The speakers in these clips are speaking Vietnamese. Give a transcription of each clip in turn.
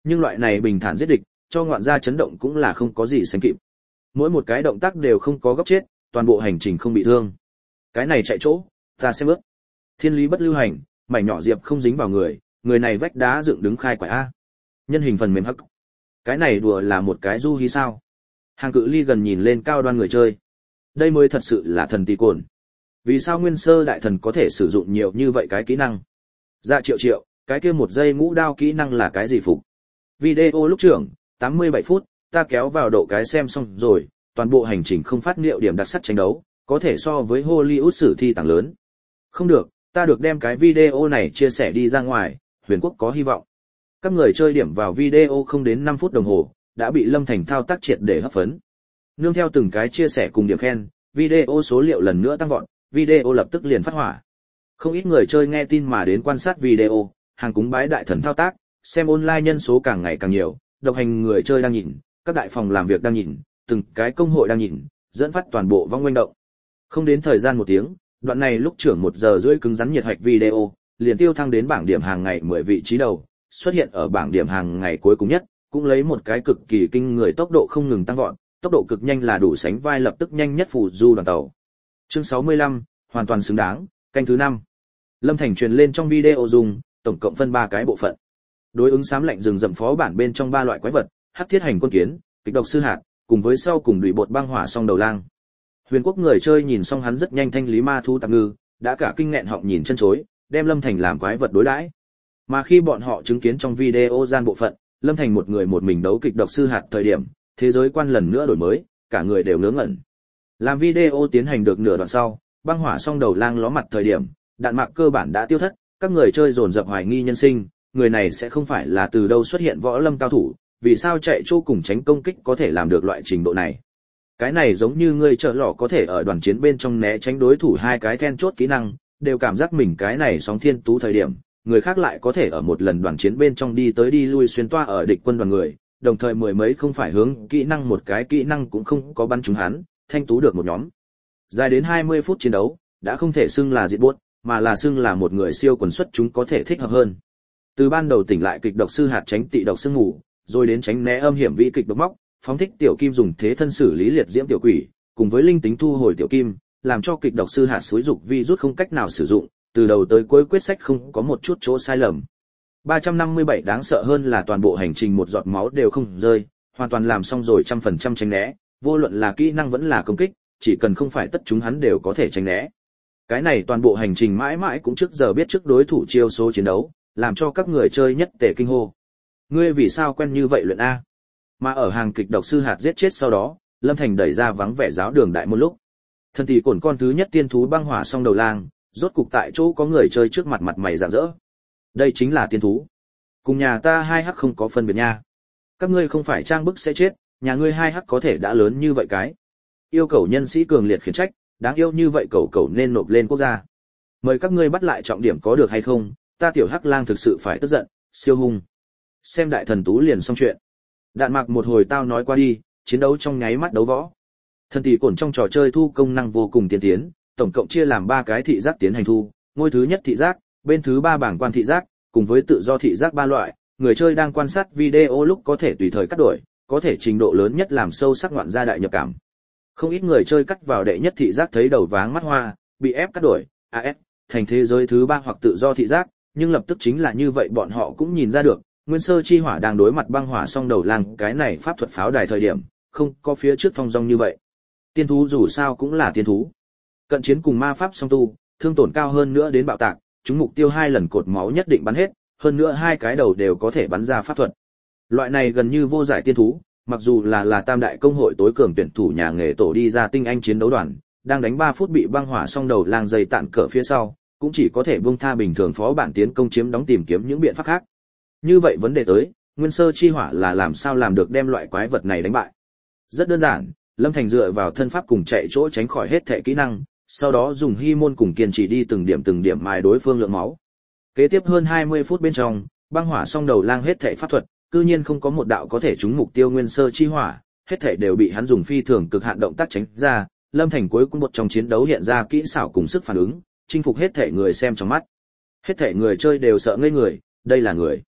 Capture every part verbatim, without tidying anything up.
Nhưng loại này bình thản giết địch, cho ngoạn gia chấn động cũng là không có gì sánh kịp. Mỗi một cái động tác đều không có góc chết, toàn bộ hành trình không bị thương. Cái này chạy chỗ, ta xem bước. Thiên lý bất lưu hành, mảnh nhỏ diệp không dính vào người, người này vách đá dựng đứng khai quải a. Nhân hình phần mềm hắc. Cái này đùa là một cái du hí sao? Hàng cự ly gần nhìn lên cao đoan người chơi. Đây mới thật sự là thần tỷ cồn. Vì sao Nguyên Sơ đại thần có thể sử dụng nhiều như vậy cái kỹ năng? Dạ triệu triệu, cái kia một giây ngũ đao kỹ năng là cái gì phục? Video lúc trưởng, tám mươi bảy phút, ta kéo vào độ cái xem xong rồi, toàn bộ hành trình không phát liệu điểm đặc sắc tranh đấu, có thể so với Hollywood sử thi tàng lớn. Không được, ta được đem cái video này chia sẻ đi ra ngoài, Huyền Quốc có hy vọng. Các người chơi điểm vào video không đến năm phút đồng hồ, đã bị Lâm Thành thao tác triệt để hấp phấn. Nương theo từng cái chia sẻ cùng điểm khen, video số liệu lần nữa tăng vọt, video lập tức liền phát hỏa. Không ít người chơi nghe tin mà đến quan sát video, hàng cúng bái đại thần thao tác, xem online nhân số càng ngày càng nhiều, độc hành người chơi đang nhìn, các đại phòng làm việc đang nhìn, từng cái công hội đang nhìn, dẫn phát toàn bộ vong oanh động. Không đến thời gian một tiếng, đoạn này lúc trưởng một giờ rưỡi cứng rắn nhiệt hạch video, liền tiêu thăng đến bảng điểm hàng ngày mười vị trí đầu, xuất hiện ở bảng điểm hàng ngày cuối cùng nhất, cũng lấy một cái cực kỳ kinh người tốc độ không ngừng tăng vọt, tốc độ cực nhanh là đủ sánh vai lập tức nhanh nhất phù du đoàn tàu. Chương sáu mươi lăm, hoàn toàn xứng đáng, canh thứ năm. Lâm Thành truyền lên trong video dùng, tổng cộng phân ba cái bộ phận. Đối ứng xám lạnh rừng rậm phó bản bên trong ba loại quái vật, hắc thiết hành quân kiến, kịch độc sư hạt, cùng với sau cùng đuổi bột băng hỏa song đầu lang. Huyền Quốc người chơi nhìn xong hắn rất nhanh thanh lý ma thu tạp ngư, đã cả kinh nghẹn họng nhìn chân chối, đem Lâm Thành làm quái vật đối đãi. Mà khi bọn họ chứng kiến trong video gian bộ phận, Lâm Thành một người một mình đấu kịch độc sư hạt thời điểm, thế giới quan lần nữa đổi mới, cả người đều ngớ ngẩn. Làm video tiến hành được nửa đoạn sau, băng hỏa song đầu lang ló mặt thời điểm, đạn mạc cơ bản đã tiêu thất, các người chơi dồn dập hoài nghi nhân sinh, người này sẽ không phải là từ đâu xuất hiện võ lâm cao thủ, vì sao chạy chỗ cùng tránh công kích có thể làm được loại trình độ này. Cái này giống như người trợ lọ có thể ở đoàn chiến bên trong né tránh đối thủ hai cái then chốt kỹ năng, đều cảm giác mình cái này sóng thiên tú thời điểm, người khác lại có thể ở một lần đoàn chiến bên trong đi tới đi lui xuyên toa ở địch quân đoàn người, đồng thời mười mấy không phải hướng kỹ năng một cái kỹ năng cũng không có bắn trúng hắn, thanh tú được một nhóm. Dài đến hai mươi phút chiến đấu, đã không thể xưng là diệt buốt, mà là xưng là một người siêu quần xuất chúng có thể thích hợp hơn. Từ ban đầu tỉnh lại kịch độc sư hạt tránh tị độc sương ngủ, rồi đến tránh né âm hiểm vĩ kịch độc móc, phóng thích tiểu kim dùng thế thân xử lý liệt diễm tiểu quỷ, cùng với linh tính thu hồi tiểu kim, làm cho kịch độc sư hạt xúi dục vi rút không cách nào sử dụng, từ đầu tới cuối quyết sách không có một chút chỗ sai lầm. ba trăm năm mươi bảy đáng sợ hơn là toàn bộ hành trình một giọt máu đều không rơi, hoàn toàn làm xong rồi trăm phần trăm tránh né, vô luận là kỹ năng vẫn là công kích, chỉ cần không phải tất chúng hắn đều có thể tránh né. Cái này toàn bộ hành trình mãi mãi cũng trước giờ biết trước đối thủ chiêu số chiến đấu, làm cho các người chơi nhất tề kinh hô. Ngươi vì sao quen như vậy luyện a? Mà ở hàng kịch độc sư hạt giết chết sau đó, Lâm Thành đẩy ra vắng vẻ giáo đường đại một lúc. Thần tỷ cổn con thứ nhất tiên thú băng hỏa song đầu lang, rốt cục tại chỗ có người chơi trước mặt mặt mày rạng rỡ. Đây chính là tiên thú. Cùng nhà ta hai hắc không có phân biệt nha. Các ngươi không phải trang bức sẽ chết, nhà ngươi hai hắc có thể đã lớn như vậy cái. Yêu cầu nhân sĩ cường liệt khiển trách, đáng yêu như vậy cầu cầu nên nộp lên quốc gia. Mời các ngươi bắt lại trọng điểm có được hay không, ta tiểu hắc lang thực sự phải tức giận, siêu hung. Xem đại thần tú liền xong chuyện. Đạn mạc một hồi tao nói qua đi, chiến đấu trong nháy mắt đấu võ. Thần tỷ cổn trong trò chơi thu công năng vô cùng tiên tiến, tổng cộng chia làm ba cái thị giác tiến hành thu, ngôi thứ nhất thị giác, bên thứ ba bảng quan thị giác, cùng với tự do thị giác ba loại, người chơi đang quan sát video lúc có thể tùy thời cắt đổi, có thể trình độ lớn nhất làm sâu sắc ngoạn gia đại nhập cảm. Không ít người chơi cắt vào đệ nhất thị giác thấy đầu váng mắt hoa, bị ép cắt đổi, a ép, thành thế giới thứ ba hoặc tự do thị giác, nhưng lập tức chính là như vậy bọn họ cũng nhìn ra được, Nguyên Sơ chi hỏa đang đối mặt băng hỏa song đầu lang, cái này pháp thuật pháo đài thời điểm, không có phía trước thong dong như vậy. Tiên thú dù sao cũng là tiên thú. Cận chiến cùng ma pháp song tu, thương tổn cao hơn nữa đến bạo tạc, chúng mục tiêu hai lần cột máu nhất định bắn hết, hơn nữa hai cái đầu đều có thể bắn ra pháp thuật. Loại này gần như vô giải tiên thú, mặc dù là là tam đại công hội tối cường tuyển thủ nhà nghề tổ đi ra tinh anh chiến đấu đoàn, đang đánh ba phút bị băng hỏa song đầu lang dây tạn cỡ phía sau, cũng chỉ có thể buông tha bình thường phó bản tiến công chiếm đóng tìm kiếm những biện pháp khác. Như vậy vấn đề tới, Nguyên Sơ chi hỏa là làm sao làm được đem loại quái vật này đánh bại? Rất đơn giản, Lâm Thành dựa vào thân pháp cùng chạy chỗ tránh khỏi hết thể kỹ năng, sau đó dùng hy môn cùng kiên trì đi từng điểm từng điểm mài đối phương lượng máu. Kế tiếp hơn hai mươi phút bên trong, băng hỏa song đầu lang hết thể pháp thuật, cư nhiên không có một đạo có thể trúng mục tiêu Nguyên Sơ chi hỏa, hết thể đều bị hắn dùng phi thường cực hạn động tác tránh ra. Lâm Thành cuối cùng một trong chiến đấu hiện ra kỹ xảo cùng sức phản ứng, chinh phục hết thể người xem trong mắt. Hết thể người chơi đều sợ ngây người, đây là người.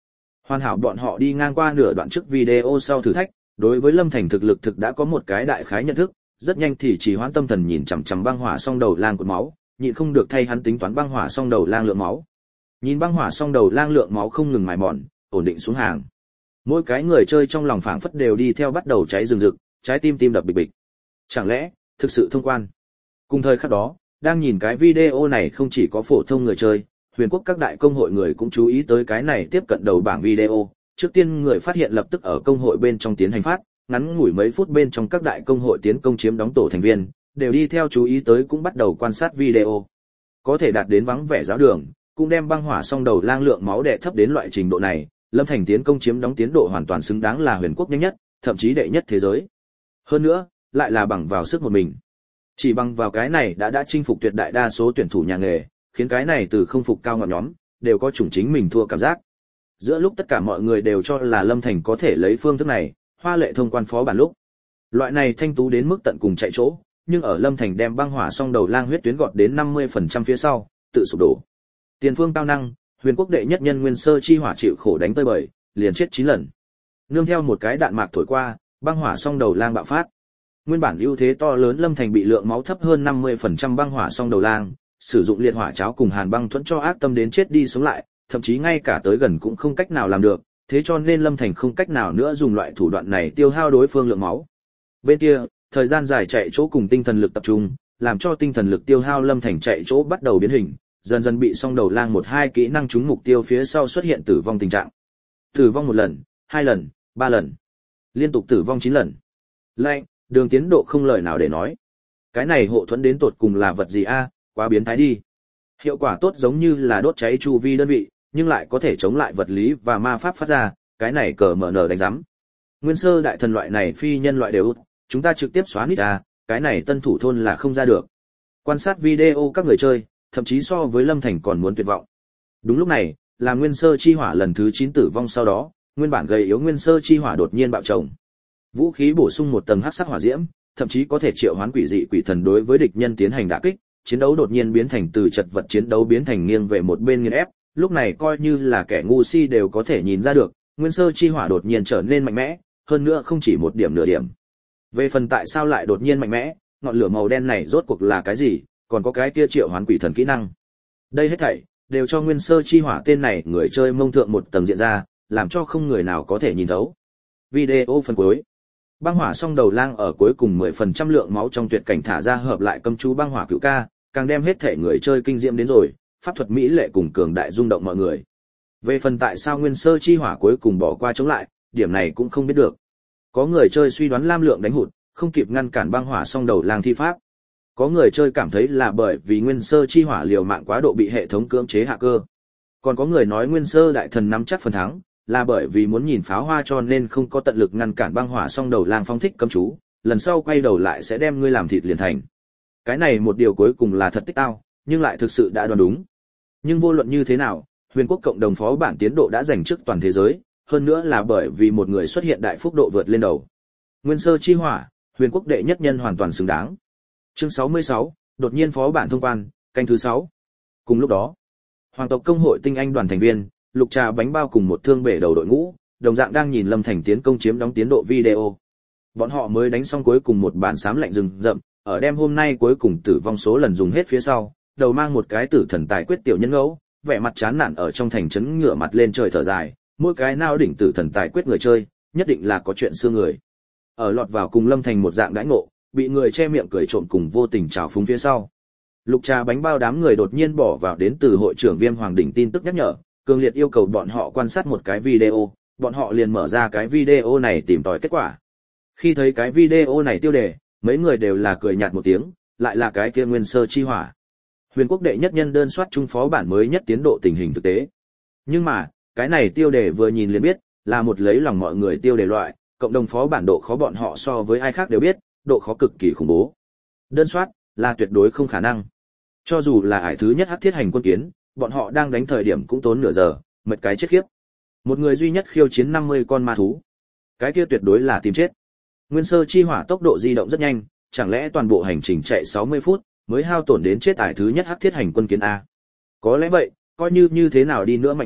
Hoàn hảo bọn họ đi ngang qua nửa đoạn trước video sau thử thách, đối với Lâm Thành thực lực thực đã có một cái đại khái nhận thức, rất nhanh thì chỉ hoãn tâm thần nhìn chằm chằm băng hỏa song đầu lang cột máu, nhịn không được thay hắn tính toán băng hỏa song đầu lang lượng máu. Nhìn băng hỏa song đầu lang lượng máu không ngừng mài mòn, ổn định xuống hàng. Mỗi cái người chơi trong lòng phảng phất đều đi theo bắt đầu cháy rừng rực, trái tim tim đập bịch bịch. Chẳng lẽ, thực sự thông quan? Cùng thời khắc đó, đang nhìn cái video này không chỉ có phổ thông người chơi, huyền quốc các đại công hội người cũng chú ý tới cái này tiếp cận đầu bảng video. Trước tiên người phát hiện lập tức ở công hội bên trong tiến hành phát, ngắn ngủi mấy phút bên trong các đại công hội tiến công chiếm đóng tổ thành viên, đều đi theo chú ý tới cũng bắt đầu quan sát video. Có thể đạt đến vắng vẻ giáo đường, cũng đem băng hỏa song đầu lang lượng máu đệ thấp đến loại trình độ này, Lâm Thành tiến công chiếm đóng tiến độ hoàn toàn xứng đáng là huyền quốc nhanh nhất, thậm chí đệ nhất thế giới. Hơn nữa, lại là bằng vào sức một mình. Chỉ bằng vào cái này đã đã chinh phục tuyệt đại đa số tuyển thủ nhà nghề, khiến cái này từ không phục cao ngọn nhóm, đều có chủng chính mình thua cảm giác. Giữa lúc tất cả mọi người đều cho là Lâm Thành có thể lấy phương thức này, hoa lệ thông quan phó bản lúc. Loại này thanh tú đến mức tận cùng chạy chỗ, nhưng ở Lâm Thành đem băng hỏa song đầu lang huyết tuyến gọt đến năm mươi phần trăm phía sau, tự sụp đổ. Tiền phương cao năng, huyền quốc đệ nhất nhân Nguyên Sơ chi hỏa chịu khổ đánh tơi bời, liền chết chín lần. Nương theo một cái đạn mạc thổi qua, băng hỏa song đầu lang bạo phát. Nguyên bản ưu thế to lớn Lâm Thành bị lượng máu thấp hơn năm mươi phần trăm băng hỏa song đầu lang, sử dụng liệt hỏa cháo cùng hàn băng thuẫn cho ác tâm đến chết đi sống lại, thậm chí ngay cả tới gần cũng không cách nào làm được, thế cho nên Lâm Thành không cách nào nữa dùng loại thủ đoạn này tiêu hao đối phương lượng máu. Bên kia, thời gian dài chạy chỗ cùng tinh thần lực tập trung, làm cho tinh thần lực tiêu hao Lâm Thành chạy chỗ bắt đầu biến hình, dần dần bị song đầu lang một hai kỹ năng trúng mục tiêu phía sau xuất hiện tử vong tình trạng. Tử vong một lần, hai lần, ba lần, liên tục tử vong chín lần. Lạnh, đường tiến độ không lời nào để nói. Cái này hộ thuẫn đến tột cùng là vật gì a, quá biến thái đi. Hiệu quả tốt giống như là đốt cháy chu vi đơn vị, nhưng lại có thể chống lại vật lý và ma pháp phát ra, cái này cờ mở nở đánh giám. Nguyên sơ đại thần loại này phi nhân loại đều, chúng ta trực tiếp xóa nít a, cái này tân thủ thôn là không ra được. Quan sát video các người chơi, thậm chí so với Lâm Thành còn muốn tuyệt vọng. Đúng lúc này, là Nguyên Sơ chi hỏa lần thứ chín tử vong sau đó, nguyên bản gầy yếu Nguyên Sơ chi hỏa đột nhiên bạo chồng. Vũ khí bổ sung một tầng hắc sắc hỏa diễm, thậm chí có thể triệu hoán quỷ dị quỷ thần đối với địch nhân tiến hành đả kích, chiến đấu đột nhiên biến thành từ chật vật chiến đấu biến thành nghiêng về một bên nghiền ép, lúc này coi như là kẻ ngu si đều có thể nhìn ra được, Nguyên Sơ chi hỏa đột nhiên trở nên mạnh mẽ, hơn nữa không chỉ một điểm nửa điểm. Về phần tại sao lại đột nhiên mạnh mẽ, ngọn lửa màu đen này rốt cuộc là cái gì, còn có cái kia triệu hoán quỷ thần kỹ năng. Đây hết thảy đều cho Nguyên Sơ chi hỏa tên này người chơi mông thượng một tầng diện ra, làm cho không người nào có thể nhìn thấu. Video phần cuối. Băng hỏa song đầu lang ở cuối cùng mười phần trăm lượng máu trong tuyệt cảnh thả ra hợp lại cấm chú băng hỏa cửu ca, càng đem hết thể người chơi kinh diễm đến rồi, pháp thuật mỹ lệ cùng cường đại rung động mọi người. Về phần tại sao Nguyên Sơ chi hỏa cuối cùng bỏ qua chống lại, điểm này cũng không biết được. Có người chơi suy đoán lam lượng đánh hụt, không kịp ngăn cản băng hỏa song đầu lang thi pháp. Có người chơi cảm thấy là bởi vì Nguyên Sơ chi hỏa liều mạng quá độ bị hệ thống cưỡng chế hạ cơ. Còn có người nói Nguyên Sơ đại thần nắm chắc phần thắng, là bởi vì muốn nhìn pháo hoa cho nên không có tận lực ngăn cản băng hỏa song đầu lang phong thích cấm chú, lần sau quay đầu lại sẽ đem ngươi làm thịt liền thành. Cái này một điều cuối cùng là thật tích tao, nhưng lại thực sự đã đoán đúng. Nhưng vô luận như thế nào, huyền quốc cộng đồng phó bản tiến độ đã giành trước toàn thế giới, hơn nữa là bởi vì một người xuất hiện đại phúc độ vượt lên đầu. Nguyên Sơ chi hỏa, huyền quốc đệ nhất nhân hoàn toàn xứng đáng. Chương sáu mươi sáu, đột nhiên phó bản thông quan, canh thứ sáu. Cùng lúc đó, hoàng tộc công hội tinh anh đoàn thành viên, lục trà bánh bao cùng một thương bể đầu đội ngũ, đồng dạng đang nhìn Lâm Thành tiến công chiếm đóng tiến độ video. Bọn họ mới đánh xong cuối cùng một bản xám lạnh rừng rậm, ở đêm hôm nay cuối cùng tử vong số lần dùng hết phía sau, đầu mang một cái tử thần tài quyết tiểu nhân ngẫu, vẻ mặt chán nản ở trong thành trấn ngửa mặt lên trời thở dài, mỗi cái nào đỉnh tử thần tài quyết người chơi, nhất định là có chuyện xưa người. Ở lọt vào cùng Lâm Thành một dạng đãi ngộ, bị người che miệng cười trộm cùng vô tình trào phúng phía sau. Lục trà bánh bao đám người đột nhiên bỏ vào đến từ hội trưởng Viêm Hoàng đỉnh tin tức nhắc nhở, cường liệt yêu cầu bọn họ quan sát một cái video, bọn họ liền mở ra cái video này tìm tòi kết quả. Khi thấy cái video này tiêu đề, mấy người đều là cười nhạt một tiếng, lại là cái kia Nguyên Sơ chi hỏa. Huyền quốc đệ nhất nhân đơn soát trung phó bản mới nhất tiến độ tình hình thực tế. Nhưng mà, cái này tiêu đề vừa nhìn liền biết, là một lấy lòng mọi người tiêu đề loại, cộng đồng phó bản độ khó bọn họ so với ai khác đều biết, độ khó cực kỳ khủng bố. Đơn soát là tuyệt đối không khả năng. Cho dù là ải thứ nhất hắc thiết hành quân kiến, bọn họ đang đánh thời điểm cũng tốn nửa giờ, mệt cái chết khiếp. Một người duy nhất khiêu chiến năm mươi con ma thú. Cái kia tuyệt đối là tìm chết. Nguyên Sơ chi hỏa tốc độ di động rất nhanh, chẳng lẽ toàn bộ hành trình chạy sáu mươi phút mới hao tổn đến chết ải thứ nhất hắc thiết hành quân kiến a? Có lẽ vậy, coi như như thế nào đi nữa mạnh mẽ,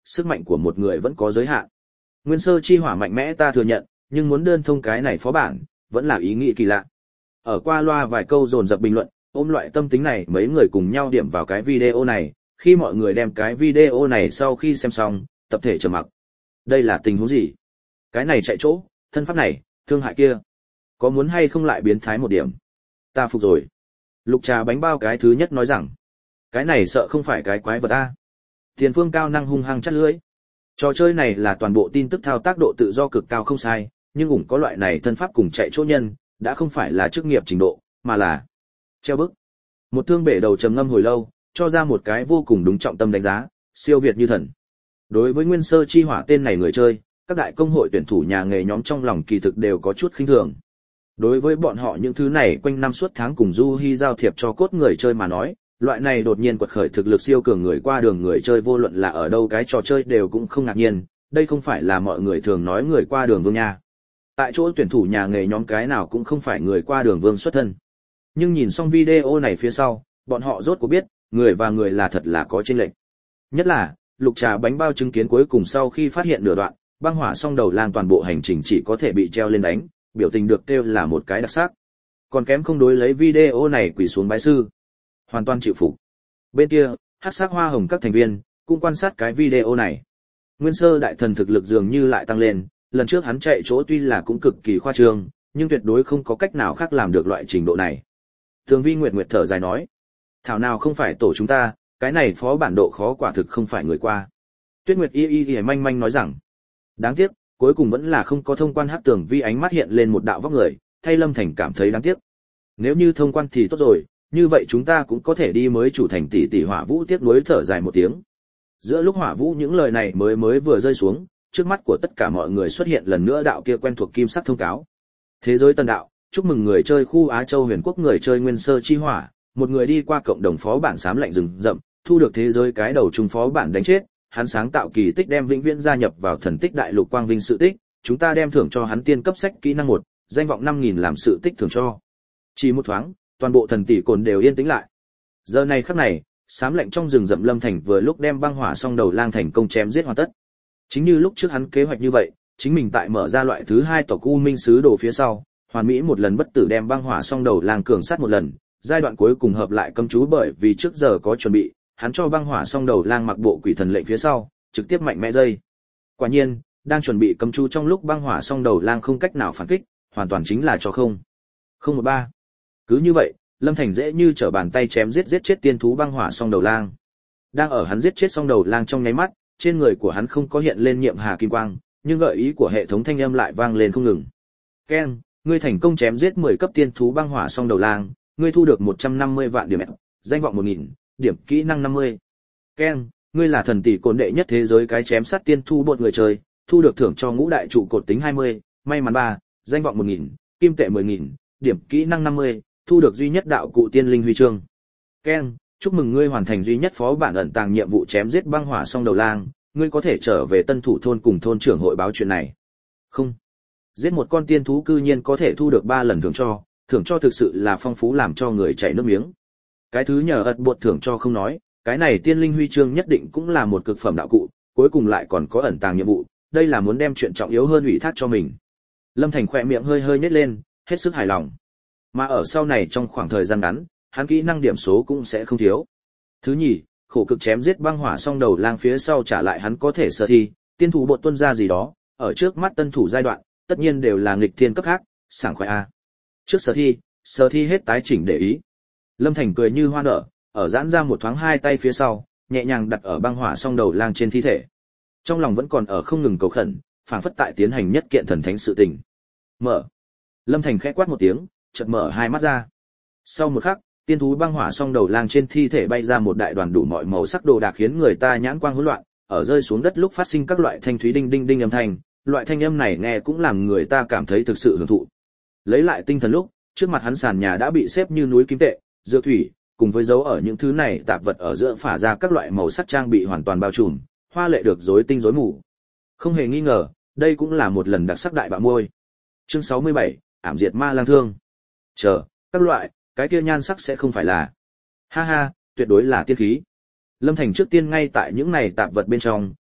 sức mạnh của một người vẫn có giới hạn. Nguyên sơ chi hỏa mạnh mẽ ta thừa nhận, nhưng muốn đơn thông cái này phó bản, vẫn là ý nghĩ kỳ lạ. Ở qua loa vài câu dồn dập bình luận, ôm loại tâm tính này mấy người cùng nhau điểm vào cái video này, khi mọi người đem cái video này sau khi xem xong, tập thể trầm mặc. Đây là tình huống gì? Cái này chạy chỗ, thân pháp này, thương hại kia. Có muốn hay không lại biến thái một điểm? Ta phục rồi. Lục Trà bánh bao cái thứ nhất nói rằng, cái này sợ không phải cái quái vật ta. Tiền Phương cao năng hung hăng chắt lưỡi. Trò chơi này là toàn bộ tin tức thao tác độ tự do cực cao không sai, nhưng cũng có loại này thân pháp cùng chạy chỗ nhân, đã không phải là chức nghiệp trình độ, mà là treo bức. Một thương bể đầu trầm ngâm hồi lâu, cho ra một cái vô cùng đúng trọng tâm đánh giá, siêu việt như thần. Đối với Nguyên Sơ Chi Hỏa tên này người chơi, các đại công hội tuyển thủ nhà nghề nhóm trong lòng kỳ thực đều có chút khinh thường. Đối với bọn họ những thứ này quanh năm suốt tháng cùng Du Hi giao thiệp cho cốt người chơi mà nói, loại này đột nhiên quật khởi thực lực siêu cường người qua đường người chơi vô luận là ở đâu cái trò chơi đều cũng không ngạc nhiên, đây không phải là mọi người thường nói người qua đường vương nha. Tại chỗ tuyển thủ nhà nghề nhóm cái nào cũng không phải người qua đường vương xuất thân. Nhưng nhìn xong video này phía sau, bọn họ rốt cuộc biết, người và người là thật là có chênh lệch. Nhất là, Lục Trà bánh bao chứng kiến cuối cùng sau khi phát hiện nửa đoạn, băng hỏa song đầu lang toàn bộ hành trình chỉ có thể bị treo lên đánh, biểu tình được kêu là một cái đặc sắc. Còn kém không đối lấy video này quỳ xuống bái sư. Hoàn toàn chịu phục. Bên kia, Hắc Sắc Hoa Hồng các thành viên cũng quan sát cái video này. Nguyên Sơ đại thần thực lực dường như lại tăng lên, lần trước hắn chạy chỗ tuy là cũng cực kỳ khoa trương, nhưng tuyệt đối không có cách nào khác làm được loại trình độ này. Tường Vi Nguyệt Nguyệt thở dài nói, thảo nào không phải tổ chúng ta, cái này phó bản độ khó quả thực không phải người qua. Tuyết Nguyệt y y y manh manh nói rằng, đáng tiếc, cuối cùng vẫn là không có thông quan. Hắc Tường Vi ánh mắt hiện lên một đạo vóc người, thay Lâm Thành cảm thấy đáng tiếc. Nếu như thông quan thì tốt rồi, như vậy chúng ta cũng có thể đi mới chủ thành. Tỷ tỷ Hỏa Vũ tiếc nuối thở dài một tiếng. Giữa lúc Hỏa Vũ những lời này mới mới vừa rơi xuống, trước mắt của tất cả mọi người xuất hiện lần nữa đạo kia quen thuộc kim sắc thông cáo. Thế giới tân đạo, chúc mừng người chơi khu Á Châu Huyền Quốc người chơi Nguyên Sơ Chi Hỏa, một người đi qua cộng đồng phó bản xám lạnh rừng rậm, thu được thế giới cái đầu trung phó bản đánh chết, hắn sáng tạo kỳ tích đem vĩnh viễn gia nhập vào thần tích đại lục quang vinh sự tích, chúng ta đem thưởng cho hắn tiên cấp sách kỹ năng một, danh vọng năm nghìn làm sự tích thưởng cho. Chỉ một thoáng, toàn bộ thần tỷ cồn đều yên tĩnh lại. Giờ này khắc này, xám lạnh trong rừng rậm Lâm Thành vừa lúc đem băng hỏa song đầu lang thành công chém giết hoàn tất. Chính như lúc trước hắn kế hoạch như vậy, chính mình tại mở ra loại thứ hai tộc U Minh sứ đồ phía sau, hoàn mỹ một lần bất tử đem băng hỏa song đầu lang cường sát một lần, giai đoạn cuối cùng hợp lại cấm chú bởi vì trước giờ có chuẩn bị, hắn cho băng hỏa song đầu lang mặc bộ quỷ thần lệnh phía sau, trực tiếp mạnh mẽ dây. Quả nhiên, đang chuẩn bị cấm chú trong lúc băng hỏa song đầu lang không cách nào phản kích, hoàn toàn chính là cho không. Không một ba. Cứ như vậy, Lâm Thành dễ như trở bàn tay chém giết giết chết tiên thú băng hỏa song đầu lang. Đang ở hắn giết chết song đầu lang trong nháy mắt, trên người của hắn không có hiện lên nhiệm hà kim quang, nhưng gợi ý của hệ thống thanh âm lại vang lên không ngừng. Ken, ngươi thành công chém giết mười cấp tiên thú băng hỏa song đầu lang, ngươi thu được một trăm năm mươi vạn điểm, danh vọng một nghìn, điểm kỹ năng năm mươi. Ken, ngươi là thần tỷ cồn đệ nhất thế giới cái chém sát tiên thú bột người chơi, thu được thưởng cho ngũ đại trụ cột tính hai mươi, may mắn ba, danh vọng một nghìn, kim tệ mười nghìn, điểm kỹ năng năm mươi, thu được duy nhất đạo cụ tiên linh huy chương. Ken, chúc mừng ngươi hoàn thành duy nhất phó bản ẩn tàng nhiệm vụ chém giết băng hỏa song đầu lang, ngươi có thể trở về tân thủ thôn cùng thôn trưởng hội báo chuyện này. Không. Giết một con tiên thú cư nhiên có thể thu được ba lần thưởng cho, thưởng cho thực sự là phong phú làm cho người chảy nước miếng. Cái thứ nhờ ật bột thưởng cho không nói, cái này tiên linh huy chương nhất định cũng là một cực phẩm đạo cụ, cuối cùng lại còn có ẩn tàng nhiệm vụ, đây là muốn đem chuyện trọng yếu hơn ủy thác cho mình. Lâm Thành khỏe miệng hơi hơi nhếch lên, hết sức hài lòng. Mà ở sau này trong khoảng thời gian ngắn, hắn kỹ năng điểm số cũng sẽ không thiếu. Thứ nhì, khổ cực chém giết băng hỏa song đầu lang phía sau trả lại hắn có thể sở thi, tiên thủ bột tuân ra gì đó, ở trước mắt tân thủ giai đoạn, tất nhiên đều là nghịch thiên cấp khác, sảng khoái a. Trước sở thi, sở thi hết tái chỉnh để ý. Lâm Thành cười như hoa nở, ở giãn ra một thoáng hai tay phía sau, nhẹ nhàng đặt ở băng hỏa song đầu lang trên thi thể. Trong lòng vẫn còn ở không ngừng cầu khẩn, phảng phất tại tiến hành nhất kiện thần thánh sự tình. Mở. Lâm Thành khẽ quát một tiếng, chợt mở hai mắt ra. Sau một khắc, tiên thú băng hỏa song đầu lang trên thi thể bay ra một đại đoàn đủ mọi màu sắc đồ đạc khiến người ta nhãn quang hỗn loạn, ở rơi xuống đất lúc phát sinh các loại thanh thúy đinh đinh đinh âm thanh, loại thanh âm này nghe cũng làm người ta cảm thấy thực sự hưởng thụ. Lấy lại tinh thần lúc, trước mặt hắn sàn nhà đã bị xếp như núi kim tệ, dược thủy, cùng với dấu ở những thứ này tạp vật ở giữa phả ra các loại màu sắc trang bị hoàn toàn bao trùm, hoa lệ được rối tinh rối mù. Không hề nghi ngờ, đây cũng là một lần đặc sắc đại bạo môi. Chương sáu mươi bảy, ảm diệt ma lang thương. Chờ, các loại, cái kia nhan sắc sẽ không phải là. Ha ha, tuyệt đối là tiên khí. Lâm Thành trước tiên ngay tại những này tạp vật bên trong,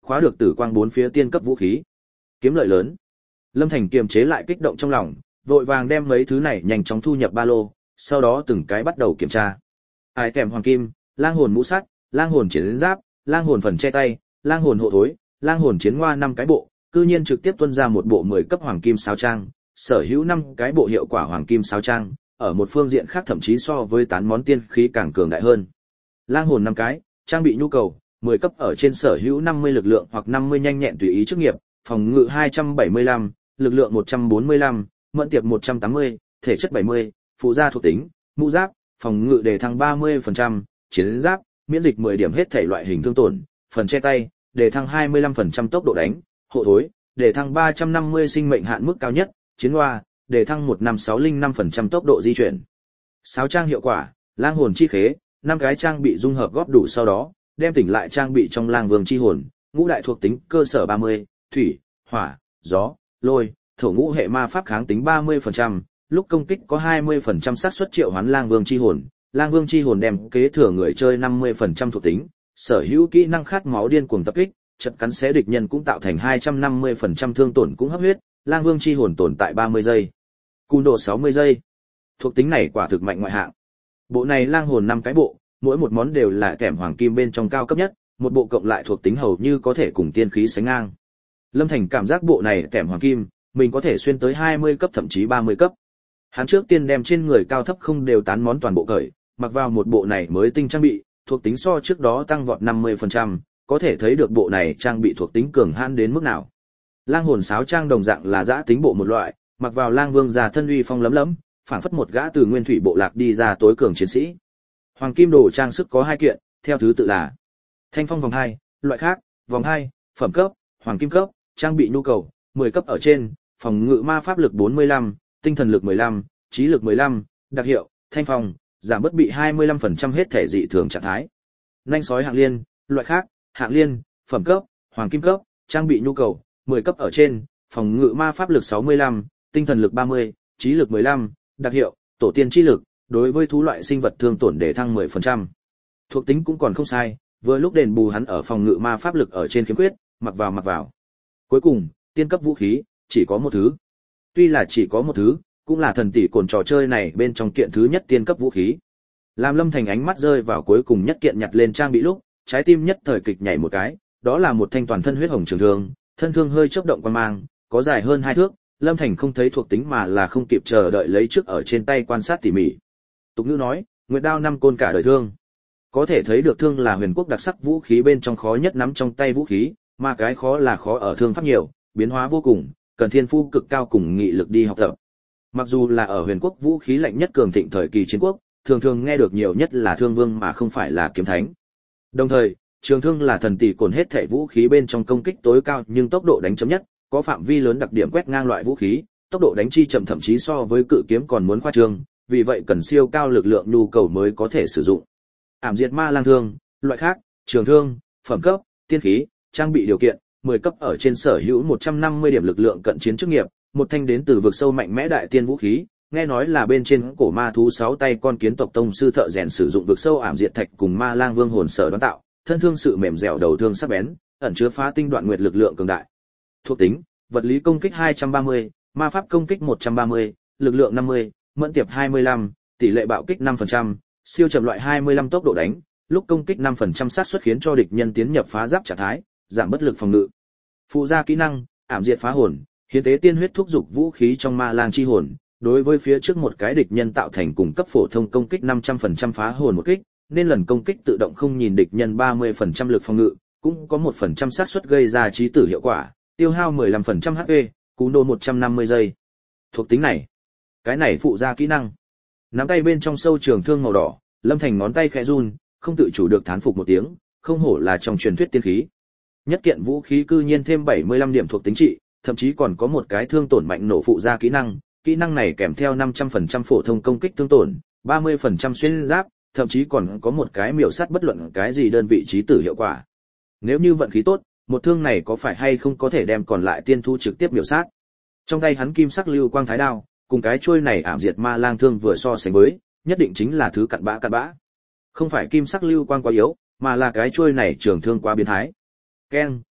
khóa được tử quang bốn phía tiên cấp vũ khí. Kiếm lợi lớn. Lâm Thành kiềm chế lại kích động trong lòng, vội vàng đem mấy thứ này nhanh chóng thu nhập ba lô, sau đó từng cái bắt đầu kiểm tra. Ai kèm hoàng kim, lang hồn mũ sắt, lang hồn chiến giáp, lang hồn phần che tay, lang hồn hộ thối, lang hồn chiến ngoa năm cái bộ, cư nhiên trực tiếp tuân ra một bộ mười cấp hoàng kim sáo trang, sở hữu năm cái bộ hiệu quả hoàng kim sáo trang, ở một phương diện khác thậm chí so với tán món tiên khí càng cường đại hơn. Lang hồn năm cái, trang bị nhu cầu, mười cấp ở trên sở hữu năm mươi lực lượng hoặc năm mươi nhanh nhẹn tùy ý chức nghiệp, phòng ngự hai trăm bảy mươi lăm, lực lượng một trăm bốn mươi lăm, mẫn tiệp một trăm tám mươi, thể chất bảy mươi, phụ gia thuộc tính, mũ giáp, phòng ngự đề thăng ba mươi phần trăm, chiến giáp, miễn dịch mười điểm hết thể loại hình thương tổn, phần che tay, đề thăng hai mươi lăm phần trăm tốc độ đánh, hộ thối, đề thăng ba trăm năm mươi sinh mệnh hạn mức cao nhất, chiến hoa, đề thăng một năm sáu linh năm phần trăm tốc độ di chuyển. Sáo trang hiệu quả, lang hồn chi khế, năm cái trang bị dung hợp góp đủ sau đó, đem tỉnh lại trang bị trong lang vương chi hồn, ngũ đại thuộc tính cơ sở ba mươi, thủy, hỏa, gió, lôi, thổ ngũ hệ ma pháp kháng tính ba mươi phần trăm, lúc công kích có hai mươi phần trăm xác suất triệu hoán lang vương chi hồn, lang vương chi hồn đem kế thừa người chơi năm mươi phần trăm thuộc tính, sở hữu kỹ năng khát máu điên cuồng tập kích, chật cắn xé địch nhân cũng tạo thành hai trăm năm mươi phần trăm thương tổn cũng hấp huyết, lang vương chi hồn tồn tại ba mươi giây, cùn độ sáu mươi giây. Thuộc tính này quả thực mạnh ngoại hạng. Bộ này lang hồn năm cái bộ, mỗi một món đều là kèm hoàng kim bên trong cao cấp nhất, một bộ cộng lại thuộc tính hầu như có thể cùng tiên khí sánh ngang. Lâm Thành cảm giác bộ này kèm hoàng kim, mình có thể xuyên tới hai mươi cấp thậm chí ba mươi cấp. Hắn trước tiên đem trên người cao thấp không đều tán món toàn bộ cởi, mặc vào một bộ này mới tinh trang bị, thuộc tính so trước đó tăng vọt năm mươi phần trăm, có thể thấy được bộ này trang bị thuộc tính cường hãn đến mức nào. Lang hồn sáo trang đồng dạng là dã tính bộ một loại, mặc vào lang vương già thân uy phong lấm lấm, phảng phất một gã từ nguyên thủy bộ lạc đi ra tối cường chiến sĩ. Hoàng kim đồ trang sức có hai kiện, theo thứ tự là Thanh phong vòng hai, loại khác, vòng hai, phẩm cấp, hoàng kim cấp, trang bị nhu cầu, mười cấp ở trên, phòng ngự ma pháp lực bốn mươi lăm, tinh thần lực mười lăm, trí lực mười lăm, đặc hiệu, thanh phong, giảm bất bị hai mươi lăm phần trăm hết thể dị thường trạng thái. Nanh sói hạng liên, loại khác, hạng liên, phẩm cấp, hoàng kim cấp, trang bị nhu cầu, mười cấp ở trên, phòng ngự ma pháp lực sáu mươi lăm, tinh thần lực ba mươi, trí lực mười lăm, đặc hiệu, tổ tiên chi lực, đối với thú loại sinh vật thương tổn để thăng mười phần trăm. Thuộc tính cũng còn không sai, vừa lúc đền bù hắn ở phòng ngự ma pháp lực ở trên khiếm khuyết, mặc vào mặc vào. Cuối cùng, tiên cấp vũ khí, chỉ có một thứ. Tuy là chỉ có một thứ, cũng là thần tỷ cồn trò chơi này bên trong kiện thứ nhất tiên cấp vũ khí. Làm Lâm Thành ánh mắt rơi vào cuối cùng nhất kiện nhặt lên trang bị lúc, trái tim nhất thời kịch nhảy một cái, đó là một thanh toàn thân huyết hồng trường thương, thân thương hơi chớp động quang mang, có dài hơn hai thước, Lâm Thành không thấy thuộc tính mà là không kịp chờ đợi lấy trước ở trên tay quan sát tỉ mỉ. Tục ngữ nói, nguyệt đao năm côn cả đời thương. Có thể thấy được thương là huyền quốc đặc sắc vũ khí bên trong khó nhất nắm trong tay vũ khí, mà cái khó là khó ở thương pháp nhiều, biến hóa vô cùng, cần thiên phú cực cao cùng nghị lực đi học tập. Mặc dù là ở huyền quốc vũ khí lạnh nhất cường thịnh thời kỳ chiến quốc, thường thường nghe được nhiều nhất là thương vương mà không phải là kiếm thánh. Đồng thời, trường thương là thần tỷ cồn hết thể vũ khí bên trong công kích tối cao nhưng tốc độ đánh chấm nhất, có phạm vi lớn đặc điểm quét ngang loại vũ khí, tốc độ đánh chi chậm thậm chí so với cự kiếm còn muốn khoa trương, vì vậy cần siêu cao lực lượng nhu cầu mới có thể sử dụng. Ảm diệt ma lang thương, loại khác, trường thương, phẩm cấp, tiên khí, trang bị điều kiện, mười cấp ở trên sở hữu một trăm năm mươi điểm lực lượng cận chiến chức nghiệp, một thanh đến từ vực sâu mạnh mẽ đại tiên vũ khí, nghe nói là bên trên cổ ma thú sáu tay con kiến tộc tông sư thợ rèn sử dụng vực sâu ảm diệt thạch cùng ma lang vương hồn sở đoán tạo, thân thương sự mềm dẻo đầu thương sắc bén, ẩn chứa phá tinh đoạn nguyệt lực lượng cường đại. Thuộc tính, vật lý công kích hai trăm ba mươi, ma pháp công kích một trăm ba mươi, lực lượng năm mươi, mẫn tiệp hai mươi lăm, tỷ lệ bạo kích năm phần trăm, siêu chậm loại hai mươi lăm tốc độ đánh, lúc công kích năm phần trăm xác suất khiến cho địch nhân tiến nhập phá giáp trạng thái, giảm bất lực phòng ngự. Phụ gia kỹ năng, ảm diệt phá hồn, hiến tế tiên huyết thúc dục vũ khí trong ma lang chi hồn, đối với phía trước một cái địch nhân tạo thành cùng cấp phổ thông công kích năm trăm phần trăm phá hồn một kích, nên lần công kích tự động không nhìn địch nhân ba mươi phần trăm lực phòng ngự, cũng có một phần trăm xác suất gây ra chí tử hiệu quả, tiêu hao mười lăm phần trăm hát pê, cú nô một trăm năm mươi giây. Thuộc tính này, cái này phụ gia kỹ năng. Nắm tay bên trong sâu trường thương màu đỏ, Lâm Thành ngón tay khẽ run, không tự chủ được thán phục một tiếng, không hổ là trong truyền thuyết tiên khí. Nhất kiện vũ khí cư nhiên thêm bảy mươi lăm điểm thuộc tính trị, thậm chí còn có một cái thương tổn mạnh nổ phụ gia kỹ năng, kỹ năng này kèm theo năm trăm phần trăm phổ thông công kích thương tổn, ba mươi phần trăm xuyên giáp, thậm chí còn có một cái miểu sát bất luận cái gì đơn vị chí tử hiệu quả. Nếu như vận khí tốt, một thương này có phải hay không có thể đem còn lại tiên thu trực tiếp miểu sát. Trong tay hắn kim sắc lưu quang thái đao, cùng cái chuôi này ảm diệt ma lang thương vừa so sánh với, nhất định chính là thứ cặn bã cặn bã. Không phải kim sắc lưu quang quá yếu, mà là cái chuôi này trường thương quá biến thái. Keng,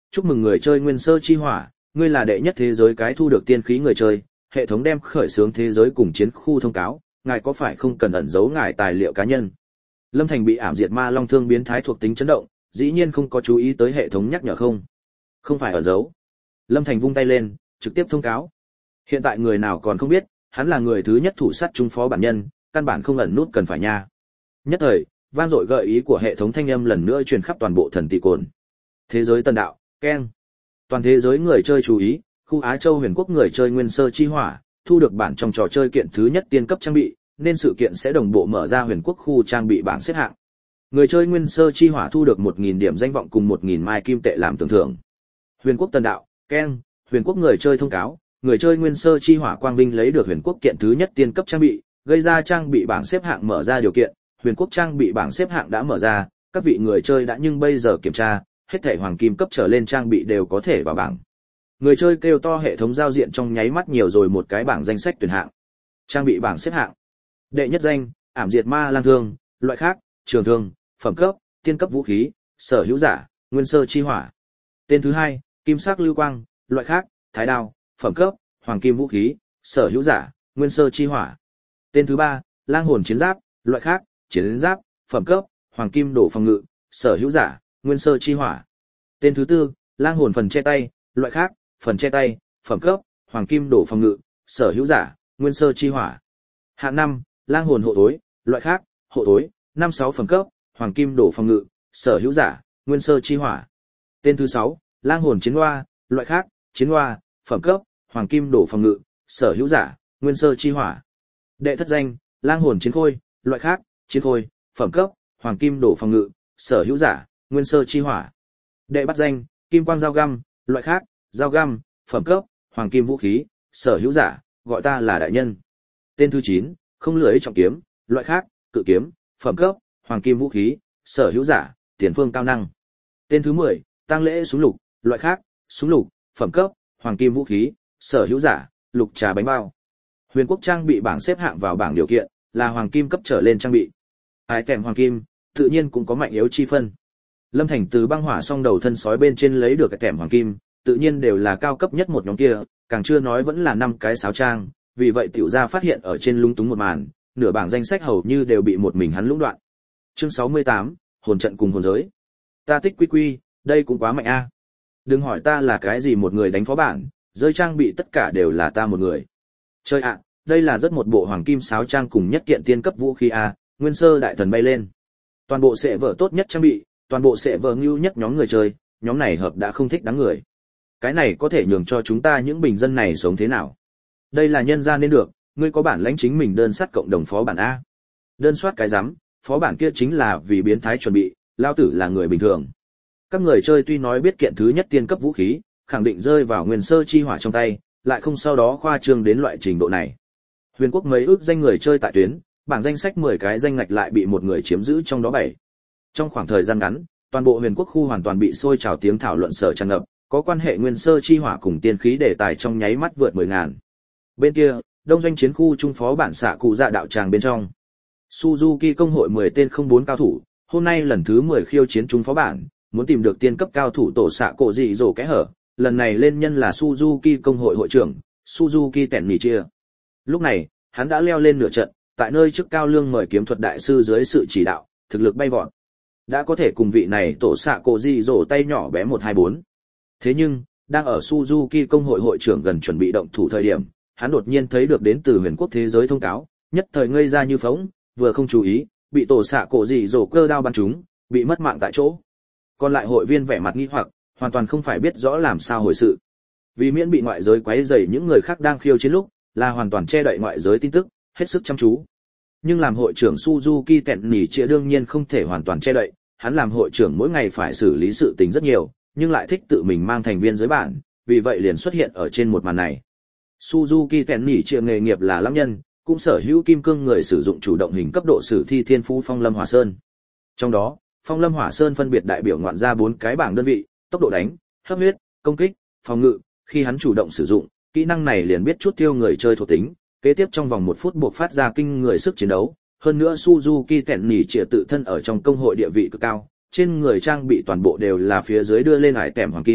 Chúc mừng người chơi Nguyên Sơ Chi Hỏa, ngươi là đệ nhất thế giới cái thu được tiên khí người chơi, hệ thống đem khởi xướng thế giới cùng chiến khu thông cáo, ngài có phải không cần ẩn giấu ngài tài liệu cá nhân. Lâm Thành bị ảm diệt ma long thương biến thái thuộc tính chấn động, dĩ nhiên không có chú ý tới hệ thống nhắc nhở không. Không phải ẩn giấu. Lâm Thành vung tay lên, trực tiếp thông cáo. Hiện tại người nào còn không biết, hắn là người thứ nhất thủ sát trung phó bản nhân, căn bản không ẩn nút cần phải nha. Nhất thời, vang dội gợi ý của hệ thống thanh âm lần nữa truyền khắp toàn bộ thần tỷ cồn. Thế giới tân đạo, keng. Toàn thế giới người chơi chú ý, khu Á Châu Huyền Quốc người chơi Nguyên Sơ Chi Hỏa, thu được bản trong trò chơi kiện thứ nhất tiên cấp trang bị, nên sự kiện sẽ đồng bộ mở ra Huyền Quốc khu trang bị bảng xếp hạng. Người chơi Nguyên Sơ Chi Hỏa thu được một nghìn điểm danh vọng cùng một nghìn mai kim tệ làm tưởng thưởng. Huyền Quốc tân đạo, keng. Huyền Quốc người chơi thông cáo, người chơi Nguyên Sơ Chi Hỏa Quang Vinh lấy được Huyền Quốc kiện thứ nhất tiên cấp trang bị, gây ra trang bị bảng xếp hạng mở ra điều kiện, Huyền Quốc trang bị bảng xếp hạng đã mở ra, các vị người chơi đã nhưng bây giờ kiểm tra, hết thảy hoàng kim cấp trở lên trang bị đều có thể vào bảng. Người chơi kêu to hệ thống giao diện trong nháy mắt nhiều rồi một cái bảng danh sách tuyển hạng. Trang bị bảng xếp hạng. Đệ nhất danh, ảm diệt ma lang thương, loại khác, trường thương, phẩm cấp, tiên cấp vũ khí, sở hữu giả, Nguyên Sơ Chi Hỏa. Tên thứ hai, kim sắc lưu quang, loại khác, thái đao, phẩm cấp, hoàng kim vũ khí, sở hữu giả, Nguyên Sơ Chi Hỏa. Tên thứ ba, lang hồn chiến giáp, loại khác, chiến giáp, phẩm cấp, hoàng kim đổ phòng ngự, sở hữu giả, Nguyên Sơ Chi Hỏa. Tên thứ tư, lang hồn phần che tay, loại khác, phần che tay, phẩm cấp, hoàng kim đổ phòng ngự, sở hữu giả, Nguyên Sơ Chi Hỏa. Hạng năm, lang hồn hộ tối, loại khác, hộ tối, năm sáu phẩm cấp, hoàng kim đổ phòng ngự, sở hữu giả, Nguyên Sơ Chi Hỏa. Tên thứ sáu, lang hồn chiến hoa, loại khác, chiến hoa, phẩm cấp, hoàng kim đổ phòng ngự, sở hữu giả, Nguyên Sơ Chi Hỏa. Đệ thất danh, lang hồn chiến khôi, loại khác, chiến khôi, phẩm cấp, hoàng kim đổ phòng ngự, sở hữu giả, Nguyên Sơ Chi Hỏa. Đệ bát danh, kim quang dao găm, loại khác, dao găm, phẩm cấp, hoàng kim vũ khí, sở hữu giả, gọi ta là đại nhân. Tên thứ chín, không lưỡi trọng kiếm, loại khác, cự kiếm, phẩm cấp, hoàng kim vũ khí, sở hữu giả, tiền phương cao năng. Tên thứ mười, tang lễ súng lục, loại khác, súng lục, phẩm cấp, hoàng kim vũ khí, sở hữu giả, lục trà bánh bao. Huyền Quốc trang bị bảng xếp hạng vào bảng điều kiện là hoàng kim cấp trở lên trang bị. Ai kèm hoàng kim, tự nhiên cũng có mạnh yếu chi phân. Lâm Thành từ băng hỏa song đầu thân sói bên trên lấy được cái kèm hoàng kim, tự nhiên đều là cao cấp nhất một nhóm kia, càng chưa nói vẫn là năm cái sáo trang, vì vậy tiểu gia phát hiện ở trên lúng túng một màn, nửa bảng danh sách hầu như đều bị một mình hắn lũng đoạn. Chương sáu mươi tám, hồn trận cùng hồn giới. Ta tích quy quy, đây cũng quá mạnh a. Đừng hỏi ta là cái gì một người đánh phó bản, rơi trang bị tất cả đều là ta một người. Chơi ạ, đây là rất một bộ hoàng kim sáo trang cùng nhất kiện tiên cấp vũ khí a, Nguyên Sơ đại thần bay lên. Toàn bộ sẽ vở tốt nhất trang bị, toàn bộ sẽ vở ngưu nhất nhóm người chơi, nhóm này hợp đã không thích đáng người. Cái này có thể nhường cho chúng ta những bình dân này sống thế nào? Đây là nhân gian nên được, ngươi có bản lãnh chính mình đơn sát cộng đồng phó bản a. Đơn soát cái rắm, phó bản kia chính là vì biến thái chuẩn bị, lao tử là người bình thường. Các người chơi tuy nói biết kiện thứ nhất tiên cấp vũ khí, khẳng định rơi vào Nguyên Sơ Chi Hỏa trong tay, lại không sau đó khoa trương đến loại trình độ này. Huyền Quốc mấy ước danh người chơi tại tuyến, bảng danh sách mười cái danh ngạch lại bị một người chiếm giữ trong đó bảy. Trong khoảng thời gian ngắn, toàn bộ Huyền Quốc khu hoàn toàn bị sôi trào tiếng thảo luận sở tràn ngập, có quan hệ Nguyên Sơ Chi Hỏa cùng tiên khí đề tài trong nháy mắt vượt mười ngàn. Bên kia, đông doanh chiến khu trung phó bản xạ cụ dạ đạo tràng bên trong. Suzuki công hội mười tên không bốn cao thủ, hôm nay lần thứ mười khiêu chiến trung phó bản, muốn tìm được tiên cấp cao thủ tổ xạ cổ dị rổ kẽ hở, lần này lên nhân là Suzuki công hội hội trưởng, Suzuki Tèn Nỉ Chia. Lúc này, hắn đã leo lên nửa trận, tại nơi trước cao lương mời kiếm thuật đại sư dưới sự chỉ đạo, thực lực bay vọt. Đã có thể cùng vị này tổ xạ cổ dị rổ tay nhỏ bé một hai bốn. Thế nhưng, đang ở Suzuki công hội hội trưởng gần chuẩn bị động thủ thời điểm, hắn đột nhiên thấy được đến từ Huyền Quốc thế giới thông cáo, nhất thời ngây ra như phỗng, vừa không chú ý, bị tổ xạ cổ dị rổ cơ đao bắn trúng, bị mất mạng tại chỗ. Còn lại hội viên vẻ mặt nghi hoặc, hoàn toàn không phải biết rõ làm sao hồi sự. Vì miễn bị ngoại giới quấy rầy những người khác đang khiêu chiến lúc, là hoàn toàn che đậy ngoại giới tin tức, hết sức chăm chú. Nhưng làm hội trưởng Suzuki Tèn Nỉ Chia đương nhiên không thể hoàn toàn che đậy, hắn làm hội trưởng mỗi ngày phải xử lý sự tình rất nhiều, nhưng lại thích tự mình mang thành viên giới bản, vì vậy liền xuất hiện ở trên một màn này. Suzuki Tèn Nỉ Chia nghề nghiệp là lãm nhân, cũng sở hữu kim cương người sử dụng chủ động hình cấp độ sử thi thiên phú Phong Lâm Hỏa Sơn. Trong đó, Phong Lâm Hỏa Sơn phân biệt đại biểu ngoạn ra bốn cái bảng đơn vị, tốc độ đánh, hấp huyết, công kích, phòng ngự, khi hắn chủ động sử dụng, kỹ năng này liền biết chút tiêu người chơi thuộc tính, kế tiếp trong vòng một phút buộc phát ra kinh người sức chiến đấu. Hơn nữa Suzuki Tèn Nỉ Chia tự thân ở trong công hội địa vị cực cao, trên người trang bị toàn bộ đều là phía dưới đưa lên ải tèm hoàng kim,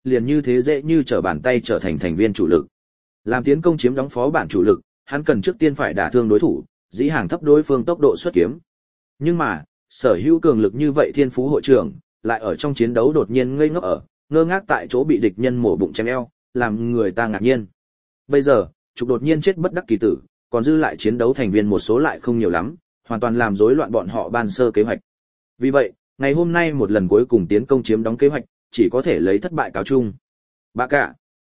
liền như thế dễ như trở bàn tay trở thành thành viên chủ lực. Làm tiến công chiếm đóng phó bản chủ lực, hắn cần trước tiên phải đả thương đối thủ, dĩ hàng thấp đối phương tốc độ xuất kiếm. Nhưng mà, sở hữu cường lực như vậy thiên phú hội trưởng, lại ở trong chiến đấu đột nhiên ngây ngốc ở, ngơ ngác tại chỗ bị địch nhân mổ bụng chém eo, làm người ta ngạc nhiên. Bây giờ, trục đột nhiên chết bất đắc kỳ tử, còn dư lại chiến đấu thành viên một số lại không nhiều lắm, hoàn toàn làm rối loạn bọn họ ban sơ kế hoạch. Vì vậy, ngày hôm nay một lần cuối cùng tiến công chiếm đóng kế hoạch, chỉ có thể lấy thất bại cáo chung. Bà cả.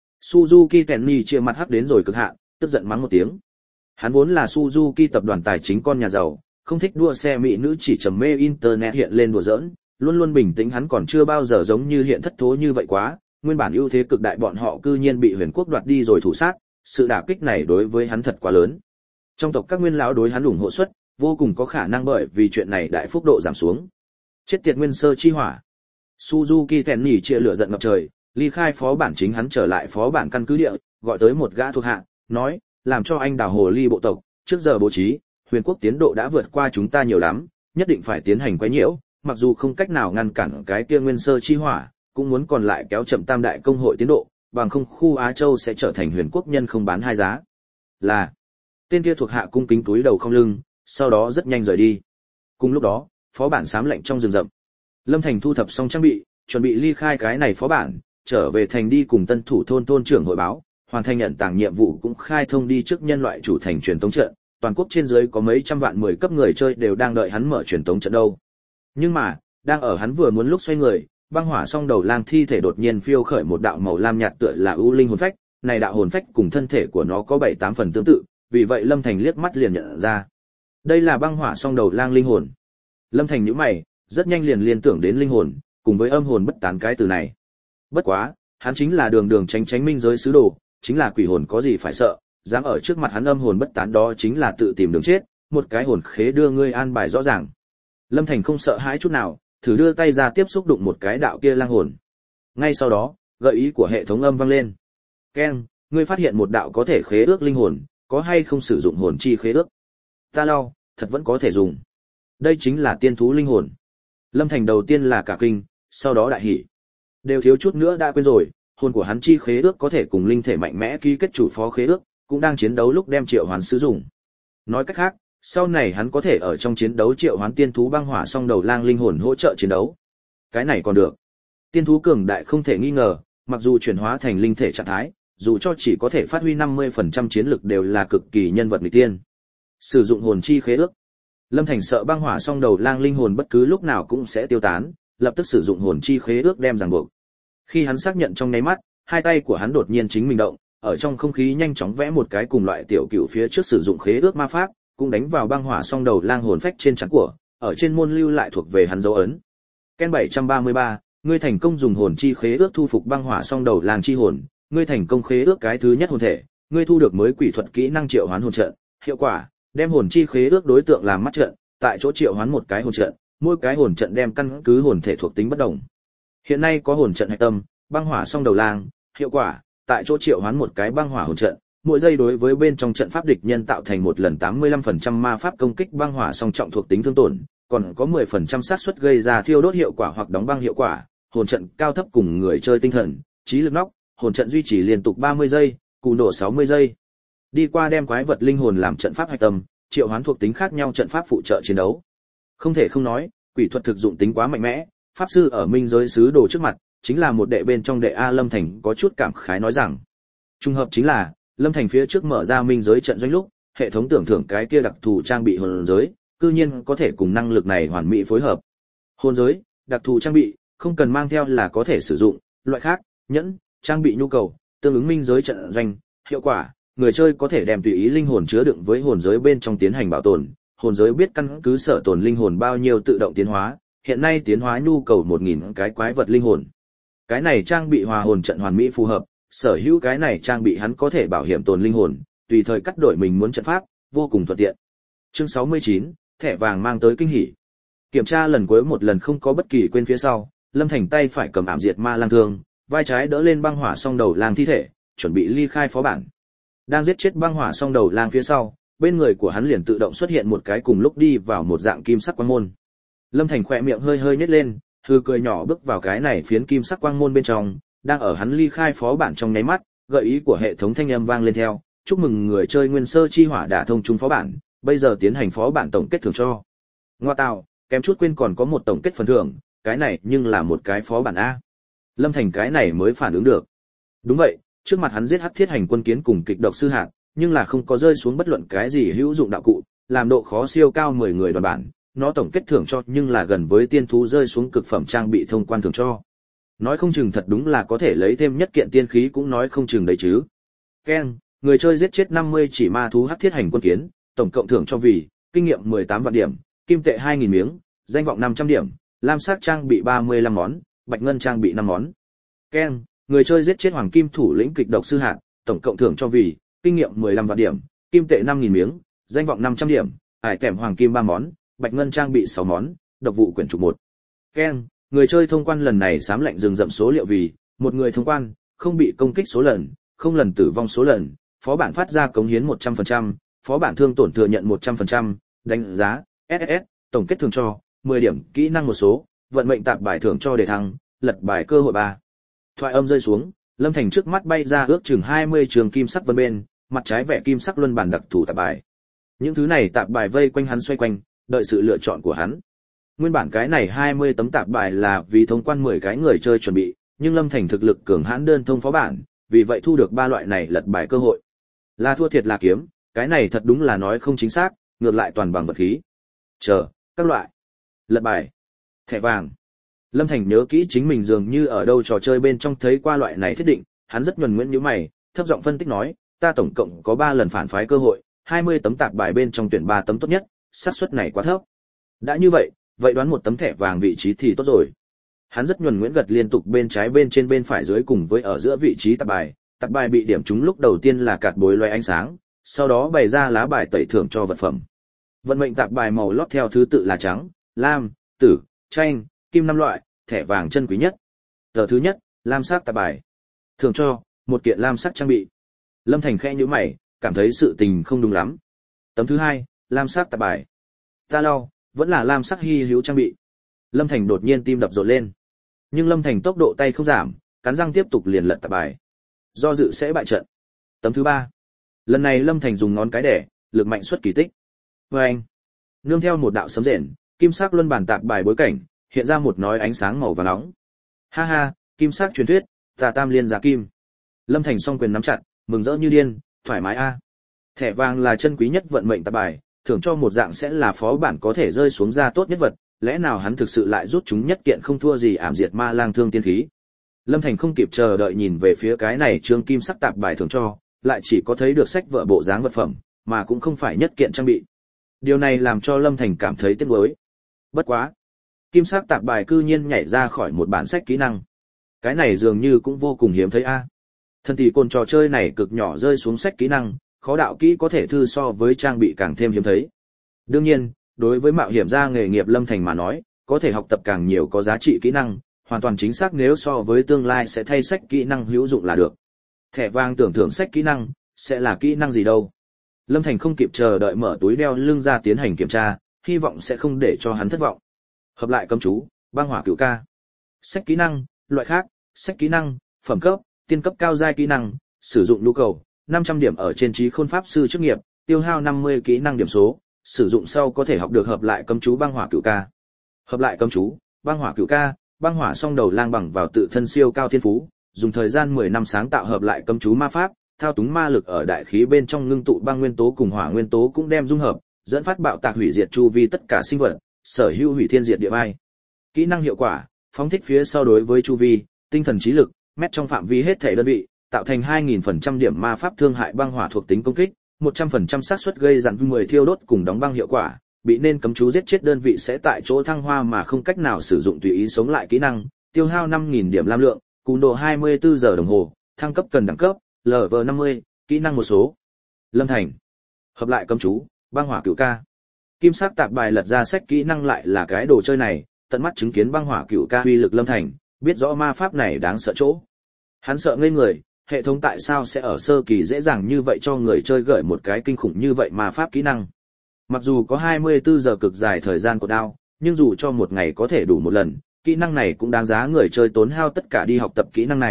Suzuki Tenny chia mặt hắc đến rồi cực hạn, tức giận mắng một tiếng. Hắn vốn là Suzuki tập đoàn tài chính con nhà giàu, không thích đua xe mỹ nữ, chỉ trầm mê internet hiện lên đùa giỡn, luôn luôn bình tĩnh, hắn còn chưa bao giờ giống như hiện thất thố như vậy quá, nguyên bản ưu thế cực đại bọn họ cư nhiên bị Huyền Quốc đoạt đi rồi thủ sát, sự đả kích này đối với hắn thật quá lớn. Trong tộc các nguyên lão đối hắn ủng hộ suất, vô cùng có khả năng bởi vì chuyện này đại phúc độ giảm xuống. Chết tiệt nguyên sơ chi hỏa. Suzuki Tenny chia lửa giận ngập trời, ly khai phó bản chính hắn trở lại phó bản căn cứ địa, gọi tới một gã thuộc hạ, nói, làm cho anh đào hồ ly bộ tộc, trước giờ bố trí, Huyền Quốc tiến độ đã vượt qua chúng ta nhiều lắm, nhất định phải tiến hành quấy nhiễu, mặc dù không cách nào ngăn cản cái kia nguyên sơ chi hỏa, cũng muốn còn lại kéo chậm tam đại công hội tiến độ, bằng không khu Á Châu sẽ trở thành Huyền Quốc nhân không bán hai giá. Là, tên kia thuộc hạ cung kính túi đầu không lưng, sau đó rất nhanh rời đi. Cùng lúc đó, phó bản xám lạnh trong rừng rậm. Lâm Thành thu thập xong trang bị, chuẩn bị ly khai cái này phó bản, trở về thành đi cùng tân thủ thôn thôn trưởng hội báo, hoàn thành nhận tảng nhiệm vụ cũng khai thông đi trước nhân loại chủ thành truyền tống trận, toàn quốc trên dưới có mấy trăm vạn mười cấp người chơi đều đang đợi hắn mở truyền tống trận đâu. Nhưng mà, đang ở hắn vừa muốn lúc xoay người, băng hỏa song đầu lang thi thể đột nhiên phiêu khởi một đạo màu lam nhạt tựa là ưu linh hồn phách, này đạo hồn phách cùng thân thể của nó có bảy tám phần tương tự, vì vậy Lâm Thành liếc mắt liền nhận ra. Đây là băng hỏa song đầu lang linh hồn. Lâm Thành nhíu mày, rất nhanh liền liên tưởng đến linh hồn, cùng với âm hồn bất tán cái từ này. Bất quá, hắn chính là đường đường tránh tránh minh giới sứ đồ, chính là quỷ hồn có gì phải sợ, dám ở trước mặt hắn âm hồn bất tán đó chính là tự tìm đường chết, một cái hồn khế đưa ngươi an bài rõ ràng. Lâm Thành không sợ hãi chút nào, thử đưa tay ra tiếp xúc đụng một cái đạo kia lang hồn. Ngay sau đó, gợi ý của hệ thống âm vang lên. Ken, ngươi phát hiện một đạo có thể khế ước linh hồn, có hay không sử dụng hồn chi khế ước? Ta lau, thật vẫn có thể dùng. Đây chính là tiên thú linh hồn. Lâm Thành đầu tiên là cả kinh, sau đó đại hỉ. Đều thiếu chút nữa đã quên rồi, hồn của hắn chi khế ước có thể cùng linh thể mạnh mẽ ký kết chủ phó khế ước, cũng đang chiến đấu lúc đem triệu hoán sử dụng. Nói cách khác, sau này hắn có thể ở trong chiến đấu triệu hoán tiên thú băng hỏa song đầu lang linh hồn hỗ trợ chiến đấu. Cái này còn được. Tiên thú cường đại không thể nghi ngờ, mặc dù chuyển hóa thành linh thể trạng thái, dù cho chỉ có thể phát huy năm mươi phần trăm chiến lực đều là cực kỳ nhân vật nghịch tiên. Sử dụng hồn chi khế ước. Lâm Thành sợ băng hỏa song đầu lang linh hồn bất cứ lúc nào cũng sẽ tiêu tán, lập tức sử dụng hồn chi khế ước đem ràng buộc. Khi hắn xác nhận trong nháy mắt, hai tay của hắn đột nhiên chính mình động, ở trong không khí nhanh chóng vẽ một cái cùng loại tiểu cựu phía trước sử dụng khế ước ma pháp, cũng đánh vào băng hỏa song đầu lang hồn phách trên trán của, ở trên môn lưu lại thuộc về hắn dấu ấn. Ken bảy trăm ba mươi ba, ngươi thành công dùng hồn chi khế ước thu phục băng hỏa song đầu lang chi hồn, ngươi thành công khế ước cái thứ nhất hồn thể, ngươi thu được mới quỷ thuật kỹ năng triệu hoán hồn trận, hiệu quả, đem hồn chi khế ước đối tượng làm mắt trận, tại chỗ triệu hoán một cái hồn trận, mỗi cái hồn trận đem căn cứ hồn thể thuộc tính bất đồng. Hiện nay có hồn trận hạch tâm, băng hỏa song đầu lang, hiệu quả, tại chỗ triệu hoán một cái băng hỏa hồn trận, mỗi giây đối với bên trong trận pháp địch nhân tạo thành một lần tám mươi lăm phần trăm ma pháp công kích băng hỏa song trọng thuộc tính thương tổn, còn có mười phần trăm xác suất gây ra thiêu đốt hiệu quả hoặc đóng băng hiệu quả, hồn trận cao thấp cùng người chơi tinh thần, trí lực nóc, hồn trận duy trì liên tục ba mươi giây, cù nổ sáu mươi giây. Đi qua đem quái vật linh hồn làm trận pháp hạch tâm, triệu hoán thuộc tính khác nhau trận pháp phụ trợ chiến đấu. Không thể không nói, quỷ thuật thực dụng tính quá mạnh mẽ, pháp sư ở minh giới sứ đồ trước mặt, chính là một đệ bên trong đệ A. Lâm Thành có chút cảm khái nói rằng, trùng hợp chính là, Lâm Thành phía trước mở ra minh giới trận doanh lúc, hệ thống tưởng thưởng cái kia đặc thù trang bị hồn giới, cư nhiên có thể cùng năng lực này hoàn mỹ phối hợp. Hồn giới, đặc thù trang bị, không cần mang theo là có thể sử dụng, loại khác, nhẫn, trang bị nhu cầu, tương ứng minh giới trận doanh, hiệu quả, người chơi có thể đem tùy ý linh hồn chứa đựng với hồn giới bên trong tiến hành bảo tồn, hồn giới biết căn cứ sở tồn linh hồn bao nhiêu tự động tiến hóa, hiện nay tiến hóa nhu cầu một nghìn cái quái vật linh hồn. Cái này trang bị hòa hồn trận hoàn mỹ phù hợp, sở hữu cái này trang bị hắn có thể bảo hiểm tồn linh hồn, tùy thời cắt đổi mình muốn trận pháp, vô cùng thuận tiện. Chương sáu mươi chín, thẻ vàng mang tới kinh hỉ. Kiểm tra lần cuối một lần không có bất kỳ quên phía sau, Lâm Thành tay phải cầm ảm diệt ma lang thương, vai trái đỡ lên băng hỏa song đầu lang thi thể, chuẩn bị ly khai phó bản. Đang giết chết băng hỏa song đầu lang phía sau, bên người của hắn liền tự động xuất hiện một cái cùng lúc đi vào một dạng kim sắc quang môn. Lâm Thành khỏe miệng hơi hơi nhếch lên, hư cười nhỏ bước vào cái này phiến kim sắc quang môn bên trong, đang ở hắn ly khai phó bản trong nháy mắt, gợi ý của hệ thống thanh âm vang lên theo, chúc mừng người chơi nguyên sơ chi hỏa đả thông trung phó bản, bây giờ tiến hành phó bản tổng kết thưởng cho. Ngoa tạo, kém chút quên còn có một tổng kết phần thưởng, cái này nhưng là một cái phó bản A. Lâm Thành cái này mới phản ứng được. Đúng vậy, trước mặt hắn giết hắc thiết hành quân kiến cùng kịch độc sư hạt, nhưng là không có rơi xuống bất luận cái gì hữu dụng đạo cụ, làm độ khó siêu cao mười người đoàn bản, nó tổng kết thưởng cho nhưng là gần với tiên thú rơi xuống cực phẩm trang bị thông quan thưởng cho. Nói không chừng thật đúng là có thể lấy thêm nhất kiện tiên khí cũng nói không chừng đấy chứ. Ken, người chơi giết chết năm mươi chỉ ma thú hắc thiết hành quân kiến, tổng cộng thưởng cho vì kinh nghiệm mười tám vạn điểm, kim tệ hai nghìn miếng, danh vọng năm trăm điểm, lam sắc trang bị ba mươi lăm món, bạch ngân trang bị năm món. Ken, người chơi giết chết hoàng kim thủ lĩnh kịch độc sư hạt, tổng cộng thưởng cho vì kinh nghiệm mười lăm vạn điểm, kim tệ năm nghìn miếng, danh vọng năm trăm điểm, ải kèm hoàng kim ba món, bạch ngân trang bị sáu món, độc vụ quyển trục một. Ken, người chơi thông quan lần này xám lệnh rừng rậm số liệu vì một người thông quan, không bị công kích số lần, không lần tử vong số lần, phó bản phát ra cống hiến một trăm phần trăm, phó bản thương tổn thừa nhận một trăm phần trăm, đánh giá ét ét ét, tổng kết thưởng cho mười điểm, kỹ năng một số, vận mệnh tạp bài thưởng cho đề thăng, lật bài cơ hội ba. Thoại âm rơi xuống, Lâm Thành trước mắt bay ra ước chừng hai mươi trường kim sắc vân bên, mặt trái vẽ kim sắc luân bản đặc thù tạp bài. Những thứ này tạp bài vây quanh hắn xoay quanh, đợi sự lựa chọn của hắn. Nguyên bản cái này hai mươi tấm tạp bài là vì thông quan mười cái người chơi chuẩn bị, nhưng Lâm Thành thực lực cường hãn đơn thông phó bản, vì vậy thu được ba loại này lật bài cơ hội. Là thua thiệt là kiếm, cái này thật đúng là nói không chính xác, ngược lại toàn bằng vật khí. Chờ, các loại. Lật bài. Thẻ vàng. Lâm Thành nhớ kỹ chính mình dường như ở đâu trò chơi bên trong thấy qua loại này thiết định, hắn rất nhuần nhuyễn nhíu mày, thấp giọng phân tích nói, ta tổng cộng có ba lần phản phái cơ hội, hai mươi tấm tạp bài bên trong tuyển ba tấm tốt nhất, xác suất này quá thấp. Đã như vậy, vậy đoán một tấm thẻ vàng vị trí thì tốt rồi. Hắn rất nhuần nhuyễn gật liên tục bên trái bên trên bên phải dưới cùng với ở giữa vị trí tạp bài, tạp bài bị điểm trúng lúc đầu tiên là cạt bối loé ánh sáng, sau đó bày ra lá bài tẩy thưởng cho vật phẩm. Vận mệnh tạp bài màu lót theo thứ tự là trắng, lam, tử, chanh, kim năm loại, thẻ vàng chân quý nhất. Tờ thứ nhất, lam sắc tạp bài. Thưởng cho một kiện lam sắc trang bị. Lâm Thành khẽ nhíu mày, cảm thấy sự tình không đúng lắm. Tấm thứ hai, lam sắc tạp bài. Ta lau, vẫn là lam sắc hy hữu trang bị. Lâm Thành đột nhiên tim đập rộn lên. Nhưng Lâm Thành tốc độ tay không giảm, cắn răng tiếp tục liền lật tạp bài. Do dự sẽ bại trận. Tấm thứ ba. Lần này Lâm Thành dùng ngón cái đẻ, lực mạnh xuất kỳ tích. Và anh, nương theo một đạo sấm rền, kim sắc luân bản tạp bài bối cảnh, hiện ra một nói ánh sáng màu vàng nóng. Ha ha, kim sắc truyền thuyết, tà tam liên giá kim. Lâm Thành song quyền nắm chặt, mừng rỡ như điên, thoải mái a. Thẻ vàng là chân quý nhất vận mệnh tạp bài, thưởng cho một dạng sẽ là phó bản có thể rơi xuống ra tốt nhất vật, lẽ nào hắn thực sự lại rút chúng nhất kiện không thua gì ảm diệt ma lang thương tiên khí. Lâm Thành không kịp chờ đợi nhìn về phía cái này trương kim sắc tạp bài thưởng cho, lại chỉ có thấy được sách vở bộ dáng vật phẩm, mà cũng không phải nhất kiện trang bị. Điều này làm cho Lâm Thành cảm thấy tiếc nuối. Bất quá, kim sắc tạp bài cư nhiên nhảy ra khỏi một bản sách kỹ năng. Cái này dường như cũng vô cùng hiếm thấy a. À. Thần tỷ côn trò chơi này cực nhỏ rơi xuống sách kỹ năng, khó đạo kỹ có thể thư so với trang bị càng thêm hiếm thấy. Đương nhiên, đối với mạo hiểm gia nghề nghiệp Lâm Thành mà nói, có thể học tập càng nhiều có giá trị kỹ năng, hoàn toàn chính xác nếu so với tương lai sẽ thay sách kỹ năng hữu dụng là được. Thẻ vàng tưởng thưởng sách kỹ năng, sẽ là kỹ năng gì đâu. Lâm Thành không kịp chờ đợi mở túi đeo lưng ra tiến hành kiểm tra, hy vọng sẽ không để cho hắn thất vọng. Hợp lại cấm chú, băng hỏa cửu ca. Sách kỹ năng, loại khác, sách kỹ năng, phẩm cấp, tiên cấp cao giai kỹ năng, sử dụng nhu cầu, năm trăm điểm ở trên trí khôn pháp sư chức nghiệp, tiêu hao năm mươi kỹ năng điểm số, sử dụng sau có thể học được hợp lại cấm chú băng hỏa cửu ca. Hợp lại cấm chú, băng hỏa cửu ca, băng hỏa song đầu lang bằng vào tự thân siêu cao thiên phú, dùng thời gian mười năm sáng tạo hợp lại cấm chú ma pháp, thao túng ma lực ở đại khí bên trong ngưng tụ băng nguyên tố cùng hỏa nguyên tố cũng đem dung hợp, dẫn phát bạo tạc hủy diệt chu vi tất cả sinh vật, sở hữu hủy thiên diệt địa vai. Kỹ năng hiệu quả, phóng thích phía sau đối với chu vi, tinh thần trí lực, mét trong phạm vi hết thể đơn vị, tạo thành hai nghìn phần trăm điểm ma pháp thương hại băng hỏa thuộc tính công kích, một trăm phần trăm xác suất gây dặn mười thiêu đốt cùng đóng băng hiệu quả, bị nên cấm chú giết chết đơn vị sẽ tại chỗ thăng hoa mà không cách nào sử dụng tùy ý sống lại kỹ năng, tiêu hao năm nghìn điểm lam lượng, cùn độ hai mươi tư giờ đồng hồ, thăng cấp cần đẳng cấp, lờ vê năm mươi, kỹ năng một số. Lâm Thành. Hợp lại cấm chú, băng hỏa cửu ca. Kim sắc tạp bài lật ra sách kỹ năng lại là cái đồ chơi này, tận mắt chứng kiến băng hỏa cửu ca uy lực Lâm Thành, biết rõ ma pháp này đáng sợ chỗ. Hắn sợ ngây người, hệ thống tại sao sẽ ở sơ kỳ dễ dàng như vậy cho người chơi gửi một cái kinh khủng như vậy ma pháp kỹ năng. Mặc dù có hai mươi tư giờ cực dài thời gian của đao, nhưng dù cho một ngày có thể đủ một lần, kỹ năng này cũng đáng giá người chơi tốn hao tất cả đi học tập kỹ năng này,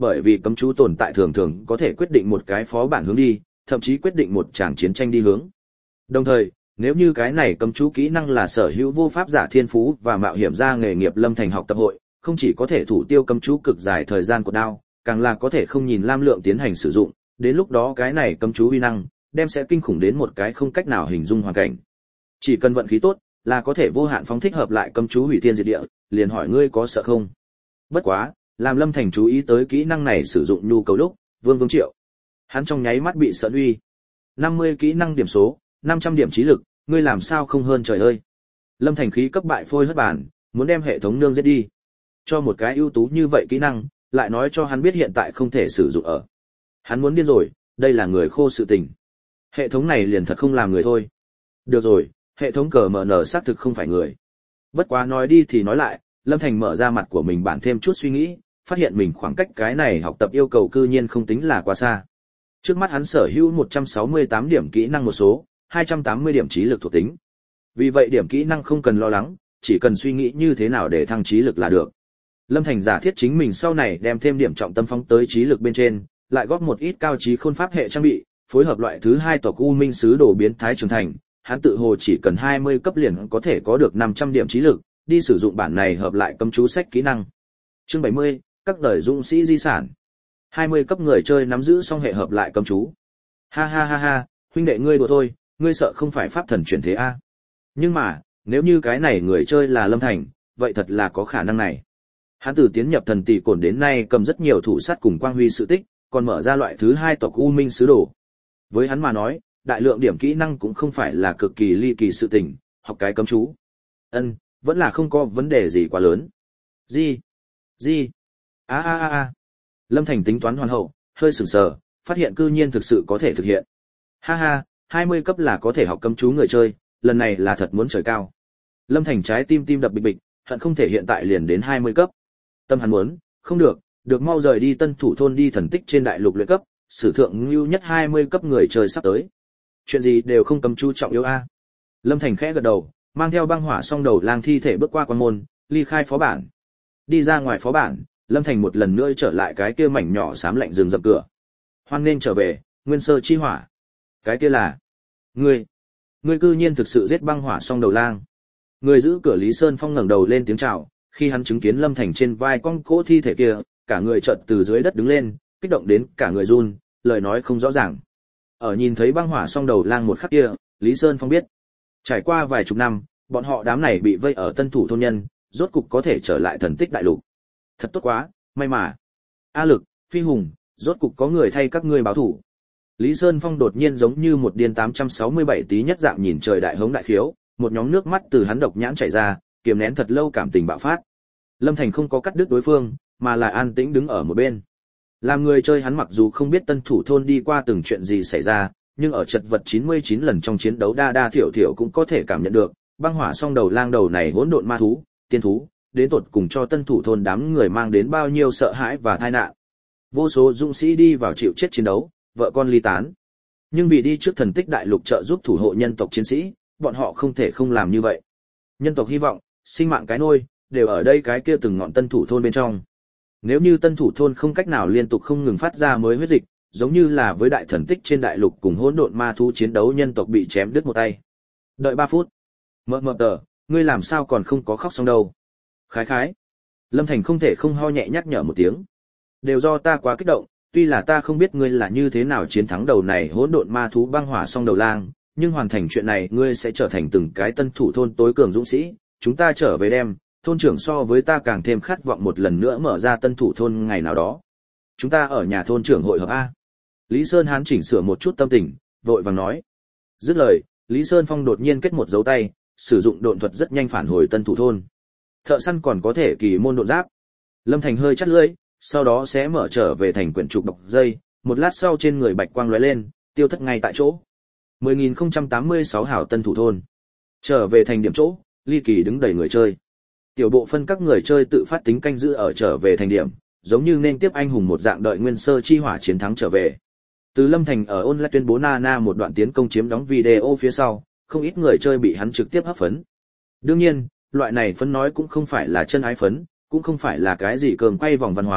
bởi vì cấm chú tồn tại thường thường có thể quyết định một cái phó bản hướng đi, thậm chí quyết định một tràng chiến tranh đi hướng. Đồng thời, nếu như cái này cấm chú kỹ năng là sở hữu vô pháp giả thiên phú và mạo hiểm gia nghề nghiệp Lâm Thành học tập hội, không chỉ có thể thủ tiêu cấm chú cực dài thời gian của đao, càng là có thể không nhìn lam lượng tiến hành sử dụng, đến lúc đó cái này cấm chú uy năng đem sẽ kinh khủng đến một cái không cách nào hình dung hoàn cảnh. Chỉ cần vận khí tốt, là có thể vô hạn phóng thích hợp lại cấm chú hủy thiên diệt địa, liền hỏi ngươi có sợ không? Bất quá, làm Lâm Thành chú ý tới kỹ năng này sử dụng nhu cầu lúc, Vương Vương Triệu, hắn trong nháy mắt bị sợ uy. năm mươi kỹ năng điểm số, năm trăm điểm trí lực, ngươi làm sao không hơn trời ơi? Lâm Thành khí cấp bại phôi hất bàn, muốn đem hệ thống nương giết đi. Cho một cái ưu tú như vậy kỹ năng, lại nói cho hắn biết hiện tại không thể sử dụng ở. Hắn muốn điên rồi, đây là người khô sự tình. Hệ thống này liền thật không làm người thôi. Được rồi, hệ thống cờ mở nở xác thực không phải người. Bất quá nói đi thì nói lại, Lâm Thành mở ra mặt của mình bản thêm chút suy nghĩ, phát hiện mình khoảng cách cái này học tập yêu cầu cư nhiên không tính là quá xa. Trước mắt hắn sở hữu một trăm sáu mươi tám điểm kỹ năng một số, hai trăm tám mươi điểm trí lực thuộc tính. Vì vậy điểm kỹ năng không cần lo lắng, chỉ cần suy nghĩ như thế nào để thăng trí lực là được. Lâm Thành giả thiết chính mình sau này đem thêm điểm trọng tâm phóng tới trí lực bên trên, lại góp một ít cao trí khôn pháp hệ trang bị, phối hợp loại thứ hai tộc U Minh sứ đồ biến thái trưởng thành, hắn tự hồ chỉ cần hai mươi cấp liền có thể có được năm trăm điểm trí lực, đi sử dụng bản này hợp lại cấm chú sách kỹ năng. Chương bảy mươi, các đời dũng sĩ di sản. hai mươi cấp người chơi nắm giữ xong hệ hợp lại cấm chú. Ha ha ha ha, huynh đệ ngươi đùa thôi, ngươi sợ không phải pháp thần chuyển thế a? Nhưng mà, nếu như cái này người chơi là Lâm Thành, vậy thật là có khả năng này. Hắn từ tiến nhập thần tỷ cổn đến nay cầm rất nhiều thủ sắt cùng quang huy sự tích, còn mở ra loại thứ hai tộc U Minh sứ đồ. Với hắn mà nói, đại lượng điểm kỹ năng cũng không phải là cực kỳ ly kỳ sự tình, học cái cấm chú. Ân, vẫn là không có vấn đề gì quá lớn. Gì? Gì? A a a a. Lâm Thành tính toán hoàn hậu, hơi sửng sờ, phát hiện cư nhiên thực sự có thể thực hiện. Ha ha, hai mươi cấp là có thể học cấm chú người chơi, lần này là thật muốn trời cao. Lâm Thành trái tim tim đập bịch bịch, hận không thể hiện tại liền đến hai mươi cấp. Tâm hắn muốn, không được, được mau rời đi Tân Thủ thôn đi thần tích trên đại lục luyện cấp, sử thượng lưu nhất hai mươi cấp người chơi sắp tới. Chuyện gì đều không cấm chú trọng yếu a. Lâm Thành khẽ gật đầu, mang theo băng hỏa song đầu lang thi thể bước qua quan môn, ly khai phó bản. Đi ra ngoài phó bản, Lâm Thành một lần nữa trở lại cái kia mảnh nhỏ xám lạnh rừng rậm cửa. Hoan nên trở về, Nguyên Sơ chi hỏa. Cái kia là ngươi, ngươi cư nhiên thực sự giết băng hỏa song đầu lang. Người giữ cửa Lý Sơn Phong ngẩng đầu lên tiếng chào, khi hắn chứng kiến Lâm Thành trên vai con cỗ thi thể kia, cả người chợt từ dưới đất đứng lên, kích động đến cả người run, lời nói không rõ ràng. Ở nhìn thấy băng hỏa song đầu lang một khắc kia, Lý Sơn Phong biết, trải qua vài chục năm, bọn họ đám này bị vây ở Tân Thủ thôn nhân, rốt cục có thể trở lại thần tích đại lục. Thật tốt quá, may mà. A Lực, Phi Hùng, rốt cục có người thay các ngươi báo thủ. Lý Sơn Phong đột nhiên giống như một điên tám trăm sáu mươi bảy tí nhất dạng nhìn trời đại hống đại khiếu, một nhóm nước mắt từ hắn độc nhãn chảy ra, kiềm nén thật lâu cảm tình bạo phát. Lâm Thành không có cắt đứt đối phương, mà là an tĩnh đứng ở một bên. Làm người chơi hắn mặc dù không biết Tân Thủ thôn đi qua từng chuyện gì xảy ra, nhưng ở chật vật chín mươi chín lần trong chiến đấu đa đa thiểu thiểu cũng có thể cảm nhận được, băng hỏa song đầu lang đầu này hỗn độn ma thú, tiên thú, đến tột cùng cho Tân Thủ thôn đám người mang đến bao nhiêu sợ hãi và tai nạn. Vô số dũng sĩ đi vào chịu chết chiến đấu, vợ con ly tán. Nhưng vì đi trước thần tích đại lục trợ giúp thủ hộ nhân tộc chiến sĩ, bọn họ không thể không làm như vậy. Nhân tộc hy vọng, sinh mạng cái nôi, đều ở đây cái kia từng ngọn Tân Thủ thôn bên trong. Nếu như Tân Thủ thôn không cách nào liên tục không ngừng phát ra mới huyết dịch, giống như là với đại thần tích trên đại lục cùng hỗn độn ma thú chiến đấu nhân tộc bị chém đứt một tay. Đợi ba phút. Mờ mờ tờ, ngươi làm sao còn không có khóc xong đâu? Khái khái. Lâm Thành không thể không ho nhẹ nhắc nhở một tiếng. Đều do ta quá kích động, tuy là ta không biết ngươi là như thế nào chiến thắng đầu này hỗn độn ma thú băng hỏa song đầu lang, nhưng hoàn thành chuyện này ngươi sẽ trở thành từng cái Tân Thủ thôn tối cường dũng sĩ, chúng ta trở về đem, thôn trưởng so với ta càng thêm khát vọng một lần nữa mở ra Tân Thủ thôn ngày nào đó. Chúng ta ở nhà thôn trưởng hội hợp a. Lý Sơn Hán chỉnh sửa một chút tâm tình, vội vàng nói. Dứt lời, Lý Sơn Phong đột nhiên kết một dấu tay, sử dụng độn thuật rất nhanh phản hồi Tân Thủ thôn. Thợ săn còn có thể kỳ môn độn giáp. Lâm Thành hơi chắt lưỡi, sau đó sẽ mở trở về thành quyển trục độc dây, một lát sau trên người bạch quang lóe lên, tiêu thất ngay tại chỗ. mười nghìn không trăm tám mươi sáu hảo Tân Thủ thôn. Trở về thành điểm chỗ, ly kỳ đứng đầy người chơi. Tiểu bộ phân các người chơi tự phát tính canh giữ ở trở về thành điểm, giống như nên tiếp anh hùng một dạng đợi Nguyên Sơ chi hỏa chiến thắng trở về. Từ Lâm Thành ở online tuyên bố Nana một đoạn tiến công chiếm đóng video phía sau, không ít người chơi bị hắn trực tiếp hấp phấn. Đương nhiên, loại này phấn nói cũng không phải là chân ái phấn, cũng không phải là cái gì cơm quay vòng văn hóa,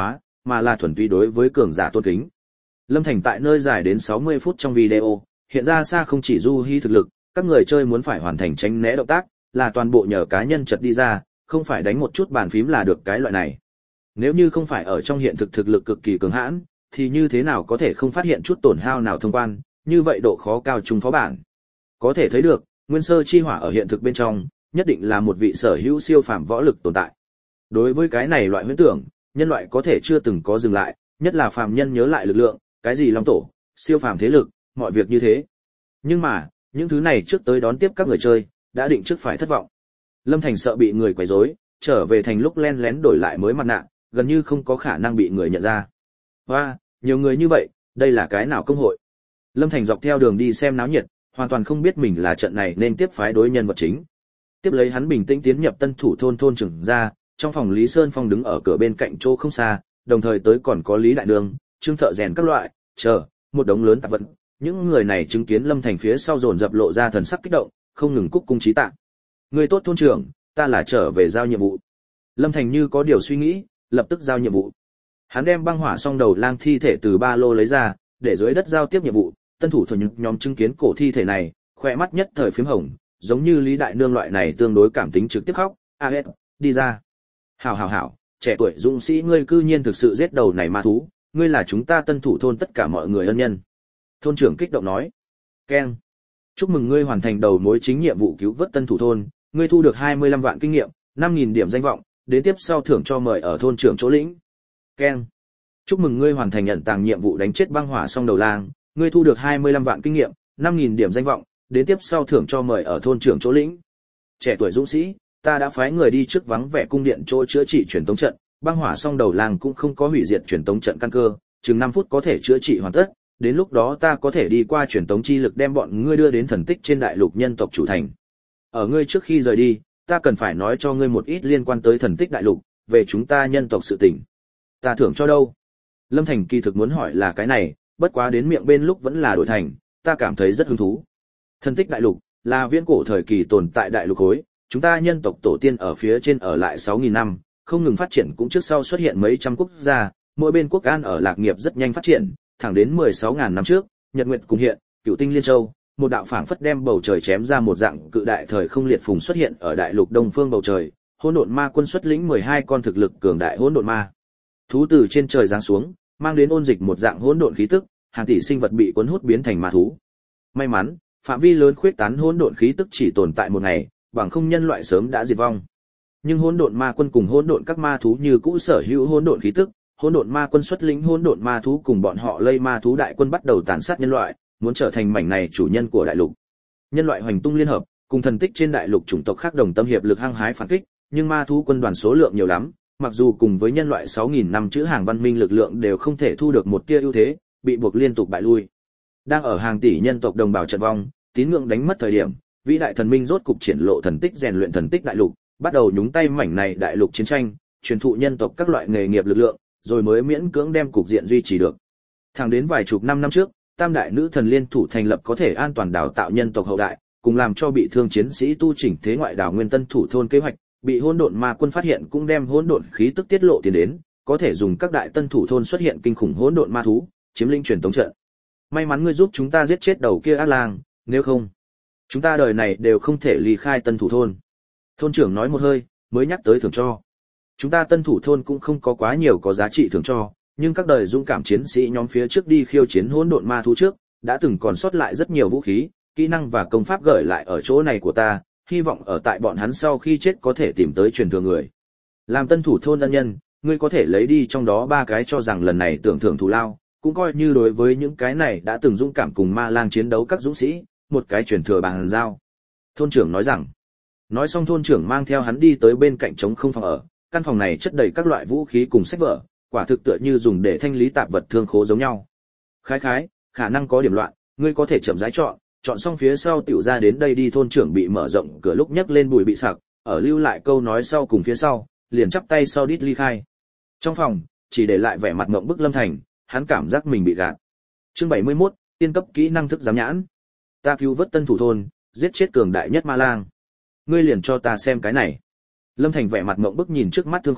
mà là thuần túy đối với cường giả tôn kính. Lâm Thành tại nơi dài đến sáu mươi phút trong video, hiện ra xa không chỉ du hy thực lực, các người chơi muốn phải hoàn thành tránh né động tác, là toàn bộ nhờ cá nhân chật đi ra, không phải đánh một chút bàn phím là được cái loại này. Nếu như không phải ở trong hiện thực thực lực cực kỳ cường hãn, thì như thế nào có thể không phát hiện chút tổn hao nào thông quan, như vậy độ khó cao trung phó bản. Có thể thấy được, Nguyên Sơ Chi Hỏa ở hiện thực bên trong, nhất định là một vị sở hữu siêu phàm võ lực tồn tại. Đối với cái này loại huyễn tưởng, nhân loại có thể chưa từng có dừng lại, nhất là phàm nhân nhớ lại lực lượng, cái gì long tổ, siêu phàm thế lực, mọi việc như thế. Nhưng mà, những thứ này trước tới đón tiếp các người chơi, đã định trước phải thất vọng. Lâm Thành sợ bị người quấy rối, trở về thành lúc len lén đổi lại mới mặt nạ, gần như không có khả năng bị người nhận ra. Hoa, nhiều người như vậy, đây là cái nào công hội? Lâm Thành dọc theo đường đi xem náo nhiệt, hoàn toàn không biết mình là trận này nên tiếp phái đối nhân vật chính. Tiếp lấy hắn bình tĩnh tiến nhập tân thủ thôn thôn trưởng ra, trong phòng Lý Sơn Phong đứng ở cửa bên cạnh chỗ không xa, đồng thời tới còn có Lý Đại Đường, Trương Thợ rèn các loại, chờ, một đống lớn tạp vật. Những người này chứng kiến Lâm Thành phía sau dồn dập lộ ra thần sắc kích động, không ngừng cúc cung trí tạ. Người tốt thôn trưởng, ta là trở về giao nhiệm vụ. Lâm Thành như có điều suy nghĩ, lập tức giao nhiệm vụ. Hắn đem băng hỏa song đầu lang thi thể từ ba lô lấy ra, để dưới đất giao tiếp nhiệm vụ. Tân thủ thuần nhóm chứng kiến cổ thi thể này, khỏe mắt nhất thời phím hồng, giống như Lý Đại Nương loại này tương đối cảm tính trực tiếp khóc. A hết, đi ra. Hảo hảo hảo, trẻ tuổi dũng sĩ ngươi cư nhiên thực sự giết đầu này ma thú, ngươi là chúng ta tân thủ thôn tất cả mọi người ân nhân. Thôn trưởng kích động nói. Keng. Chúc mừng ngươi hoàn thành đầu mối chính nhiệm vụ cứu vớt tân thủ thôn, ngươi thu được hai mươi lăm vạn kinh nghiệm, năm nghìn điểm danh vọng, đến tiếp sau thưởng cho mời ở thôn trưởng chỗ lĩnh. Keng. Chúc mừng ngươi hoàn thành nhận tàng nhiệm vụ đánh chết băng hỏa song đầu lang, ngươi thu được hai mươi lăm vạn kinh nghiệm, năm nghìn điểm danh vọng, đến tiếp sau thưởng cho mời ở thôn trưởng chỗ lĩnh. Trẻ tuổi dũng sĩ, ta đã phái người đi trước vắng vẻ cung điện chỗ chữa trị truyền tống trận, băng hỏa song đầu lang cũng không có hủy diệt truyền tống trận căn cơ, chừng năm phút có thể chữa trị hoàn tất, đến lúc đó ta có thể đi qua truyền tống chi lực đem bọn ngươi đưa đến thần tích trên đại lục nhân tộc chủ thành. Ở ngươi trước khi rời đi, ta cần phải nói cho ngươi một ít liên quan tới thần tích đại lục, về chúng ta nhân tộc sự tình. Ta thưởng cho đâu? Lâm Thành kỳ thực muốn hỏi là cái này, bất quá đến miệng bên lúc vẫn là đổi thành, ta cảm thấy rất hứng thú. Thần tích đại lục là viễn cổ thời kỳ tồn tại đại lục khối, chúng ta nhân tộc tổ tiên ở phía trên ở lại sáu nghìn năm, không ngừng phát triển cũng trước sau xuất hiện mấy trăm quốc gia, mỗi bên quốc an ở lạc nghiệp rất nhanh phát triển, thẳng đến mười sáu nghìn năm trước, Nhật Nguyệt cùng hiện, Cửu Tinh Liên Châu, một đạo phảng phất đem bầu trời chém ra một dạng cự đại thời không liệt phùng xuất hiện ở đại lục đông phương bầu trời, hỗn độn ma quân xuất lĩnh mười hai con thực lực cường đại hỗn độn ma thú từ trên trời giáng xuống, mang đến ôn dịch một dạng hỗn độn khí tức, hàng tỷ sinh vật bị cuốn hút biến thành ma thú. May mắn, phạm vi lớn khuyết tán hỗn độn khí tức chỉ tồn tại một ngày, bằng không nhân loại sớm đã diệt vong. Nhưng hỗn độn ma quân cùng hỗn độn các ma thú như cũ sở hữu hỗn độn khí tức, hỗn độn ma quân xuất lĩnh hỗn độn ma thú cùng bọn họ lây ma thú đại quân bắt đầu tàn sát nhân loại, muốn trở thành mảnh này chủ nhân của đại lục. Nhân loại hoành tung liên hợp, cùng thần tích trên đại lục chủng tộc khác đồng tâm hiệp lực hăng hái phản kích, nhưng ma thú quân đoàn số lượng nhiều lắm, mặc dù cùng với nhân loại sáu nghìn năm chữ hàng văn minh lực lượng đều không thể thu được một tia ưu thế, bị buộc liên tục bại lui. Đang ở hàng tỷ nhân tộc đồng bào trận vong, tín ngưỡng đánh mất thời điểm, vĩ đại thần minh rốt cục triển lộ thần tích rèn luyện thần tích đại lục, bắt đầu nhúng tay mảnh này đại lục chiến tranh, truyền thụ nhân tộc các loại nghề nghiệp lực lượng, rồi mới miễn cưỡng đem cục diện duy trì được. Thẳng đến vài chục năm năm trước, tam đại nữ thần liên thủ thành lập có thể an toàn đào tạo nhân tộc hậu đại, cùng làm cho bị thương chiến sĩ tu chỉnh thế ngoại đảo nguyên tân thủ thôn kế hoạch, bị hỗn độn ma quân phát hiện cũng đem hỗn độn khí tức tiết lộ tiền đến, có thể dùng các đại tân thủ thôn xuất hiện kinh khủng hỗn độn ma thú, chiếm lĩnh truyền tống trận. May mắn ngươi giúp chúng ta giết chết đầu kia ác lang, nếu không, chúng ta đời này đều không thể ly khai tân thủ thôn. Thôn trưởng nói một hơi, mới nhắc tới thưởng cho. Chúng ta tân thủ thôn cũng không có quá nhiều có giá trị thưởng cho, nhưng các đời dũng cảm chiến sĩ nhóm phía trước đi khiêu chiến hỗn độn ma thú trước, đã từng còn sót lại rất nhiều vũ khí, kỹ năng và công pháp gửi lại ở chỗ này của ta, hy vọng ở tại bọn hắn sau khi chết có thể tìm tới truyền thừa người. Làm tân thủ thôn ân nhân, ngươi có thể lấy đi trong đó ba cái cho rằng lần này tưởng thưởng thù lao, cũng coi như đối với những cái này đã từng dũng cảm cùng ma lang chiến đấu các dũng sĩ, một cái truyền thừa bằng giao. Thôn trưởng nói rằng, nói xong thôn trưởng mang theo hắn đi tới bên cạnh trống không phòng ở, căn phòng này chất đầy các loại vũ khí cùng sách vở, quả thực tựa như dùng để thanh lý tạp vật thương khố giống nhau. Khái khái, khả năng có điểm loạn, ngươi có thể chậm rãi chọn, chọn xong phía sau tiểu ra đến đây đi. Thôn trưởng bị mở rộng cửa lúc nhấc lên bùi bị sặc, ở lưu lại câu nói sau cùng phía sau, liền chắp tay sau đít ly khai. Trong phòng, chỉ để lại vẻ mặt ngậm bức Lâm Thành, hắn cảm giác mình bị gạt. Chương bảy mươi mốt, tiên cấp kỹ năng thức giám nhãn. Ta cứu vớt tân thủ thôn, giết chết cường đại nhất ma lang. Ngươi liền cho ta xem cái này. Lâm Thành vẻ mặt ngậm bức nhìn trước mắt thương khố,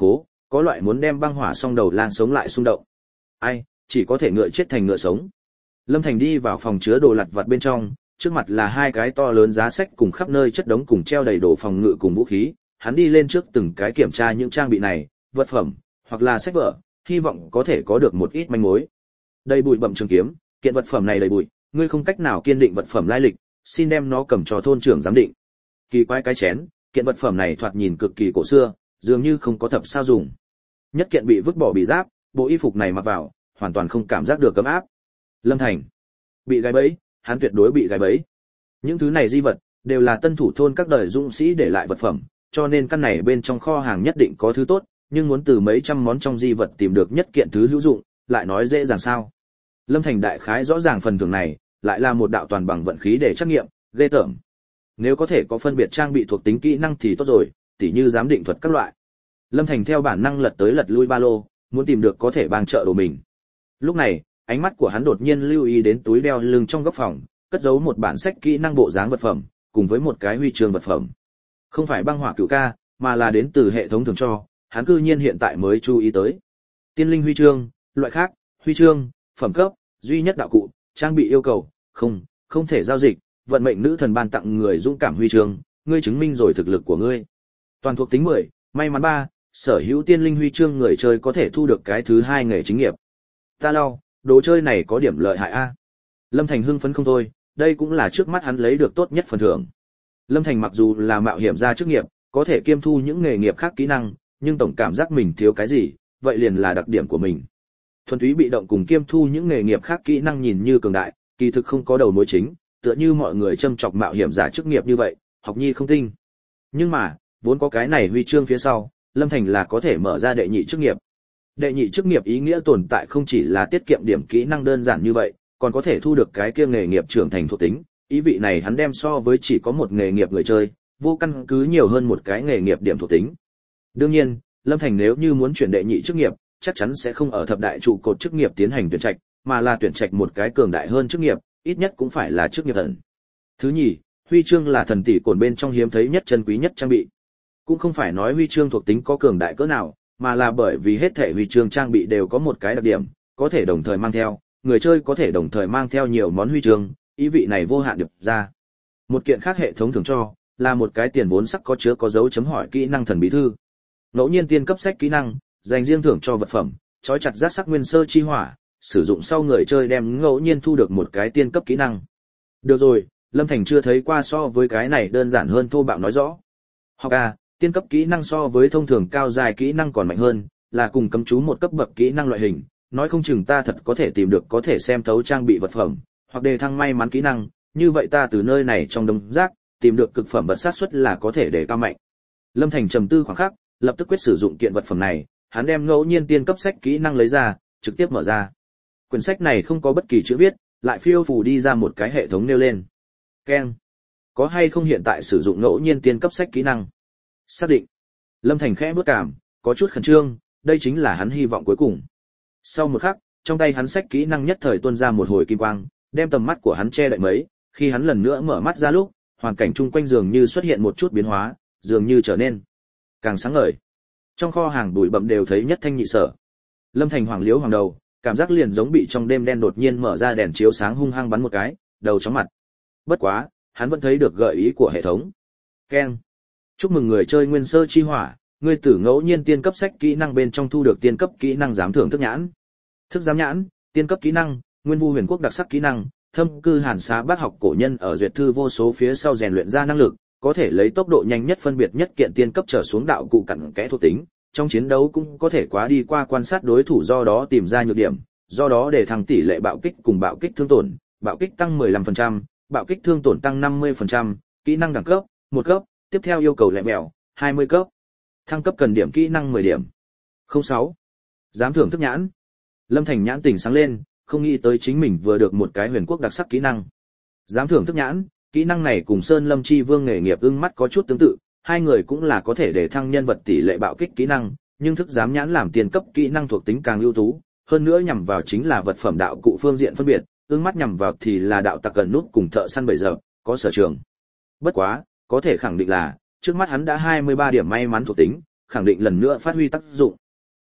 có loại muốn đem băng hỏa song đầu lang sống lại xung động. Ai, chỉ có thể ngựa chết thành ngựa sống. Lâm Thành đi vào phòng chứa đồ lặt vặt bên trong, trước mặt là hai cái to lớn giá sách cùng khắp nơi chất đống cùng treo đầy đồ phòng ngự cùng vũ khí, hắn đi lên trước từng cái kiểm tra những trang bị này, vật phẩm, hoặc là sách vở, hy vọng có thể có được một ít manh mối. Đầy bụi bặm trường kiếm, kiện vật phẩm này đầy bụi, ngươi không cách nào kiên định vật phẩm lai lịch, xin đem nó cầm cho thôn trưởng giám định. Kỳ quái cái chén, kiện vật phẩm này thoạt nhìn cực kỳ cổ xưa, dường như không có thập sao dùng. Nhất kiện bị vứt bỏ bị giáp, bộ y phục này mặc vào, hoàn toàn không cảm giác được ấm áp. Lâm Thành bị gài bẫy, hắn tuyệt đối bị gài bẫy. Những thứ này di vật đều là tân thủ thôn các đời dũng sĩ để lại vật phẩm, cho nên căn này bên trong kho hàng nhất định có thứ tốt, nhưng muốn từ mấy trăm món trong di vật tìm được nhất kiện thứ hữu dụng, lại nói dễ dàng sao? Lâm Thành đại khái rõ ràng phần thưởng này, lại là một đạo toàn bằng vận khí để trắc nghiệm, ghê tởm. Nếu có thể có phân biệt trang bị thuộc tính kỹ năng thì tốt rồi, tỉ như giám định thuật các loại. Lâm Thành theo bản năng lật tới lật lui ba lô, muốn tìm được có thể bang trợ đồ mình. Lúc này, ánh mắt của hắn đột nhiên lưu ý đến túi đeo lưng trong góc phòng, cất giấu một bản sách kỹ năng bộ dáng vật phẩm, cùng với một cái huy chương vật phẩm. Không phải băng hỏa cửu ca, mà là đến từ hệ thống thường cho, hắn cư nhiên hiện tại mới chú ý tới. Tiên linh huy chương, loại khác, huy chương, phẩm cấp, duy nhất đạo cụ, trang bị yêu cầu, không, không thể giao dịch, vận mệnh nữ thần ban tặng người dũng cảm huy chương, ngươi chứng minh rồi thực lực của ngươi. Toàn thuộc tính mười, may mắn ba, sở hữu tiên linh huy chương người chơi có thể thu được cái thứ hai nghề chính nghiệp. Ta lau, đồ chơi này có điểm lợi hại a. Lâm Thành hưng phấn không thôi, đây cũng là trước mắt hắn lấy được tốt nhất phần thưởng. Lâm Thành mặc dù là mạo hiểm gia chức nghiệp, có thể kiêm thu những nghề nghiệp khác kỹ năng, nhưng tổng cảm giác mình thiếu cái gì, vậy liền là đặc điểm của mình. Thuần túy bị động cùng kiêm thu những nghề nghiệp khác kỹ năng nhìn như cường đại, kỳ thực không có đầu mối chính, tựa như mọi người châm chọc mạo hiểm giả chức nghiệp như vậy, học nhi không tinh. Nhưng mà, vốn có cái này huy chương phía sau, Lâm Thành là có thể mở ra đệ nhị chức nghiệp. Đệ nhị chức nghiệp ý nghĩa tồn tại không chỉ là tiết kiệm điểm kỹ năng đơn giản như vậy, còn có thể thu được cái kia nghề nghiệp trưởng thành thuộc tính, ý vị này hắn đem so với chỉ có một nghề nghiệp người chơi, vô căn cứ nhiều hơn một cái nghề nghiệp điểm thuộc tính. Đương nhiên, Lâm Thành nếu như muốn chuyển đệ nhị chức nghiệp, chắc chắn sẽ không ở thập đại trụ cột chức nghiệp tiến hành tuyển trạch, mà là tuyển trạch một cái cường đại hơn chức nghiệp, ít nhất cũng phải là chức nghiệp ẩn. Thứ nhì, huy chương là thần tỷ cồn bên trong hiếm thấy nhất chân quý nhất trang bị. Cũng không phải nói huy chương thuộc tính có cường đại cỡ nào, mà là bởi vì hết thể huy chương trang bị đều có một cái đặc điểm, có thể đồng thời mang theo, người chơi có thể đồng thời mang theo nhiều món huy chương, ý vị này vô hạn điệp ra. Một kiện khác hệ thống thường cho, là một cái tiền vốn sắc có chứa có dấu chấm hỏi kỹ năng thần bí thư. Ngẫu nhiên tiên cấp sách kỹ năng, dành riêng thưởng cho vật phẩm, trói chặt giác sắc nguyên sơ chi hỏa, sử dụng sau người chơi đem ngẫu nhiên thu được một cái tiên cấp kỹ năng. Được rồi, Lâm Thành chưa thấy qua so với cái này đơn giản hơn thô bạo nói rõ. Hoặc à, tiên cấp kỹ năng so với thông thường cao dài kỹ năng còn mạnh hơn, là cùng cấm chú một cấp bậc kỹ năng loại hình, nói không chừng ta thật có thể tìm được có thể xem thấu trang bị vật phẩm, hoặc đề thăng may mắn kỹ năng, như vậy ta từ nơi này trong đống rác, tìm được cực phẩm vật xác suất là có thể để cao mạnh. Lâm Thành trầm tư khoảng khắc, lập tức quyết sử dụng kiện vật phẩm này, hắn đem ngẫu nhiên tiên cấp sách kỹ năng lấy ra, trực tiếp mở ra. Quyển sách này không có bất kỳ chữ viết, lại phiêu phù đi ra một cái hệ thống nêu lên. Keng. Có hay không hiện tại sử dụng ngẫu nhiên tiên cấp sách kỹ năng? Xác định. Lâm Thành khẽ bước cảm, có chút khẩn trương, đây chính là hắn hy vọng cuối cùng. Sau một khắc, trong tay hắn sách kỹ năng nhất thời tuôn ra một hồi kim quang, đem tầm mắt của hắn che đậy mấy, khi hắn lần nữa mở mắt ra lúc, hoàn cảnh chung quanh dường như xuất hiện một chút biến hóa, dường như trở nên càng sáng ngời. Trong kho hàng bụi bặm đều thấy nhất thanh nhị sở. Lâm Thành hoàng liếu hoàng đầu, cảm giác liền giống bị trong đêm đen đột nhiên mở ra đèn chiếu sáng hung hăng bắn một cái, đầu chóng mặt. Bất quá, hắn vẫn thấy được gợi ý của hệ thống. Keng. Chúc mừng người chơi nguyên sơ chi hỏa, ngươi tử ngẫu nhiên tiên cấp sách kỹ năng bên trong thu được tiên cấp kỹ năng giám thưởng thức nhãn. Thức giám nhãn, tiên cấp kỹ năng, nguyên vu huyền quốc đặc sắc kỹ năng, thâm cư hàn xá bác học cổ nhân ở duyệt thư vô số phía sau rèn luyện ra năng lực, có thể lấy tốc độ nhanh nhất phân biệt nhất kiện tiên cấp trở xuống đạo cụ cặn kẽ thuộc tính, trong chiến đấu cũng có thể quá đi qua quan sát đối thủ do đó tìm ra nhược điểm, do đó để thăng tỷ lệ bạo kích cùng bạo kích thương tổn, bạo kích tăng mười lăm phần trăm, bạo kích thương tổn tăng năm mươi phần trăm, kỹ năng đẳng cấp, một cấp, tiếp theo yêu cầu lẹ mèo, hai mươi cấp. Thăng cấp cần điểm kỹ năng mười điểm. không sáu. Giám thưởng thức nhãn. Lâm Thành nhãn tỉnh sáng lên, không nghĩ tới chính mình vừa được một cái huyền quốc đặc sắc kỹ năng. Giám thưởng thức nhãn, kỹ năng này cùng Sơn Lâm Chi Vương nghề nghiệp ưng mắt có chút tương tự, hai người cũng là có thể để thăng nhân vật tỷ lệ bạo kích kỹ năng, nhưng thức giám nhãn làm tiền cấp kỹ năng thuộc tính càng ưu tú, hơn nữa nhằm vào chính là vật phẩm đạo cụ phương diện phân biệt, ưng mắt nhằm vào thì là đạo tặc gần nút cùng thợ săn bầy giờ, có sở trường. Bất quá, có thể khẳng định là, trước mắt hắn đã hai mươi ba điểm may mắn thuộc tính, khẳng định lần nữa phát huy tác dụng.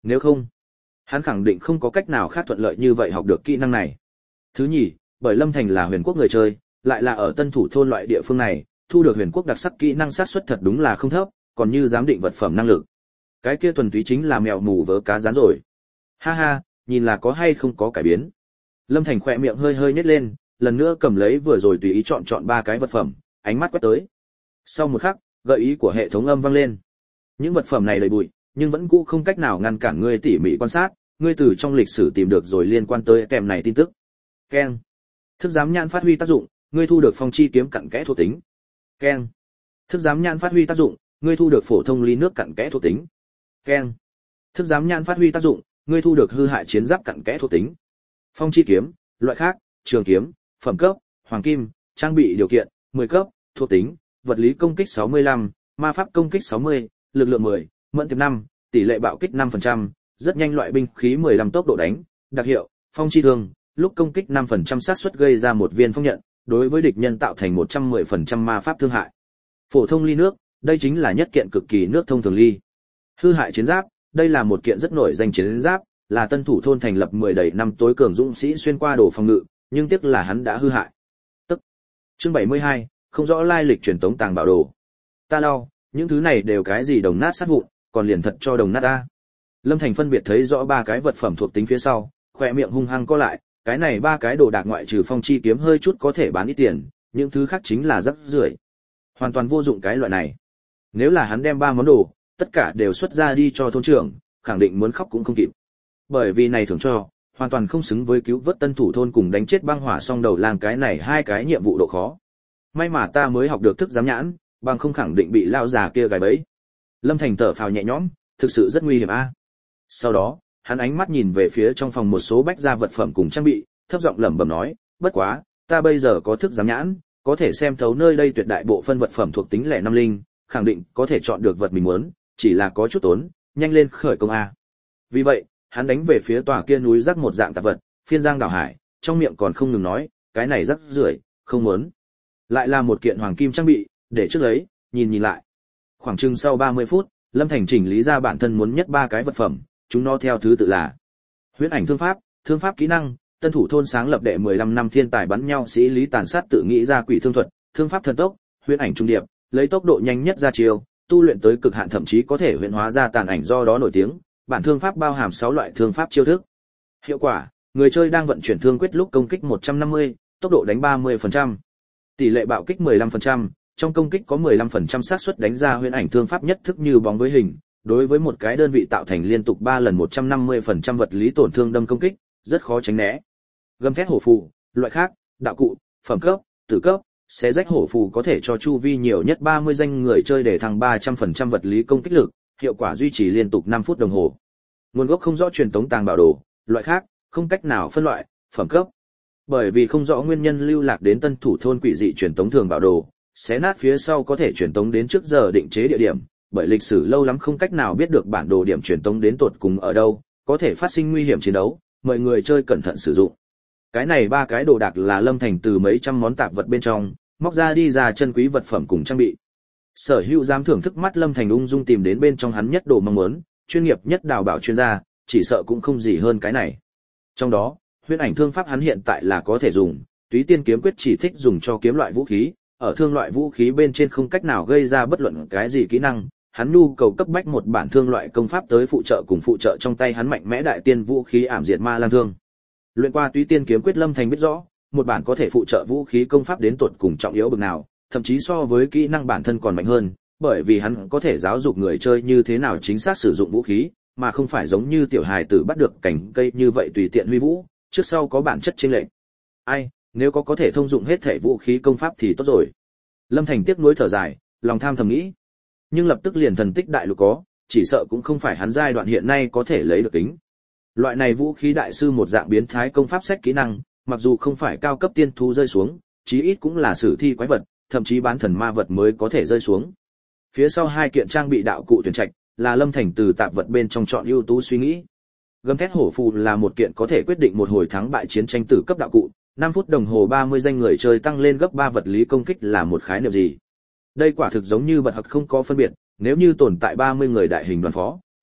Nếu không, hắn khẳng định không có cách nào khác thuận lợi như vậy học được kỹ năng này. Thứ nhì, bởi Lâm Thành là huyền quốc người chơi, lại là ở Tân Thủ thôn loại địa phương này, thu được huyền quốc đặc sắc kỹ năng xác suất thật đúng là không thấp, còn như giám định vật phẩm năng lực. Cái kia thuần túy chính là mèo mù vớ cá rán rồi. Ha ha, nhìn là có hay không có cải biến. Lâm Thành khỏe miệng hơi hơi nhếch lên, lần nữa cầm lấy vừa rồi tùy ý chọn chọn ba cái vật phẩm, ánh mắt quét tới. Sau một khắc, gợi ý của hệ thống âm vang lên. Những vật phẩm này đầy bụi, nhưng vẫn cũ không cách nào ngăn cản ngươi tỉ mỉ quan sát, ngươi từ trong lịch sử tìm được rồi liên quan tới kèm này tin tức. Keng. Thức giám nhãn phát huy tác dụng, ngươi thu được phong chi kiếm cặn kẽ thuộc tính. Keng. Thức giám nhãn phát huy tác dụng, ngươi thu được phổ thông ly nước cặn kẽ thuộc tính. Keng. Thức giám nhãn phát huy tác dụng, ngươi thu được hư hại chiến giáp cặn kẽ thuộc tính. Phong chi kiếm, loại khác, trường kiếm, phẩm cấp, hoàng kim, trang bị điều kiện, mười cấp, thuộc tính, vật lý công kích sáu mươi lăm, ma pháp công kích sáu mươi, lực lượng mười, mẫn tiệp năm, tỷ lệ bạo kích năm phần trăm, rất nhanh loại binh khí mười lăm tốc độ đánh, đặc hiệu, phong chi thương, lúc công kích năm phần trăm xác suất gây ra một viên phong nhận, đối với địch nhân tạo thành một trăm mười phần trăm ma pháp thương hại. Phổ thông ly nước, đây chính là nhất kiện cực kỳ nước thông thường ly. Hư hại chiến giáp, đây là một kiện rất nổi danh chiến giáp, là Tân Thủ thôn thành lập mười đầy năm tối cường dũng sĩ xuyên qua đồ phòng ngự, nhưng tiếc là hắn đã hư hại. Tức. Chương bảy mươi hai, không rõ lai lịch truyền tống tàng bảo đồ. Ta lau, những thứ này đều cái gì đồng nát sát vụn, còn liền thật cho đồng nát ta. Lâm Thành phân biệt thấy rõ ba cái vật phẩm thuộc tính phía sau, khỏe miệng hung hăng co lại, cái này ba cái đồ đạc ngoại trừ phong chi kiếm hơi chút có thể bán ít tiền, những thứ khác chính là rắc rưởi. Hoàn toàn vô dụng cái loại này. Nếu là hắn đem ba món đồ, tất cả đều xuất ra đi cho thôn trưởng, khẳng định muốn khóc cũng không kịp. Bởi vì này thưởng cho, hoàn toàn không xứng với cứu vớt Tân Thủ thôn cùng đánh chết băng hỏa song đầu lang cái này hai cái nhiệm vụ độ khó. May mà ta mới học được thức giám nhãn, bằng không khẳng định bị lao già kia gài bẫy. Lâm Thành thở phào nhẹ nhõm, thực sự rất nguy hiểm a. Sau đó, hắn ánh mắt nhìn về phía trong phòng một số bách gia vật phẩm cùng trang bị, thấp giọng lẩm bẩm nói, bất quá, ta bây giờ có thức giám nhãn, có thể xem thấu nơi đây tuyệt đại bộ phân vật phẩm thuộc tính lẻ năm linh, khẳng định có thể chọn được vật mình muốn, chỉ là có chút tốn, nhanh lên khởi công a. Vì vậy, hắn đánh về phía tòa kia núi rác một dạng tạp vật, phiên giang đảo hải, trong miệng còn không ngừng nói, cái này rác rưởi, không muốn. Lại là một kiện hoàng kim trang bị, để trước lấy, nhìn nhìn lại. Khoảng chừng sau ba mươi phút, Lâm Thành chỉnh lý ra bản thân muốn nhất ba cái vật phẩm, chúng nó theo thứ tự là: huyễn ảnh thương pháp, thương pháp kỹ năng, Tân Thủ thôn sáng lập đệ mười lăm năm thiên tài bắn nhau sĩ lý tàn sát tự nghĩ ra quỷ thương thuật, thương pháp thần tốc, huyễn ảnh trung điệp, lấy tốc độ nhanh nhất ra chiêu, tu luyện tới cực hạn thậm chí có thể huyễn hóa ra tàn ảnh do đó nổi tiếng. Bản thương pháp bao hàm sáu loại thương pháp chiêu thức. Hiệu quả: người chơi đang vận chuyển thương quyết lúc công kích một trăm năm mươi, tốc độ đánh ba mươi phần trăm. Tỷ lệ bạo kích mười lăm phần trăm, trong công kích có mười lăm phần trăm xác suất đánh ra huyễn ảnh thương pháp nhất thức như bóng với hình, đối với một cái đơn vị tạo thành liên tục ba lần một trăm năm mươi phần trăm vật lý tổn thương đâm công kích, rất khó tránh né. Gầm thét hổ phù, loại khác, đạo cụ, phẩm cấp, tử cấp, xé rách hổ phù có thể cho chu vi nhiều nhất ba mươi danh người chơi để thăng ba trăm phần trăm vật lý công kích lực, hiệu quả duy trì liên tục năm phút đồng hồ. Nguồn gốc không rõ truyền tống tàng bảo đồ, loại khác, không cách nào phân loại, phẩm cấp. Bởi vì không rõ nguyên nhân lưu lạc đến Tân Thủ thôn quỷ dị truyền tống thường bảo đồ, xé nát phía sau có thể truyền tống đến trước giờ định chế địa điểm, bởi lịch sử lâu lắm không cách nào biết được bản đồ điểm truyền tống đến tột cùng ở đâu, có thể phát sinh nguy hiểm chiến đấu, mời người chơi cẩn thận sử dụng. Cái này ba cái đồ đạc là Lâm Thành từ mấy trăm món tạp vật bên trong, móc ra đi ra chân quý vật phẩm cùng trang bị. Sở Hữu dám thưởng thức mắt Lâm Thành ung dung tìm đến bên trong hắn nhất đồ mong muốn, chuyên nghiệp nhất đào bảo chuyên gia, chỉ sợ cũng không gì hơn cái này. Trong đó, huyễn ảnh thương pháp hắn hiện tại là có thể dùng, túy tiên kiếm quyết chỉ thích dùng cho kiếm loại vũ khí, ở thương loại vũ khí bên trên không cách nào gây ra bất luận cái gì kỹ năng, hắn nhu cầu cấp bách một bản thương loại công pháp tới phụ trợ cùng phụ trợ trong tay hắn mạnh mẽ đại tiên vũ khí ảm diệt ma lang thương. Luyện qua túy tiên kiếm quyết Lâm Thành biết rõ, một bản có thể phụ trợ vũ khí công pháp đến tột cùng trọng yếu bậc nào, thậm chí so với kỹ năng bản thân còn mạnh hơn, bởi vì hắn có thể giáo dục người chơi như thế nào chính xác sử dụng vũ khí, mà không phải giống như tiểu hài tử bắt được cành cây như vậy tùy tiện huy vũ, trước sau có bản chất chênh lệch. Ai, nếu có có thể thông dụng hết thể vũ khí công pháp thì tốt rồi. Lâm Thành tiếc nuối thở dài, lòng tham thầm nghĩ. Nhưng lập tức liền thần tích đại lục có, chỉ sợ cũng không phải hắn giai đoạn hiện nay có thể lấy được tính. Loại này vũ khí đại sư một dạng biến thái công pháp sách kỹ năng, mặc dù không phải cao cấp tiên thú rơi xuống, chí ít cũng là sử thi quái vật, thậm chí bán thần ma vật mới có thể rơi xuống. Phía sau hai kiện trang bị đạo cụ tuyển trạch, là Lâm Thành từ tạp vật bên trong chọn ưu tú suy nghĩ. Gầm thét hổ phù là một kiện có thể quyết định một hồi thắng bại chiến tranh tử cấp đạo cụ, năm phút đồng hồ ba mươi danh người chơi tăng lên gấp ba vật lý công kích là một khái niệm gì. Đây quả thực giống như bật học không có phân biệt, nếu như tồn tại ba mươi người đại hình đoàn phó,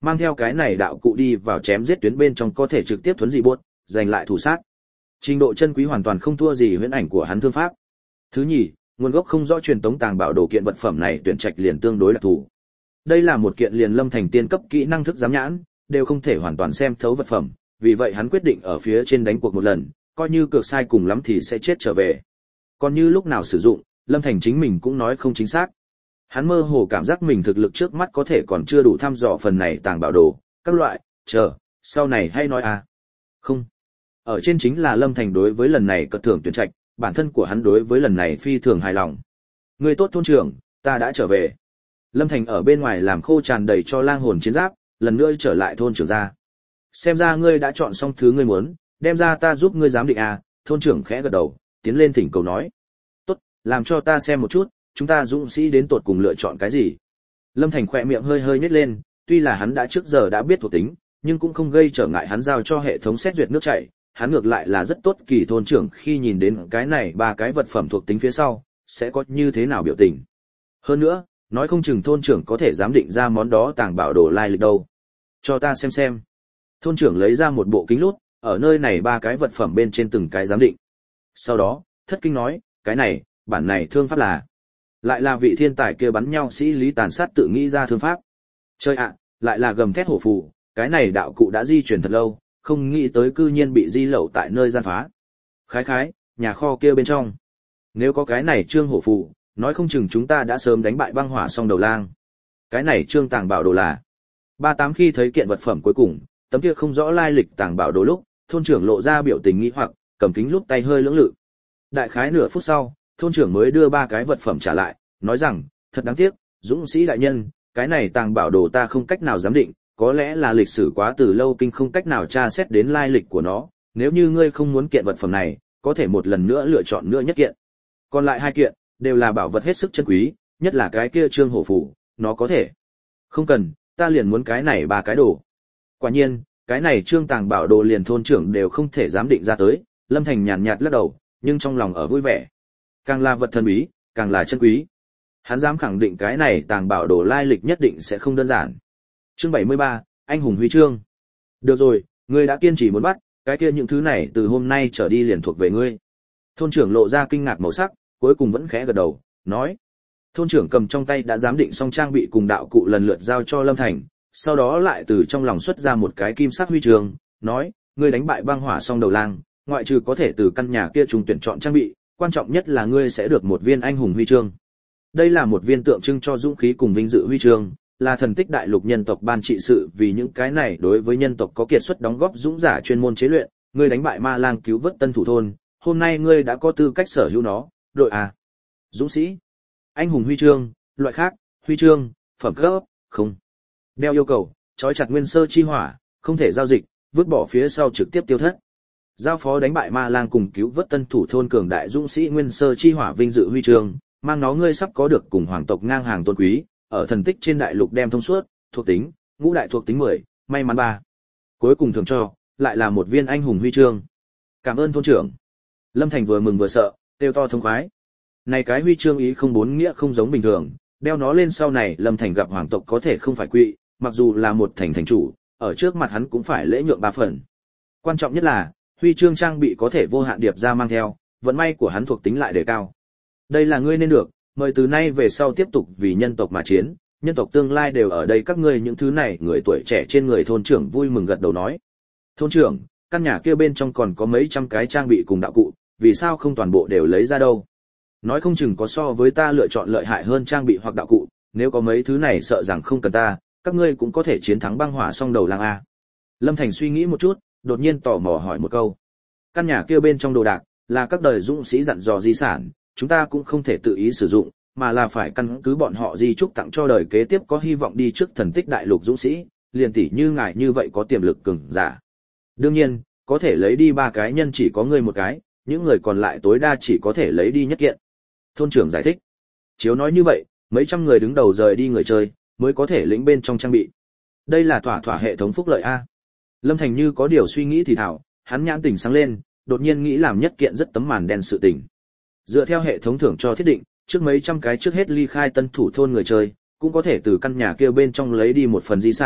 mang theo cái này đạo cụ đi vào chém giết tuyến bên trong có thể trực tiếp thuấn dị buốt, giành lại thủ sát. Trình độ chân quý hoàn toàn không thua gì huyễn ảnh của hắn thương pháp. Thứ nhì, nguồn gốc không rõ truyền tống tàng bảo đồ kiện vật phẩm này tuyển trạch liền tương đối đặc thù. Đây là một kiện liền Lâm Thành tiên cấp kỹ năng thức giám nhãn, đều không thể hoàn toàn xem thấu vật phẩm, vì vậy hắn quyết định ở phía trên đánh cuộc một lần, coi như cược sai cùng lắm thì sẽ chết trở về. Còn như lúc nào sử dụng, Lâm Thành chính mình cũng nói không chính xác. Hắn mơ hồ cảm giác mình thực lực trước mắt có thể còn chưa đủ thăm dò phần này tàng bảo đồ, các loại, chờ, sau này hay nói à. Không. Ở trên chính là Lâm Thành đối với lần này cất thưởng tuyển trạch, bản thân của hắn đối với lần này phi thường hài lòng. Người tốt thôn trưởng, ta đã trở về. Lâm Thành ở bên ngoài làm khô tràn đầy cho lang hồn chiến giáp, lần nữa trở lại thôn trưởng ra. Xem ra ngươi đã chọn xong thứ ngươi muốn, đem ra ta giúp ngươi giám định à, thôn trưởng khẽ gật đầu, tiến lên thỉnh cầu nói. Tốt, làm cho ta xem một chút, chúng ta dũng sĩ đến tột cùng lựa chọn cái gì. Lâm Thành khỏe miệng hơi hơi nhếch lên, tuy là hắn đã trước giờ đã biết thuộc tính, nhưng cũng không gây trở ngại hắn giao cho hệ thống xét duyệt nước chảy, hắn ngược lại là rất tốt kỳ thôn trưởng khi nhìn đến cái này ba cái vật phẩm thuộc tính phía sau, sẽ có như thế nào biểu tình. Hơn nữa, nói không chừng thôn trưởng có thể giám định ra món đó tàng bảo đồ lai lịch đâu. Cho ta xem xem. Thôn trưởng lấy ra một bộ kính lút, ở nơi này ba cái vật phẩm bên trên từng cái giám định. Sau đó, thất kinh nói, cái này, bản này thương pháp là. Lại là vị thiên tài kia bắn nhau sĩ Lý Tàn Sát tự nghĩ ra thương pháp. Chơi ạ, lại là gầm thét hổ phù, cái này đạo cụ đã di chuyển thật lâu, không nghĩ tới cư nhiên bị di lậu tại nơi gian phá. Khái khái, nhà kho kia bên trong. Nếu có cái này trương hổ phù, nói không chừng chúng ta đã sớm đánh bại băng hỏa song đầu lang. Cái này trương tàng bảo đồ là. Ba tám khi thấy kiện vật phẩm cuối cùng, tấm kia không rõ lai lịch tàng bảo đồ lúc, thôn trưởng lộ ra biểu tình nghi hoặc, cầm kính lúc tay hơi lưỡng lự. Đại khái nửa phút sau, thôn trưởng mới đưa ba cái vật phẩm trả lại, nói rằng, thật đáng tiếc, dũng sĩ đại nhân, cái này tàng bảo đồ ta không cách nào giám định, có lẽ là lịch sử quá từ lâu kinh không cách nào tra xét đến lai lịch của nó, nếu như ngươi không muốn kiện vật phẩm này, có thể một lần nữa lựa chọn nữa nhất kiện. Còn lại hai kiện, đều là bảo vật hết sức chân quý, nhất là cái kia trương hổ phù, nó có thể. Không cần, ta liền muốn cái này ba cái đồ. Quả nhiên, cái này trương tàng bảo đồ liền thôn trưởng đều không thể giám định ra tới, Lâm Thành nhàn nhạt lắc đầu, nhưng trong lòng ở vui vẻ. Càng là vật thần bí, càng là chân quý. Hắn dám khẳng định cái này tàng bảo đồ lai lịch nhất định sẽ không đơn giản. Chương bảy mươi ba, anh hùng huy chương. Được rồi, ngươi đã kiên trì muốn bắt, cái kia những thứ này từ hôm nay trở đi liền thuộc về ngươi. Thôn trưởng lộ ra kinh ngạc màu sắc, cuối cùng vẫn khẽ gật đầu, nói. Thôn trưởng cầm trong tay đã giám định xong trang bị cùng đạo cụ lần lượt giao cho Lâm Thành, sau đó lại từ trong lòng xuất ra một cái kim sắc huy chương, nói, ngươi đánh bại băng hỏa song đầu lang, ngoại trừ có thể từ căn nhà kia trùng tuyển chọn trang bị, quan trọng nhất là ngươi sẽ được một viên anh hùng huy chương. Đây là một viên tượng trưng cho dũng khí cùng vinh dự huy chương, là thần tích đại lục nhân tộc ban trị sự vì những cái này đối với nhân tộc có kiệt xuất đóng góp dũng giả chuyên môn chế luyện, ngươi đánh bại ma lang cứu vớt tân thủ thôn, hôm nay ngươi đã có tư cách sở hữu nó, đội à. Dũng sĩ, anh hùng huy chương, loại khác, huy chương, phẩm cấp, không. Đeo yêu cầu, trói chặt nguyên sơ chi hỏa, không thể giao dịch, vứt bỏ phía sau trực tiếp tiêu thất. Giao phó đánh bại ma lang cùng cứu vớt tân thủ thôn cường đại dũng sĩ nguyên sơ chi hỏa vinh dự huy chương, mang nó ngươi sắp có được cùng hoàng tộc ngang hàng tôn quý, ở thần tích trên đại lục đem thông suốt, thuộc tính, ngũ đại thuộc tính mười, may mắn ba. Cuối cùng thường cho, lại là một viên anh hùng huy chương. Cảm ơn thôn trưởng. Lâm Thành vừa mừng vừa sợ, kêu to thông khoái. Này cái huy chương ý không bốn nghĩa không giống bình thường, đeo nó lên sau này Lâm Thành gặp hoàng tộc có thể không phải quỵ, mặc dù là một thành thành chủ, ở trước mặt hắn cũng phải lễ nhượng ba phần. Quan trọng nhất là, huy chương trang bị có thể vô hạn điệp ra mang theo, vận may của hắn thuộc tính lại đề cao. Đây là ngươi nên được, mời từ nay về sau tiếp tục vì nhân tộc mà chiến, nhân tộc tương lai đều ở đây các ngươi những thứ này, người tuổi trẻ trên người thôn trưởng vui mừng gật đầu nói. Thôn trưởng, căn nhà kia bên trong còn có mấy trăm cái trang bị cùng đạo cụ, vì sao không toàn bộ đều lấy ra đâu? Nói không chừng có so với ta lựa chọn lợi hại hơn trang bị hoặc đạo cụ, nếu có mấy thứ này sợ rằng không cần ta, các ngươi cũng có thể chiến thắng băng hỏa song đầu lang a. Lâm Thành suy nghĩ một chút, đột nhiên tò mò hỏi một câu. Căn nhà kia bên trong đồ đạc là các đời dũng sĩ dặn dò di sản, chúng ta cũng không thể tự ý sử dụng, mà là phải căn cứ bọn họ di chúc tặng cho đời kế tiếp có hy vọng đi trước thần tích đại lục dũng sĩ, liền tỷ như ngài như vậy có tiềm lực cường giả. Đương nhiên, có thể lấy đi ba cái nhân chỉ có ngươi một cái, những người còn lại tối đa chỉ có thể lấy đi nhất kiện. Thôn trưởng giải thích. Chiếu nói như vậy, mấy trăm người đứng đầu rời đi người chơi, mới có thể lĩnh bên trong trang bị. Đây là thỏa thỏa hệ thống phúc lợi a. Lâm Thành như có điều suy nghĩ thì thảo, hắn nhãn tỉnh sáng lên, đột nhiên nghĩ làm nhất kiện rất tấm màn đen sự tình. Dựa theo hệ thống thưởng cho thiết định, trước mấy trăm cái trước hết ly khai tân thủ thôn người chơi, cũng có thể từ căn nhà kia bên trong lấy đi một phần di sản,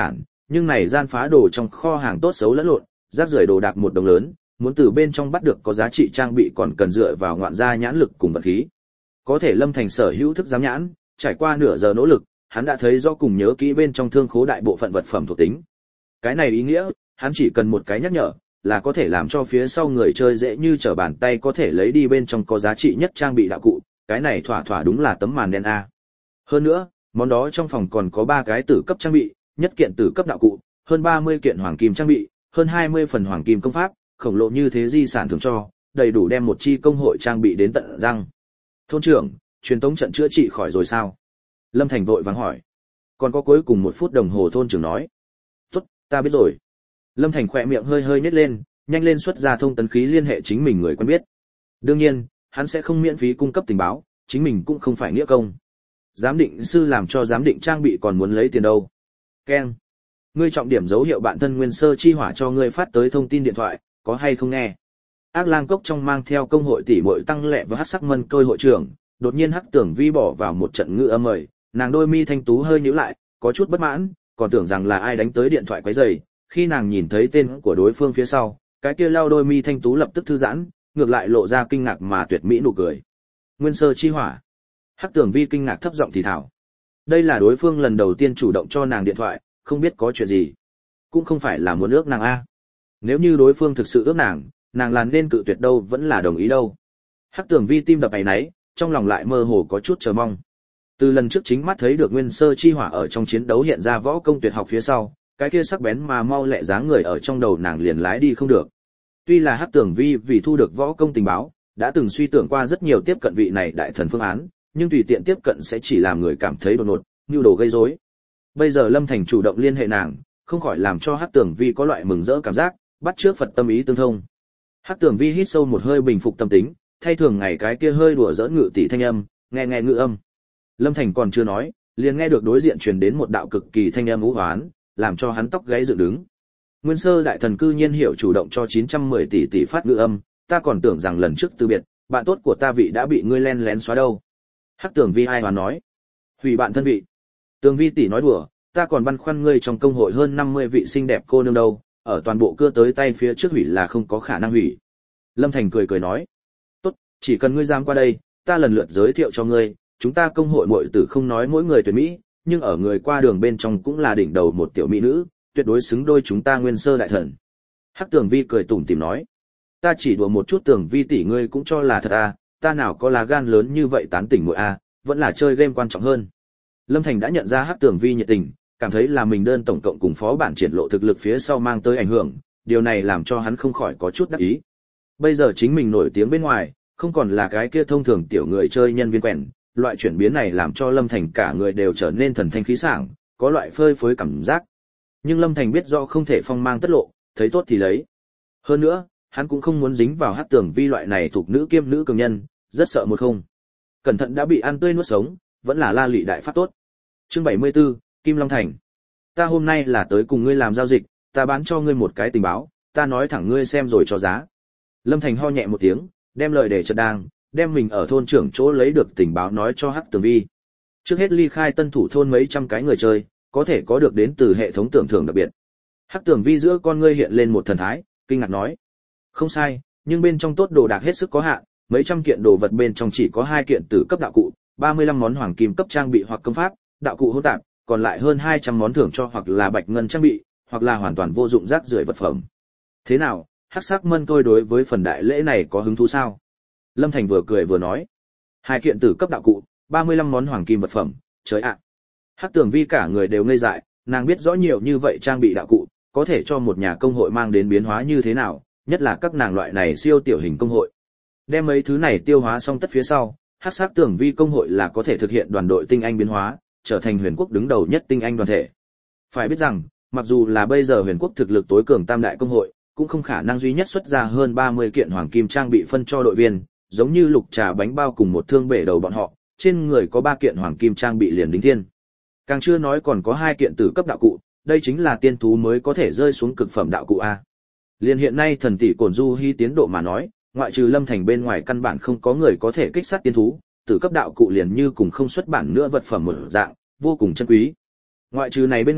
nhưng này gian phá đồ trong kho hàng tốt xấu lẫn lộn, rác rưởi đồ đạc một đồng lớn, muốn từ bên trong bắt được có giá trị trang bị còn cần dựa vào ngoạn gia nhãn lực cùng vật khí. Có thể Lâm Thành sở hữu thức giám nhãn, trải qua nửa giờ nỗ lực, hắn đã thấy rõ cùng nhớ kỹ bên trong thương khố đại bộ phận vật phẩm thuộc tính. Cái này ý nghĩa, hắn chỉ cần một cái nhắc nhở, là có thể làm cho phía sau người chơi dễ như trở bàn tay có thể lấy đi bên trong có giá trị nhất trang bị đạo cụ, cái này thỏa thỏa đúng là tấm màn đen a. Hơn nữa, món đó trong phòng còn có ba cái tử cấp trang bị, nhất kiện tử cấp đạo cụ, hơn ba mươi kiện hoàng kim trang bị, hơn hai mươi phần hoàng kim công pháp, khổng lồ như thế di sản thường cho, đầy đủ đem một chi công hội trang bị đến tận răng. Thôn trưởng, truyền tống trận chữa trị khỏi rồi sao? Lâm Thành vội vàng hỏi. Còn có cuối cùng một phút đồng hồ, thôn trưởng nói. Tốt, ta biết rồi. Lâm Thành khỏe miệng hơi hơi nhếch lên, nhanh lên xuất ra thông tấn khí liên hệ chính mình người quen biết. Đương nhiên, hắn sẽ không miễn phí cung cấp tình báo, chính mình cũng không phải nghĩa công. Giám định sư làm cho giám định trang bị còn muốn lấy tiền đâu. Keng. Ngươi trọng điểm dấu hiệu bạn thân Nguyên Sơ Chi Hỏa cho ngươi phát tới thông tin điện thoại, có hay không nghe? Ác Lang Cốc trong mang theo công hội tỷ muội tăng lệ và hắc sắc mân tôi hội trưởng, đột nhiên Hắc Tưởng Vi bỏ vào một trận ngữ âm mời, nàng đôi mi thanh tú hơi nhíu lại, có chút bất mãn, còn tưởng rằng là ai đánh tới điện thoại quấy rầy, khi nàng nhìn thấy tên của đối phương phía sau, cái kia lau đôi mi thanh tú lập tức thư giãn, ngược lại lộ ra kinh ngạc mà tuyệt mỹ nụ cười. Nguyên Sơ Chi Hỏa. Hắc Tưởng Vi kinh ngạc thấp giọng thì thào. Đây là đối phương lần đầu tiên chủ động cho nàng điện thoại, không biết có chuyện gì. Cũng không phải là muốn ước nàng a. Nếu như đối phương thực sự ước nàng, nàng là nên cự tuyệt đâu vẫn là đồng ý đâu. Hắc Tưởng Vi tim đập áy náy, trong lòng lại mơ hồ có chút chờ mong. Từ lần trước chính mắt thấy được Nguyên Sơ Chi Hỏa ở trong chiến đấu hiện ra võ công tuyệt học phía sau, cái kia sắc bén mà mau lẹ dáng người ở trong đầu nàng liền lái đi không được. Tuy là Hắc Tưởng Vi vì thu được võ công tình báo, đã từng suy tưởng qua rất nhiều tiếp cận vị này đại thần phương án, nhưng tùy tiện tiếp cận sẽ chỉ làm người cảm thấy đột ngột, nhu đồ gây rối. Bây giờ Lâm Thành chủ động liên hệ nàng, không khỏi làm cho Hắc Tưởng Vi có loại mừng rỡ cảm giác, bắt trước Phật tâm ý tương thông. Hắc Tưởng Vi hít sâu một hơi bình phục tâm tính, thay thường ngày cái kia hơi đùa giỡn ngự tỷ thanh âm, nghe nghe ngự âm. Lâm Thành còn chưa nói, liền nghe được đối diện truyền đến một đạo cực kỳ thanh âm u hoán, làm cho hắn tóc gáy dựng đứng. Nguyên Sơ đại thần cư nhiên hiểu chủ động cho chín trăm mười tỷ tỷ phát ngự âm, ta còn tưởng rằng lần trước từ biệt, bạn tốt của ta vị đã bị ngươi len lén xóa đâu. Hắc Tưởng Vi ai hoán nói, hủy bạn thân vị. Tường Vi tỷ nói đùa, ta còn băn khoăn ngươi trong công hội hơn năm mươi vị xinh đẹp cô nương đâu, ở toàn bộ cưa tới tay phía trước hủy là không có khả năng hủy. Lâm Thành cười cười nói, tốt, chỉ cần ngươi dám qua đây, ta lần lượt giới thiệu cho ngươi, chúng ta công hội muội tử không nói mỗi người tuyệt mỹ, nhưng ở người qua đường bên trong cũng là đỉnh đầu một tiểu mỹ nữ, tuyệt đối xứng đôi chúng ta Nguyên Sơ đại thần. Hắc Tưởng Vi cười tủm tỉm nói, ta chỉ đùa một chút, Tưởng Vi tỷ ngươi cũng cho là thật à, ta nào có lá gan lớn như vậy tán tỉnh muội à, vẫn là chơi game quan trọng hơn. Lâm Thành đã nhận ra Hắc Tưởng Vi nhiệt tình, cảm thấy là mình đơn tổng cộng cùng phó bản triển lộ thực lực phía sau mang tới ảnh hưởng, điều này làm cho hắn không khỏi có chút đắc ý. Bây giờ chính mình nổi tiếng bên ngoài, không còn là cái kia thông thường tiểu người chơi nhân viên quèn, loại chuyển biến này làm cho Lâm Thành cả người đều trở nên thần thanh khí sảng, có loại phơi phới cảm giác. Nhưng Lâm Thành biết rõ không thể phong mang tất lộ, thấy tốt thì lấy. Hơn nữa, hắn cũng không muốn dính vào Hắc Tưởng Vi loại này thuộc nữ kiêm nữ cường nhân, rất sợ một không. Cẩn thận đã bị ăn tươi nuốt sống, vẫn là la lị đại pháp tốt. Chương bảy mươi tư, Kim Long Thành. Ta hôm nay là tới cùng ngươi làm giao dịch, ta bán cho ngươi một cái tình báo, ta nói thẳng ngươi xem rồi cho giá. Lâm Thành ho nhẹ một tiếng, đem lời để chợt đang, đem mình ở thôn trưởng chỗ lấy được tình báo nói cho Hắc Tưởng Vi. Trước hết ly khai tân thủ thôn mấy trăm cái người chơi, có thể có được đến từ hệ thống tưởng thưởng đặc biệt. Hắc Tưởng Vi giữa con ngươi hiện lên một thần thái, kinh ngạc nói: "Không sai, nhưng bên trong tốt đồ đạc hết sức có hạn, mấy trăm kiện đồ vật bên trong chỉ có hai kiện tử cấp đạo cụ, ba mươi lăm món hoàng kim cấp trang bị hoặc công pháp, đạo cụ hỗn tạp, còn lại hơn hai trăm món thưởng cho hoặc là bạch ngân trang bị, hoặc là hoàn toàn vô dụng rác rưởi vật phẩm." Thế nào, Hắc Sắc Mân tôi đối với phần đại lễ này có hứng thú sao? Lâm Thành vừa cười vừa nói: "Hai kiện tử cấp đạo cụ, ba mươi lăm món hoàng kim vật phẩm, trời ạ." Hắc Tưởng Vi cả người đều ngây dại, nàng biết rõ nhiều như vậy trang bị đạo cụ, có thể cho một nhà công hội mang đến biến hóa như thế nào, nhất là các nàng loại này siêu tiểu hình công hội. Đem mấy thứ này tiêu hóa xong tất phía sau, Hắc Sắc Tưởng Vi công hội là có thể thực hiện đoàn đội tinh anh biến hóa, trở thành huyền quốc đứng đầu nhất tinh anh đoàn thể. Phải biết rằng, mặc dù là bây giờ huyền quốc thực lực tối cường tam đại công hội, cũng không khả năng duy nhất xuất ra hơn ba mươi kiện hoàng kim trang bị phân cho đội viên, giống như lục trà bánh bao cùng một thương bể đầu bọn họ, trên người có ba kiện hoàng kim trang bị liền đính thiên. Càng chưa nói còn có hai kiện tử cấp đạo cụ, đây chính là tiên thú mới có thể rơi xuống cực phẩm đạo cụ a. Liên hiện nay thần tỷ Cổn Du Hi tiến độ mà nói, ngoại trừ Lâm Thành bên ngoài căn bản không có người có thể kích sát tiên thú, tử cấp đạo cụ liền như cùng không xuất bản nữa vật phẩm một dạng, vô cùng chân quý. Ngoại trừ này bên ngoài,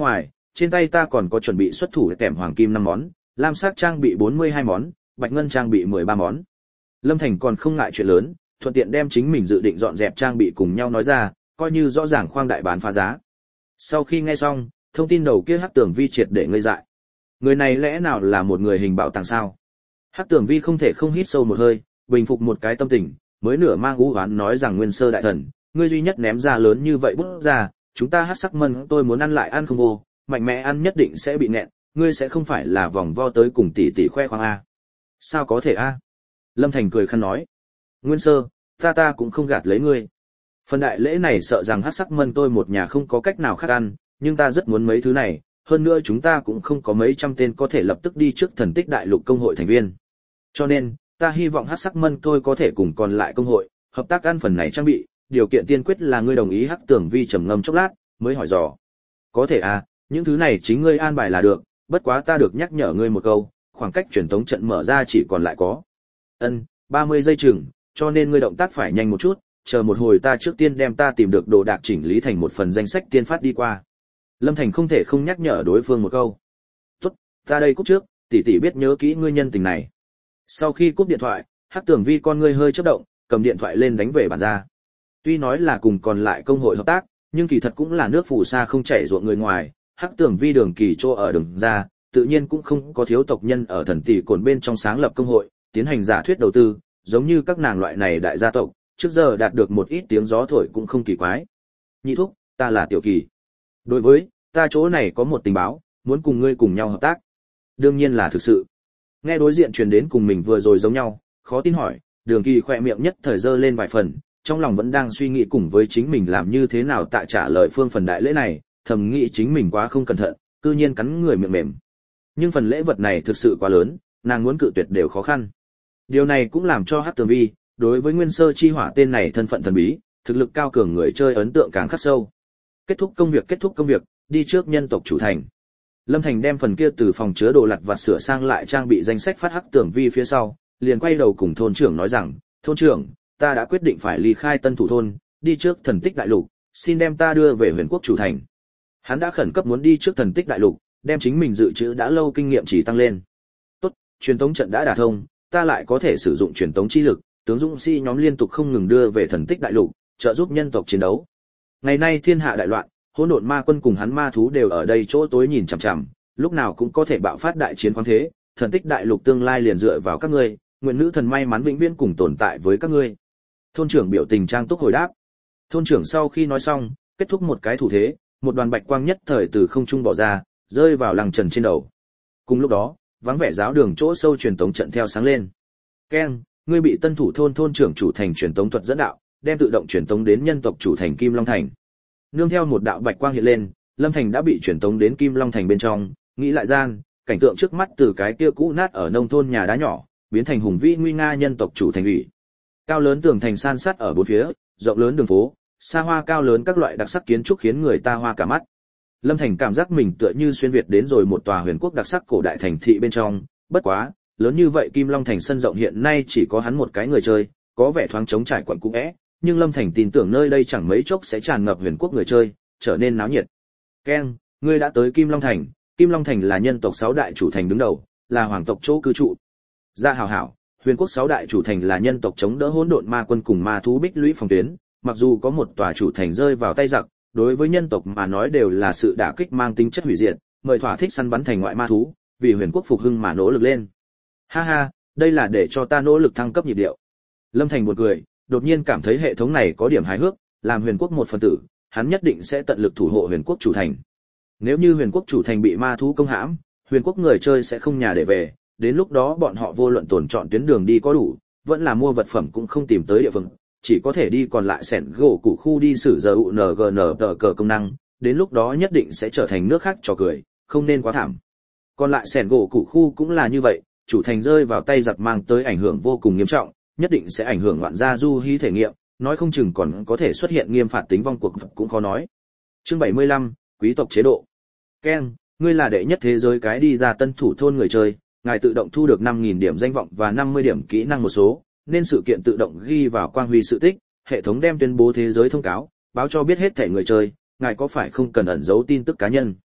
trên tay ta còn có chuẩn bị xuất thủ kèm hoàng kim năm món, lam sắc trang bị bốn mươi hai món, bạch ngân trang bị mười ba món. Lâm Thành còn không ngại chuyện lớn, thuận tiện đem chính mình dự định dọn dẹp trang bị cùng nhau nói ra, coi như rõ ràng khoang đại bán phá giá. Sau khi nghe xong, thông tin đầu kia Hắc Tường Vi triệt để ngây dại. Người này lẽ nào là một người hình bảo tàng sao? Hắc Tường Vi không thể không hít sâu một hơi, bình phục một cái tâm tình, mới nửa mang ú oán nói rằng Nguyên Sơ đại thần, ngươi duy nhất ném ra lớn như vậy bút ra, chúng ta Hắc Sắc Mân tôi muốn ăn lại ăn không vô, mạnh mẽ ăn nhất định sẽ bị nẹn, ngươi sẽ không phải là vòng vo tới cùng tỷ tỷ khoe khoang a? Sao có thể a? Lâm Thành cười khăn nói, Nguyên Sơ, ta ta cũng không gạt lấy ngươi. Phần đại lễ này sợ rằng Hắc Sắc Mân tôi một nhà không có cách nào khác ăn, nhưng ta rất muốn mấy thứ này, hơn nữa chúng ta cũng không có mấy trăm tên có thể lập tức đi trước Thần Tích Đại Lục công hội thành viên. Cho nên, ta hy vọng Hắc Sắc Mân tôi có thể cùng còn lại công hội hợp tác ăn phần này trang bị, điều kiện tiên quyết là ngươi đồng ý. Hắc Tường Vi trầm ngâm chốc lát, mới hỏi dò. Có thể à, những thứ này chính ngươi an bài là được, bất quá ta được nhắc nhở ngươi một câu, khoảng cách truyền tống trận mở ra chỉ còn lại có ân ba mươi giây chừng, cho nên ngươi động tác phải nhanh một chút, chờ một hồi ta trước tiên đem ta tìm được đồ đạc chỉnh lý thành một phần danh sách tiên phát đi qua. Lâm Thành không thể không nhắc nhở đối phương một câu. Tốt, ta đây cúp trước, tỷ tỷ biết nhớ kỹ ngươi nhân tình này. Sau khi cúp điện thoại, Hắc Tường Vi con ngươi hơi chớp động, cầm điện thoại lên đánh về bản ra. Tuy nói là cùng còn lại công hội hợp tác, nhưng kỳ thật cũng là nước phù sa không chảy ruộng người ngoài. Hắc Tường Vi đường kỳ chỗ ở đường ra, tự nhiên cũng không có thiếu tộc nhân ở thần tỷ cồn bên trong sáng lập công hội, tiến hành giả thuyết đầu tư, giống như các nàng loại này đại gia tộc, trước giờ đạt được một ít tiếng gió thổi cũng không kỳ quái. Nhị thúc, ta là Tiểu Kỳ. Đối với, ta chỗ này có một tình báo, muốn cùng ngươi cùng nhau hợp tác. Đương nhiên là thực sự. Nghe đối diện truyền đến cùng mình vừa rồi giống nhau, khó tin hỏi, Đường Kỳ khỏe miệng nhất thời dơ lên vài phần, trong lòng vẫn đang suy nghĩ cùng với chính mình làm như thế nào tại trả lời phương phần đại lễ này, thầm nghĩ chính mình quá không cẩn thận, cư nhiên cắn người miệng mềm. Nhưng phần lễ vật này thực sự quá lớn, nàng muốn cự tuyệt đều khó khăn. Điều này cũng làm cho Hắc Tường Vi đối với Nguyên Sơ Chi Hỏa tên này thân phận thần bí, thực lực cao cường người chơi ấn tượng càng khắc sâu. Kết thúc công việc kết thúc công việc, đi trước nhân tộc chủ thành. Lâm Thành đem phần kia từ phòng chứa đồ lặt vặt sửa sang lại trang bị danh sách phát Hắc Tường Vi phía sau, liền quay đầu cùng thôn trưởng nói rằng, thôn trưởng, ta đã quyết định phải ly khai Tân Thủ thôn, đi trước Thần Tích Đại Lục, xin đem ta đưa về Huyền Quốc chủ thành. Hắn đã khẩn cấp muốn đi trước Thần Tích Đại Lục, đem chính mình dự trữ đã lâu kinh nghiệm chỉ tăng lên. Tốt, truyền tống trận đã đả thông, ta lại có thể sử dụng truyền tống chi lực, tướng dũng sĩ nhóm liên tục không ngừng đưa về Thần Tích Đại Lục, trợ giúp nhân tộc chiến đấu. Ngày nay thiên hạ đại loạn, hỗn độn ma quân cùng hắn ma thú đều ở đây chỗ tối nhìn chằm chằm, lúc nào cũng có thể bạo phát đại chiến khoáng thế, Thần Tích Đại Lục tương lai liền dựa vào các ngươi, nguyện nữ thần may mắn vĩnh viễn cùng tồn tại với các ngươi. Thôn trưởng biểu tình trang túc hồi đáp. Thôn trưởng sau khi nói xong, kết thúc một cái thủ thế, một đoàn bạch quang nhất thời từ không trung bỏ ra, rơi vào Lăng Trần trên đầu. Cùng lúc đó, vắng vẻ giáo đường chỗ sâu truyền tống trận theo sáng lên. Keng, ngươi bị Tân Thủ thôn thôn trưởng chủ thành truyền tống thuật dẫn đạo, đem tự động truyền tống đến nhân tộc chủ thành Kim Long thành. Nương theo một đạo bạch quang hiện lên, Lâm Thành đã bị truyền tống đến Kim Long thành bên trong, nghĩ lại gian, cảnh tượng trước mắt từ cái kia cũ nát ở nông thôn nhà đá nhỏ, biến thành hùng vĩ nguy nga nhân tộc chủ thành ủy. Cao lớn tường thành san sát ở bốn phía, rộng lớn đường phố, xa hoa cao lớn các loại đặc sắc kiến trúc khiến người ta hoa cả mắt. Lâm Thành cảm giác mình tựa như xuyên việt đến rồi một tòa huyền quốc đặc sắc cổ đại thành thị bên trong, bất quá, lớn như vậy Kim Long thành sân rộng hiện nay chỉ có hắn một cái người chơi, có vẻ thoáng trống trải quẩn cũ é, nhưng Lâm Thành tin tưởng nơi đây chẳng mấy chốc sẽ tràn ngập huyền quốc người chơi, trở nên náo nhiệt. Keng, ngươi đã tới Kim Long thành, Kim Long thành là nhân tộc sáu đại chủ thành đứng đầu, là hoàng tộc chỗ cư trụ. Dạ hảo hảo, huyền quốc sáu đại chủ thành là nhân tộc chống đỡ hỗn độn ma quân cùng ma thú bích lũy phòng tuyến, mặc dù có một tòa chủ thành rơi vào tay giặc, đối với nhân tộc mà nói đều là sự đả kích mang tính chất hủy diệt, mời thỏa thích săn bắn thành ngoại ma thú, vì huyền quốc phục hưng mà nỗ lực lên. Ha ha, đây là để cho ta nỗ lực thăng cấp nhịp điệu. Lâm Thành buồn cười, đột nhiên cảm thấy hệ thống này có điểm hài hước, làm huyền quốc một phần tử, hắn nhất định sẽ tận lực thủ hộ huyền quốc chủ thành. Nếu như huyền quốc chủ thành bị ma thú công hãm, huyền quốc người chơi sẽ không nhà để về, đến lúc đó bọn họ vô luận tồn chọn tuyến đường đi có đủ, vẫn là mua vật phẩm cũng không tìm tới địa phương, chỉ có thể đi còn lại sẻn gỗ cụ khu đi sử giờ u en giê en tờ cờ công năng, đến lúc đó nhất định sẽ trở thành nước khác trò cười, không nên quá thảm. Còn lại sẻn gỗ cụ khu cũng là như vậy, chủ thành rơi vào tay giặc mang tới ảnh hưởng vô cùng nghiêm trọng, nhất định sẽ ảnh hưởng ngoạn gia du hí thể nghiệm, nói không chừng còn có thể xuất hiện nghiêm phạt tính vong cuộc cũng khó nói. Chương bảy mươi lăm, quý tộc chế độ. Ken, ngươi là đệ nhất thế giới cái đi ra Tân Thủ thôn người chơi, ngài tự động thu được năm nghìn điểm danh vọng và năm mươi điểm kỹ năng một số, nên sự kiện tự động ghi vào quang huy sự tích, hệ thống đem tuyên bố thế giới thông cáo, báo cho biết hết thể người chơi, ngài có phải không cần ẩn giấu tin tức cá nhân.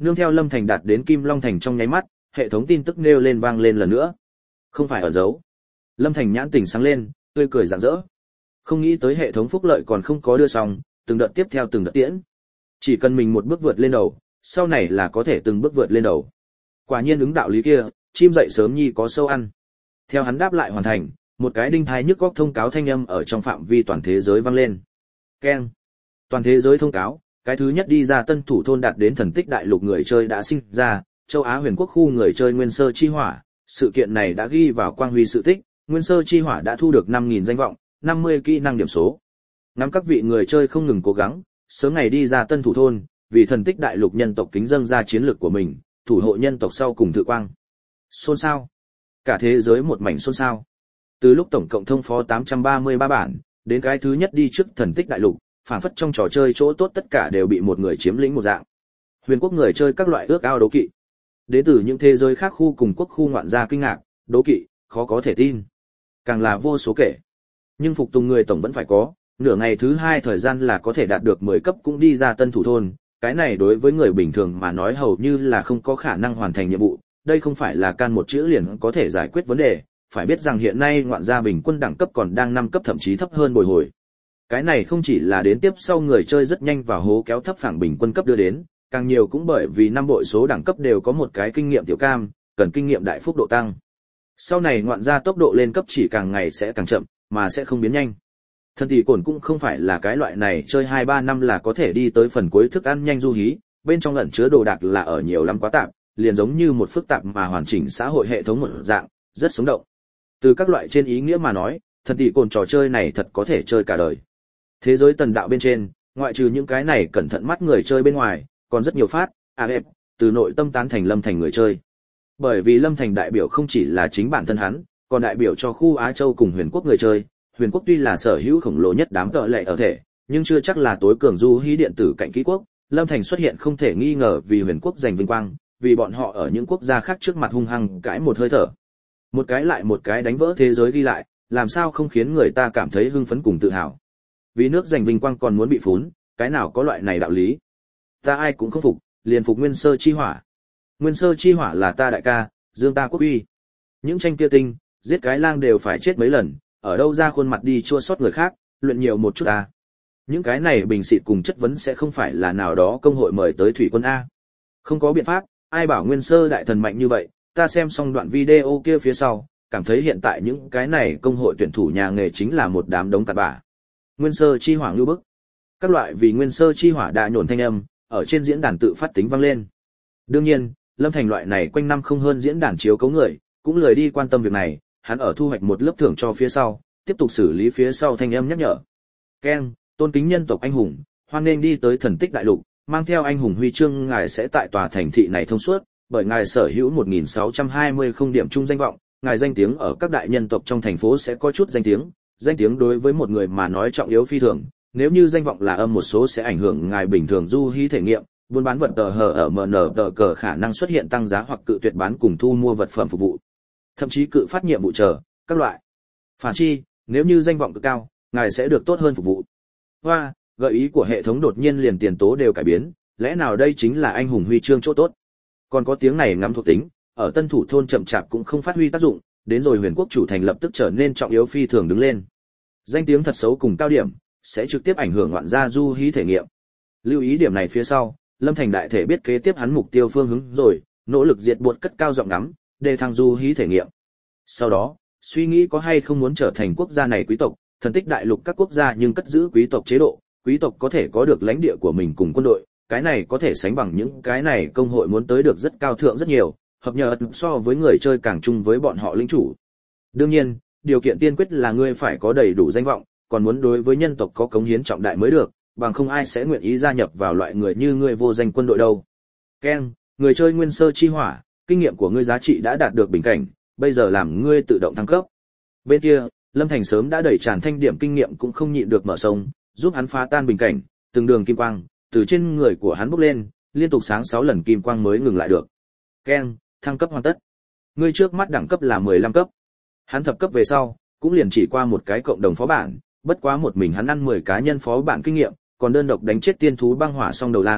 Nương theo Lâm Thành đạt đến Kim Long Thành trong nháy mắt, hệ thống tin tức nêu lên vang lên lần nữa. Không phải ẩn giấu. Lâm Thành nhãn tình sáng lên, tươi cười rạng rỡ. Không nghĩ tới hệ thống phúc lợi còn không có đưa xong, từng đợt tiếp theo từng đợt tiễn. Chỉ cần mình một bước vượt lên đầu, sau này là có thể từng bước vượt lên đầu. Quả nhiên ứng đạo lý kia, chim dậy sớm nhi có sâu ăn. Theo hắn đáp lại hoàn thành, một cái đinh thai nhức góc thông cáo thanh âm ở trong phạm vi toàn thế giới vang lên. Keng. Toàn thế giới thông cáo, cái thứ nhất đi ra tân thủ thôn đạt đến thần tích đại lục người chơi đã sinh ra, châu Á huyền quốc khu người chơi Nguyên Sơ Chi Hỏa, sự kiện này đã ghi vào quang huy sự tích, Nguyên Sơ Chi Hỏa đã thu được năm nghìn danh vọng, năm mươi kỹ năng điểm số. Ngắm các vị người chơi không ngừng cố gắng, sớm ngày đi ra tân thủ thôn, vì thần tích đại lục nhân tộc kính dâng ra chiến lược của mình, thủ hộ nhân tộc sau cùng tự quang. Xôn xao. Cả thế giới một mảnh xôn xao. Từ lúc tổng cộng thông phó tám trăm ba mươi ba bản, đến cái thứ nhất đi trước thần tích đại lục, phản phất trong trò chơi chỗ tốt tất cả đều bị một người chiếm lĩnh một dạng. Huyền quốc người chơi các loại ước ao đố kỵ. Đến từ những thế giới khác khu cùng quốc khu ngoạn gia kinh ngạc, đố kỵ, khó có thể tin. Càng là vô số kể. Nhưng phục tùng người tổng vẫn phải có, nửa ngày thứ hai thời gian là có thể đạt được mười cấp cũng đi ra tân thủ thôn, cái này đối với người bình thường mà nói hầu như là không có khả năng hoàn thành nhiệm vụ, đây không phải là can một chữ liền có thể giải quyết vấn đề, phải biết rằng hiện nay ngoạn gia bình quân đẳng cấp còn đang năm cấp thậm chí thấp hơn bồi hồi. Cái này không chỉ là đến tiếp sau người chơi rất nhanh vào hố kéo thấp phẳng bình quân cấp đưa đến, càng nhiều cũng bởi vì năm bội số đẳng cấp đều có một cái kinh nghiệm tiểu cam, cần kinh nghiệm đại phúc độ tăng. Sau này ngoạn gia tốc độ lên cấp chỉ càng ngày sẽ càng chậm, mà sẽ không biến nhanh. Thần tỷ cổn cũng không phải là cái loại này chơi hai ba năm là có thể đi tới phần cuối thức ăn nhanh du hí, bên trong ẩn chứa đồ đạc là ở nhiều lắm quá tạp, liền giống như một phức tạp mà hoàn chỉnh xã hội hệ thống một dạng, rất sống động. Từ các loại trên ý nghĩa mà nói, thần tỷ cổn trò chơi này thật có thể chơi cả đời. Thế giới tần đạo bên trên, ngoại trừ những cái này cẩn thận mắt người chơi bên ngoài, còn rất nhiều phát, à ép, từ nội tâm tán thành Lâm Thành người chơi. Bởi vì Lâm Thành đại biểu không chỉ là chính bản thân hắn, còn đại biểu cho khu Á Châu cùng huyền quốc người chơi. Huyền quốc tuy là sở hữu khổng lồ nhất đám cỡ lệ ở thể, nhưng chưa chắc là tối cường du hí điện tử cạnh kỹ quốc. Lâm Thành xuất hiện không thể nghi ngờ vì huyền quốc giành vinh quang, vì bọn họ ở những quốc gia khác trước mặt hung hăng cãi một hơi thở. Một cái lại một cái đánh vỡ thế giới ghi lại, làm sao không khiến người ta cảm thấy hưng phấn cùng tự hào. Vì nước giành vinh quang còn muốn bị phún, cái nào có loại này đạo lý. Ta ai cũng không phục, liền phục Nguyên Sơ Chi Hỏa. Nguyên Sơ Chi Hỏa là ta đại ca, dương ta quốc uy. Những tranh kia tinh, giết cái lang đều phải chết mấy lần, ở đâu ra khuôn mặt đi chua xót người khác, luyện nhiều một chút ta. Những cái này bình xịt cùng chất vấn sẽ không phải là nào đó công hội mời tới thủy quân A. Không có biện pháp, ai bảo Nguyên Sơ đại thần mạnh như vậy, ta xem xong đoạn video kia phía sau, cảm thấy hiện tại những cái này công hội tuyển thủ nhà nghề chính là một đám đống tạt bã. Nguyên Sơ Chi Hỏa lưu bức. Các loại vì Nguyên Sơ Chi Hỏa đã nhổn thanh âm, ở trên diễn đàn tự phát tính vang lên. Đương nhiên, Lâm Thành loại này quanh năm không hơn diễn đàn chiếu cấu người, cũng lười đi quan tâm việc này, hắn ở thu hoạch một lớp thưởng cho phía sau, tiếp tục xử lý phía sau thanh âm nhắc nhở. Ken, tôn kính nhân tộc anh hùng, hoan nên đi tới thần tích đại lục, mang theo anh hùng huy chương ngài sẽ tại tòa thành thị này thông suốt, bởi ngài sở hữu một nghìn sáu trăm hai mươi không điểm chung danh vọng, ngài danh tiếng ở các đại nhân tộc trong thành phố sẽ có chút danh tiếng, danh tiếng đối với một người mà nói trọng yếu phi thường, nếu như danh vọng là âm một số sẽ ảnh hưởng ngài bình thường du hí thể nghiệm, buôn bán vật tờ hờ ở em en tờ cờ khả năng xuất hiện tăng giá hoặc cự tuyệt bán cùng thu mua vật phẩm phục vụ. Thậm chí cự phát nhiệm vụ chờ, các loại. Phản chi, nếu như danh vọng cực cao, ngài sẽ được tốt hơn phục vụ. Hoa, gợi ý của hệ thống đột nhiên liền tiền tố đều cải biến, lẽ nào đây chính là anh hùng huy chương chỗ tốt. Còn có tiếng này ngắm thuộc tính, ở tân thủ thôn chậm chạp cũng không phát huy tác dụng, đến rồi huyền quốc chủ thành lập tức trở nên trọng yếu phi thường đứng lên. Danh tiếng thật xấu cùng cao điểm, sẽ trực tiếp ảnh hưởng ngoạn gia du hí thể nghiệm. Lưu ý điểm này phía sau, Lâm Thành đại thể biết kế tiếp hắn mục tiêu phương hướng rồi, nỗ lực diệt buột cất cao giọng ngắm, để thăng du hí thể nghiệm. Sau đó, suy nghĩ có hay không muốn trở thành quốc gia này quý tộc, thần tích đại lục các quốc gia nhưng cất giữ quý tộc chế độ, quý tộc có thể có được lãnh địa của mình cùng quân đội, cái này có thể sánh bằng những cái này công hội muốn tới được rất cao thượng rất nhiều, hợp nhờ so với người chơi càng chung với bọn họ lĩnh chủ. Đương nhiên, điều kiện tiên quyết là ngươi phải có đầy đủ danh vọng, còn muốn đối với nhân tộc có cống hiến trọng đại mới được, bằng không ai sẽ nguyện ý gia nhập vào loại người như ngươi vô danh quân đội đâu. Ken, người chơi Nguyên Sơ Chi Hỏa, kinh nghiệm của ngươi giá trị đã đạt được bình cảnh, bây giờ làm ngươi tự động thăng cấp. Bên kia, Lâm Thành sớm đã đẩy tràn thanh điểm kinh nghiệm cũng không nhịn được mở sông, giúp hắn phá tan bình cảnh, từng đường kim quang từ trên người của hắn bốc lên, liên tục sáng sáu lần kim quang mới ngừng lại được. Ken, thăng cấp hoàn tất. Ngươi trước mắt đẳng cấp là mười lăm cấp. Hắn thập cấp về sau, cũng liền chỉ qua một cái cộng đồng phó bản, bất quá một mình hắn ăn mười cá nhân phó bản kinh nghiệm, còn đơn độc đánh chết tiên thú băng hỏa song đầu lang,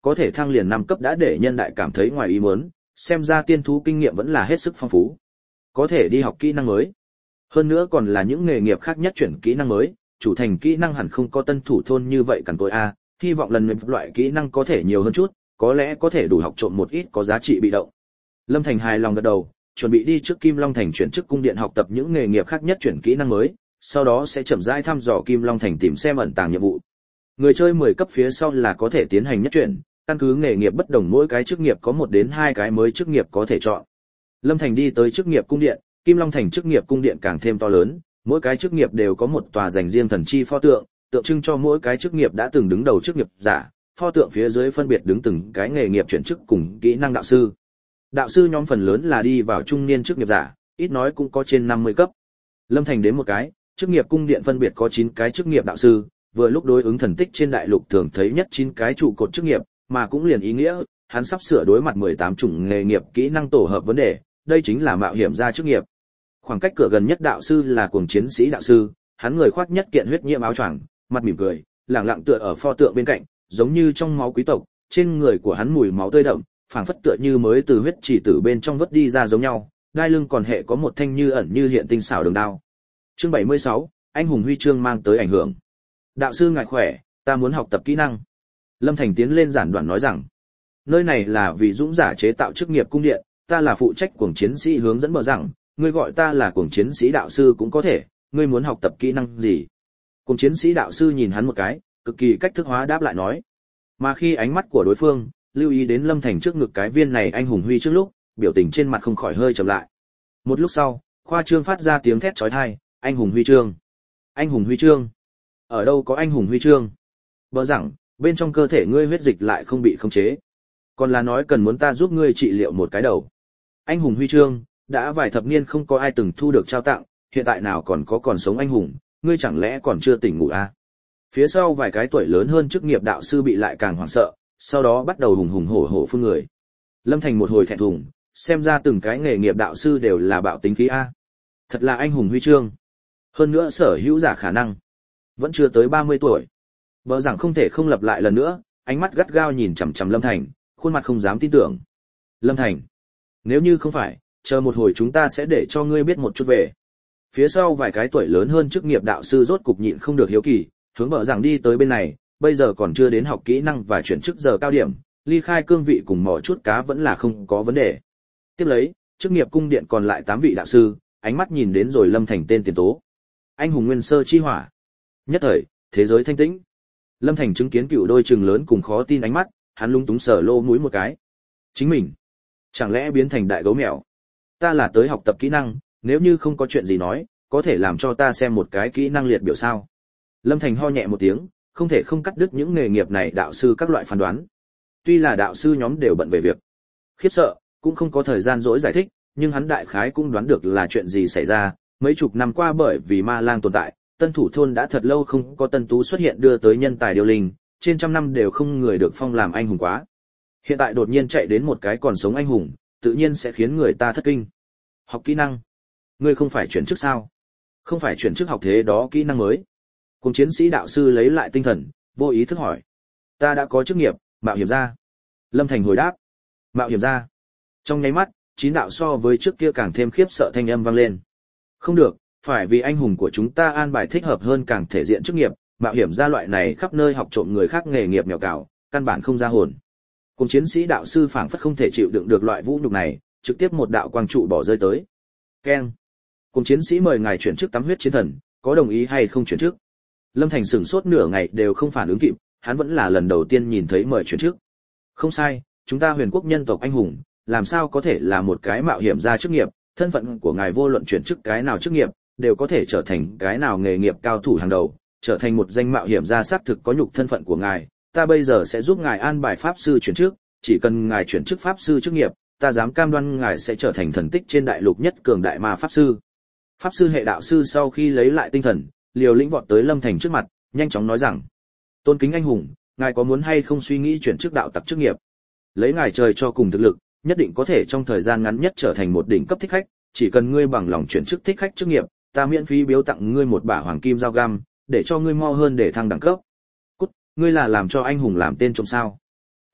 có thể thăng liền năm cấp đã để nhân đại cảm thấy ngoài ý muốn, xem ra tiên thú kinh nghiệm vẫn là hết sức phong phú. Có thể đi học kỹ năng mới. Hơn nữa còn là những nghề nghiệp khác nhất chuyển kỹ năng mới, chủ thành kỹ năng hẳn không có tân thủ thôn như vậy cần tôi a, hy vọng lần này loại kỹ năng có thể nhiều hơn chút, có lẽ có thể đủ học trộm một ít có giá trị bị động. Lâm Thành hài lòng gật đầu, chuẩn bị đi trước Kim Long Thành chuyển chức cung điện học tập những nghề nghiệp khác nhất chuyển kỹ năng mới, sau đó sẽ chậm rãi thăm dò Kim Long Thành tìm xem ẩn tàng nhiệm vụ. Người chơi mười cấp phía sau là có thể tiến hành nhất chuyển, căn cứ nghề nghiệp bất đồng mỗi cái chức nghiệp có một đến hai cái mới chức nghiệp có thể chọn. Lâm Thành đi tới chức nghiệp cung điện, Kim Long Thành chức nghiệp cung điện càng thêm to lớn, mỗi cái chức nghiệp đều có một tòa dành riêng thần chi pho tượng, tượng trưng cho mỗi cái chức nghiệp đã từng đứng đầu chức nghiệp giả, pho tượng phía dưới phân biệt đứng từng cái nghề nghiệp chuyển chức cùng kỹ năng đạo sư. Đạo sư nhóm phần lớn là đi vào trung niên chức nghiệp giả, ít nói cũng có trên năm mươi cấp. Lâm Thành đến một cái, chức nghiệp cung điện phân biệt có chín cái chức nghiệp đạo sư, vừa lúc đối ứng thần tích trên đại lục thường thấy nhất chín cái trụ cột chức nghiệp, mà cũng liền ý nghĩa, hắn sắp sửa đối mặt mười tám chủng nghề nghiệp kỹ năng tổ hợp vấn đề, đây chính là mạo hiểm gia chức nghiệp. Khoảng cách cửa gần nhất đạo sư là cuồng chiến sĩ đạo sư, hắn người khoác nhất kiện huyết nhiễm áo choàng, mặt mỉm cười, lẳng lặng tựa ở pho tượng bên cạnh, giống như trong máu quý tộc, trên người của hắn mùi máu tươi đậm, phảng phất tựa như mới từ huyết chỉ tử bên trong vớt đi ra giống nhau, đai lưng còn hệ có một thanh như ẩn như hiện tinh xảo đường đao. Chương bảy mươi sáu, anh hùng huy chương mang tới ảnh hưởng. Đạo sư ngài khỏe, ta muốn học tập kỹ năng. Lâm Thành tiến lên giản đoạn nói rằng, nơi này là vì dũng giả chế tạo chức nghiệp cung điện, ta là phụ trách cuồng chiến sĩ hướng dẫn bờ rằng, ngươi gọi ta là cuồng chiến sĩ đạo sư cũng có thể, ngươi muốn học tập kỹ năng gì? Cuồng chiến sĩ đạo sư nhìn hắn một cái, cực kỳ cách thức hóa đáp lại nói. Mà khi ánh mắt của đối phương lưu ý đến Lâm Thành trước ngực cái viên này anh hùng huy chương lúc, biểu tình trên mặt không khỏi hơi chậm lại. Một lúc sau, khoa trương phát ra tiếng thét chói tai, anh hùng huy chương, anh hùng huy chương, ở đâu có anh hùng huy chương? Bỡ rằng, bên trong cơ thể ngươi huyết dịch lại không bị khống chế, còn là nói cần muốn ta giúp ngươi trị liệu một cái đầu. Anh hùng huy chương, đã vài thập niên không có ai từng thu được trao tặng, hiện tại nào còn có còn sống anh hùng, ngươi chẳng lẽ còn chưa tỉnh ngủ à? Phía sau vài cái tuổi lớn hơn chức nghiệp đạo sư bị lại càng hoảng sợ, sau đó bắt đầu hùng hùng hổ hổ phun người. Lâm Thành một hồi thẹn thùng, xem ra từng cái nghề nghiệp đạo sư đều là bạo tính khí a. Thật là anh hùng huy chương. Hơn nữa sở hữu giả khả năng, vẫn chưa tới ba mươi tuổi. Bỡ rằng không thể không lặp lại lần nữa, ánh mắt gắt gao nhìn chằm chằm Lâm Thành, khuôn mặt không dám tin tưởng. Lâm Thành, nếu như không phải, chờ một hồi chúng ta sẽ để cho ngươi biết một chút về. Phía sau vài cái tuổi lớn hơn chức nghiệp đạo sư rốt cục nhịn không được hiếu kỳ, hướng bỡ rằng đi tới bên này, bây giờ còn chưa đến học kỹ năng và chuyển chức giờ cao điểm, ly khai cương vị cùng mò chút cá vẫn là không có vấn đề. Tiếp lấy, chức nghiệp cung điện còn lại tám vị đạo sư, ánh mắt nhìn đến rồi Lâm Thành tên tiền tố. Anh hùng nguyên sơ chi hỏa. Nhất thời, thế giới thanh tĩnh. Lâm Thành chứng kiến cựu đôi trừng lớn cùng khó tin ánh mắt, hắn lung túng sờ lô mũi một cái. Chính mình, chẳng lẽ biến thành đại gấu mèo? Ta là tới học tập kỹ năng, nếu như không có chuyện gì nói, có thể làm cho ta xem một cái kỹ năng liệt biểu sao? Lâm Thành ho nhẹ một tiếng, không thể không cắt đứt những nghề nghiệp này đạo sư các loại phán đoán. Tuy là đạo sư nhóm đều bận về việc, khiếp sợ, cũng không có thời gian dỗi giải thích, nhưng hắn đại khái cũng đoán được là chuyện gì xảy ra. Mấy chục năm qua bởi vì ma lang tồn tại, tân thủ thôn đã thật lâu không có tân tú xuất hiện đưa tới nhân tài điều linh, trên trăm năm đều không người được phong làm anh hùng quá. Hiện tại đột nhiên chạy đến một cái còn sống anh hùng, tự nhiên sẽ khiến người ta thất kinh. Học kỹ năng? Ngươi không phải chuyển chức sao? Không phải chuyển chức học thế đó kỹ năng mới? Cùng chiến sĩ đạo sư lấy lại tinh thần, vô ý thức hỏi. Ta đã có chức nghiệp, mạo hiểm gia. Lâm Thành hồi đáp. Mạo hiểm gia. Trong nháy mắt, chín đạo so với trước kia càng thêm khiếp sợ thanh âm vang lên. Không được, phải vì anh hùng của chúng ta an bài thích hợp hơn càng thể diện chức nghiệp, mạo hiểm gia loại này khắp nơi học trộm người khác nghề nghiệp mèo cào, căn bản không ra hồn. Cùng chiến sĩ đạo sư phảng phất không thể chịu đựng được loại vũ nhục này, trực tiếp một đạo quang trụ bỏ rơi tới. Keng. Cùng chiến sĩ mời ngài chuyển chức tắm huyết chiến thần, có đồng ý hay không chuyển chức? Lâm Thành sửng sốt nửa ngày đều không phản ứng kịp, hắn vẫn là lần đầu tiên nhìn thấy mời chuyển chức. Không sai, chúng ta huyền quốc nhân tộc anh hùng, làm sao có thể là một cái mạo hiểm gia chức nghiệp, thân phận của ngài vô luận chuyển chức cái nào chức nghiệp, đều có thể trở thành cái nào nghề nghiệp cao thủ hàng đầu, trở thành một danh mạo hiểm gia xác thực có nhục thân phận của ngài, ta bây giờ sẽ giúp ngài an bài pháp sư chuyển chức, chỉ cần ngài chuyển chức pháp sư chức nghiệp, ta dám cam đoan ngài sẽ trở thành thần tích trên đại lục nhất cường đại ma pháp sư. Pháp sư hệ đạo sư sau khi lấy lại tinh thần, liều lĩnh vọt tới Lâm Thành trước mặt, nhanh chóng nói rằng: "Tôn kính anh hùng, ngài có muốn hay không suy nghĩ chuyển chức đạo tặc chức nghiệp? Lấy ngài trời cho cùng thực lực, nhất định có thể trong thời gian ngắn nhất trở thành một đỉnh cấp thích khách, chỉ cần ngươi bằng lòng chuyển chức thích khách chức nghiệp, ta miễn phí biếu tặng ngươi một bả hoàng kim dao găm, để cho ngươi mau hơn để thăng đẳng cấp." Cút, ngươi là làm cho anh hùng làm tên trộm sao?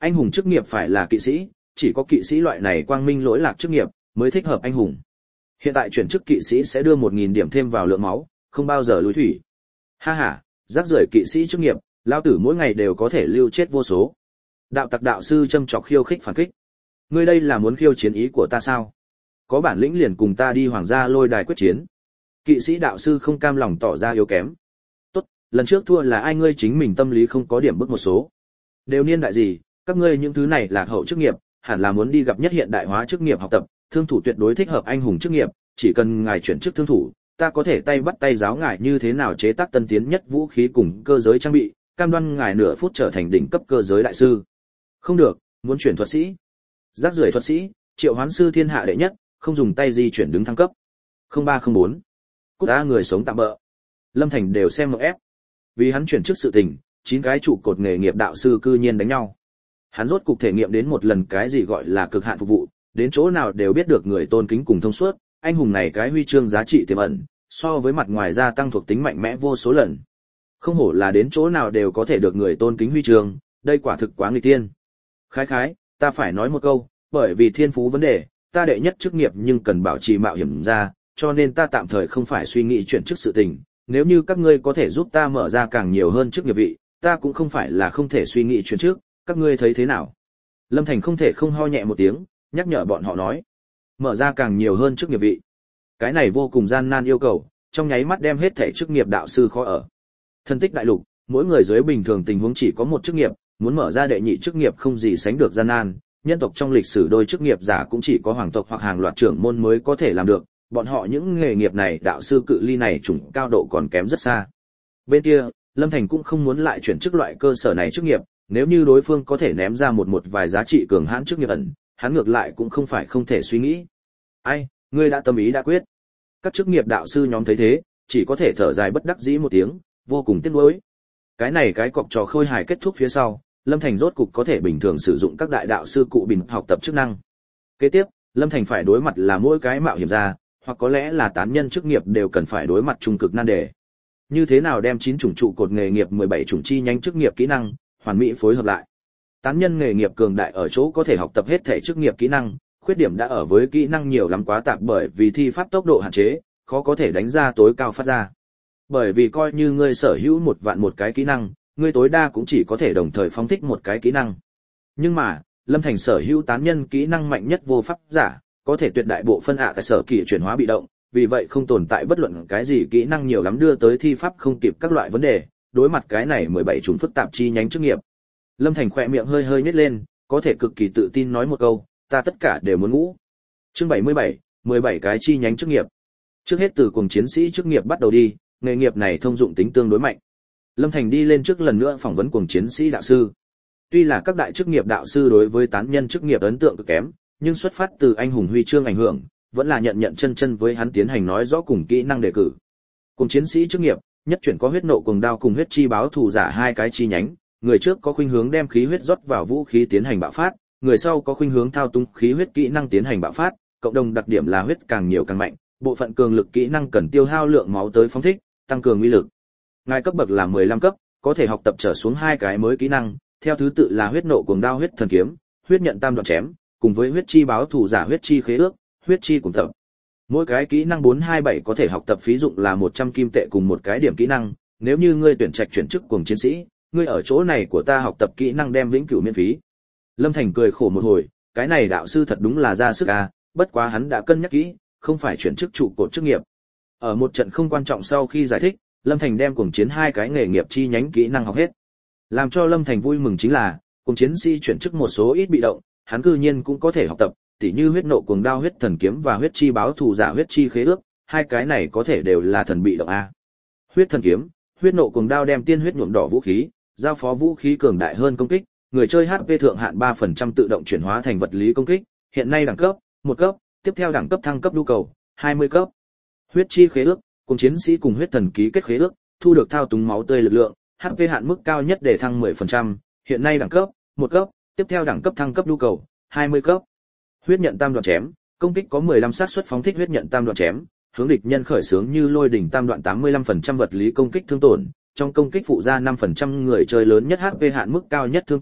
Anh hùng chức nghiệp phải là kỵ sĩ, chỉ có kỵ sĩ loại này quang minh lỗi lạc chức nghiệp mới thích hợp anh hùng. Hiện tại chuyển chức kỵ sĩ sẽ đưa một nghìn điểm thêm vào lượng máu, không bao giờ lùi thủy. Ha ha, rác rưởi kỵ sĩ chức nghiệp, lao tử mỗi ngày đều có thể lưu chết vô số. Đạo tặc đạo sư châm chọc khiêu khích phản kích. Ngươi đây là muốn khiêu chiến ý của ta sao? Có bản lĩnh liền cùng ta đi hoàng gia lôi đài quyết chiến. Kỵ sĩ đạo sư không cam lòng tỏ ra yếu kém. Tốt, lần trước thua là ai, ngươi chính mình tâm lý không có điểm bức một số. Đều niên đại gì, các ngươi những thứ này lạc hậu chức nghiệp, hẳn là muốn đi gặp nhất hiện đại hóa chức nghiệp học tập, thương thủ tuyệt đối thích hợp anh hùng chức nghiệp, chỉ cần ngài chuyển chức thương thủ, ta có thể tay bắt tay giáo ngài như thế nào chế tác tân tiến nhất vũ khí cùng cơ giới trang bị, cam đoan ngài nửa phút trở thành đỉnh cấp cơ giới đại sư. Không được, muốn chuyển thuật sĩ. Rác rưởi thuật sĩ, triệu hoán sư thiên hạ đệ nhất, không dùng tay di chuyển đứng thăng cấp. không ba không bốn. Cút ta người sống tạm bợ. Lâm Thành đều xem một ép. Vì hắn chuyển chức sự tình, chín cái trụ cột nghề nghiệp đạo sư cư nhiên đánh nhau. Hắn rốt cục thể nghiệm đến một lần cái gì gọi là cực hạn phục vụ, đến chỗ nào đều biết được người tôn kính cùng thông suốt, anh hùng này cái huy chương giá trị tiềm ẩn, so với mặt ngoài gia tăng thuộc tính mạnh mẽ vô số lần. Không hổ là đến chỗ nào đều có thể được người tôn kính huy chương, đây quả thực quá nghịch tiên. Khái khái, ta phải nói một câu, bởi vì thiên phú vấn đề, ta đệ nhất chức nghiệp nhưng cần bảo trì mạo hiểm ra, cho nên ta tạm thời không phải suy nghĩ chuyển chức sự tình, nếu như các ngươi có thể giúp ta mở ra càng nhiều hơn chức nghiệp vị, ta cũng không phải là không thể suy nghĩ chuyển chức, các ngươi thấy thế nào? Lâm Thành không thể không ho nhẹ một tiếng, nhắc nhở bọn họ nói, mở ra càng nhiều hơn chức nghiệp vị. Cái này vô cùng gian nan yêu cầu, trong nháy mắt đem hết thể chức nghiệp đạo sư khó ở. Thân tích đại lục, mỗi người dưới bình thường tình huống chỉ có một chức nghiệp, muốn mở ra đệ nhị chức nghiệp không gì sánh được gian nan, nhân tộc trong lịch sử đôi chức nghiệp giả cũng chỉ có hoàng tộc hoặc hàng loạt trưởng môn mới có thể làm được, bọn họ những nghề nghiệp này đạo sư cự ly này chủng cao độ còn kém rất xa. Bên kia, Lâm Thành cũng không muốn lại chuyển chức loại cơ sở này chức nghiệp, nếu như đối phương có thể ném ra một một vài giá trị cường hãn chức nghiệp ẩn, hắn ngược lại cũng không phải không thể suy nghĩ. Ai, ngươi đã tâm ý đã quyết. Các chức nghiệp đạo sư nhóm thấy thế, chỉ có thể thở dài bất đắc dĩ một tiếng, vô cùng tiếc nuối. Cái này cái cọc trò khôi hài kết thúc phía sau, Lâm Thành rốt cục có thể bình thường sử dụng các đại đạo sư cụ bình học tập chức năng. Kế tiếp, Lâm Thành phải đối mặt là mỗi cái mạo hiểm ra, hoặc có lẽ là tán nhân chức nghiệp đều cần phải đối mặt trung cực nan đề. Như thế nào đem chín chủng trụ cột nghề nghiệp mười bảy chủng chi nhánh chức nghiệp kỹ năng hoàn mỹ phối hợp lại. Tán nhân nghề nghiệp cường đại ở chỗ có thể học tập hết thể chức nghiệp kỹ năng, khuyết điểm đã ở với kỹ năng nhiều lắm quá tạp bởi vì thi pháp tốc độ hạn chế, khó có thể đánh ra tối cao phát ra. Bởi vì coi như ngươi sở hữu một vạn một cái kỹ năng, ngươi tối đa cũng chỉ có thể đồng thời phóng thích một cái kỹ năng. Nhưng mà, Lâm Thành sở hữu tán nhân kỹ năng mạnh nhất vô pháp giả, có thể tuyệt đại bộ phân ạ tại sở kỳ chuyển hóa bị động, vì vậy không tồn tại bất luận cái gì kỹ năng nhiều lắm đưa tới thi pháp không kịp các loại vấn đề, đối mặt cái này mười bảy chủng phức tạp chi nhánh chức nghiệp. Lâm Thành khỏe miệng hơi hơi nhếch lên, có thể cực kỳ tự tin nói một câu, ta tất cả đều muốn ngũ. Chương bảy mươi bảy, mười bảy cái chi nhánh chức nghiệp. Trước hết từ cuồng chiến sĩ chức nghiệp bắt đầu đi, nghề nghiệp này thông dụng tính tương đối mạnh. Lâm Thành đi lên trước lần nữa phỏng vấn cuồng chiến sĩ đạo sư. Tuy là các đại chức nghiệp đạo sư đối với tán nhân chức nghiệp ấn tượng cực kém, nhưng xuất phát từ anh hùng huy chương ảnh hưởng, vẫn là nhận nhận chân chân với hắn tiến hành nói rõ cùng kỹ năng đề cử. Cuồng chiến sĩ chức nghiệp, nhất chuyển có huyết nộ cuồng đao cùng huyết chi báo thù giả hai cái chi nhánh, người trước có khuynh hướng đem khí huyết rót vào vũ khí tiến hành bạo phát, người sau có khuynh hướng thao túng khí huyết kỹ năng tiến hành bạo phát, cộng đồng đặc điểm là huyết càng nhiều càng mạnh, bộ phận cường lực kỹ năng cần tiêu hao lượng máu tới phóng thích, tăng cường uy lực. Ngài cấp bậc là mười lăm cấp, có thể học tập trở xuống hai cái mới kỹ năng, theo thứ tự là huyết nộ cuồng đao huyết thần kiếm, huyết nhận tam đoạn chém, cùng với huyết chi báo thù giả huyết chi khế ước, huyết chi cùng tập. Mỗi cái kỹ năng bốn hai bảy có thể học tập phí dụng là một trăm kim tệ cùng một cái điểm kỹ năng, nếu như ngươi tuyển trạch chuyển chức cuồng chiến sĩ, ngươi ở chỗ này của ta học tập kỹ năng đem vĩnh cửu miễn phí. Lâm Thành cười khổ một hồi, cái này đạo sư thật đúng là ra sức à, bất quá hắn đã cân nhắc kỹ, không phải chuyển chức trụ cột chức nghiệp. Ở một trận không quan trọng sau khi giải thích, Lâm Thành đem cuồng chiến hai cái nghề nghiệp chi nhánh kỹ năng học hết. Làm cho Lâm Thành vui mừng chính là, cuồng chiến sĩ chuyển chức một số ít bị động, hắn cư nhiên cũng có thể học tập, tỉ như huyết nộ cuồng đao huyết thần kiếm và huyết chi báo thù giả huyết chi khế ước, hai cái này có thể đều là thần bị động a. Huyết thần kiếm, huyết nộ cuồng đao đem tiên huyết nhuộm đỏ vũ khí, giao phó vũ khí cường đại hơn công kích, người chơi hát pê thượng hạn ba phần trăm tự động chuyển hóa thành vật lý công kích, hiện nay đẳng cấp một cấp, tiếp theo đẳng cấp thăng cấp nhu cầu hai mươi cấp. Huyết chi khế ước, cùng chiến sĩ cùng huyết thần ký kết khế ước, thu được thao túng máu tươi lực lượng, hát pê hạn mức cao nhất để thăng mười phần trăm, hiện nay đẳng cấp một cấp, tiếp theo đẳng cấp thăng cấp nhu cầu hai mươi cấp. Huyết nhận tam đoạn chém, công kích có mười lăm xác suất phóng thích huyết nhận tam đoạn chém, hướng địch nhân khởi xướng như lôi đỉnh tam đoạn tám mươi lăm phần trăm vật lý công kích thương tổn, trong công kích phụ ra năm phần trăm người chơi lớn nhất hát pê hạn mức cao nhất thương tổn,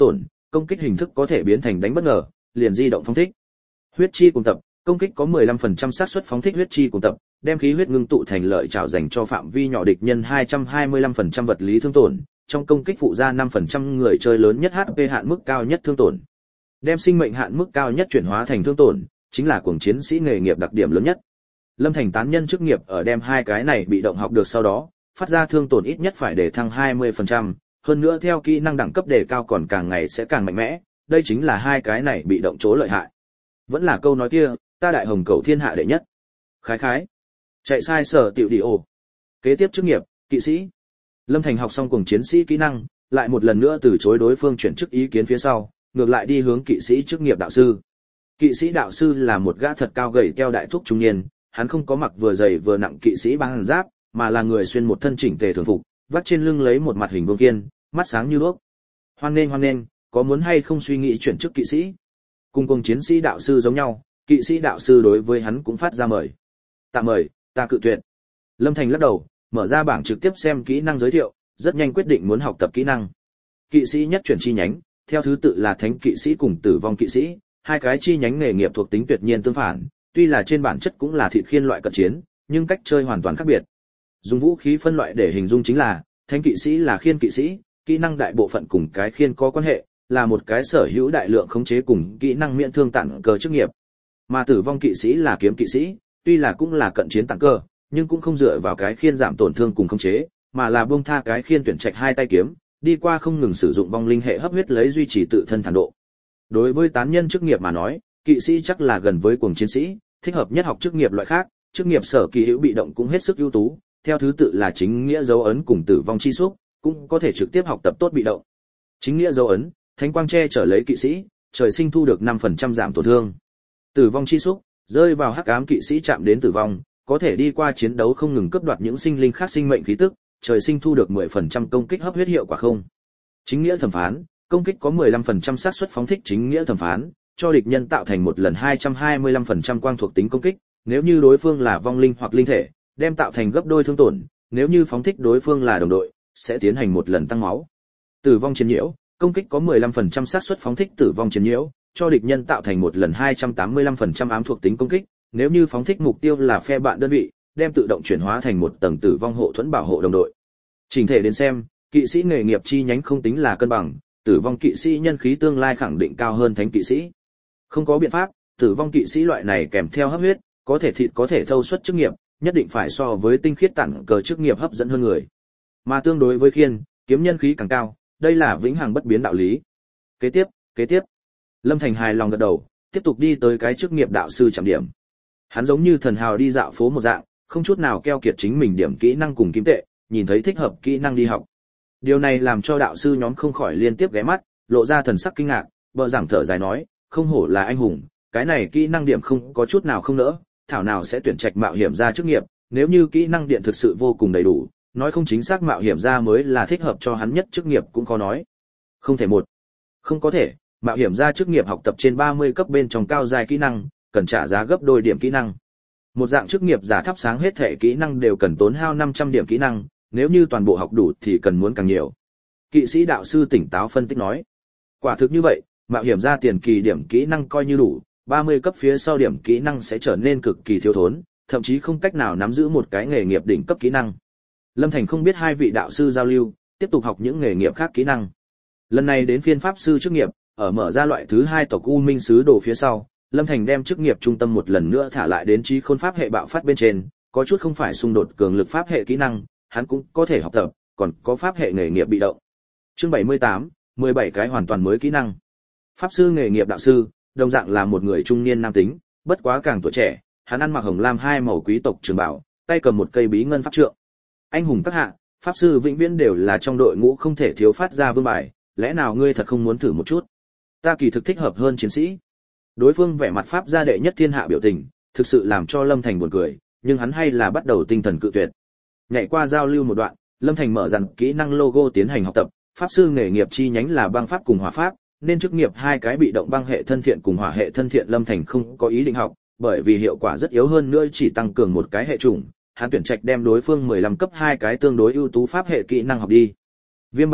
công kích hình thức có thể biến thành đánh bất ngờ, liền di động phóng thích. Huyết chi cùng tập, công kích có mười lăm phần trăm xác suất phóng thích huyết chi cùng tập, đem khí huyết ngưng tụ thành lợi trảo dành cho phạm vi nhỏ địch nhân hai trăm hai mươi lăm phần trăm vật lý thương tổn, trong công kích phụ ra năm phần trăm người chơi lớn nhất hát pê hạn mức cao nhất thương tổn. Đem sinh mệnh hạn mức cao nhất chuyển hóa thành thương tổn, chính là cuồng chiến sĩ nghề nghiệp đặc điểm lớn nhất. Lâm Thành tán nhân chức nghiệp ở đem hai cái này bị động học được sau đó, phát ra thương tổn ít nhất phải để thăng hai mươi phần trăm, hơn nữa theo kỹ năng đẳng cấp đề cao còn càng ngày sẽ càng mạnh mẽ, đây chính là hai cái này bị động chỗ lợi hại. Vẫn là câu nói kia, ta đại hồng cầu thiên hạ đệ nhất. Khái khái. Chạy sai sở tiểu đi ổ. Kế tiếp chức nghiệp, kỵ sĩ. Lâm Thành học xong cuồng chiến sĩ kỹ năng, lại một lần nữa từ chối đối phương chuyển chức ý kiến phía sau, ngược lại đi hướng kỵ sĩ chức nghiệp đạo sư. Kỵ sĩ đạo sư là một gã thật cao gầy teo đại thúc trung niên, hắn không có mặc vừa dày vừa nặng kỵ sĩ băng giáp, mà là người xuyên một thân chỉnh tề thường phục, vắt trên lưng lấy một mặt hình vuông kiên, mắt sáng như đuốc. Hoan nghênh hoan nghênh, có muốn hay không suy nghĩ chuyển chức kỵ sĩ? Cùng cùng chiến sĩ đạo sư giống nhau, kỵ sĩ đạo sư đối với hắn cũng phát ra mời. Tạm mời, ta cự tuyệt. Lâm Thành lắc đầu, mở ra bảng trực tiếp xem kỹ năng giới thiệu, rất nhanh quyết định muốn học tập kỹ năng. Kỵ sĩ nhất chuyển chi nhánh, theo thứ tự là thánh kỵ sĩ cùng tử vong kỵ sĩ, hai cái chi nhánh nghề nghiệp thuộc tính tuyệt nhiên tương phản, tuy là trên bản chất cũng là thịt khiên loại cận chiến, nhưng cách chơi hoàn toàn khác biệt. Dùng vũ khí phân loại để hình dung chính là, thánh kỵ sĩ là khiên kỵ sĩ, kỹ năng đại bộ phận cùng cái khiên có quan hệ, là một cái sở hữu đại lượng khống chế cùng kỹ năng miễn thương tặng cờ chức nghiệp. Mà tử vong kỵ sĩ là kiếm kỵ sĩ, tuy là cũng là cận chiến tặng cờ, nhưng cũng không dựa vào cái khiên giảm tổn thương cùng khống chế, mà là buông tha cái khiên tuyển trạch hai tay kiếm, đi qua không ngừng sử dụng vong linh hệ hấp huyết lấy duy trì tự thân thản độ. Đối với tán nhân chức nghiệp mà nói, kỵ sĩ chắc là gần với cuồng chiến sĩ, thích hợp nhất học chức nghiệp loại khác, chức nghiệp sở kỳ hữu bị động cũng hết sức ưu tú, theo thứ tự là chính nghĩa dấu ấn cùng tử vong chi xúc, cũng có thể trực tiếp học tập tốt bị động. Chính nghĩa dấu ấn, thánh quang che chở lấy kỵ sĩ, trời sinh thu được năm phần trăm giảm tổn thương. Tử vong chi xúc, rơi vào hắc ám kỵ sĩ chạm đến tử vong, có thể đi qua chiến đấu không ngừng cướp đoạt những sinh linh khác sinh mệnh khí tức, trời sinh thu được mười phần trăm công kích hấp huyết hiệu quả không. Chính nghĩa thẩm phán, công kích có mười lăm phần trăm xác suất phóng thích chính nghĩa thẩm phán, cho địch nhân tạo thành một lần hai trăm hai mươi lăm phần trăm quang thuộc tính công kích, nếu như đối phương là vong linh hoặc linh thể, đem tạo thành gấp đôi thương tổn, nếu như phóng thích đối phương là đồng đội, sẽ tiến hành một lần tăng máu. Tử vong chiến nhiễu, công kích có mười lăm phần trăm xác suất phóng thích tử vong chiến nhiễu, cho địch nhân tạo thành một lần hai trăm tám mươi lăm phần trăm ám thuộc tính công kích, nếu như phóng thích mục tiêu là phe bạn đơn vị, đem tự động chuyển hóa thành một tầng tử vong hộ thuẫn bảo hộ đồng đội. Chỉnh thể đến xem, kỵ sĩ nghề nghiệp chi nhánh không tính là cân bằng, tử vong kỵ sĩ nhân khí tương lai khẳng định cao hơn thánh kỵ sĩ. Không có biện pháp, tử vong kỵ sĩ loại này kèm theo hấp huyết, có thể thịt có thể thâu suất chức nghiệp, nhất định phải so với tinh khiết tặng cờ chức nghiệp hấp dẫn hơn người. Mà tương đối với khiên, kiếm nhân khí càng cao, đây là vĩnh hằng bất biến đạo lý. Kế tiếp, kế tiếp. Lâm Thành hài lòng gật đầu, tiếp tục đi tới cái chức nghiệp đạo sư trạm điểm. Hắn giống như thần hào đi dạo phố một dạng, không chút nào keo kiệt chính mình điểm kỹ năng cùng kim tệ, nhìn thấy thích hợp kỹ năng đi học. Điều này làm cho đạo sư nhóm không khỏi liên tiếp ghé mắt, lộ ra thần sắc kinh ngạc, bờ giảng thở dài nói, không hổ là anh hùng, cái này kỹ năng điểm không có chút nào không nỡ, thảo nào sẽ tuyển trạch mạo hiểm ra chức nghiệp, nếu như kỹ năng điện thực sự vô cùng đầy đủ, nói không chính xác mạo hiểm ra mới là thích hợp cho hắn nhất chức nghiệp cũng khó nói. Không thể một. Không có thể, mạo hiểm ra chức nghiệp học tập trên ba mươi cấp bên trong cao giai kỹ năng, cần trả giá gấp đôi điểm kỹ năng. Một dạng chức nghiệp giả thắp sáng hết thể kỹ năng đều cần tốn hao năm trăm điểm kỹ năng, nếu như toàn bộ học đủ thì cần muốn càng nhiều. Kỵ sĩ đạo sư tỉnh táo phân tích nói. Quả thực như vậy, mạo hiểm ra tiền kỳ điểm kỹ năng coi như đủ, ba mươi cấp phía sau điểm kỹ năng sẽ trở nên cực kỳ thiếu thốn, thậm chí không cách nào nắm giữ một cái nghề nghiệp đỉnh cấp kỹ năng. Lâm Thành không biết hai vị đạo sư giao lưu, tiếp tục học những nghề nghiệp khác kỹ năng. Lần này đến phiên pháp sư chức nghiệp, ở mở ra loại thứ hai tộc U Minh sứ đồ phía sau, Lâm Thành đem chức nghiệp trung tâm một lần nữa thả lại đến trí khôn pháp hệ bạo phát bên trên, có chút không phải xung đột cường lực pháp hệ kỹ năng, hắn cũng có thể học tập, còn có pháp hệ nghề nghiệp bị động. Chương bảy mươi tám, mười bảy cái hoàn toàn mới kỹ năng. Pháp sư nghề nghiệp đạo sư, đồng dạng là một người trung niên nam tính, bất quá càng tuổi trẻ, hắn ăn mặc hồng lam hai màu quý tộc trường bảo, tay cầm một cây bí ngân pháp trượng. Anh hùng các hạ, pháp sư vĩnh viễn đều là trong đội ngũ không thể thiếu phát ra vương bài, lẽ nào ngươi thật không muốn thử một chút? Ta kỳ thực thích hợp hơn chiến sĩ. Đối phương vẻ mặt pháp gia đệ nhất thiên hạ biểu tình, thực sự làm cho Lâm Thành buồn cười, nhưng hắn hay là bắt đầu tinh thần cự tuyệt. Nhảy qua giao lưu một đoạn, Lâm Thành mở dàn kỹ năng logo tiến hành học tập, pháp sư nghề nghiệp chi nhánh là băng pháp cùng hỏa pháp, nên chức nghiệp hai cái bị động băng hệ thân thiện cùng hỏa hệ thân thiện Lâm Thành không có ý định học, bởi vì hiệu quả rất yếu hơn nữa chỉ tăng cường một cái hệ chủng, hắn tuyển trạch đem đối phương mười lăm cấp hai cái tương đối ưu tú pháp hệ kỹ năng học đi. Viêm bạo thuật,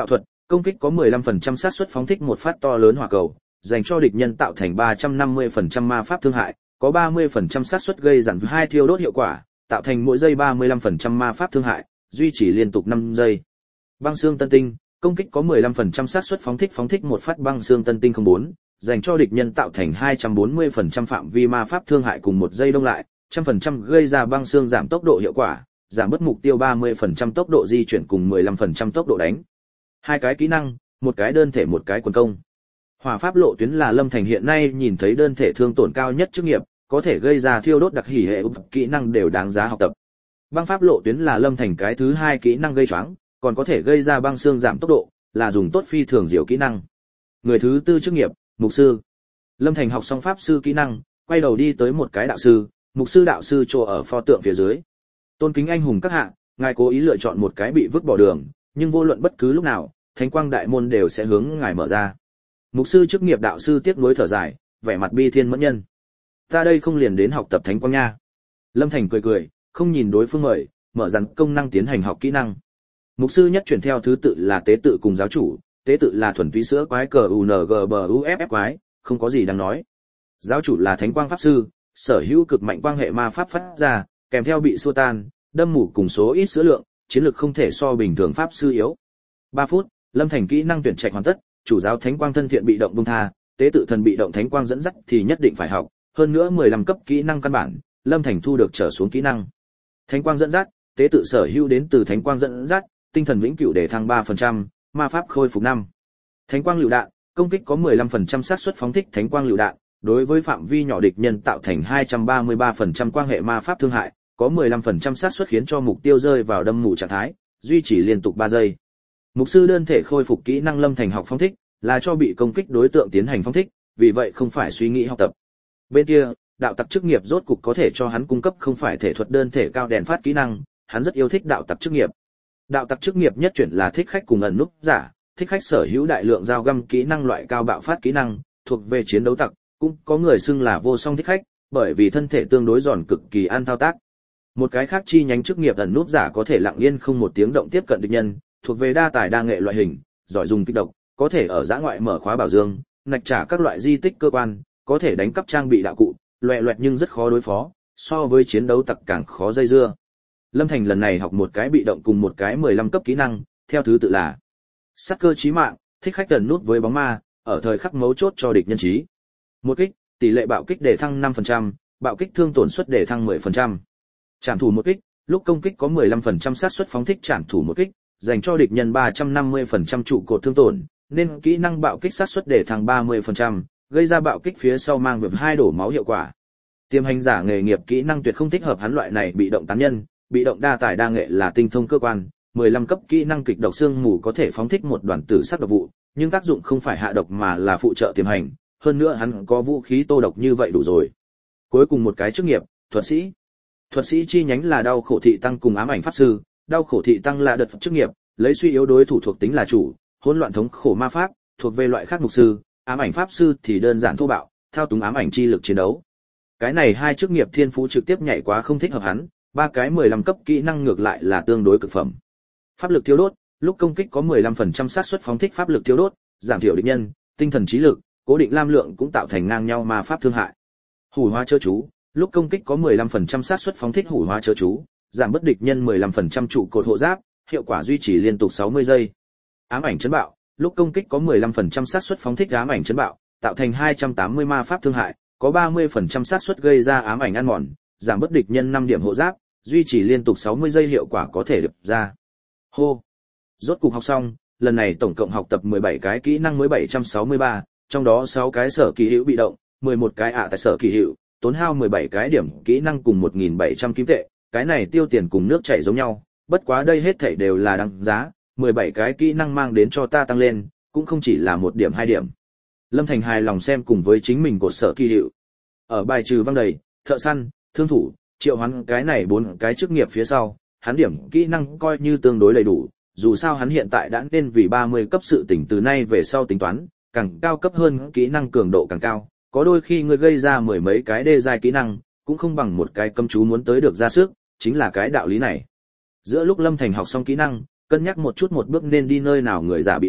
công kích có mười lăm phần trăm xác suất phóng thích một phát to lớn hỏa cầu, dành cho địch nhân tạo thành ba trăm năm mươi phần trăm ma pháp thương hại, có ba mươi phần trăm xác suất gây giảm hai thiêu đốt hiệu quả, tạo thành mỗi giây ba mươi lăm phần trăm ma pháp thương hại, duy trì liên tục năm giây. Băng xương tân tinh, công kích có mười lăm phần trăm xác suất phóng thích phóng thích một phát băng xương tân tinh không bốn, dành cho địch nhân tạo thành hai trăm bốn mươi phần trăm phạm vi ma pháp thương hại cùng một giây đông lại, một trăm phần trăm gây ra băng xương giảm tốc độ hiệu quả, giảm bớt mục tiêu ba mươi phần trăm tốc độ di chuyển cùng mười lăm phần trăm tốc độ đánh. Hai cái kỹ năng, một cái đơn thể một cái quần công. Hỏa pháp lộ tuyến là Lâm Thành hiện nay nhìn thấy đơn thể thương tổn cao nhất chức nghiệp, có thể gây ra thiêu đốt đặc hỉ hệ kỹ năng đều đáng giá học tập. Băng pháp lộ tuyến là Lâm Thành cái thứ hai kỹ năng gây choáng, còn có thể gây ra băng xương giảm tốc độ, là dùng tốt phi thường diệu kỹ năng. Người thứ tư chức nghiệp, mục sư. Lâm Thành học xong pháp sư kỹ năng, quay đầu đi tới một cái đạo sư, mục sư đạo sư chỗ ở pho tượng phía dưới. Tôn kính anh hùng các hạ, ngài cố ý lựa chọn một cái bị vứt bỏ đường, nhưng vô luận bất cứ lúc nào, thánh quang đại môn đều sẽ hướng ngài mở ra. Mục sư chức nghiệp đạo sư tiếc nuối thở dài, vẻ mặt bi thiên mẫn nhân. Ta đây không liền đến học tập thánh quang nha. Lâm Thành cười cười, không nhìn đối phương mời, mở dàn công năng tiến hành học kỹ năng. Mục sư nhất chuyển theo thứ tự là tế tự cùng giáo chủ, tế tự là thuần túy sữa quái cờ u en giê bê u ép ép quái, không có gì đáng nói. Giáo chủ là thánh quang pháp sư, sở hữu cực mạnh quang hệ ma pháp phát ra, kèm theo bị xua tan, đâm mù cùng số ít sữa lượng, chiến lược không thể so bình thường pháp sư yếu. ba phút, Lâm Thành kỹ năng tuyển trạch hoàn tất, chủ giáo thánh quang thân thiện bị động bung tha, tế tự thần bị động thánh quang dẫn dắt thì nhất định phải học, hơn nữa mười lăm cấp kỹ năng căn bản, Lâm Thành thu được trở xuống kỹ năng. Thánh quang dẫn dắt, tế tự sở hữu đến từ thánh quang dẫn dắt, tinh thần vĩnh cửu để thăng ba phần trăm, ma pháp khôi phục năm. Thánh quang lựu đạn, công kích có mười lăm phần trăm xác suất phóng thích thánh quang lựu đạn, đối với phạm vi nhỏ địch nhân tạo thành hai trăm ba mươi ba phần trăm quang hệ ma pháp thương hại, có mười lăm phần trăm xác suất khiến cho mục tiêu rơi vào đâm mù trạng thái, duy trì liên tục ba giây. Mục sư đơn thể khôi phục kỹ năng Lâm Thành học phóng thích, là cho bị công kích đối tượng tiến hành phóng thích, vì vậy không phải suy nghĩ học tập. Bên kia, đạo tặc chức nghiệp rốt cục có thể cho hắn cung cấp không phải thể thuật đơn thể cao đèn phát kỹ năng, hắn rất yêu thích đạo tặc chức nghiệp. Đạo tặc chức nghiệp nhất chuyển là thích khách cùng ẩn núp giả, thích khách sở hữu đại lượng dao găm kỹ năng loại cao bạo phát kỹ năng, thuộc về chiến đấu tặc, cũng có người xưng là vô song thích khách, bởi vì thân thể tương đối giòn cực kỳ ăn thao tác. Một cái khác chi nhánh chức nghiệp ẩn núp giả có thể lặng yên không một tiếng động tiếp cận địch nhân, thuộc về đa tài đa nghệ loại hình, giỏi dùng kích độc, có thể ở dã ngoại mở khóa bảo dương, nạch trả các loại di tích cơ quan, có thể đánh cắp trang bị đạo cụ, loẹt loẹt nhưng rất khó đối phó, so với chiến đấu tặc càng khó dây dưa. Lâm Thành lần này học một cái bị động cùng một cái mười lăm cấp kỹ năng, theo thứ tự là sát cơ chí mạng, thích khách ẩn nút với bóng ma, ở thời khắc mấu chốt cho địch nhân trí. Một kích, tỷ lệ bạo kích để thăng năm phần trăm, bạo kích thương tổn suất để thăng mười phần trăm. Trảm thủ một kích, lúc công kích có mười lăm phần trăm xác suất phóng thích trảm thủ một kích, dành cho địch nhân ba trăm năm mươi phần trăm trụ cột thương tổn, nên kỹ năng bạo kích xác suất để thăng ba mươi phần trăm, gây ra bạo kích phía sau mang về hai đổ máu hiệu quả. Tiềm hành giả nghề nghiệp kỹ năng tuyệt không thích hợp hắn loại này bị động tán nhân, bị động đa tài đa nghệ là tinh thông cơ quan, mười lăm cấp kỹ năng kịch độc xương mù có thể phóng thích một đoàn tử sắc độc vụ, nhưng tác dụng không phải hạ độc mà là phụ trợ tiềm hành, hơn nữa hắn có vũ khí tô độc như vậy đủ rồi. Cuối cùng một cái chức nghiệp, thuật sĩ. Thuật sĩ chi nhánh là đau khổ thị tăng cùng ám ảnh pháp sư, đau khổ thị tăng là đợt chức nghiệp, lấy suy yếu đối thủ thuộc tính là chủ, hỗn loạn thống khổ ma pháp, thuộc về loại khác mục sư, ám ảnh pháp sư thì đơn giản thô bạo, thao túng ám ảnh chi lực chiến đấu. Cái này hai chức nghiệp thiên phú trực tiếp nhảy quá không thích hợp hắn, ba cái mười lăm cấp kỹ năng ngược lại là tương đối cực phẩm. Pháp lực thiêu đốt, lúc công kích có mười lăm phần trăm xác suất phóng thích pháp lực thiêu đốt, giảm thiểu địch nhân, tinh thần trí lực, cố định lam lượng cũng tạo thành ngang nhau ma pháp thương hại. Hủ hóa chớ chú, lúc công kích có mười lăm phần trăm xác suất phóng thích hủ hóa chớ chú, giảm bất địch nhân mười lăm phần trăm trụ cột hộ giáp, hiệu quả duy trì liên tục sáu mươi giây. Ám ảnh chấn bạo, lúc công kích có mười lăm phần trăm xác suất phóng thích ám ảnh chấn bạo, tạo thành hai trăm tám mươi ma pháp thương hại, có ba mươi phần trăm xác suất gây ra ám ảnh ăn mòn, giảm bất địch nhân năm điểm hộ giáp, duy trì liên tục sáu mươi giây hiệu quả có thể được ra. Hô. Rốt cục học xong, lần này tổng cộng học tập mười bảy cái kỹ năng mới bảy trăm sáu mươi ba, trong đó sáu cái sở kỳ hữu bị động, mười một cái ạ tại sở kỳ hữu, tốn hao mười bảy cái điểm kỹ năng cùng một nghìn bảy trăm kim tệ, cái này tiêu tiền cùng nước chảy giống nhau, bất quá đây hết thảy đều là đáng giá, mười bảy cái kỹ năng mang đến cho ta tăng lên, cũng không chỉ là một điểm hai điểm. Lâm Thành hài lòng xem cùng với chính mình của sở kỳ hiệu. Ở bài trừ văng đầy, thợ săn, thương thủ, triệu hoán cái này bốn cái chức nghiệp phía sau, hắn điểm kỹ năng coi như tương đối đầy đủ, dù sao hắn hiện tại đã nên vì ba mươi cấp sự tỉnh từ nay về sau tính toán, càng cao cấp hơn kỹ năng cường độ càng cao, có đôi khi người gây ra mười mấy cái đê giai kỹ năng, cũng không bằng một cái cấm chú muốn tới được ra sức, chính là cái đạo lý này. Giữa lúc Lâm Thành học xong kỹ năng, cân nhắc một chút một bước nên đi nơi nào người giả bị đụng,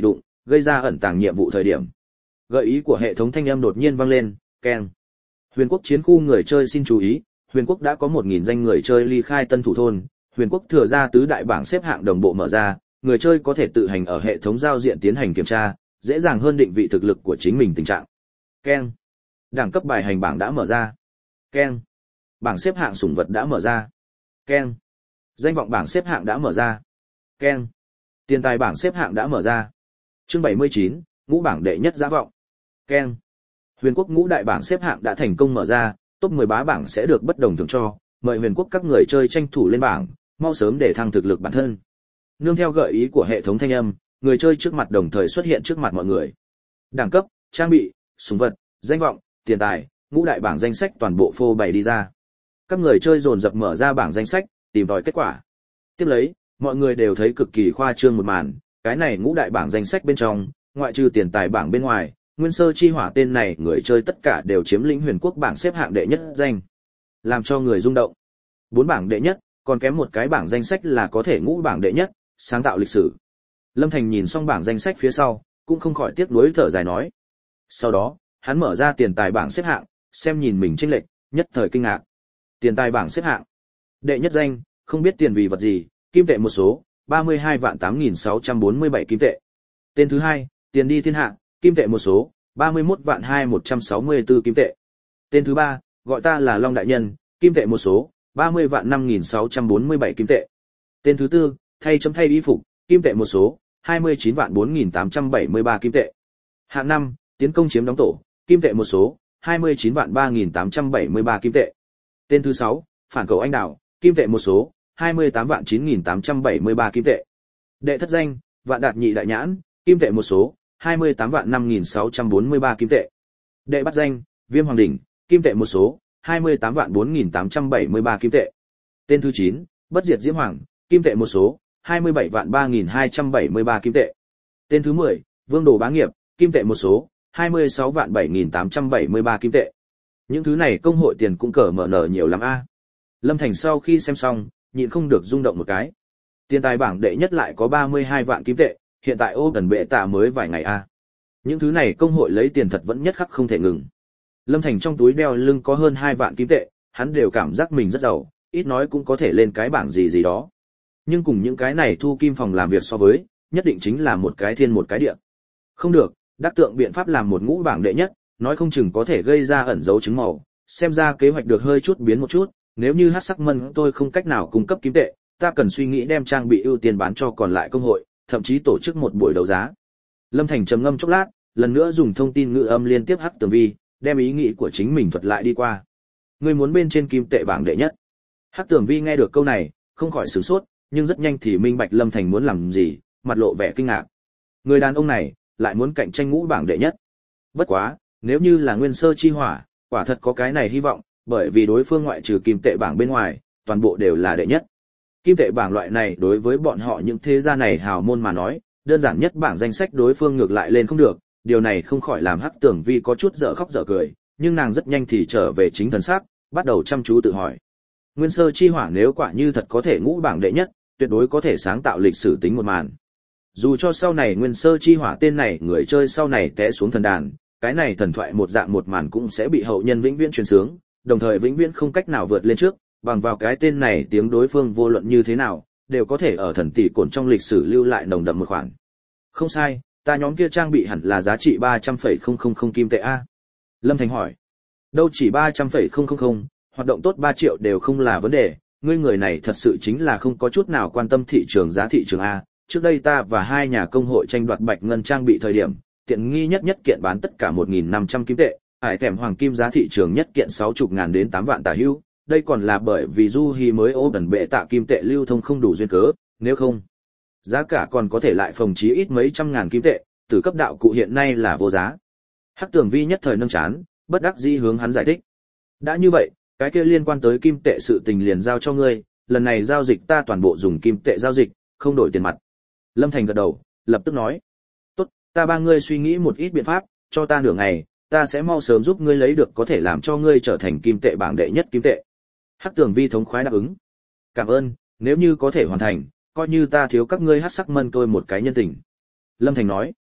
gây ra ẩn tàng nhiệm vụ thời điểm. Gợi ý của hệ thống thanh âm đột nhiên vang lên, keng. Huyền Quốc chiến khu người chơi xin chú ý, Huyền Quốc đã có một nghìn danh người chơi ly khai Tân Thủ thôn, Huyền Quốc thừa ra tứ đại bảng xếp hạng đồng bộ mở ra, người chơi có thể tự hành ở hệ thống giao diện tiến hành kiểm tra, dễ dàng hơn định vị thực lực của chính mình tình trạng. Keng. Đẳng cấp bài hành bảng đã mở ra. Keng. Bảng xếp hạng sủng vật đã mở ra. Keng. Danh vọng bảng xếp hạng đã mở ra. Keng. Tiền tài bảng xếp hạng đã mở ra. Chương bảy mươi chín, ngũ bảng đệ nhất giá vọng. Keng. Huyền Quốc ngũ đại bảng xếp hạng đã thành công mở ra, top mười bá bảng sẽ được bất đồng thưởng cho, mời Huyền Quốc các người chơi tranh thủ lên bảng, mau sớm để thăng thực lực bản thân. Nương theo gợi ý của hệ thống thanh âm, người chơi trước mặt đồng thời xuất hiện trước mặt mọi người. Đẳng cấp, trang bị, súng vật, danh vọng, tiền tài, ngũ đại bảng danh sách toàn bộ phô bày đi ra. Các người chơi dồn dập mở ra bảng danh sách, tìm tòi kết quả. Tiếp lấy, mọi người đều thấy cực kỳ khoa trương một màn, cái này ngũ đại bảng danh sách bên trong, ngoại trừ tiền tài bảng bên ngoài, Nguyên Sơ Chi Hỏa tên này người chơi tất cả đều chiếm lĩnh Huyền Quốc bảng xếp hạng đệ nhất danh, làm cho người rung động. Bốn bảng đệ nhất, còn kém một cái bảng danh sách là có thể ngũ bảng đệ nhất, sáng tạo lịch sử. Lâm Thành nhìn xong bảng danh sách phía sau, cũng không khỏi tiếc nuối thở dài nói. Sau đó, hắn mở ra tiền tài bảng xếp hạng, xem nhìn mình chênh lệch, nhất thời kinh ngạc. Tiền tài bảng xếp hạng. Đệ nhất danh, không biết tiền vì vật gì, kim tệ một số, ba mươi hai vạn tám nghìn sáu trăm bốn mươi bảy kim tệ. Tên thứ hai, tiền đi thiên hạ, kim tệ một số, ba mươi mốt vạn hai một trăm sáu mươi tư kim tệ. Tên thứ ba, gọi ta là Long Đại Nhân, kim tệ một số, ba mươi vạn năm nghìn sáu trăm bốn mươi bảy kim tệ. Tên thứ tư, thay chấm thay y phục, kim tệ một số, hai mươi chín vạn bốn nghìn tám trăm bảy mươi ba kim tệ. Hạng năm, tiến công chiếm đóng tổ, kim tệ một số, hai mươi chín vạn ba nghìn tám trăm bảy mươi ba kim tệ. Tên thứ sáu, phản cầu anh đảo, kim tệ một số, hai mươi tám vạn chín nghìn tám trăm bảy mươi ba kim tệ. Đệ thất danh, Vạn Đạt Nhị Đại Nhãn, kim tệ một số, hai mươi tám vạn năm nghìn sáu trăm bốn mươi ba kim tệ. Đệ bát danh, Viêm Hoàng Đỉnh, kim tệ một số, hai mươi tám vạn bốn nghìn tám trăm bảy mươi ba kim tệ. Tên thứ chín, Bất Diệt Diễm Hoàng, kim tệ một số, hai mươi bảy vạn ba nghìn hai trăm bảy mươi ba kim tệ. Tên thứ mười, Vương Đồ Bá Nghiệp, kim tệ một số, hai mươi sáu vạn bảy nghìn tám trăm bảy mươi ba kim tệ. Những thứ này công hội tiền cũng cỡ mở nở nhiều lắm a. Lâm Thành sau khi xem xong, nhịn không được rung động một cái. Tiền tài bảng đệ nhất lại có ba mươi hai vạn kim tệ, hiện tại ô gần bệ tạ mới vài ngày a. Những thứ này công hội lấy tiền thật vẫn nhất khắc không thể ngừng. Lâm Thành trong túi đeo lưng có hơn hai vạn kim tệ, hắn đều cảm giác mình rất giàu, ít nói cũng có thể lên cái bảng gì gì đó. Nhưng cùng những cái này thu kim phòng làm việc so với, nhất định chính là một cái thiên một cái địa. Không được, đắc tượng biện pháp làm một ngũ bảng đệ nhất, nói không chừng có thể gây ra ẩn dấu chứng màu, xem ra kế hoạch được hơi chút biến một chút, nếu như Hắc Sắc Mân tôi không cách nào cung cấp kim tệ, ta cần suy nghĩ đem trang bị ưu tiên bán cho còn lại công hội, thậm chí tổ chức một buổi đấu giá. Lâm Thành trầm ngâm chốc lát, lần nữa dùng thông tin ngữ âm liên tiếp Hắc Tường Vi, đem ý nghĩ của chính mình thuật lại đi qua. Ngươi muốn bên trên kim tệ bảng đệ nhất. Hắc Tường Vi nghe được câu này, không khỏi sửng sốt, nhưng rất nhanh thì minh bạch Lâm Thành muốn làm gì, mặt lộ vẻ kinh ngạc. Người đàn ông này lại muốn cạnh tranh ngũ bảng đệ nhất. Bất quá, nếu như là Nguyên Sơ Chi Hỏa, quả thật có cái này hy vọng, bởi vì đối phương ngoại trừ kim tệ bảng bên ngoài, toàn bộ đều là đệ nhất. Kim tệ bảng loại này đối với bọn họ những thế gia này hào môn mà nói, đơn giản nhất bảng danh sách đối phương ngược lại lên không được, điều này không khỏi làm Hắc Tường Vi có chút dở khóc dở cười, nhưng nàng rất nhanh thì trở về chính thần sắc, bắt đầu chăm chú tự hỏi. Nguyên Sơ Chi Hỏa nếu quả như thật có thể ngũ bảng đệ nhất, tuyệt đối có thể sáng tạo lịch sử tính một màn. Dù cho sau này Nguyên Sơ Chi Hỏa tên này người chơi sau này té xuống thần đàn, cái này thần thoại một dạng một màn cũng sẽ bị hậu nhân vĩnh viễn truyền sướng, đồng thời vĩnh viễn không cách nào vượt lên trước, bằng vào cái tên này tiếng đối phương vô luận như thế nào, đều có thể ở thần tỷ cổn trong lịch sử lưu lại nồng đậm một khoản. Không sai, ta nhóm kia trang bị hẳn là giá trị ba trăm phẩy không không không kim tệ a. Lâm Thành hỏi. Đâu chỉ ba trăm phẩy không không không, hoạt động tốt ba triệu đều không là vấn đề, ngươi người này thật sự chính là không có chút nào quan tâm thị trường giá thị trường a. Trước đây ta và hai nhà công hội tranh đoạt bạch ngân trang bị thời điểm, tiện nghi nhất nhất kiện bán tất cả một nghìn năm trăm kim tệ, ải thèm hoàng kim giá thị trường nhất kiện sáu mươi ngàn đến tám vạn tả hữu, đây còn là bởi vì Du Hi mới ô gần bệ tạ kim tệ lưu thông không đủ duyên cớ, nếu không, giá cả còn có thể lại phòng chí ít mấy trăm ngàn kim tệ, từ cấp đạo cụ hiện nay là vô giá. Hắc Tường Vi nhất thời nâng chán, bất đắc dĩ hướng hắn giải thích. Đã như vậy, cái kia liên quan tới kim tệ sự tình liền giao cho ngươi, lần này giao dịch ta toàn bộ dùng kim tệ giao dịch, không đổi tiền mặt. Lâm Thành gật đầu, lập tức nói. Tốt, ta ba ngươi suy nghĩ một ít biện pháp, cho ta nửa ngày, ta sẽ mau sớm giúp ngươi lấy được có thể làm cho ngươi trở thành kim tệ bảng đệ nhất kim tệ. Hắc Tường Vi thống khoái đáp ứng. Cảm ơn, nếu như có thể hoàn thành, coi như ta thiếu các ngươi Hắc Sắc Mân tôi một cái nhân tình. Lâm Thành nói.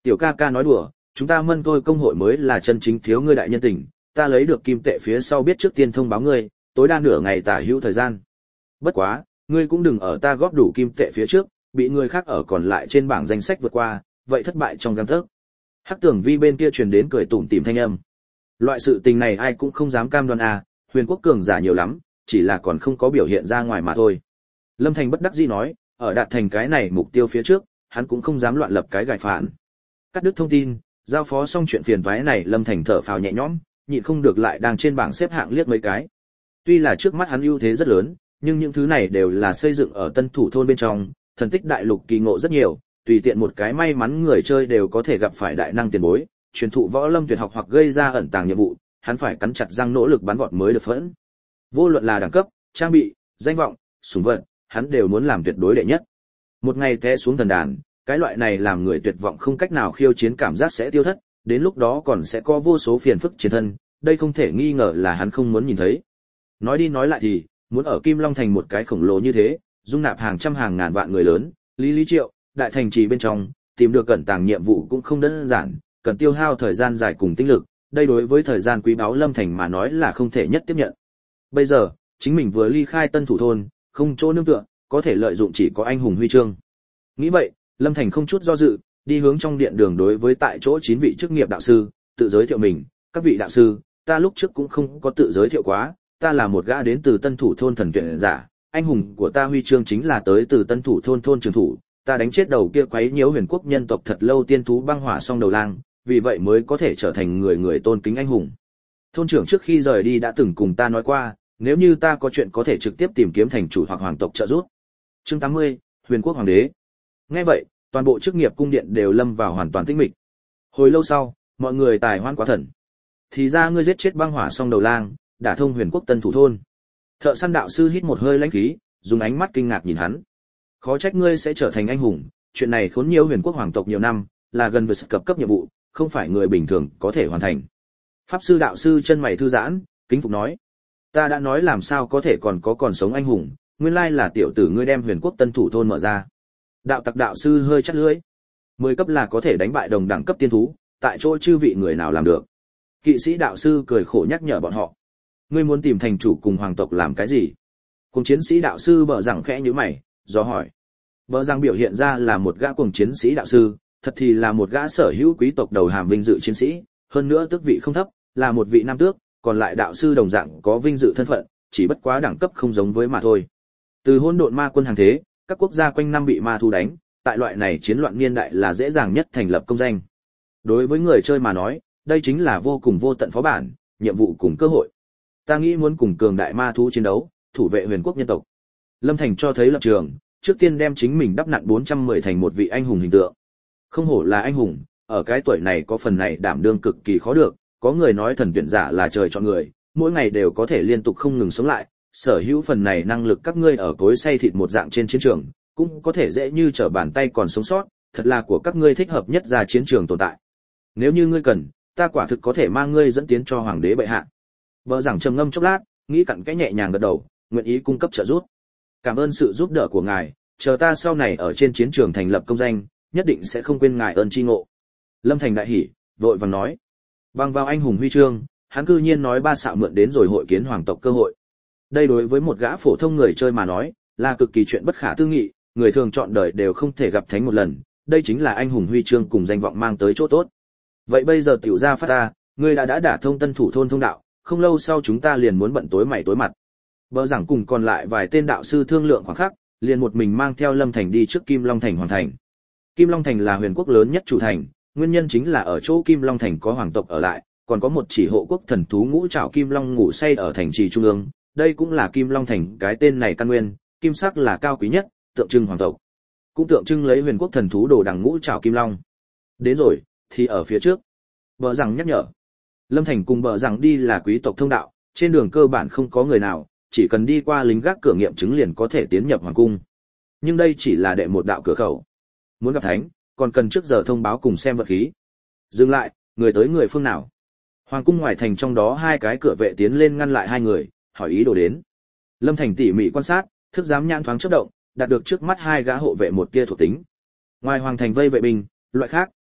Tiểu ca ca nói đùa, chúng ta Mân Tôi công hội mới là chân chính thiếu ngươi đại nhân tình, ta lấy được kim tệ phía sau biết trước tiên thông báo ngươi, tối đa nửa ngày tả hữu thời gian. Bất quá, ngươi cũng đừng ở ta góp đủ kim tệ phía trước, bị người khác ở còn lại trên bảng danh sách vượt qua, vậy thất bại trong gang tấc. Hắc Tưởng Vi bên kia truyền đến cười tủm tỉm thanh âm. Loại sự tình này ai cũng không dám cam đoan à, huyền quốc cường giả nhiều lắm, chỉ là còn không có biểu hiện ra ngoài mà thôi. Lâm Thành bất đắc dĩ nói, ở đạt thành cái này mục tiêu phía trước, hắn cũng không dám loạn lập cái gài phản. Cắt đứt thông tin, giao phó xong chuyện phiền toái này, Lâm Thành thở phào nhẹ nhõm, nhịn không được lại đang trên bảng xếp hạng liếc mấy cái. Tuy là trước mắt hắn ưu thế rất lớn, nhưng những thứ này đều là xây dựng ở Tân Thủ thôn bên trong, thần tích đại lục kỳ ngộ rất nhiều, tùy tiện một cái may mắn người chơi đều có thể gặp phải đại năng tiền bối, truyền thụ võ lâm tuyệt học hoặc gây ra ẩn tàng nhiệm vụ, hắn phải cắn chặt răng nỗ lực bắn vọt mới được phẫn. Vô luận là đẳng cấp, trang bị, danh vọng, sủng vật, hắn đều muốn làm tuyệt đối đệ nhất. Một ngày té xuống thần đàn, cái loại này làm người tuyệt vọng không cách nào khiêu chiến cảm giác sẽ tiêu thất, đến lúc đó còn sẽ có vô số phiền phức chiến thân, đây không thể nghi ngờ là hắn không muốn nhìn thấy. Nói đi nói lại thì, muốn ở Kim Long thành một cái khổng lồ như thế, dung nạp hàng trăm hàng ngàn vạn người lớn, Lý Lý Triệu, đại thành trì bên trong, tìm được cẩn tàng nhiệm vụ cũng không đơn giản, cần tiêu hao thời gian dài cùng tinh lực, đây đối với thời gian quý báu Lâm Thành mà nói là không thể nhất tiếp nhận. Bây giờ, chính mình vừa ly khai Tân Thủ thôn, không chỗ nương tựa, có thể lợi dụng chỉ có anh hùng huy chương. Nghĩ vậy, Lâm Thành không chút do dự, đi hướng trong điện đường đối với tại chỗ chín vị chức nghiệp đạo sư, tự giới thiệu mình, các vị đạo sư, ta lúc trước cũng không có tự giới thiệu quá, ta là một gã đến từ Tân Thủ thôn thần tuyển giả, anh hùng của ta huy chương chính là tới từ Tân Thủ thôn thôn trường thủ, ta đánh chết đầu kia quấy nhiễu huyền quốc nhân tộc thật lâu tiên thú băng hỏa song đầu lang, vì vậy mới có thể trở thành người người tôn kính anh hùng. Thôn trưởng trước khi rời đi đã từng cùng ta nói qua, nếu như ta có chuyện có thể trực tiếp tìm kiếm thành chủ hoặc hoàng tộc trợ giúp. Chương tám mươi, Huyền quốc hoàng đế. Nghe vậy, toàn bộ chức nghiệp cung điện đều lâm vào hoàn toàn tĩnh mịch. Hồi lâu sau, mọi người tài hoan quá thần. Thì ra ngươi giết chết băng hỏa song đầu lang, đả thông huyền quốc Tân Thủ thôn. Thợ săn đạo sư hít một hơi lãnh khí, dùng ánh mắt kinh ngạc nhìn hắn. Khó trách ngươi sẽ trở thành anh hùng, chuyện này khốn nhiều huyền quốc hoàng tộc nhiều năm, là gần với cấp cấp nhiệm vụ, không phải người bình thường có thể hoàn thành. Pháp sư đạo sư chân mày thư giãn, kính phục nói: ta đã nói làm sao có thể còn có còn sống anh hùng, nguyên lai là tiểu tử ngươi đem huyền quốc Tân Thủ thôn mở ra. Đạo tặc đạo sư hơi chắt lưỡi. Mười cấp là có thể đánh bại đồng đẳng cấp tiên thú, tại chỗ chư vị người nào làm được? Kỵ sĩ đạo sư cười khổ nhắc nhở bọn họ. Ngươi muốn tìm thành chủ cùng hoàng tộc làm cái gì? Cùng chiến sĩ đạo sư bờ rằng khẽ nhíu mày, do hỏi. Bờ rằng biểu hiện ra là một gã cùng chiến sĩ đạo sư, thật thì là một gã sở hữu quý tộc đầu hàm vinh dự chiến sĩ, hơn nữa tước vị không thấp, là một vị nam tước, còn lại đạo sư đồng dạng có vinh dự thân phận, chỉ bất quá đẳng cấp không giống với mà thôi. Từ hỗn độn ma quân hàng thế, các quốc gia quanh năm bị ma thu đánh, tại loại này chiến loạn niên đại là dễ dàng nhất thành lập công danh. Đối với người chơi mà nói, đây chính là vô cùng vô tận phó bản, nhiệm vụ cùng cơ hội. Ta nghĩ muốn cùng cường đại ma thú chiến đấu, thủ vệ huyền quốc nhân tộc. Lâm Thành cho thấy lập trường, trước tiên đem chính mình đắp nặn bốn trăm mười thành một vị anh hùng hình tượng. Không hổ là anh hùng, ở cái tuổi này có phần này đảm đương cực kỳ khó được, có người nói thần tuyển giả là trời chọn người, mỗi ngày đều có thể liên tục không ngừng sống lại, sở hữu phần này năng lực các ngươi ở cối xay thịt một dạng trên chiến trường, cũng có thể dễ như trở bàn tay còn sống sót, thật là của các ngươi thích hợp nhất ra chiến trường tồn tại. Nếu như ngươi cần, ta quả thực có thể mang ngươi dẫn tiến cho hoàng đế bệ hạ. Bờ rằng trầm ngâm chốc lát, nghĩ cặn cái nhẹ nhàng gật đầu, nguyện ý cung cấp trợ giúp. Cảm ơn sự giúp đỡ của ngài, chờ ta sau này ở trên chiến trường thành lập công danh, nhất định sẽ không quên ngài ơn tri ngộ. Lâm Thành đại hỉ, vội vàng nói. Bằng vào anh hùng huy chương, hắn cư nhiên nói ba xạo mượn đến rồi hội kiến hoàng tộc cơ hội. Đây đối với một gã phổ thông người chơi mà nói, là cực kỳ chuyện bất khả tư nghị, người thường chọn đời đều không thể gặp thánh một lần, đây chính là anh hùng huy chương cùng danh vọng mang tới chỗ tốt. Vậy bây giờ tiểu gia phát ta, ngươi đã đã đả thông Tân Thủ thôn thông đạo, không lâu sau chúng ta liền muốn bận tối mày tối mặt. Bờ giảng cùng còn lại vài tên đạo sư thương lượng khoảng khắc, liền một mình mang theo Lâm Thành đi trước Kim Long thành hoàn thành. Kim Long thành là huyền quốc lớn nhất chủ thành, nguyên nhân chính là ở chỗ Kim Long thành có hoàng tộc ở lại, còn có một chỉ hộ quốc thần thú ngũ trảo kim long ngủ say ở thành trì trung ương, đây cũng là Kim Long thành cái tên này căn nguyên, kim sắc là cao quý nhất, tượng trưng hoàng tộc, cũng tượng trưng lấy huyền quốc thần thú đồ đằng ngũ trảo kim long. Đến rồi, thì ở phía trước. Bờ rằng nhắc nhở. Lâm Thành cùng bờ rằng đi là quý tộc thông đạo, trên đường cơ bản không có người nào, chỉ cần đi qua lính gác cửa nghiệm chứng liền có thể tiến nhập hoàng cung. Nhưng đây chỉ là đệ một đạo cửa khẩu. Muốn gặp thánh, còn cần trước giờ thông báo cùng xem vật khí. Dừng lại, người tới người phương nào? Hoàng cung ngoài thành trong đó hai cái cửa vệ tiến lên ngăn lại hai người, hỏi ý đồ đến. Lâm Thành tỉ mỉ quan sát, thức giám nhãn thoáng chớp động, đạt được trước mắt hai gã hộ vệ một tia thuộc tính. Ngoài hoàng thành vây vệ binh, loại khác,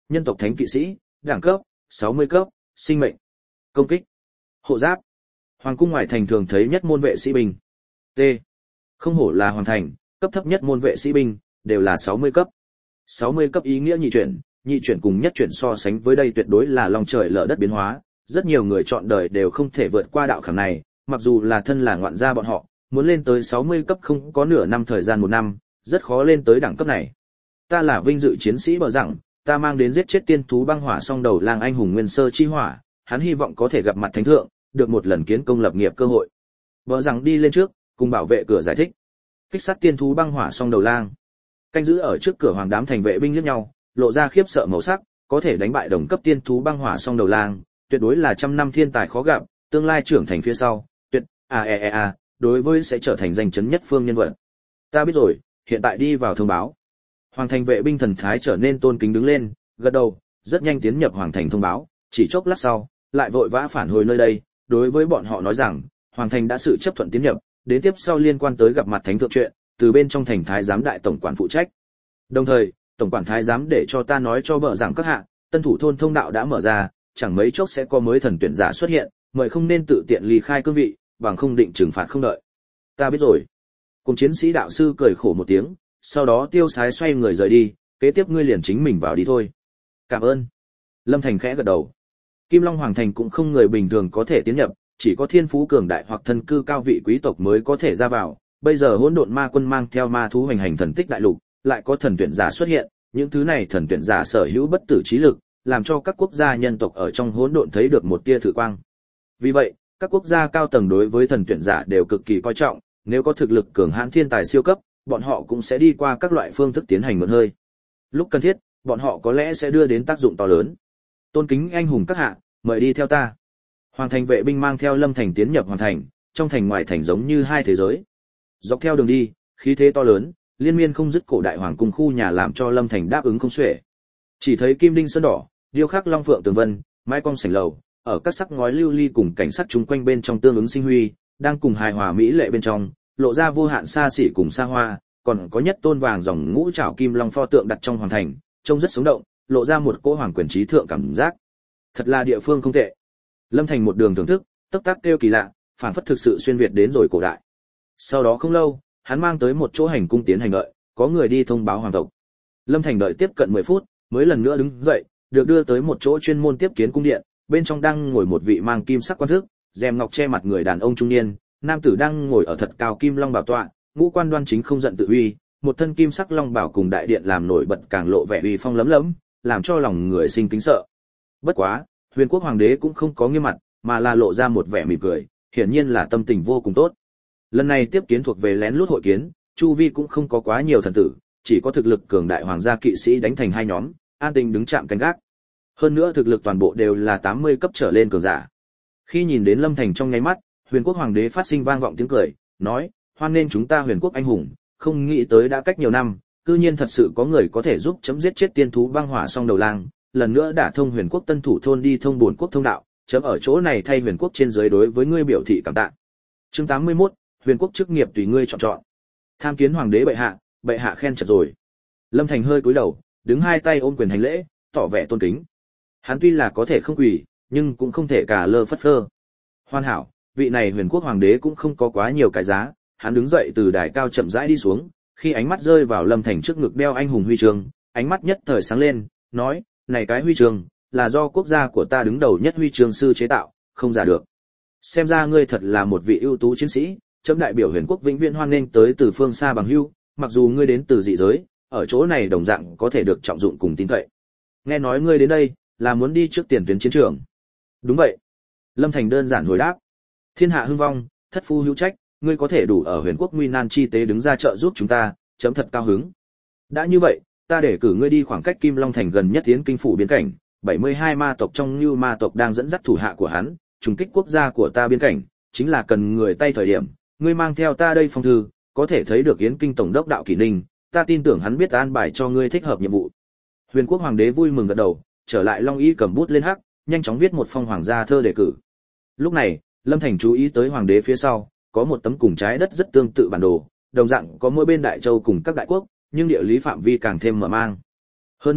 nhân tộc thánh kỵ sĩ, đẳng cấp sáu mươi cấp, sinh mệnh, công kích, hộ giáp. Hoàng cung ngoài thành thường thấy nhất môn vệ sĩ binh. T. Không hổ là hoàng thành, cấp thấp nhất môn vệ sĩ binh đều là sáu mươi cấp. sáu mươi cấp ý nghĩa nhị chuyển, nhị chuyển cùng nhất chuyển so sánh với đây tuyệt đối là lòng trời lở đất biến hóa, rất nhiều người chọn đời đều không thể vượt qua đạo khảm này, mặc dù là thân là ngoạn gia bọn họ, muốn lên tới sáu mươi cấp không có nửa năm thời gian một năm, rất khó lên tới đẳng cấp này. Ta là vinh dự chiến sĩ bờ rằng, ta mang đến giết chết tiên thú băng hỏa song đầu lang anh hùng nguyên sơ chi hỏa, hắn hy vọng có thể gặp mặt thánh thượng, được một lần kiến công lập nghiệp cơ hội. Bờ rằng đi lên trước, cùng bảo vệ cửa giải thích. Kích sát tiên thú băng hỏa song đầu lang. Canh giữ ở trước cửa hoàng đám thành vệ binh liếc nhau, lộ ra khiếp sợ màu sắc, có thể đánh bại đồng cấp tiên thú băng hỏa song đầu lang, tuyệt đối là trăm năm thiên tài khó gặp, tương lai trưởng thành phía sau, tuyệt a e e a, đối với sẽ trở thành danh chấn nhất phương nhân vật. Ta biết rồi, hiện tại đi vào thông báo. Hoàng thành vệ binh thần thái trở nên tôn kính đứng lên, gật đầu, rất nhanh tiến nhập hoàng thành thông báo, chỉ chốc lát sau, lại vội vã phản hồi nơi đây, đối với bọn họ nói rằng, hoàng thành đã sự chấp thuận tiến nhập, đến tiếp sau liên quan tới gặp mặt thánh thượng chuyện, từ bên trong thành thái giám đại tổng quản phụ trách. Đồng thời, tổng quản thái giám để cho ta nói cho bợ rằng các hạ, tân thủ thôn thông đạo đã mở ra, chẳng mấy chốc sẽ có mới thần tuyển giả xuất hiện, mời không nên tự tiện ly khai cương vị, bằng không định trừng phạt không đợi. Ta biết rồi. Cùng chiến sĩ đạo sư cười khổ một tiếng, sau đó tiêu sái xoay người rời đi, kế tiếp ngươi liền chính mình vào đi thôi. Cảm ơn. Lâm Thành khẽ gật đầu. Kim Long Hoàng Thành cũng không người bình thường có thể tiến nhập, chỉ có thiên phú cường đại hoặc thân cư cao vị quý tộc mới có thể ra vào. Bây giờ hỗn độn ma quân mang theo ma thú hoành hành thần tích đại lục, lại có thần tuyển giả xuất hiện, những thứ này thần tuyển giả sở hữu bất tử trí lực, làm cho các quốc gia nhân tộc ở trong hỗn độn thấy được một tia thử quang. Vì vậy, các quốc gia cao tầng đối với thần tuyển giả đều cực kỳ coi trọng, nếu có thực lực cường hãn thiên tài siêu cấp, bọn họ cũng sẽ đi qua các loại phương thức tiến hành mượn hơi. Lúc cần thiết, bọn họ có lẽ sẽ đưa đến tác dụng to lớn. Tôn kính anh hùng các hạ, mời đi theo ta. Hoàng thành vệ binh mang theo Lâm Thành tiến nhập hoàng thành, trong thành ngoài thành giống như hai thế giới. Dọc theo đường đi, khí thế to lớn, liên miên không dứt cổ đại hoàng cung khu nhà làm cho Lâm Thành đáp ứng không xuể. Chỉ thấy kim đinh sơn đỏ, điêu khắc long phượng tường vân, mái cong sảnh lầu, ở các sắc ngói lưu ly cùng cảnh sắc chung quanh bên trong tương ứng sinh huy, đang cùng hài hòa mỹ lệ bên trong, lộ ra vô hạn xa xỉ cùng xa hoa, còn có nhất tôn vàng dòng ngũ trảo kim long pho tượng đặt trong hoàng thành, trông rất sống động, lộ ra một cỗ hoàng quyền trí thượng cảm giác. Thật là địa phương không tệ. Lâm Thành một đường thưởng thức, tốc tác kêu kỳ lạ, phản phất thực sự xuyên việt đến rồi cổ đại. Sau đó không lâu, hắn mang tới một chỗ hành cung tiến hành đợi, có người đi thông báo hoàng tộc. Lâm Thành đợi tiếp cận mười phút, mới lần nữa đứng dậy, được đưa tới một chỗ chuyên môn tiếp kiến cung điện, bên trong đang ngồi một vị mang kim sắc quan thước, rèm ngọc che mặt người đàn ông trung niên, nam tử đang ngồi ở thật cao kim long bảo tọa, ngũ quan đoan chính không giận tự uy, một thân kim sắc long bảo cùng đại điện làm nổi bật càng lộ vẻ uy phong lấm lấm, làm cho lòng người sinh kính sợ. Bất quá, Huyền Quốc hoàng đế cũng không có nghiêm mặt, mà là lộ ra một vẻ mỉm cười, hiển nhiên là tâm tình vô cùng tốt. Lần này tiếp kiến thuộc về lén lút hội kiến, chu vi cũng không có quá nhiều thần tử, chỉ có thực lực cường đại hoàng gia kỵ sĩ đánh thành hai nhóm, an tình đứng chạm canh gác. Hơn nữa thực lực toàn bộ đều là tám mươi cấp trở lên cường giả. Khi nhìn đến Lâm Thành trong nháy mắt, Huyền Quốc hoàng đế phát sinh vang vọng tiếng cười, nói: "Hoan nên chúng ta Huyền Quốc anh hùng, không nghĩ tới đã cách nhiều năm, cư nhiên thật sự có người có thể giúp chấm giết chết tiên thú băng hỏa song đầu lang, lần nữa đả thông Huyền Quốc tân thủ thôn đi thông bốn quốc thông đạo, chấm ở chỗ này thay Huyền Quốc trên dưới đối với ngươi biểu thị cảm tạ." Chương tám mươi mốt, Huyền Quốc chức nghiệp tùy ngươi chọn chọn. Tham kiến hoàng đế bệ hạ, bệ hạ khen chật rồi. Lâm Thành hơi cúi đầu, đứng hai tay ôm quyền hành lễ, tỏ vẻ tôn kính. Hắn tuy là có thể không quỳ, nhưng cũng không thể cả lơ phất phơ. Hoàn hảo, vị này Huyền Quốc hoàng đế cũng không có quá nhiều cái giá, hắn đứng dậy từ đài cao chậm rãi đi xuống, khi ánh mắt rơi vào Lâm Thành trước ngực đeo anh hùng huy chương, ánh mắt nhất thời sáng lên, nói: "Này cái huy chương là do quốc gia của ta đứng đầu nhất huy chương sư chế tạo, không giả được. Xem ra ngươi thật là một vị ưu tú chiến sĩ, chấm đại biểu Huyền Quốc vĩnh viễn hoan nghênh tới từ phương xa bằng hữu, mặc dù ngươi đến từ dị giới, ở chỗ này đồng dạng có thể được trọng dụng cùng tin cậy. Nghe nói ngươi đến đây là muốn đi trước tiền tuyến chiến trường." "Đúng vậy." Lâm Thành đơn giản hồi đáp. "Thiên hạ hưng vong, thất phu hữu trách, ngươi có thể đủ ở Huyền Quốc nguy nan chi tế đứng ra trợ giúp chúng ta, chấm thật cao hứng. Đã như vậy, ta để cử ngươi đi khoảng cách Kim Long thành gần nhất tiến kinh phủ biên cảnh, bảy mươi hai ma tộc trong Nưu ma tộc đang dẫn dắt thủ hạ của hắn, trùng kích quốc gia của ta biên cảnh, chính là cần người tay thời điểm, ngươi mang theo ta đây phong thư, có thể thấy được Yến Kinh tổng đốc Đạo Kỷ Ninh, ta tin tưởng hắn biết an bài cho ngươi thích hợp nhiệm vụ." Huyền Quốc hoàng đế vui mừng gật đầu, trở lại Long Y cầm bút lên hắc, nhanh chóng viết một phong hoàng gia thơ đề cử. Lúc này, Lâm Thành chú ý tới hoàng đế phía sau, có một tấm cùng trái đất rất tương tự bản đồ, đồng dạng có mỗi bên đại châu cùng các đại quốc, nhưng địa lý phạm vi càng thêm mở mang. Hơn nữa,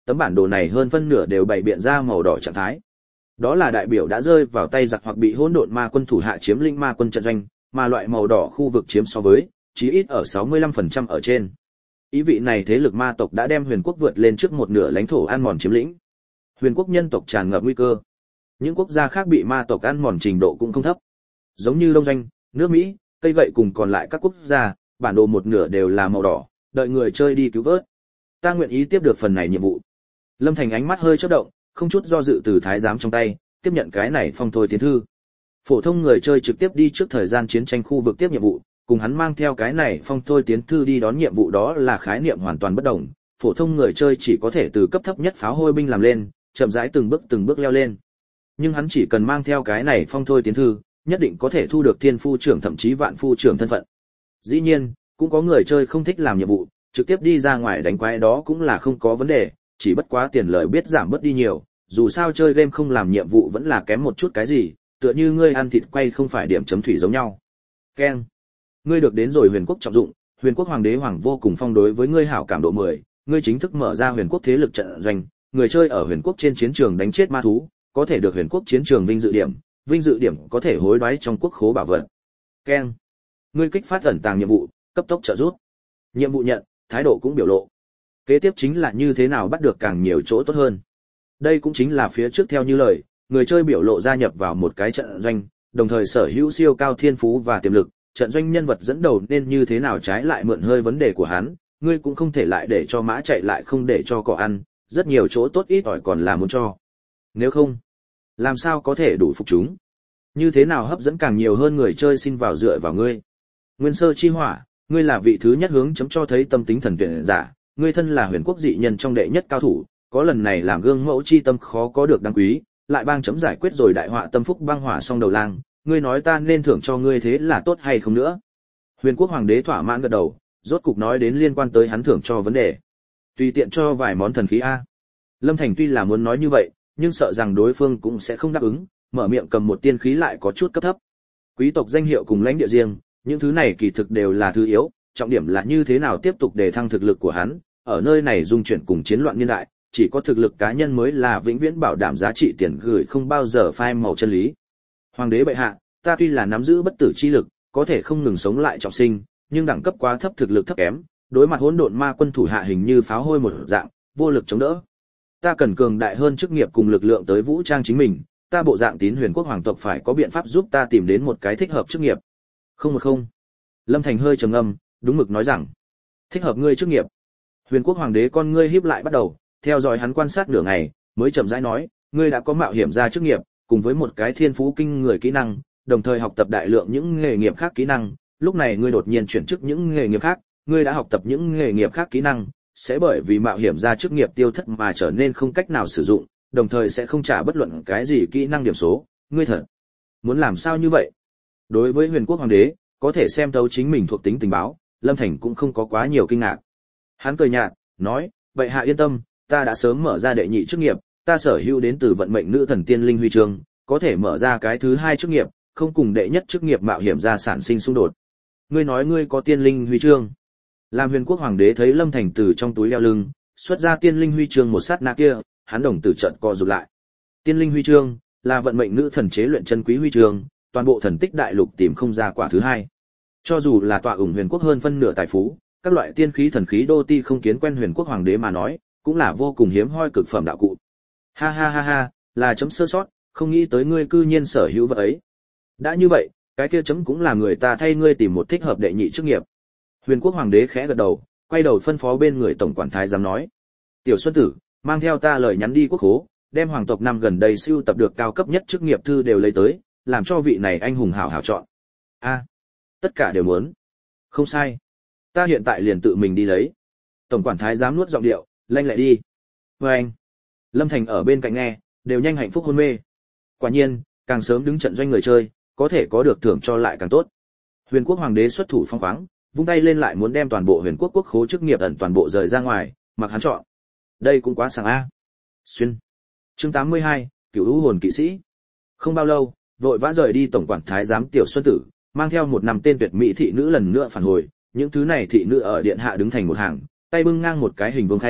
tấm bản đồ này hơn phân nửa đều bày biện ra màu đỏ trạng thái. Đó là đại biểu đã rơi vào tay giặc hoặc bị hỗn độn ma quân thủ hạ chiếm lĩnh ma quân trận doanh, mà loại màu đỏ khu vực chiếm so với chí ít ở sáu mươi lăm phần trăm ở trên. Ý vị này thế lực ma tộc đã đem Huyền Quốc vượt lên trước một nửa lãnh thổ ăn mòn chiếm lĩnh. Huyền Quốc nhân tộc tràn ngập nguy cơ. Những quốc gia khác bị ma tộc ăn mòn trình độ cũng không thấp. Giống như Đông Doanh, nước Mỹ, cây gậy cùng còn lại các quốc gia, bản đồ một nửa đều là màu đỏ, đợi người chơi đi cứu vớt. Ta nguyện ý tiếp được phần này nhiệm vụ. Lâm Thành ánh mắt hơi chớp động, không chút do dự từ thái giám trong tay, tiếp nhận cái này phong thôi tiến thư. Phổ thông người chơi trực tiếp đi trước thời gian chiến tranh khu vực tiếp nhiệm vụ, cùng hắn mang theo cái này phong thôi tiến thư đi đón nhiệm vụ đó là khái niệm hoàn toàn bất đồng. Phổ thông người chơi chỉ có thể từ cấp thấp nhất pháo hôi binh làm lên, chậm rãi từng bước từng bước leo lên. Nhưng hắn chỉ cần mang theo cái này phong thôi tiến thư, nhất định có thể thu được thiên phu trưởng thậm chí vạn phu trưởng thân phận. Dĩ nhiên, cũng có người chơi không thích làm nhiệm vụ, trực tiếp đi ra ngoài đánh quái đó cũng là không có vấn đề, chỉ bất quá tiền lời biết giảm bớt đi nhiều, dù sao chơi game không làm nhiệm vụ vẫn là kém một chút cái gì, tựa như ngươi ăn thịt quay không phải điểm chấm thủy giống nhau. Keng. Ngươi được đến rồi Huyền Quốc trọng dụng, Huyền Quốc hoàng đế hoàng vô cùng phong đối với ngươi hảo cảm độ mười, ngươi chính thức mở ra Huyền Quốc thế lực trận doanh, người chơi ở Huyền Quốc trên chiến trường đánh chết ma thú, có thể được Huyền Quốc chiến trường vinh dự điểm, vinh dự điểm có thể hối đoái trong quốc khố bảo vật. Keng. Ngươi kích phát ẩn tàng nhiệm vụ, cấp tốc trợ giúp. Nhiệm vụ nhận, thái độ cũng biểu lộ. Kế tiếp chính là như thế nào bắt được càng nhiều chỗ tốt hơn. Đây cũng chính là phía trước theo như lời, người chơi biểu lộ gia nhập vào một cái trận doanh, đồng thời sở hữu siêu cao thiên phú và tiềm lực, trận doanh nhân vật dẫn đầu nên như thế nào trái lại mượn hơi vấn đề của hắn, ngươi cũng không thể lại để cho mã chạy lại không để cho cỏ ăn, rất nhiều chỗ tốt ít ỏi còn là muốn cho. Nếu không, làm sao có thể đủ phục chúng? Như thế nào hấp dẫn càng nhiều hơn người chơi xin vào dựa vào ngươi? Nguyên sơ chi hỏa, ngươi là vị thứ nhất hướng chấm cho thấy tâm tính thần tuyển giả, ngươi thân là Huyền Quốc dị nhân trong đệ nhất cao thủ, có lần này làm gương mẫu chi tâm khó có được đáng quý, lại bang chấm giải quyết rồi đại họa tâm phúc băng hỏa song đầu lang, ngươi nói ta nên thưởng cho ngươi thế là tốt hay không nữa? Huyền Quốc hoàng đế thỏa mãn gật đầu, rốt cục nói đến liên quan tới hắn thưởng cho vấn đề. Tùy tiện cho vài món thần khí a. Lâm Thành tuy là muốn nói như vậy, nhưng sợ rằng đối phương cũng sẽ không đáp ứng, mở miệng cầm một tiên khí lại có chút cấp thấp. Quý tộc danh hiệu cùng lãnh địa riêng, những thứ này kỳ thực đều là thứ yếu, trọng điểm là như thế nào tiếp tục để thăng thực lực của hắn, ở nơi này dung chuyển cùng chiến loạn niên đại, chỉ có thực lực cá nhân mới là vĩnh viễn bảo đảm giá trị tiền gửi không bao giờ phai màu chân lý. Hoàng đế bệ hạ, ta tuy là nắm giữ bất tử chi lực, có thể không ngừng sống lại trọng sinh, nhưng đẳng cấp quá thấp thực lực thấp kém, đối mặt hỗn độn ma quân thủ hạ hình như pháo hôi một dạng, vô lực chống đỡ. Ta cần cường đại hơn chức nghiệp cùng lực lượng tới vũ trang chính mình, ta bộ dạng tín Huyền Quốc hoàng tộc phải có biện pháp giúp ta tìm đến một cái thích hợp chức nghiệp. Không một không. Lâm Thành hơi trầm ngâm, đúng mực nói rằng, thích hợp ngươi chức nghiệp. Huyền Quốc hoàng đế con ngươi híp lại bắt đầu, theo dõi hắn quan sát nửa ngày, mới chậm rãi nói, ngươi đã có mạo hiểm ra chức nghiệp, cùng với một cái thiên phú kinh người kỹ năng, đồng thời học tập đại lượng những nghề nghiệp khác kỹ năng, lúc này ngươi đột nhiên chuyển chức những nghề nghiệp khác, ngươi đã học tập những nghề nghiệp khác kỹ năng, sẽ bởi vì mạo hiểm ra chức nghiệp tiêu thất mà trở nên không cách nào sử dụng, đồng thời sẽ không trả bất luận cái gì kỹ năng điểm số, ngươi thật muốn làm sao như vậy? Đối với Huyền Quốc hoàng đế, có thể xem thấu chính mình thuộc tính tình báo, Lâm Thành cũng không có quá nhiều kinh ngạc. Hắn cười nhạt, nói, vậy hạ yên tâm, ta đã sớm mở ra đệ nhị chức nghiệp, ta sở hữu đến từ vận mệnh nữ thần tiên linh huy chương, có thể mở ra cái thứ hai chức nghiệp, không cùng đệ nhất chức nghiệp mạo hiểm ra sản sinh xung đột. Ngươi nói ngươi có tiên linh huy chương? Làm Huyền Quốc hoàng đế thấy Lâm Thành từ trong túi đeo lưng xuất ra tiên linh huy chương một sát na kia, hắn đồng tử trợn co rụt lại. Tiên linh huy chương là vận mệnh nữ thần chế luyện chân quý huy chương, toàn bộ thần tích đại lục tìm không ra quả thứ hai. Cho dù là tọa ủng Huyền Quốc hơn phân nửa tài phú, các loại tiên khí thần khí đô ti không kiến quen Huyền Quốc hoàng đế mà nói, cũng là vô cùng hiếm hoi cực phẩm đạo cụ. Ha ha ha ha, là chấm sơ sót, không nghĩ tới ngươi cư nhiên sở hữu vật ấy. Đã như vậy, cái kia chấm cũng là người ta thay ngươi tìm một thích hợp đệ nhị chức nghiệp. Huyền Quốc hoàng đế khẽ gật đầu, quay đầu phân phó bên người tổng quản thái giám nói: "Tiểu Xuân tử, mang theo ta lời nhắn đi quốc khố, đem hoàng tộc năm gần đây sưu tập được cao cấp nhất chức nghiệp thư đều lấy tới, làm cho vị này anh hùng hảo hảo chọn." A, tất cả đều muốn. Không sai, ta hiện tại liền tự mình đi lấy. Tổng quản thái giám nuốt giọng điệu, lanh lẹ đi. Và anh, Lâm Thành ở bên cạnh nghe, đều nhanh hạnh phúc hôn mê. Quả nhiên, càng sớm đứng trận doanh người chơi, có thể có được thưởng cho lại càng tốt. Huyền Quốc hoàng đế xuất thủ phong khoáng, vung tay lên lại muốn đem toàn bộ Huyền Quốc quốc khố chức nghiệp ẩn toàn bộ rời ra ngoài, mặc hắn chọn. Đây cũng quá sảng a. Xuyên. Chương tám mươi hai, Cửu U hồn kỵ sĩ. Không bao lâu, vội vã rời đi tổng quản thái giám Tiểu Xuân tử, mang theo một năm tên tuyệt mỹ thị nữ lần nữa phản hồi, những thứ này thị nữ ở điện hạ đứng thành một hàng, tay bưng ngang một cái hình vuông khay,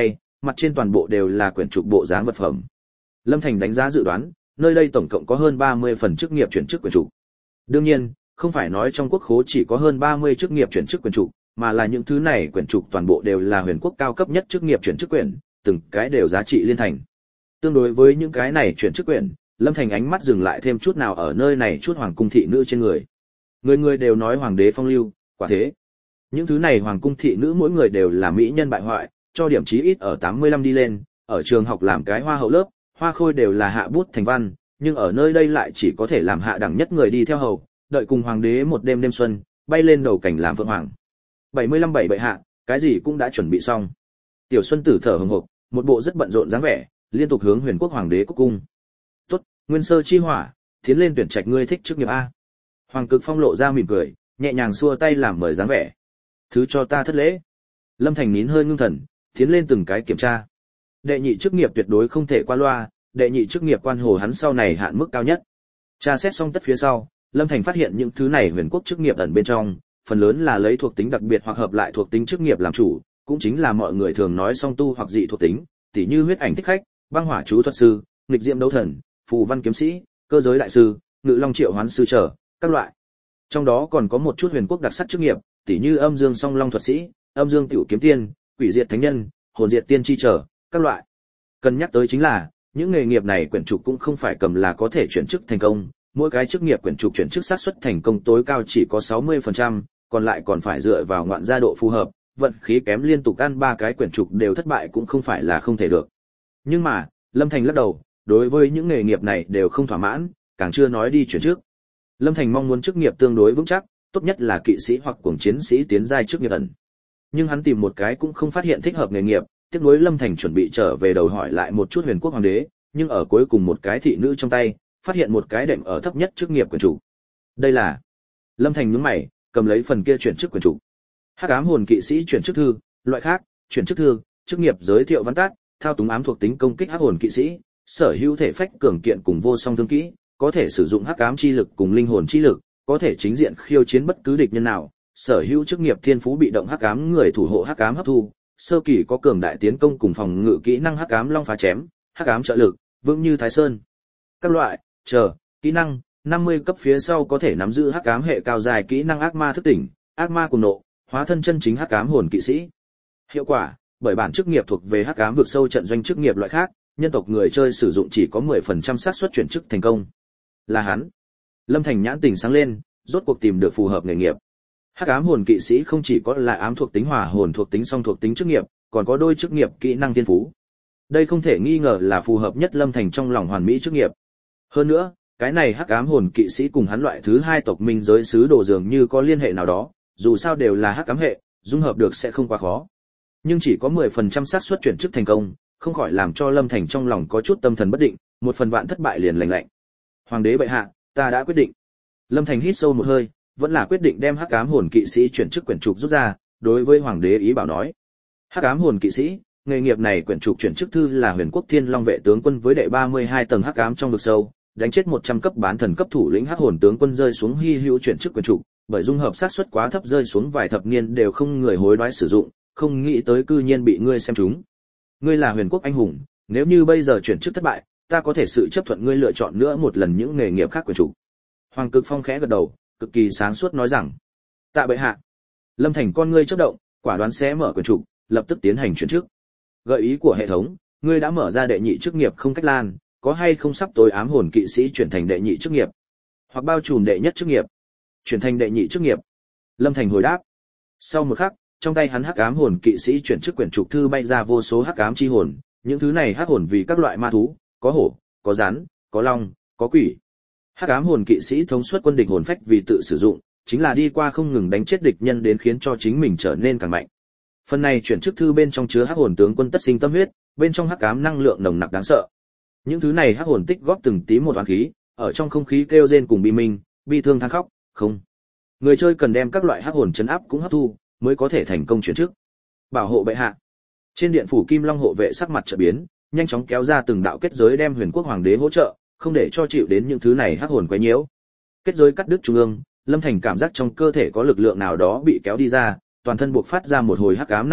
mặt trên toàn bộ đều là quyển trục bộ dáng vật phẩm. Lâm Thành đánh giá dự đoán, nơi đây tổng cộng có hơn ba mươi phần chức nghiệp chuyển chức quyển trục. Đương nhiên, không phải nói trong quốc khố chỉ có hơn ba mươi chức nghiệp chuyển chức quyển trục, mà là những thứ này quyển trục toàn bộ đều là huyền quốc cao cấp nhất chức nghiệp chuyển chức quyển, từng cái đều giá trị liên thành. Tương đối với những cái này chuyển chức quyển, Lâm Thành ánh mắt dừng lại thêm chút nào ở nơi này chút hoàng cung thị nữ trên người. Người người đều nói hoàng đế phong lưu, quả thế. Những thứ này hoàng cung thị nữ mỗi người đều là mỹ nhân bại hoại, cho điểm chí ít ở tám mươi lăm đi lên, ở trường học làm cái hoa hậu lớp, hoa khôi đều là hạ bút thành văn, nhưng ở nơi đây lại chỉ có thể làm hạ đẳng nhất người đi theo hầu, đợi cùng hoàng đế một đêm đêm xuân, bay lên đầu cảnh làm phượng hoàng. bảy mươi lăm bảy bệ hạ, cái gì cũng đã chuẩn bị xong. Tiểu Xuân Tử thở hổn hộc, một bộ rất bận rộn dáng vẻ, liên tục hướng Huyền Quốc hoàng đế cúc cung. "Tốt, Nguyên Sơ chi hỏa, tiến lên tuyển trạch ngươi thích chức nghiệp a." Hoàng Cực Phong lộ ra mỉm cười, nhẹ nhàng xua tay làm mời dáng vẻ. "Thứ cho ta thất lễ." Lâm Thành nín hơi ngưng thần, tiến lên từng cái kiểm tra. Đệ nhị chức nghiệp tuyệt đối không thể qua loa, đệ nhị chức nghiệp quan hồ hắn sau này hạn mức cao nhất. Tra xét xong tất phía sau, Lâm Thành phát hiện những thứ này huyền quốc chức nghiệp ẩn bên trong, phần lớn là lấy thuộc tính đặc biệt hoặc hợp lại thuộc tính chức nghiệp làm chủ, cũng chính là mọi người thường nói song tu hoặc dị thuộc tính, tỉ như huyết ảnh thích khách, băng hỏa chú thuật sư, nghịch diệm đấu thần, phù văn kiếm sĩ, cơ giới đại sư, ngự long triệu hoán sư trở, các loại. Trong đó còn có một chút huyền quốc đặc sắc chức nghiệp, tỉ như âm dương song long thuật sĩ, âm dương tiểu kiếm tiên, quỷ diệt thánh nhân, hồn diệt tiên tri trở, các loại. Cần nhắc tới chính là, những nghề nghiệp này quyển trục cũng không phải cầm là có thể chuyển chức thành công, mỗi cái chức nghiệp quyển trục chuyển chức xác suất thành công tối cao chỉ có sáu mươi phần trăm, còn lại còn phải dựa vào ngoạn gia độ phù hợp, vận khí kém liên tục ăn ba cái quyển trục đều thất bại cũng không phải là không thể được. Nhưng mà, Lâm Thành lắc đầu, đối với những nghề nghiệp này đều không thỏa mãn, càng chưa nói đi chuyển chức. Lâm Thành mong muốn chức nghiệp tương đối vững chắc, tốt nhất là kỵ sĩ hoặc cuồng chiến sĩ tiến giai chức nghiệp ẩn. Nhưng hắn tìm một cái cũng không phát hiện thích hợp nghề nghiệp, tiếc nuối Lâm Thành chuẩn bị trở về đầu hỏi lại một chút huyền quốc hoàng đế, nhưng ở cuối cùng một cái thị nữ trong tay, phát hiện một cái đệm ở thấp nhất chức nghiệp quyển trục. Đây là... Lâm Thành nhướng mày, cầm lấy phần kia chuyển chức quyển trục. Hắc ám hồn kỵ sĩ chuyển chức thư, loại khác, chuyển chức thư, chức nghiệp giới thiệu văn tắt, thao túng ám thuộc tính công kích hắc hồn kỵ sĩ, sở hữu thể phách cường kiện cùng vô song thương kỹ, có thể sử dụng hắc ám chi lực cùng linh hồn chi lực, có thể chính diện khiêu chiến bất cứ địch nhân nào, sở hữu chức nghiệp thiên phú bị động hắc ám người thủ hộ hắc ám hấp thu, sơ kỳ có cường đại tiến công cùng phòng ngự kỹ năng hắc ám long phá chém, hắc ám trợ lực, vững như Thái Sơn. Các loại, chờ, kỹ năng, năm mươi cấp phía sau có thể nắm giữ hắc ám hệ cao dài kỹ năng ác ma thức tỉnh, ác ma cùng nộ, hóa thân chân chính hắc ám hồn kỵ sĩ. Hiệu quả, bởi bản chức nghiệp thuộc về hắc ám vượt sâu trận doanh chức nghiệp loại khác, nhân tộc người chơi sử dụng chỉ có mười phần trăm xác suất chuyển chức thành công. Là hắn. Lâm Thành nhãn tình sáng lên, rốt cuộc tìm được phù hợp nghề nghiệp. Hắc ám hồn kỵ sĩ không chỉ có là ám thuộc tính hỏa hồn thuộc tính song thuộc tính chức nghiệp, còn có đôi chức nghiệp kỹ năng thiên phú. Đây không thể nghi ngờ là phù hợp nhất Lâm Thành trong lòng hoàn mỹ chức nghiệp. Hơn nữa, cái này hắc ám hồn kỵ sĩ cùng hắn loại thứ hai tộc minh giới sứ đồ dường như có liên hệ nào đó, dù sao đều là hắc ám hệ, dung hợp được sẽ không quá khó. Nhưng chỉ có mười phần trăm xác suất chuyển chức thành công, không khỏi làm cho Lâm Thành trong lòng có chút tâm thần bất định, một phần vạn thất bại liền lạnh lạnh. Hoàng đế bệ hạ, ta đã quyết định. Lâm Thành hít sâu một hơi, vẫn là quyết định đem hắc ám hồn kỵ sĩ chuyển chức quyển trục rút ra, đối với hoàng đế ý bảo nói. Hắc ám hồn kỵ sĩ, nghề nghiệp này quyển trục chuyển chức thư là Huyền Quốc Thiên Long vệ tướng quân với đệ ba mươi hai tầng hắc ám trong vực sâu, đánh chết một trăm cấp bán thần cấp thủ lĩnh hắc hồn tướng quân rơi xuống hy hữu chuyển chức quyển trục, bởi dung hợp xác suất quá thấp rơi xuống vài thập niên đều không người hối đoái sử dụng, không nghĩ tới cư nhiên bị ngươi xem trúng. Ngươi là Huyền Quốc anh hùng, nếu như bây giờ chuyển chức thất bại, ta có thể sự chấp thuận ngươi lựa chọn nữa một lần những nghề nghiệp khác quyển trục. Hoàng Cực Phong khẽ gật đầu, cực kỳ sáng suốt nói rằng: Tạ bệ hạ. Lâm Thành con ngươi chớp động, quả đoán sẽ mở quyển trục, lập tức tiến hành chuyển chức. Gợi ý của hệ thống, ngươi đã mở ra đệ nhị chức nghiệp không cách lan, có hay không sắp tối ám hồn kỵ sĩ chuyển thành đệ nhị chức nghiệp, hoặc bao trùm đệ nhất chức nghiệp, chuyển thành đệ nhị chức nghiệp. Lâm Thành hồi đáp. Sau một khắc, trong tay hắn hắc ám hồn kỵ sĩ chuyển chức quyển trục thư bay ra vô số hắc ám chi hồn, những thứ này hắc hồn vì các loại ma thú, có hổ, có rắn, có long, có quỷ. Hắc ám hồn kỵ sĩ thống suất quân địch hồn phách vì tự sử dụng, chính là đi qua không ngừng đánh chết địch nhân đến khiến cho chính mình trở nên càng mạnh. Phần này chuyển chức thư bên trong chứa hắc hồn tướng quân tất sinh tâm huyết, bên trong hắc ám năng lượng nồng nặc đáng sợ. Những thứ này hắc hồn tích góp từng tí một oán khí, ở trong không khí kêu rên cùng bi minh, bi thương than khóc, không. Người chơi cần đem các loại hắc hồn trấn áp cũng hấp thu, mới có thể thành công chuyển chức. Bảo hộ bệ hạ. Trên điện phủ Kim Long hộ vệ sắc mặt chợt biến, nhanh chóng kéo ra từng đạo kết giới đem Huyền Quốc hoàng đế hỗ trợ, không để cho chịu đến những thứ này hắc hồn quấy nhiễu. Kết giới cắt đứt trung ương, Lâm Thành cảm giác trong cơ thể có lực lượng nào đó bị kéo đi ra, toàn thân buộc phát ra một hồi hắc ám năng lượng,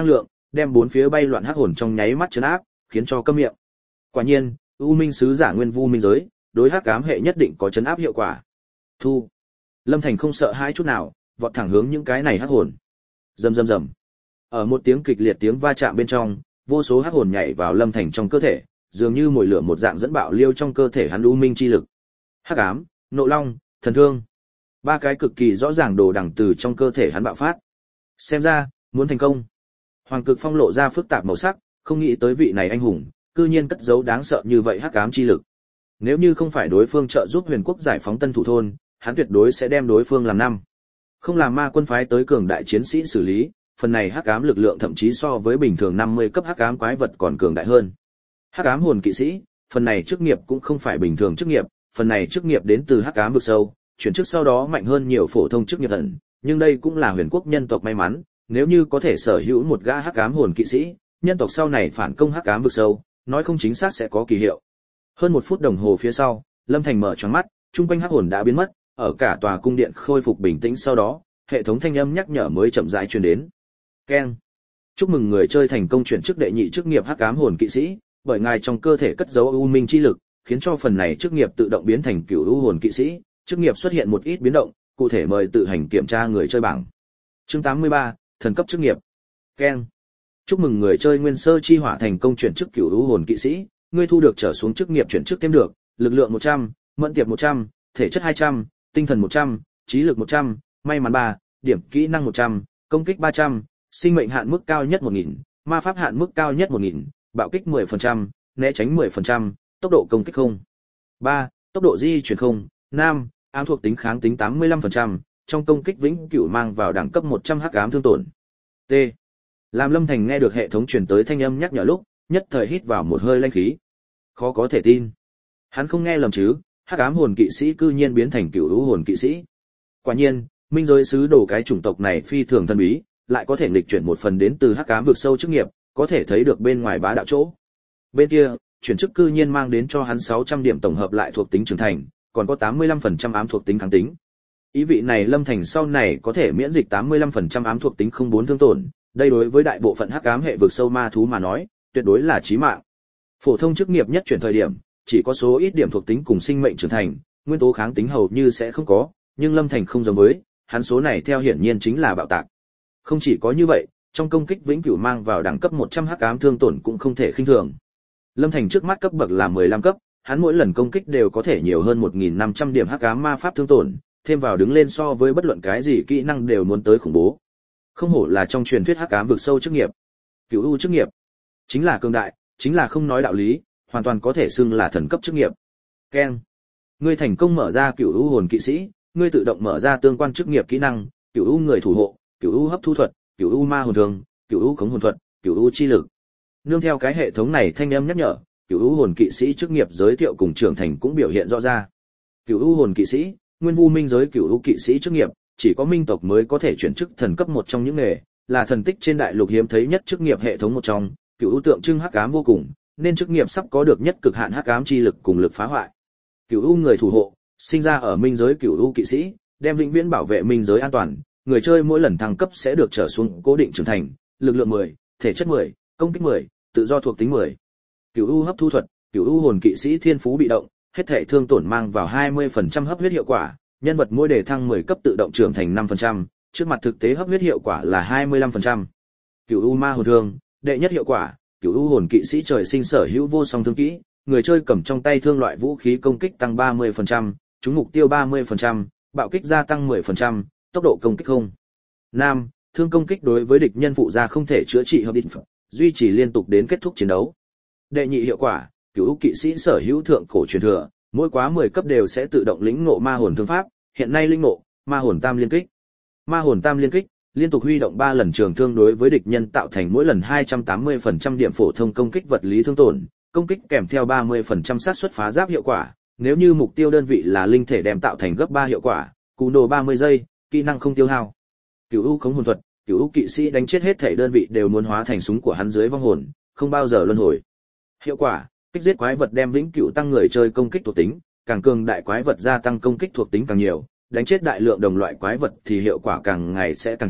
đem bốn phía bay loạn hắc hồn trong nháy mắt trấn áp, khiến cho câm miệng. Quả nhiên, U Minh sứ giả Nguyên Vu minh giới, đối hắc ám hệ nhất định có trấn áp hiệu quả. Thu. Lâm Thành không sợ hãi chút nào, vọt thẳng hướng những cái này hắc hồn. Rầm rầm rầm. Ở một tiếng kịch liệt tiếng va chạm bên trong, vô số hắc hồn nhảy vào Lâm Thành trong cơ thể, dường như mồi lửa một dạng dẫn bạo liêu trong cơ thể hắn U Minh chi lực. Hắc ám, nộ long, thần thương. Ba cái cực kỳ rõ ràng đồ đằng từ trong cơ thể hắn bạo phát. Xem ra, muốn thành công. Hoàng Cực Phong lộ ra phức tạp màu sắc, không nghĩ tới vị này anh hùng, cư nhiên cất giấu đáng sợ như vậy hắc ám chi lực. Nếu như không phải đối phương trợ giúp Huyền Quốc giải phóng Tân Thủ thôn, hắn tuyệt đối sẽ đem đối phương làm năm. Không làm ma quân phái tới cường đại chiến sĩ xử lý, phần này hắc ám lực lượng thậm chí so với bình thường năm mươi cấp hắc ám quái vật còn cường đại hơn. Hắc ám hồn kỵ sĩ, phần này chức nghiệp cũng không phải bình thường chức nghiệp, phần này chức nghiệp đến từ hắc ám vực sâu, chuyển chức sau đó mạnh hơn nhiều phổ thông chức nghiệp ẩn, nhưng đây cũng là Huyền Quốc nhân tộc may mắn, nếu như có thể sở hữu một gã hắc ám hồn kỵ sĩ, nhân tộc sau này phản công hắc ám vực sâu, nói không chính xác sẽ có kỳ hiệu. Hơn một phút đồng hồ phía sau, Lâm Thành mở choáng mắt, chung quanh hắc hồn đã biến mất, ở cả tòa cung điện khôi phục bình tĩnh sau đó, hệ thống thanh âm nhắc nhở mới chậm rãi truyền đến. Keng. Chúc mừng người chơi thành công chuyển chức đệ nhị chức nghiệp hắc ám hồn kỵ sĩ, bởi ngài trong cơ thể cất giấu u minh chi lực, khiến cho phần này chức nghiệp tự động biến thành cửu u hồn kỵ sĩ, chức nghiệp xuất hiện một ít biến động, cụ thể mời tự hành kiểm tra người chơi bảng. Chương tám mươi ba, thần cấp chức nghiệp. Keng. Chúc mừng người chơi Nguyên Sơ Chi Hỏa thành công chuyển chức cửu u hồn kỵ sĩ, ngươi thu được trở xuống chức nghiệp chuyển chức thêm được, lực lượng một trăm, mẫn tiệp một trăm, thể chất hai trăm, tinh thần một trăm, trí lực một trăm, may mắn ba, điểm kỹ năng một trăm, công kích ba trăm, sinh mệnh hạn mức cao nhất một nghìn, ma pháp hạn mức cao nhất một nghìn, bạo kích mười phần trăm, né tránh mười phần trăm, tốc độ công kích không. ba, tốc độ di chuyển không. năm, ám thuộc tính kháng tính tám mươi lăm phần trăm, trong công kích vĩnh cửu mang vào đẳng cấp một trăm hắc ám thương tổn. T. Làm Lâm Thành nghe được hệ thống truyền tới thanh âm nhắc nhở lúc, nhất thời hít vào một hơi linh khí. Khó có thể tin. Hắn không nghe lầm chứ, hắc ám hồn kỵ sĩ cư nhiên biến thành cửu u hồn kỵ sĩ. Quả nhiên, minh giới sứ đồ cái chủng tộc này phi thường thần bí, lại có thể nghịch chuyển một phần đến từ hắc ám vực sâu chức nghiệp, có thể thấy được bên ngoài bá đạo chỗ. Bên kia, chuyển chức cư nhiên mang đến cho hắn sáu trăm điểm tổng hợp lại thuộc tính trưởng thành, còn có tám mươi lăm phần trăm ám thuộc tính kháng tính. Ý vị này Lâm Thành sau này có thể miễn dịch tám mươi lăm phần trăm ám thuộc tính không bốn thương tổn, đây đối với đại bộ phận hắc ám hệ vực sâu ma thú mà nói, tuyệt đối là chí mạng. Phổ thông chức nghiệp nhất chuyển thời điểm, chỉ có số ít điểm thuộc tính cùng sinh mệnh trưởng thành, nguyên tố kháng tính hầu như sẽ không có, nhưng Lâm Thành không giống với, hắn số này theo hiển nhiên chính là bạo tạc. Không chỉ có như vậy, trong công kích vĩnh cửu mang vào đẳng cấp một trăm hắc ám thương tổn cũng không thể khinh thường. Lâm Thành trước mắt cấp bậc là mười lăm cấp, hắn mỗi lần công kích đều có thể nhiều hơn một nghìn năm trăm điểm hắc ám ma pháp thương tổn, thêm vào đứng lên so với bất luận cái gì kỹ năng đều muốn tới khủng bố. Không hổ là trong truyền thuyết hắc ám vực sâu chức nghiệp. Cửu u chức nghiệp, chính là cường đại, chính là không nói đạo lý, hoàn toàn có thể xưng là thần cấp chức nghiệp. Keng. Ngươi thành công mở ra cửu u hồn kỵ sĩ, ngươi tự động mở ra tương quan chức nghiệp kỹ năng, cửu u người thủ hộ, cửu u hấp thu thuật, cửu u ma hồn thường, cửu u khống hồn thuật, cửu u chi lực. Nương theo cái hệ thống này thanh âm nhắc nhở, cửu u hồn kỵ sĩ chức nghiệp giới thiệu cùng trưởng thành cũng biểu hiện rõ ra. Cửu u hồn kỵ sĩ, nguyên vu minh giới cửu u kỵ sĩ chức nghiệp, chỉ có minh tộc mới có thể chuyển chức thần cấp một trong những nghề, là thần tích trên đại lục hiếm thấy nhất chức nghiệp hệ thống một trong, cửu u tượng trưng hắc ám vô cùng, nên chức nghiệp sắp có được nhất cực hạn hắc ám chi lực cùng lực phá hoại. Cửu u người thủ hộ, sinh ra ở minh giới cửu u kỵ sĩ, đem vĩnh viễn bảo vệ minh giới an toàn, người chơi mỗi lần thăng cấp sẽ được trở xuống cố định trưởng thành, lực lượng mười, thể chất mười, công kích mười, tự do thuộc tính mười. Cửu u hấp thu thuật, cửu u hồn kỵ sĩ thiên phú bị động, hết thể thương tổn mang vào hai mươi phần trăm hấp huyết hiệu quả, nhân vật mỗi đề thăng mười cấp tự động trưởng thành năm phần trăm, trước mặt thực tế hấp huyết hiệu quả là hai mươi lăm phần trăm. Cửu u ma hồn thương, đệ nhất hiệu quả, cửu u hồn kỵ sĩ trời sinh sở hữu vô song thương kỹ, người chơi cầm trong tay thương loại vũ khí công kích tăng ba mươi phần trăm, trúng mục tiêu ba mươi phần trăm, bạo kích gia tăng mười phần trăm, tốc độ công kích không. Nam, thương công kích đối với địch nhân phụ gia không thể chữa trị hợp định, duy trì liên tục đến kết thúc chiến đấu. Đệ nhị hiệu quả, cửu u kỵ sĩ sở hữu thượng cổ truyền thừa, mỗi quá mười cấp đều sẽ tự động lĩnh ngộ ma hồn thương pháp, hiện nay lĩnh ngộ ma hồn tam liên kích. Ma hồn tam liên kích, liên tục huy động ba lần trường thương đối với địch nhân tạo thành mỗi lần hai trăm tám mươi phần trăm điểm phổ thông công kích vật lý thương tổn, công kích kèm theo ba mươi phần trăm xác suất phá giáp hiệu quả, nếu như mục tiêu đơn vị là linh thể đem tạo thành gấp ba hiệu quả, cú nổ ba mươi giây, kỹ năng không tiêu hao. Cửu u khống hồn thuật, cửu u kỵ sĩ đánh chết hết thể đơn vị đều muốn hóa thành súng của hắn dưới vong hồn, không bao giờ luân hồi. Hiệu quả, kích giết quái vật đem vĩnh cửu tăng người chơi công kích thuộc tính, càng cường đại quái vật gia tăng công kích thuộc tính càng nhiều, đánh chết đại lượng đồng loại quái vật thì hiệu quả càng ngày sẽ càng thiếu,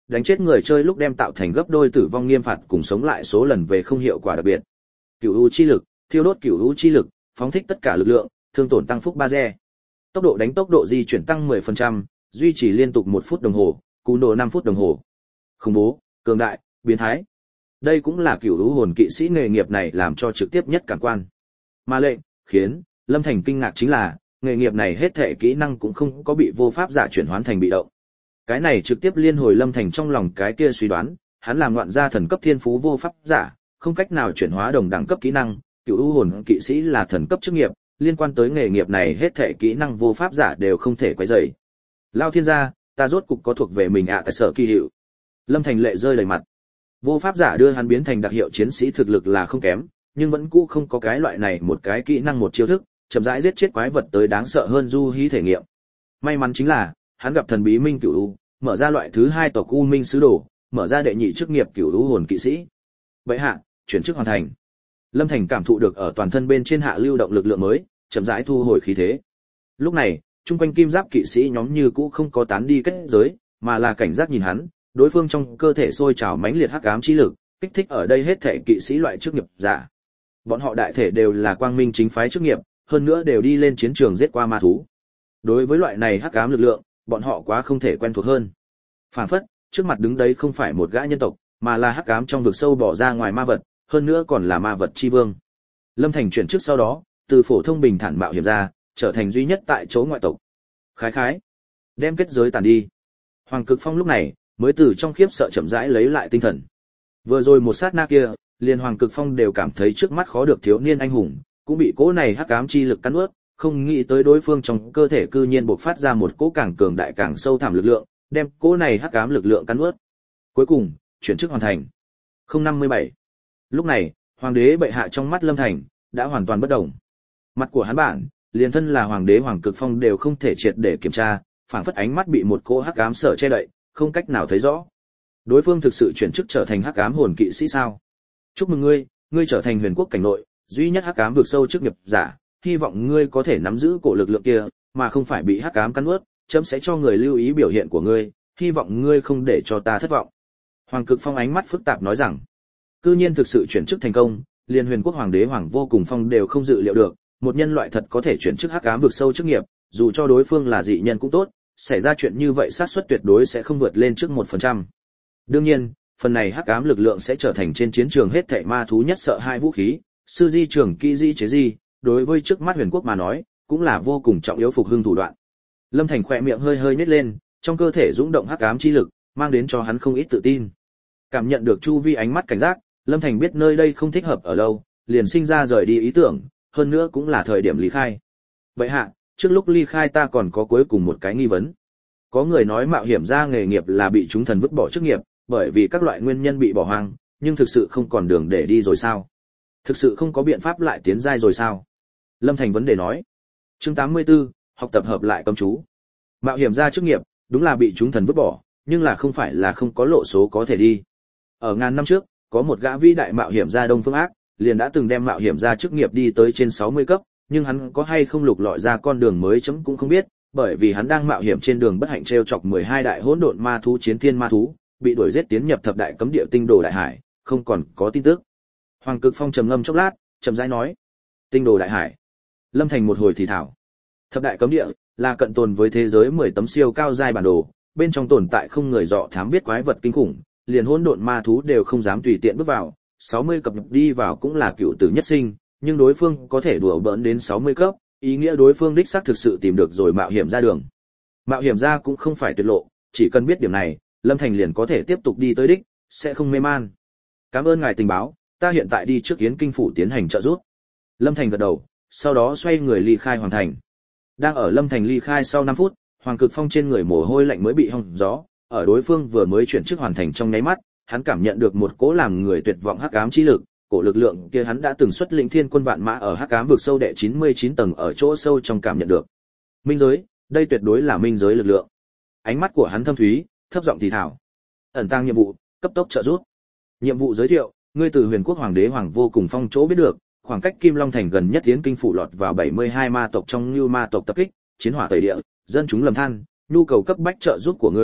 đánh chết người chơi lúc đem tạo thành gấp đôi tử vong nghiêm phạt cùng sống lại số lần về không hiệu quả đặc biệt. Cửu u chi lực, thiêu đốt cửu u chi lực, phóng thích tất cả lực lượng, thương tổn tăng phúc ba re. Tốc độ đánh tốc độ di chuyển tăng mười phần trăm, duy trì liên tục một phút đồng hồ, cú nổ năm phút đồng hồ. Khủng bố, cường đại, biến thái. Đây cũng là cửu u hồn kỵ sĩ nghề nghiệp này làm cho trực tiếp nhất cảm quan. Mà lệnh, khiến Lâm Thành kinh ngạc chính là, nghề nghiệp này hết thể kỹ năng cũng không có bị vô pháp giả chuyển hóa thành bị động. Cái này trực tiếp liên hồi Lâm Thành trong lòng cái kia suy đoán, hắn làm ngoạn gia thần cấp thiên phú vô pháp giả, không cách nào chuyển hóa đồng đẳng cấp kỹ năng, cửu u hồn kỵ sĩ là thần cấp chức nghiệp, liên quan tới nghề nghiệp này hết thể kỹ năng vô pháp giả đều không thể quấy rầy. Lao thiên gia, ta rốt cục có thuộc về mình ạ tại sở kỳ hiệu. Lâm Thành lệ rơi đầy mặt. Vô pháp giả đưa hắn biến thành đặc hiệu chiến sĩ thực lực là không kém, nhưng vẫn cũ không có cái loại này một cái kỹ năng một chiêu thức, chậm rãi giết chết quái vật tới đáng sợ hơn du hí thể nghiệm. May mắn chính là, hắn gặp thần bí minh cửu u, mở ra loại thứ hai tộc u minh sứ đồ, mở ra đệ nhị chức nghiệp cửu u hồn kỵ sĩ. Vậy hạ, chuyển chức hoàn thành. Lâm Thành cảm thụ được ở toàn thân bên trên hạ lưu động lực lượng mới, chậm rãi thu hồi khí thế. Lúc này, chung quanh kim giáp kỵ sĩ nhóm như cũ không có tán đi kết giới, mà là cảnh giác nhìn hắn, đối phương trong cơ thể sôi trào mãnh liệt hắc ám chi lực, kích thích ở đây hết thể kỵ sĩ loại chức nghiệp giả. Bọn họ đại thể đều là quang minh chính phái chức nghiệp, hơn nữa đều đi lên chiến trường giết qua ma thú. Đối với loại này hắc ám lực lượng, bọn họ quá không thể quen thuộc hơn. Phản phất, trước mặt đứng đấy không phải một gã nhân tộc, mà là hắc ám trong vực sâu bỏ ra ngoài ma vật, hơn nữa còn là ma vật chi vương. Lâm Thành chuyển chức sau đó, từ phổ thông bình thản mạo hiểm ra, trở thành duy nhất tại chỗ ngoại tộc. Khái khái, đem kết giới tàn đi. Hoàng Cực Phong lúc này mới từ trong khiếp sợ chậm rãi lấy lại tinh thần. Vừa rồi một sát na kia, liền Hoàng Cực Phong đều cảm thấy trước mắt khó được thiếu niên anh hùng, cũng bị cỗ này hắc ám chi lực cắn nuốt, không nghĩ tới đối phương trong cơ thể cư nhiên bộc phát ra một cỗ càng cường đại càng sâu thẳm lực lượng, đem cỗ này hắc ám lực lượng cắn nuốt. Cuối cùng, chuyển chức hoàn thành. không năm mươi bảy. Lúc này, hoàng đế bệ hạ trong mắt Lâm Thành đã hoàn toàn bất động. Mặt của hắn bản, liền thân là hoàng đế Hoàng Cực Phong đều không thể triệt để kiểm tra, phảng phất ánh mắt bị một cỗ hắc ám sở che đậy, không cách nào thấy rõ. Đối phương thực sự chuyển chức trở thành hắc ám hồn kỵ sĩ sao? Chúc mừng ngươi, ngươi trở thành huyền quốc cảnh nội duy nhất hắc ám vượt sâu chức nghiệp giả, hy vọng ngươi có thể nắm giữ cổ lực lượng kia, mà không phải bị hắc ám cắn nuốt, chấm sẽ cho người lưu ý biểu hiện của ngươi, hy vọng ngươi không để cho ta thất vọng. Hoàng Cực Phong ánh mắt phức tạp nói rằng, cư nhiên thực sự chuyển chức thành công, liền huyền quốc hoàng đế Hoàng Vô Cùng Phong đều không dự liệu được, một nhân loại thật có thể chuyển chức hắc ám vượt sâu chức nghiệp, dù cho đối phương là dị nhân cũng tốt, xảy ra chuyện như vậy xác suất tuyệt đối sẽ không vượt lên trước một phần trăm. Đương nhiên, phần này hắc ám lực lượng sẽ trở thành trên chiến trường hết thảy ma thú nhất sợ hai vũ khí, sư di trường kỹ di chế di, đối với trước mắt huyền quốc mà nói, cũng là vô cùng trọng yếu phục hưng thủ đoạn. Lâm Thành khỏe miệng hơi hơi nhếch lên, trong cơ thể dũng động hắc ám chi lực, mang đến cho hắn không ít tự tin. Cảm nhận được chu vi ánh mắt cảnh giác, Lâm Thành biết nơi đây không thích hợp ở lâu, liền sinh ra rời đi ý tưởng, hơn nữa cũng là thời điểm ly khai. Vậy hạ, trước lúc ly khai ta còn có cuối cùng một cái nghi vấn. Có người nói mạo hiểm ra nghề nghiệp là bị chúng thần vứt bỏ chức nghiệp, bởi vì các loại nguyên nhân bị bỏ hoang, nhưng thực sự không còn đường để đi rồi sao? Thực sự không có biện pháp lại tiến giai rồi sao? Lâm Thành vấn đề nói. Chương tám mươi tư, học tập hợp lại cấm chú. Mạo hiểm ra chức nghiệp, đúng là bị chúng thần vứt bỏ, nhưng là không phải là không có lộ số có thể đi. Ở ngàn năm trước, có một gã vĩ đại mạo hiểm gia Đông Phương Ác, liền đã từng đem mạo hiểm gia chức nghiệp đi tới trên sáu mươi cấp, nhưng hắn có hay không lục lọi ra con đường mới chấm cũng không biết, bởi vì hắn đang mạo hiểm trên đường bất hạnh trêu chọc mười hai đại hỗn độn ma thú chiến thiên ma thú, bị đuổi giết tiến nhập thập đại cấm địa tinh đồ đại hải, không còn có tin tức. Hoàng Cực Phong trầm ngâm chốc lát, chậm rãi nói: "Tinh đồ đại hải." Lâm Thành một hồi thì thảo. Thập đại cấm địa là cận tồn với thế giới mười tấm siêu cao giai bản đồ, bên trong tồn tại không người dọ thám biết quái vật kinh khủng, liền hỗn độn ma thú đều không dám tùy tiện bước vào, sáu mươi cấp đi vào cũng là cựu tử nhất sinh, nhưng đối phương có thể đùa bỡn đến sáu mươi cấp, ý nghĩa đối phương đích xác thực sự tìm được rồi mạo hiểm ra đường. Mạo hiểm ra cũng không phải tuyệt lộ, chỉ cần biết điểm này, Lâm Thành liền có thể tiếp tục đi tới đích, sẽ không mê man. Cảm ơn ngài tình báo, ta hiện tại đi trước Yến Kinh phủ tiến hành trợ giúp. Lâm Thành gật đầu, sau đó xoay người ly khai hoàng thành. Đang ở Lâm Thành ly khai sau năm phút, Hoàng Cực Phong trên người mồ hôi lạnh mới bị hong gió, ở đối phương vừa mới chuyển chức hoàn thành trong nháy mắt, hắn cảm nhận được một cỗ làm người tuyệt vọng hắc ám chi lực, cổ lực lượng kia hắn đã từng xuất lĩnh thiên quân vạn mã ở hắc ám vực sâu đệ chín mươi chín tầng ở chỗ sâu trong cảm nhận được. Minh giới, đây tuyệt đối là minh giới lực lượng. Ánh mắt của hắn thâm thúy, thấp giọng thì thào. Ẩn tàng nhiệm vụ, cấp tốc trợ giúp. Nhiệm vụ giới thiệu, ngươi từ Huyền Quốc Hoàng đế Hoàng Vô Cùng Phong chỗ biết được, khoảng cách Kim Long thành gần nhất Yến Kinh phủ lọt vào bảy mươi hai ma tộc trong Nưu ma tộc tập kích, chiến hỏa tẩy địa, dân chúng lầm than, nhu cầu cấp bách trợ giúp của ngươi,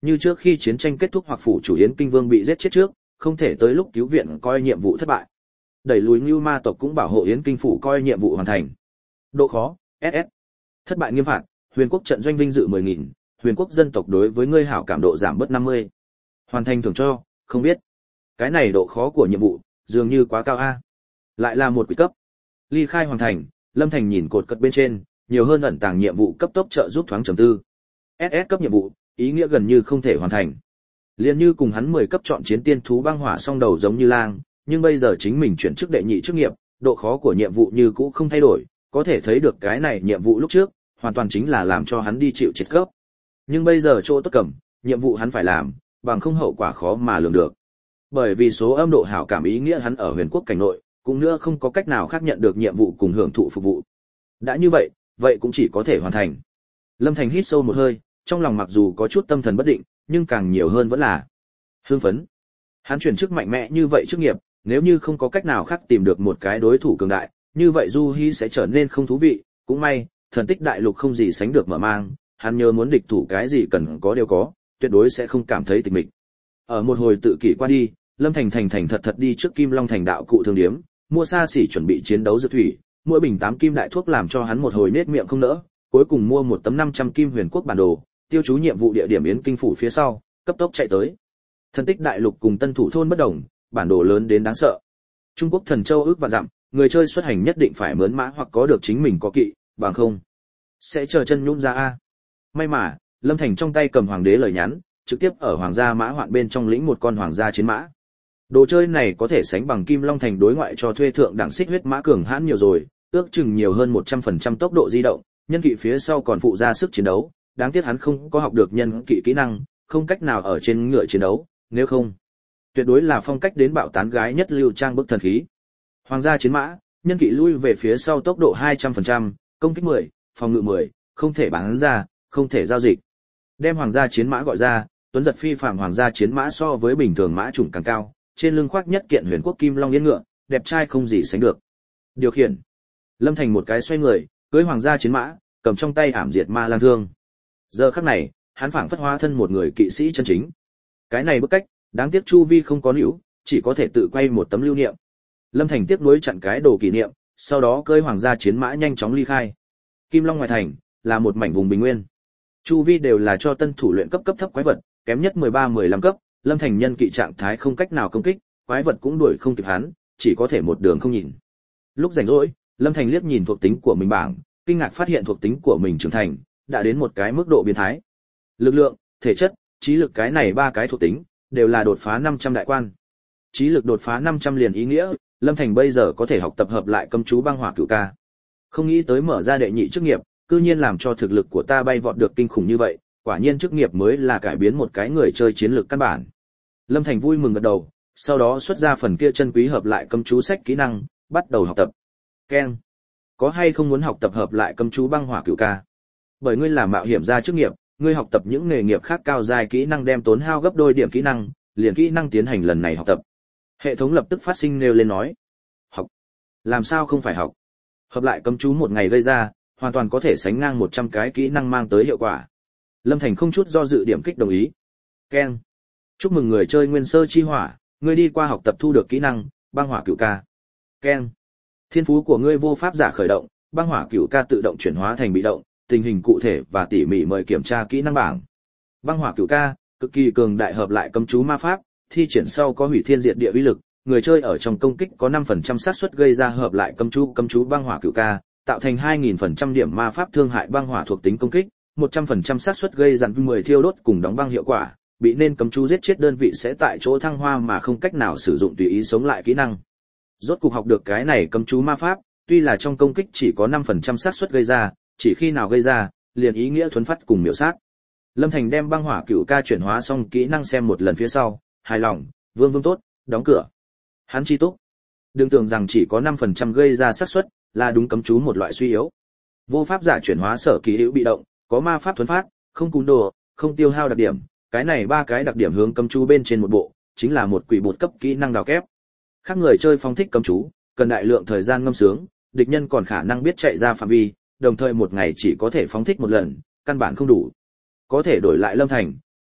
Như trước khi chiến tranh kết thúc hoặc phủ chủ Yến Kinh Vương bị giết chết trước, không thể tới lúc cứu viện coi nhiệm vụ thất bại. Đẩy lùi Ngưu Ma tộc cũng bảo hộ Yến Kinh phủ coi nhiệm vụ hoàn thành. Độ khó, ét ét. Thất bại nghiêm phạt, Huyền Quốc trận doanh vinh dự mười nghìn, Huyền Quốc dân tộc đối với ngươi hảo cảm độ giảm bớt năm mươi. Hoàn thành thưởng cho, không biết. Cái này độ khó của nhiệm vụ, dường như quá cao a. Lại là một quỷ cấp. Ly khai hoàn thành, Lâm Thành nhìn cột cật bên trên, nhiều hơn ẩn tàng nhiệm vụ cấp tốc trợ giúp thoáng trầm tư. ét ét cấp nhiệm vụ, ý nghĩa gần như không thể hoàn thành. Liên như cùng hắn mười cấp chọn chiến tiên thú băng hỏa song đầu giống như lang, nhưng bây giờ chính mình chuyển chức đệ nhị chức nghiệp, độ khó của nhiệm vụ như cũ không thay đổi, có thể thấy được cái này nhiệm vụ lúc trước, hoàn toàn chính là làm cho hắn đi chịu chết cấp. Nhưng bây giờ chỗ tốt cầm, nhiệm vụ hắn phải làm, bằng không hậu quả khó mà lường được. Bởi vì số âm độ hảo cảm ý nghĩa hắn ở Huyền Quốc cảnh nội, cũng nữa không có cách nào khác nhận được nhiệm vụ cùng hưởng thụ phục vụ. Đã như vậy, vậy cũng chỉ có thể hoàn thành. Lâm Thành hít sâu một hơi, trong lòng mặc dù có chút tâm thần bất định, nhưng càng nhiều hơn vẫn là hưng phấn. Hắn chuyển chức mạnh mẽ như vậy chức nghiệp, nếu như không có cách nào khác tìm được một cái đối thủ cường đại, như vậy Du Hi sẽ trở nên không thú vị, cũng may, thần tích đại lục không gì sánh được mở mang, hắn nhớ muốn địch thủ cái gì cần có đều có, tuyệt đối sẽ không cảm thấy tịch mịch. Ở một hồi tự kỷ qua đi, Lâm Thành thành thành thật thật đi trước Kim Long thành đạo cụ thương điếm, mua xa xỉ chuẩn bị chiến đấu dược thủy, mỗi bình tám kim đại thuốc làm cho hắn một hồi nết miệng không nỡ, cuối cùng mua một tấm năm trăm kim Huyền Quốc bản đồ, tiêu chú nhiệm vụ địa điểm Yến Kinh phủ phía sau, cấp tốc chạy tới. Thần tích đại lục cùng Tân Thủ thôn bất đồng, bản đồ lớn đến đáng sợ. Trung Quốc thần châu ước vạn dặm, người chơi xuất hành nhất định phải mướn mã hoặc có được chính mình có kỵ, bằng không sẽ chờ chân nhũn ra a. May mà, Lâm Thành trong tay cầm hoàng đế lời nhắn, trực tiếp ở hoàng gia mã hoạn bên trong lĩnh một con hoàng gia chiến mã. Đồ chơi này có thể sánh bằng Kim Long thành đối ngoại cho thuê thượng đẳng xích huyết mã cường hãn nhiều rồi, ước chừng nhiều hơn một trăm phần trăm tốc độ di động, nhân kỵ phía sau còn phụ ra sức chiến đấu, đáng tiếc hắn không có học được nhân kỵ kỹ năng, không cách nào ở trên ngựa chiến đấu, nếu không, tuyệt đối là phong cách đến bạo tán gái nhất lưu trang bức thần khí. Hoàng gia chiến mã, nhân kỵ lui về phía sau tốc độ hai trăm phần trăm, công kích mười, phòng ngự mười, không thể bán ra, không thể giao dịch. Đem hoàng gia chiến mã gọi ra, tuấn giật phi phàm hoàng gia chiến mã so với bình thường mã chủng càng cao, trên lưng khoác nhất kiện Huyền Quốc kim long yên ngựa, đẹp trai không gì sánh được. Điều khiển, Lâm Thành một cái xoay người, cưỡi hoàng gia chiến mã, cầm trong tay ảm diệt ma lang thương. Giờ khắc này, hắn phảng phất hóa thân một người kỵ sĩ chân chính. Cái này bức cách, đáng tiếc chu vi không có hữu, chỉ có thể tự quay một tấm lưu niệm. Lâm Thành tiếc nuối chặn cái đồ kỷ niệm, sau đó cưỡi hoàng gia chiến mã nhanh chóng ly khai. Kim Long ngoài thành là một mảnh vùng bình nguyên. Chu vi đều là cho tân thủ luyện cấp cấp thấp quái vật, kém nhất mười ba mười lăm cấp, Lâm Thành nhân kỵ trạng thái không cách nào công kích, quái vật cũng đuổi không kịp hắn, chỉ có thể một đường không nhìn. Lúc rảnh rỗi, Lâm Thành liếc nhìn thuộc tính của mình bảng, kinh ngạc phát hiện thuộc tính của mình trưởng thành, đã đến một cái mức độ biến thái. Lực lượng, thể chất, trí lực cái này ba cái thuộc tính đều là đột phá năm trăm đại quan. Trí lực đột phá năm trăm liền ý nghĩa, Lâm Thành bây giờ có thể học tập hợp lại cấm chú băng hỏa cửu ca. Không nghĩ tới mở ra đệ nhị chức nghiệp, cư nhiên làm cho thực lực của ta bay vọt được kinh khủng như vậy, quả nhiên chức nghiệp mới là cải biến một cái người chơi chiến lược căn bản. Lâm Thành vui mừng gật đầu, sau đó xuất ra phần kia chân quý hợp lại cấm chú sách kỹ năng, bắt đầu học tập. Keng, có hay không muốn học tập hợp lại cấm chú băng hỏa cửu ca? Bởi ngươi là mạo hiểm gia chức nghiệp, ngươi học tập những nghề nghiệp khác cao dài kỹ năng đem tốn hao gấp đôi điểm kỹ năng, liền kỹ năng tiến hành lần này học tập. Hệ thống lập tức phát sinh nêu lên nói. Học? Làm sao không phải học? Hợp lại cấm chú một ngày gây ra, hoàn toàn có thể sánh ngang một trăm cái kỹ năng mang tới hiệu quả. Lâm Thành không chút do dự điểm kích đồng ý. Keng. Chúc mừng người chơi Nguyên Sơ Chi Hỏa, ngươi đi qua học tập thu được kỹ năng băng hỏa cửu ca. Keng. Thiên phú của ngươi vô pháp giả khởi động, băng hỏa cửu ca tự động chuyển hóa thành bị động, tình hình cụ thể và tỉ mỉ mời kiểm tra kỹ năng bảng. Băng hỏa cửu ca, cực kỳ cường đại hợp lại cấm chú ma pháp, thi triển sau có hủy thiên diệt địa uy lực, người chơi ở trong công kích có năm phần trăm xác suất gây ra hợp lại cấm chú cấm chú băng hỏa cửu ca, tạo thành hai nghìn phần trăm điểm ma pháp thương hại băng hỏa thuộc tính công kích, một trăm phần trăm xác suất gây dặn mười thiêu đốt cùng đóng băng hiệu quả, bị nên cấm chú giết chết đơn vị sẽ tại chỗ thăng hoa mà không cách nào sử dụng tùy ý sống lại kỹ năng. Rốt cục học được cái này cấm chú ma pháp, tuy là trong công kích chỉ có năm phần trăm xác suất gây ra, chỉ khi nào gây ra, liền ý nghĩa thuấn phát cùng miểu sát. Lâm Thành đem băng hỏa cửu ca chuyển hóa xong kỹ năng xem một lần phía sau, hài lòng, vương vương tốt, đóng cửa. Hắn chi túc. Đừng tưởng rằng chỉ có năm phần trăm gây ra xác suất, là đúng cấm chú một loại suy yếu. Vô pháp giả chuyển hóa sở kỳ hữu bị động, có ma pháp thuấn phát, không cún đồ, không tiêu hao đặc điểm, cái này ba cái đặc điểm hướng cấm chú bên trên một bộ, chính là một quỷ bột cấp kỹ năng đào kép. Khác người chơi phong thích cấm chú, cần đại lượng thời gian ngâm sướng, địch nhân còn khả năng biết chạy ra phạm vi, đồng thời một ngày chỉ có thể phóng thích một lần, căn bản không đủ. Có thể đổi lại Lâm Thành,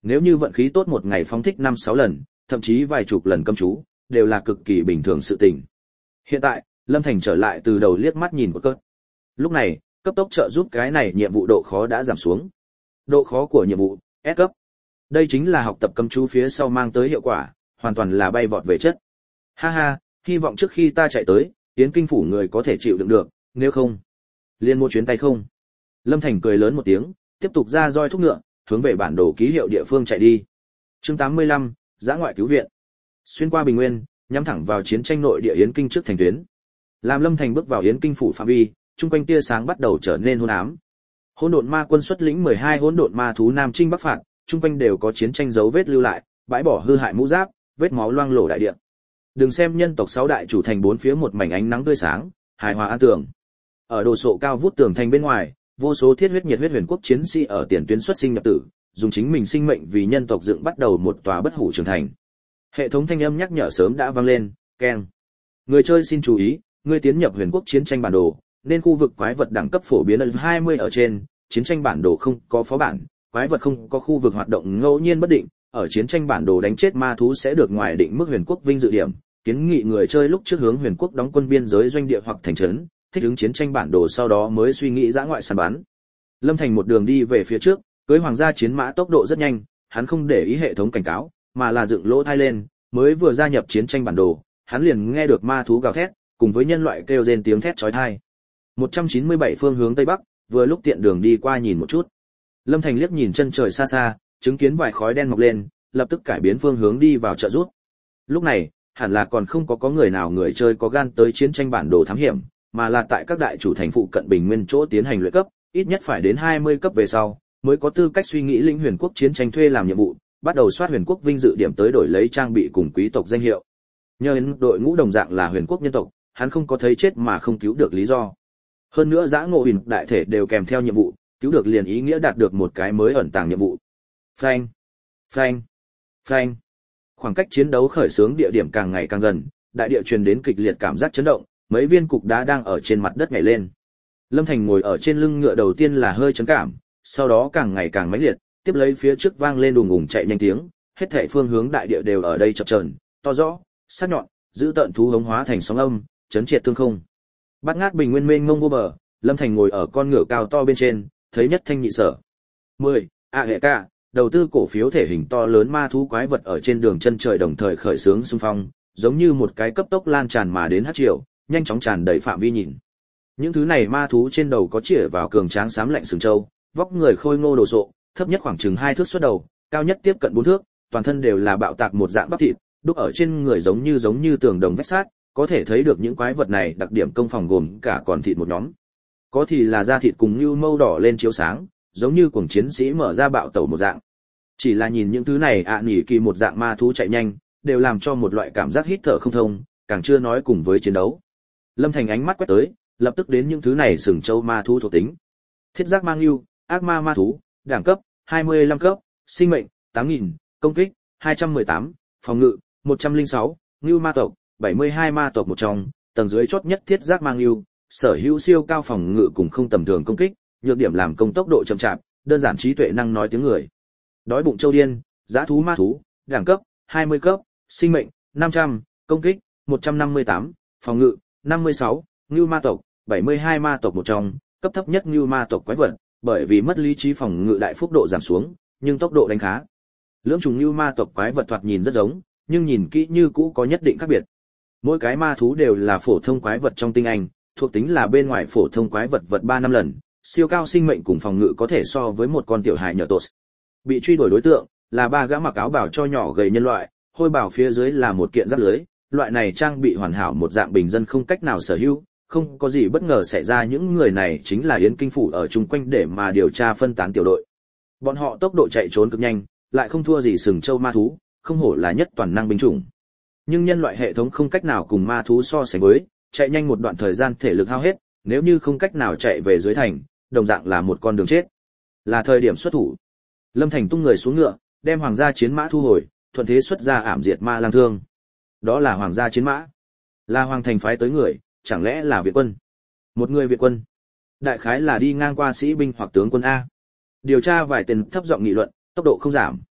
Nếu như vận khí tốt một ngày phóng thích năm sáu lần, thậm chí vài chục lần cấm chú, đều là cực kỳ bình thường sự tình. Hiện tại, Lâm Thành trở lại từ đầu liếc mắt nhìn một cơn. Lúc này, cấp tốc trợ giúp cái này nhiệm vụ độ khó đã giảm xuống. Độ khó của nhiệm vụ, S cấp. Đây chính là học tập cấm chú phía sau mang tới hiệu quả, hoàn toàn là bay vọt về chất. Ha ha, hy vọng trước khi ta chạy tới, Yến Kinh phủ người có thể chịu đựng được, nếu không, liên một chuyến tay không. Lâm Thành cười lớn một tiếng, tiếp tục ra roi thúc ngựa, hướng về bản đồ ký hiệu địa phương chạy đi. Chương tám mươi lăm, Dã ngoại cứu viện. Xuyên qua Bình Nguyên, nhắm thẳng vào chiến tranh nội địa Yến Kinh trước thành tuyến. Làm Lâm Thành bước vào Yến Kinh phủ phạm vi, trung quanh tia sáng bắt đầu trở nên hôn ám. Hỗn độn ma quân xuất lĩnh mười hai hỗn độn ma thú nam chinh bắc phạt, trung quanh đều có chiến tranh dấu vết lưu lại, bãi bỏ hư hại mũ giáp, vết máu loang lổ đại địa. Đừng xem nhân tộc sáu đại chủ thành bốn phía một mảnh ánh nắng tươi sáng, hài hòa an tường. Ở đồ sộ cao vút tường thành bên ngoài, vô số thiết huyết nhiệt huyết huyền quốc chiến sĩ ở tiền tuyến xuất sinh nhập tử, dùng chính mình sinh mệnh vì nhân tộc dựng bắt đầu một tòa bất hủ trường thành. Hệ thống thanh âm nhắc nhở sớm đã vang lên, keng. Người chơi xin chú ý, người tiến nhập huyền quốc chiến tranh bản đồ, nên khu vực quái vật đẳng cấp phổ biến ở hai mươi ở trên, chiến tranh bản đồ không có phó bản, quái vật không có khu vực hoạt động ngẫu nhiên bất định, ở chiến tranh bản đồ đánh chết ma thú sẽ được ngoài định mức huyền quốc vinh dự điểm, kiến nghị người chơi lúc trước hướng huyền quốc đóng quân biên giới doanh địa hoặc thành trấn, thích ứng chiến tranh bản đồ sau đó mới suy nghĩ dã ngoại săn bắn. Lâm Thành một đường đi về phía trước, cưỡi hoàng gia chiến mã tốc độ rất nhanh, hắn không để ý hệ thống cảnh cáo, mà là dựng lỗ tai lên, mới vừa gia nhập chiến tranh bản đồ, hắn liền nghe được ma thú gào thét, cùng với nhân loại kêu rên tiếng thét chói tai. một trăm chín mươi bảy phương hướng tây bắc, vừa lúc tiện đường đi qua nhìn một chút. Lâm Thành liếc nhìn chân trời xa xa, chứng kiến vài khói đen mọc lên, lập tức cải biến phương hướng đi vào trợ giúp. Lúc này, hẳn là còn không có có người nào người chơi có gan tới chiến tranh bản đồ thám hiểm, mà là tại các đại chủ thành phụ cận Bình Nguyên chỗ tiến hành luyện cấp, ít nhất phải đến hai mươi cấp về sau, mới có tư cách suy nghĩ lĩnh huyền quốc chiến tranh thuê làm nhiệm vụ, bắt đầu soát huyền quốc vinh dự điểm tới đổi lấy trang bị cùng quý tộc danh hiệu. Nhờ đến đội ngũ đồng dạng là huyền quốc nhân tộc, hắn không có thấy chết mà không cứu được lý do. Hơn nữa dã ngộ huyền đại thể đều kèm theo nhiệm vụ, cứu được liền ý nghĩa đạt được một cái mới ẩn tàng nhiệm vụ. Phanh, phanh, phanh. Khoảng cách chiến đấu khởi xướng địa điểm càng ngày càng gần, đại địa truyền đến kịch liệt cảm giác chấn động, mấy viên cục đá đang ở trên mặt đất nhảy lên. Lâm Thành ngồi ở trên lưng ngựa đầu tiên là hơi chấn cảm, sau đó càng ngày càng mãnh liệt, tiếp lấy phía trước vang lên đùng ùng chạy nhanh tiếng, hết thảy phương hướng đại địa đều ở đây chập chờn, to rõ, sắc nhọn, giữ tận thú hống hóa thành sóng âm, chấn triệt thương không. Bát ngát Bình Nguyên mênh mông vô bờ, Lâm Thành ngồi ở con ngựa cao to bên trên, thấy nhất thanh nhị sở. mười. A hệ ca, đầu tư cổ phiếu thể hình to lớn ma thú quái vật ở trên đường chân trời đồng thời khởi xướng xung phong, giống như một cái cấp tốc lan tràn mà đến hắc triều, nhanh chóng tràn đầy phạm vi nhìn. Những thứ này ma thú trên đầu có chĩa vào cường tráng xám lạnh sừng trâu, vóc người khôi ngô đồ sộ, thấp nhất khoảng chừng hai thước xuất đầu, cao nhất tiếp cận bốn thước, toàn thân đều là bạo tạc một dạng bắp thịt, đúc ở trên người giống như giống như tường đồng vách sắt, có thể thấy được những quái vật này đặc điểm công phòng gồm cả còn thịt một nhóm. Có thì là da thịt cùng như mâu đỏ lên chiếu sáng, giống như cuồng chiến sĩ mở ra bạo tẩu một dạng. Chỉ là nhìn những thứ này ạ à, nỉ kỳ một dạng ma thú chạy nhanh, đều làm cho một loại cảm giác hít thở không thông, càng chưa nói cùng với chiến đấu. Lâm Thành ánh mắt quét tới, lập tức đến những thứ này sừng châu ma thú thuộc tính. Thiết giác mang lưu, ác ma ma thú, đẳng cấp hai mươi lăm cấp, sinh mệnh tám nghìn, công kích hai trăm mười tám, phòng ngự một trăm lẻ sáu, ngưu ma tộc bảy mươi hai ma tộc một trong, tầng dưới chót nhất thiết giác mang lưu, sở hữu siêu cao phòng ngự cùng không tầm thường công kích, nhược điểm làm công tốc độ chậm chạp, đơn giản trí tuệ năng nói tiếng người. Đói bụng châu điên, dã thú ma thú, đẳng cấp hai mươi cấp, sinh mệnh năm trăm, công kích một trăm năm mươi tám, phòng ngự năm mươi sáu, ngưu ma tộc bảy mươi hai ma tộc một trong, cấp thấp nhất ngưu ma tộc quái vật, bởi vì mất lý trí phòng ngự đại phúc độ giảm xuống, nhưng tốc độ đánh khá. Lưỡng trùng ngưu ma tộc quái vật thoạt nhìn rất giống, nhưng nhìn kỹ như cũ có nhất định khác biệt. Mỗi cái ma thú đều là phổ thông quái vật trong tinh anh, thuộc tính là bên ngoài phổ thông quái vật vật ba năm lần, siêu cao sinh mệnh cùng phòng ngự có thể so với một con tiểu hài nhỏ tốt. Bị truy đuổi đối tượng là ba gã mặc áo bào cho nhỏ gầy nhân loại, hôi bào phía dưới là một kiện giáp lưới, loại này trang bị hoàn hảo một dạng bình dân không cách nào sở hữu, không có gì bất ngờ xảy ra. Những người này chính là Yến Kinh phủ ở chung quanh để mà điều tra phân tán tiểu đội. Bọn họ tốc độ chạy trốn cực nhanh, lại không thua gì sừng châu ma thú, không hổ là nhất toàn năng binh chủng. Nhưng nhân loại hệ thống không cách nào cùng ma thú so sánh với, chạy nhanh một đoạn thời gian thể lực hao hết, nếu như không cách nào chạy về dưới thành, đồng dạng là một con đường chết. Là thời điểm xuất thủ. Lâm Thành tung người xuống ngựa, đem hoàng gia chiến mã thu hồi, thuận thế xuất ra ảm diệt ma lang thương. Đó là hoàng gia chiến mã, là hoàng thành phái tới người, chẳng lẽ là viện quân? Một người viện quân, đại khái là đi ngang qua sĩ binh hoặc tướng quân a. Điều tra vài tên thấp giọng nghị luận, tốc độ không giảm.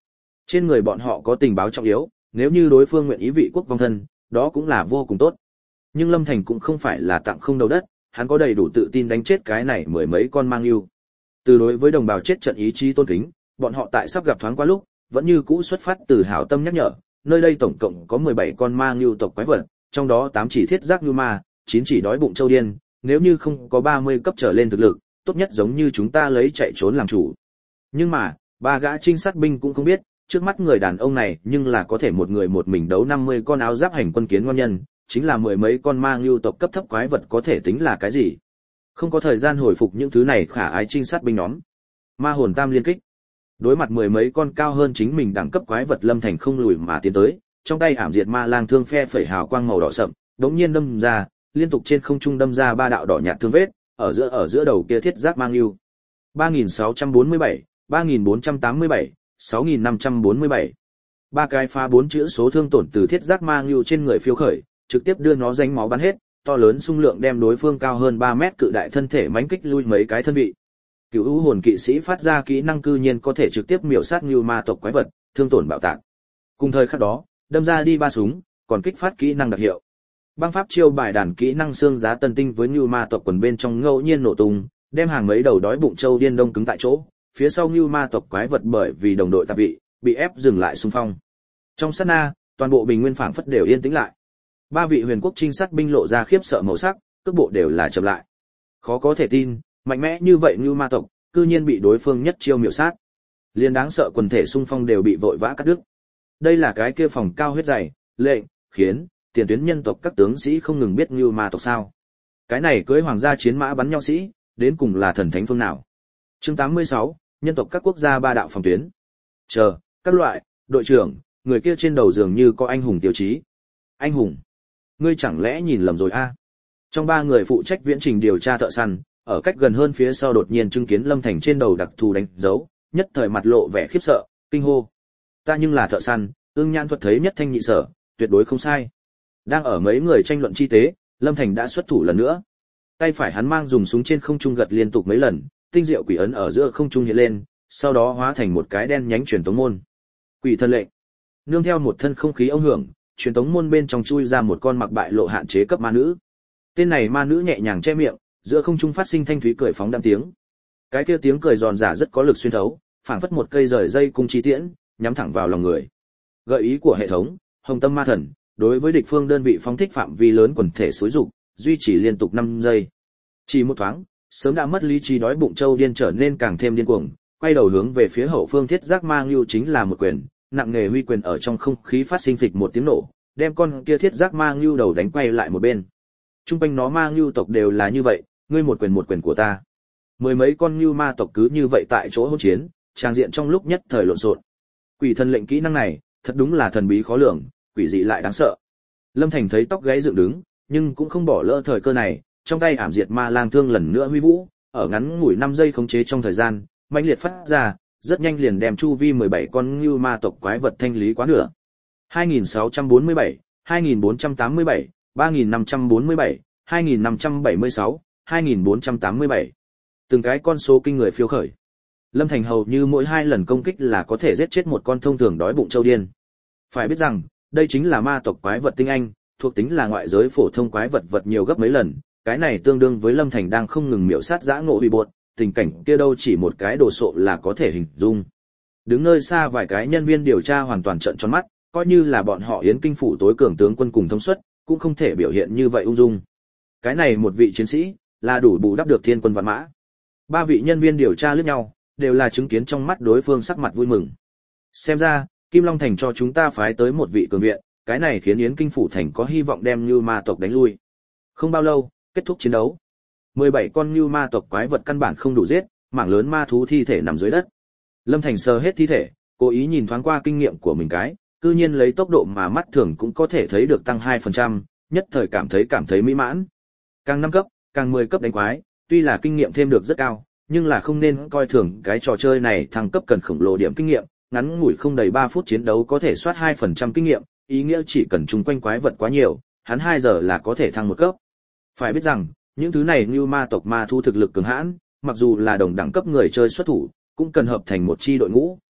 Trên người bọn họ có tình báo trọng yếu, nếu như đối phương nguyện ý vị quốc vong thân, đó cũng là vô cùng tốt. Nhưng Lâm Thành cũng không phải là tặng không đầu đất, hắn có đầy đủ tự tin đánh chết cái này mười mấy con mang yêu. Từ đối với đồng bào chết trận ý chí tôn kính, bọn họ tại sắp gặp thoáng qua lúc, vẫn như cũ xuất phát từ hảo tâm nhắc nhở, nơi đây tổng cộng có mười bảy con mang yêu tộc quái vật, trong đó tám chỉ thiết giác như ma, chín chỉ đói bụng châu điên, nếu như không có ba mươi cấp trở lên thực lực, tốt nhất giống như chúng ta lấy chạy trốn làm chủ. Nhưng mà, ba gã trinh sát binh cũng không biết, trước mắt người đàn ông này nhưng là có thể một người một mình đấu năm mươi con áo giáp hành quân kiến ngon nhân, chính là mười mấy con mang lưu tộc cấp thấp quái vật có thể tính là cái gì. Không có thời gian hồi phục những thứ này khả ái trinh sát binh nhóm. Ma hồn tam liên kích. Đối mặt mười mấy con cao hơn chính mình đẳng cấp quái vật, Lâm Thành không lùi mà tiến tới, trong tay ảm diệt ma lang thương phe phẩy hào quang màu đỏ sậm, đống nhiên đâm ra, liên tục trên không trung đâm ra ba đạo đỏ nhạt thương vết, ở giữa ở giữa đầu kia thiết giác mang lưu. ba nghìn sáu trăm bốn mươi bảy, ba nghìn bốn trăm tám mươi bảy, sáu nghìn năm trăm bốn mươi bảy. Ba cái phá bốn chữ số thương tổn từ thiết giác mang lưu trên người phiêu khởi, trực tiếp đưa nó ránh máu bắn hết, to lớn xung lượng đem đối phương cao hơn ba mét cự đại thân thể mãnh kích lui mấy cái thân vị. Cửu U hồn kỵ sĩ phát ra kỹ năng cư nhiên có thể trực tiếp miểu sát như ma tộc quái vật, thương tổn bạo tạc. Cùng thời khắc đó, đâm ra đi ba súng, còn kích phát kỹ năng đặc hiệu. Băng pháp chiêu bài đàn kỹ năng xương giá tân tinh với như ma tộc quần bên trong ngẫu nhiên nổ tung, đem hàng mấy đầu đói bụng châu điên đông cứng tại chỗ, phía sau như ma tộc quái vật bởi vì đồng đội tạp vị, bị ép dừng lại xung phong. Trong sát na, toàn bộ bình nguyên phảng phất đều yên tĩnh lại. Ba vị huyền quốc trinh sát binh lộ ra khiếp sợ màu sắc, cước bộ đều là chậm lại. Khó có thể tin, mạnh mẽ như vậy như ma tộc, cư nhiên bị đối phương nhất chiêu miểu sát. Liên đáng sợ quần thể xung phong đều bị vội vã cắt đứt. Đây là cái kia phòng cao huyết dày, lệnh, khiến tiền tuyến nhân tộc các tướng sĩ không ngừng biết như ma tộc sao? Cái này cưới hoàng gia chiến mã bắn nhau sĩ, đến cùng là thần thánh phương nào? Chương tám mươi sáu, nhân tộc các quốc gia ba đạo phòng tuyến. Chờ, các loại, đội trưởng, người kia trên đầu dường như có anh hùng tiêu chí. Anh hùng? Ngươi chẳng lẽ nhìn lầm rồi a? À? Trong ba người phụ trách viễn trình điều tra thợ săn, ở cách gần hơn phía sau đột nhiên chứng kiến Lâm Thành trên đầu đặc thù đánh dấu, nhất thời mặt lộ vẻ khiếp sợ, kinh hô. Ta nhưng là thợ săn, ương nhãn thuật thấy nhất thanh nhị sở, tuyệt đối không sai. Đang ở mấy người tranh luận chi tế, Lâm Thành đã xuất thủ lần nữa. Tay phải hắn mang dùng súng trên không trung gật liên tục mấy lần, tinh diệu quỷ ấn ở giữa không trung hiện lên, sau đó hóa thành một cái đen nhánh truyền tống môn. Quỷ thân lệnh. Nương theo một thân không khí ông hưởng, truyền tống môn bên trong chui ra một con mặc bại lộ hạn chế cấp ma nữ. Tên này ma nữ nhẹ nhàng che miệng, giữa không trung phát sinh thanh thúy cười phóng đãng tiếng. Cái kia tiếng cười giòn giả rất có lực xuyên thấu, phảng phất một cây rời dây cung chi tiễn, nhắm thẳng vào lòng người. Gợi ý của hệ thống, Hồng Tâm Ma Thần, đối với địch phương đơn vị phóng thích phạm vi lớn quần thể xúi dục, duy trì liên tục năm giây. Chỉ một thoáng, sớm đã mất lý trí đói bụng châu điên trở nên càng thêm điên cuồng, quay đầu hướng về phía hậu phương thiết giác ma ngưu chính là một quyền, nặng nề huy quyền ở trong không khí phát sinh phịch một tiếng nổ, đem con kia thiết giác ma ngưu đầu đánh quay lại một bên. Trung quanh nó ma ngưu tộc đều là như vậy, ngươi một quyền một quyền của ta. Mười mấy con ngưu ma tộc cứ như vậy tại chỗ hỗn chiến, trang diện trong lúc nhất thời lộn xộn. Quỷ thần lệnh kỹ năng này, thật đúng là thần bí khó lường, quỷ dị lại đáng sợ. Lâm Thành thấy tóc gáy dựng đứng, nhưng cũng không bỏ lỡ thời cơ này, trong tay ảm diệt ma lang thương lần nữa huy vũ, ở ngắn ngủi năm giây khống chế trong thời gian, mãnh liệt phát ra, rất nhanh liền đem chu vi mười bảy con ngưu ma tộc quái vật thanh lý quá nửa. hai nghìn sáu trăm bốn mươi bảy, hai nghìn bốn trăm tám mươi bảy, ba nghìn năm trăm bốn mươi bảy, hai nghìn năm trăm bảy mươi sáu, hai nghìn bốn trăm tám mươi bảy. Từng cái con số kinh người phiêu khởi. Lâm Thành hầu như mỗi hai lần công kích là có thể giết chết một con thông thường đói bụng châu điên. Phải biết rằng, đây chính là ma tộc quái vật tinh anh, thuộc tính là ngoại giới phổ thông quái vật vật nhiều gấp mấy lần, cái này tương đương với Lâm Thành đang không ngừng miểu sát dã ngộ uy bột, tình cảnh kia đâu chỉ một cái đồ sộ là có thể hình dung. Đứng nơi xa vài cái nhân viên điều tra hoàn toàn trợn tròn mắt, coi như là bọn họ Yến Kinh phủ tối cường tướng quân cùng thông suất, cũng không thể biểu hiện như vậy ung dung. Cái này một vị chiến sĩ, là đủ bù đắp được thiên quân vạn mã. Ba vị nhân viên điều tra liếc nhau, đều là chứng kiến trong mắt đối phương sắc mặt vui mừng. Xem ra, Kim Long Thành cho chúng ta phái tới một vị cường viện, cái này khiến Yến Kinh phủ thành có hy vọng đem Như Ma tộc đánh lui. Không bao lâu, kết thúc chiến đấu. mười bảy con Như Ma tộc quái vật căn bản không đủ giết, mảng lớn ma thú thi thể nằm dưới đất. Lâm Thành sờ hết thi thể, cố ý nhìn thoáng qua kinh nghiệm của mình cái, cư nhiên lấy tốc độ mà mắt thường cũng có thể thấy được tăng hai phần trăm, nhất thời cảm thấy cảm thấy mỹ mãn. Càng năm cấp, càng mười cấp đánh quái, tuy là kinh nghiệm thêm được rất cao, nhưng là không nên coi thường cái trò chơi này thăng cấp cần khổng lồ điểm kinh nghiệm, ngắn ngủi không đầy ba phút chiến đấu có thể soát hai phần trăm kinh nghiệm, ý nghĩa chỉ cần chung quanh quái vật quá nhiều, hắn hai giờ là có thể thăng một cấp. Phải biết rằng, những thứ này như ma tộc ma thu thực lực cường hãn, mặc dù là đồng đẳng cấp người chơi xuất thủ, cũng cần hợp thành một chi đội ngũ,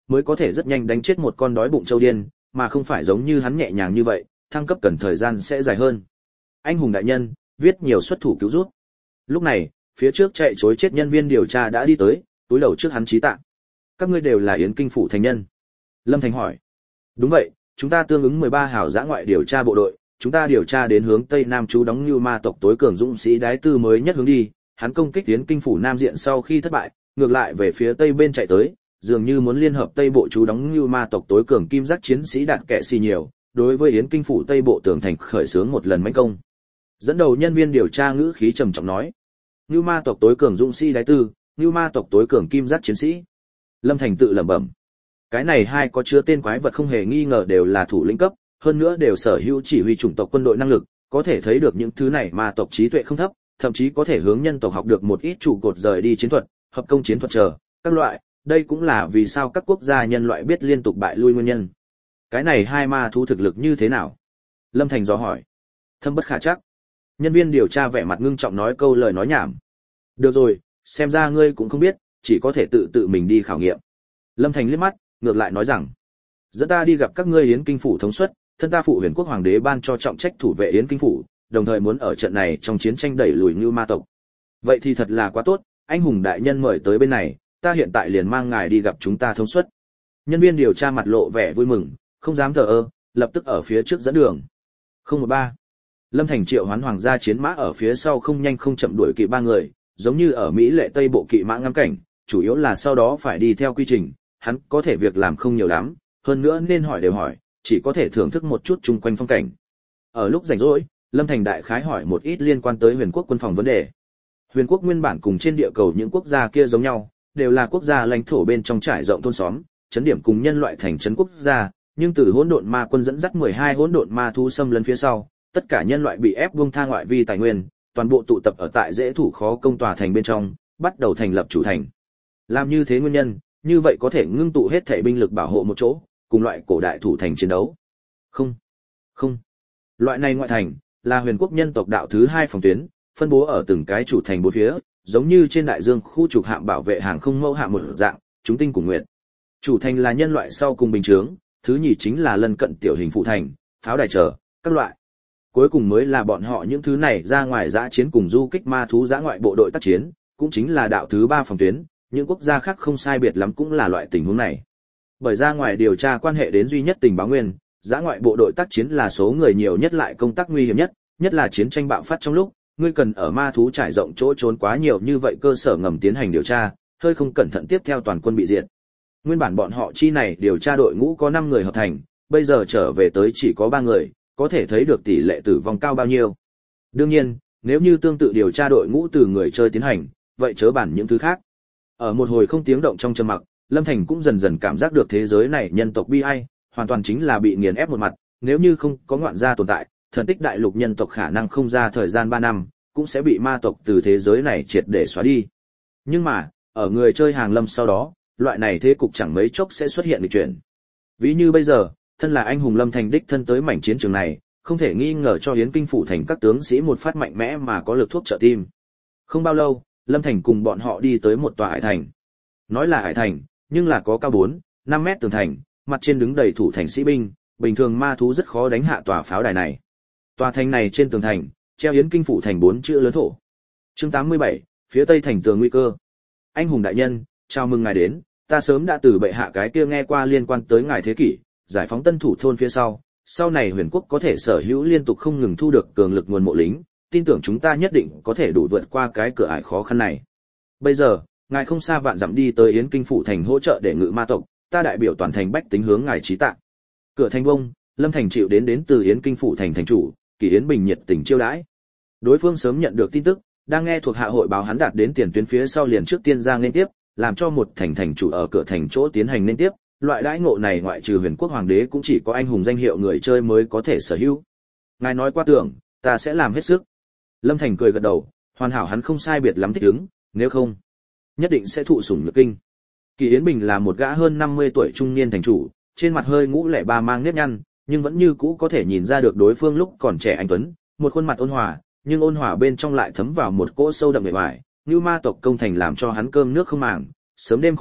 mới có thể rất nhanh đánh chết một con đói bụng châu điên, mà không phải giống như hắn nhẹ nhàng như vậy, thăng cấp cần thời gian sẽ dài hơn. Anh hùng đại nhân, viết nhiều xuất thủ cứu giúp. Lúc này, phía trước chạy trối chết nhân viên điều tra đã đi tới, túi đầu trước hắn chí tạ. Các ngươi đều là Yến Kinh phủ thành nhân. Lâm Thành hỏi. Đúng vậy, chúng ta tương ứng mười ba hảo dã ngoại điều tra bộ đội, chúng ta điều tra đến hướng tây nam trú đóng Như Ma tộc tối cường dũng sĩ đái tư mới nhất hướng đi, hắn công kích Yến Kinh phủ nam diện sau khi thất bại, ngược lại về phía tây bên chạy tới, dường như muốn liên hợp tây bộ trú đóng Như Ma tộc tối cường kim giác chiến sĩ đạt kệ xì nhiều, đối với Yến Kinh phủ tây bộ tường thành khởi xướng một lần mãnh công. Dẫn đầu nhân viên điều tra ngữ khí trầm trọng nói: Như Ma tộc tối cường dũng sĩ đái tư, Như Ma tộc tối cường kim giác chiến sĩ. Lâm Thành tự lẩm bẩm. Cái này hai có chứa tên quái vật không hề nghi ngờ đều là thủ lĩnh cấp, hơn nữa đều sở hữu chỉ huy chủng tộc quân đội năng lực, có thể thấy được những thứ này ma tộc trí tuệ không thấp, thậm chí có thể hướng nhân tộc học được một ít trụ cột rời đi chiến thuật, hợp công chiến thuật chờ, các loại, đây cũng là vì sao các quốc gia nhân loại biết liên tục bại lui nguyên nhân. Cái này hai ma thú thực lực như thế nào? Lâm Thành dò hỏi. Thâm bất khả chắc. Nhân viên điều tra vẻ mặt ngưng trọng nói câu lời nói nhảm. Được rồi, xem ra ngươi cũng không biết, chỉ có thể tự tự mình đi khảo nghiệm. Lâm Thành liếc mắt, ngược lại nói rằng, dẫn ta đi gặp các ngươi Yến Kinh phủ thống suất, thân ta phụ Huyền Quốc hoàng đế ban cho trọng trách thủ vệ Yến Kinh phủ, đồng thời muốn ở trận này trong chiến tranh đẩy lùi Như Ma tộc. Vậy thì thật là quá tốt, anh hùng đại nhân mời tới bên này, ta hiện tại liền mang ngài đi gặp chúng ta thống suất. Nhân viên điều tra mặt lộ vẻ vui mừng, không dám thờ ơ, lập tức ở phía trước dẫn đường. không một ba Lâm Thành triệu hoán hoàng gia chiến mã ở phía sau không nhanh không chậm đuổi kỵ ba người, giống như ở Mỹ lệ Tây bộ kỵ mã ngắm cảnh, chủ yếu là sau đó phải đi theo quy trình, hắn có thể việc làm không nhiều lắm, hơn nữa nên hỏi đều hỏi, chỉ có thể thưởng thức một chút chung quanh phong cảnh. Ở lúc rảnh rỗi, Lâm Thành đại khái hỏi một ít liên quan tới Huyền Quốc quân phòng vấn đề. Huyền Quốc nguyên bản cùng trên địa cầu những quốc gia kia giống nhau, đều là quốc gia lãnh thổ bên trong trải rộng thôn xóm, chấn điểm cùng nhân loại thành trấn quốc gia, nhưng từ hỗn độn ma quân dẫn dắt mười hai hỗn độn ma thú xâm lấn phía sau, tất cả nhân loại bị ép buông tha ngoại vi tài nguyên, toàn bộ tụ tập ở tại dễ thủ khó công tòa thành bên trong, bắt đầu thành lập chủ thành. Làm như thế nguyên nhân, như vậy có thể ngưng tụ hết thể binh lực bảo hộ một chỗ, cùng loại cổ đại thủ thành chiến đấu. Không, không. Loại này ngoại thành là Huyền Quốc nhân tộc đạo thứ hai phòng tuyến, phân bố ở từng cái chủ thành bốn phía, giống như trên đại dương khu trục hạm bảo vệ hàng không mẫu hạm một dạng, chúng tinh cùng nguyện. Chủ thành là nhân loại sau cùng bình chướng, thứ nhì chính là lân cận tiểu hình phụ thành, pháo đài trở, các loại. Cuối cùng mới là bọn họ những thứ này ra ngoài dã chiến cùng du kích ma thú dã ngoại bộ đội tác chiến, cũng chính là đạo thứ ba phòng tuyến, những quốc gia khác không sai biệt lắm cũng là loại tình huống này. Bởi ra ngoài điều tra quan hệ đến duy nhất tình báo nguyên, dã ngoại bộ đội tác chiến là số người nhiều nhất lại công tác nguy hiểm nhất, nhất là chiến tranh bạo phát trong lúc, ngươi cần ở ma thú trải rộng chỗ trốn quá nhiều như vậy cơ sở ngầm tiến hành điều tra, hơi không cẩn thận tiếp theo toàn quân bị diệt. Nguyên bản bọn họ chi này điều tra đội ngũ có năm người hợp thành, bây giờ trở về tới chỉ có ba người, có thể thấy được tỷ lệ tử vong cao bao nhiêu. Đương nhiên, nếu như tương tự điều tra đội ngũ từ người chơi tiến hành, vậy chớ bản những thứ khác. Ở một hồi không tiếng động trong trầm mặc, Lâm Thành cũng dần dần cảm giác được thế giới này nhân tộc bi ai, hoàn toàn chính là bị nghiền ép một mặt, nếu như không có ngoạn gia tồn tại, thần tích đại lục nhân tộc khả năng không ra thời gian ba năm, cũng sẽ bị ma tộc từ thế giới này triệt để xóa đi. Nhưng mà, ở người chơi hàng lâm sau đó, loại này thế cục chẳng mấy chốc sẽ xuất hiện nghịch chuyển. Ví như bây giờ, thân là anh hùng Lâm Thành đích thân tới mảnh chiến trường này, không thể nghi ngờ cho Yến Kinh phủ thành các tướng sĩ một phát mạnh mẽ mà có lực thuốc trợ tim. Không bao lâu, Lâm Thành cùng bọn họ đi tới một tòa hải thành. Nói là hải thành, nhưng là có cao bốn, năm mét tường thành, mặt trên đứng đầy thủ thành sĩ binh, bình thường ma thú rất khó đánh hạ tòa pháo đài này. Tòa thành này trên tường thành, treo Yến Kinh phủ thành bốn chữ lớn thổ. Chương tám mươi bảy, phía tây thành tường nguy cơ. Anh hùng đại nhân, chào mừng ngài đến, ta sớm đã từ bệ hạ cái kia nghe qua liên quan tới ngài thế kỷ, giải phóng tân thủ thôn phía sau, sau này Huyền Quốc có thể sở hữu liên tục không ngừng thu được cường lực nguồn mộ lính, tin tưởng chúng ta nhất định có thể đủ vượt qua cái cửa ải khó khăn này. Bây giờ, ngài không xa vạn dặm đi tới Yến Kinh phủ thành hỗ trợ để ngự ma tộc, ta đại biểu toàn thành bách tính hướng ngài chí tạ. Cửa thành bông, Lâm Thành chịu đến đến từ Yến Kinh phủ thành thành chủ, Kỳ Yến Bình nhiệt tình chiêu đãi. Đối phương sớm nhận được tin tức, đang nghe thuộc hạ hội báo hắn đạt đến tiền tuyến phía sau liền trước tiên ra nên tiếp, làm cho một thành thành chủ ở cửa thành chỗ tiến hành nên tiếp. Loại đãi ngộ này ngoại trừ Huyền Quốc hoàng đế cũng chỉ có anh hùng danh hiệu người chơi mới có thể sở hữu. Ngài nói qua tưởng, ta sẽ làm hết sức. Lâm Thành cười gật đầu, hoàn hảo hắn không sai biệt lắm thích ứng, nếu không, nhất định sẽ thụ sủng nhược kinh. Kỳ Yến Bình là một gã hơn năm mươi tuổi trung niên thành chủ, trên mặt hơi ngũ lẻ ba mang nếp nhăn, nhưng vẫn như cũ có thể nhìn ra được đối phương lúc còn trẻ anh tuấn, một khuôn mặt ôn hòa, nhưng ôn hòa bên trong lại thấm vào một cỗ sâu đậm bề ngoài, như ma tộc công thành làm cho hắn cơm nước không màng, sớm đêm khó mị,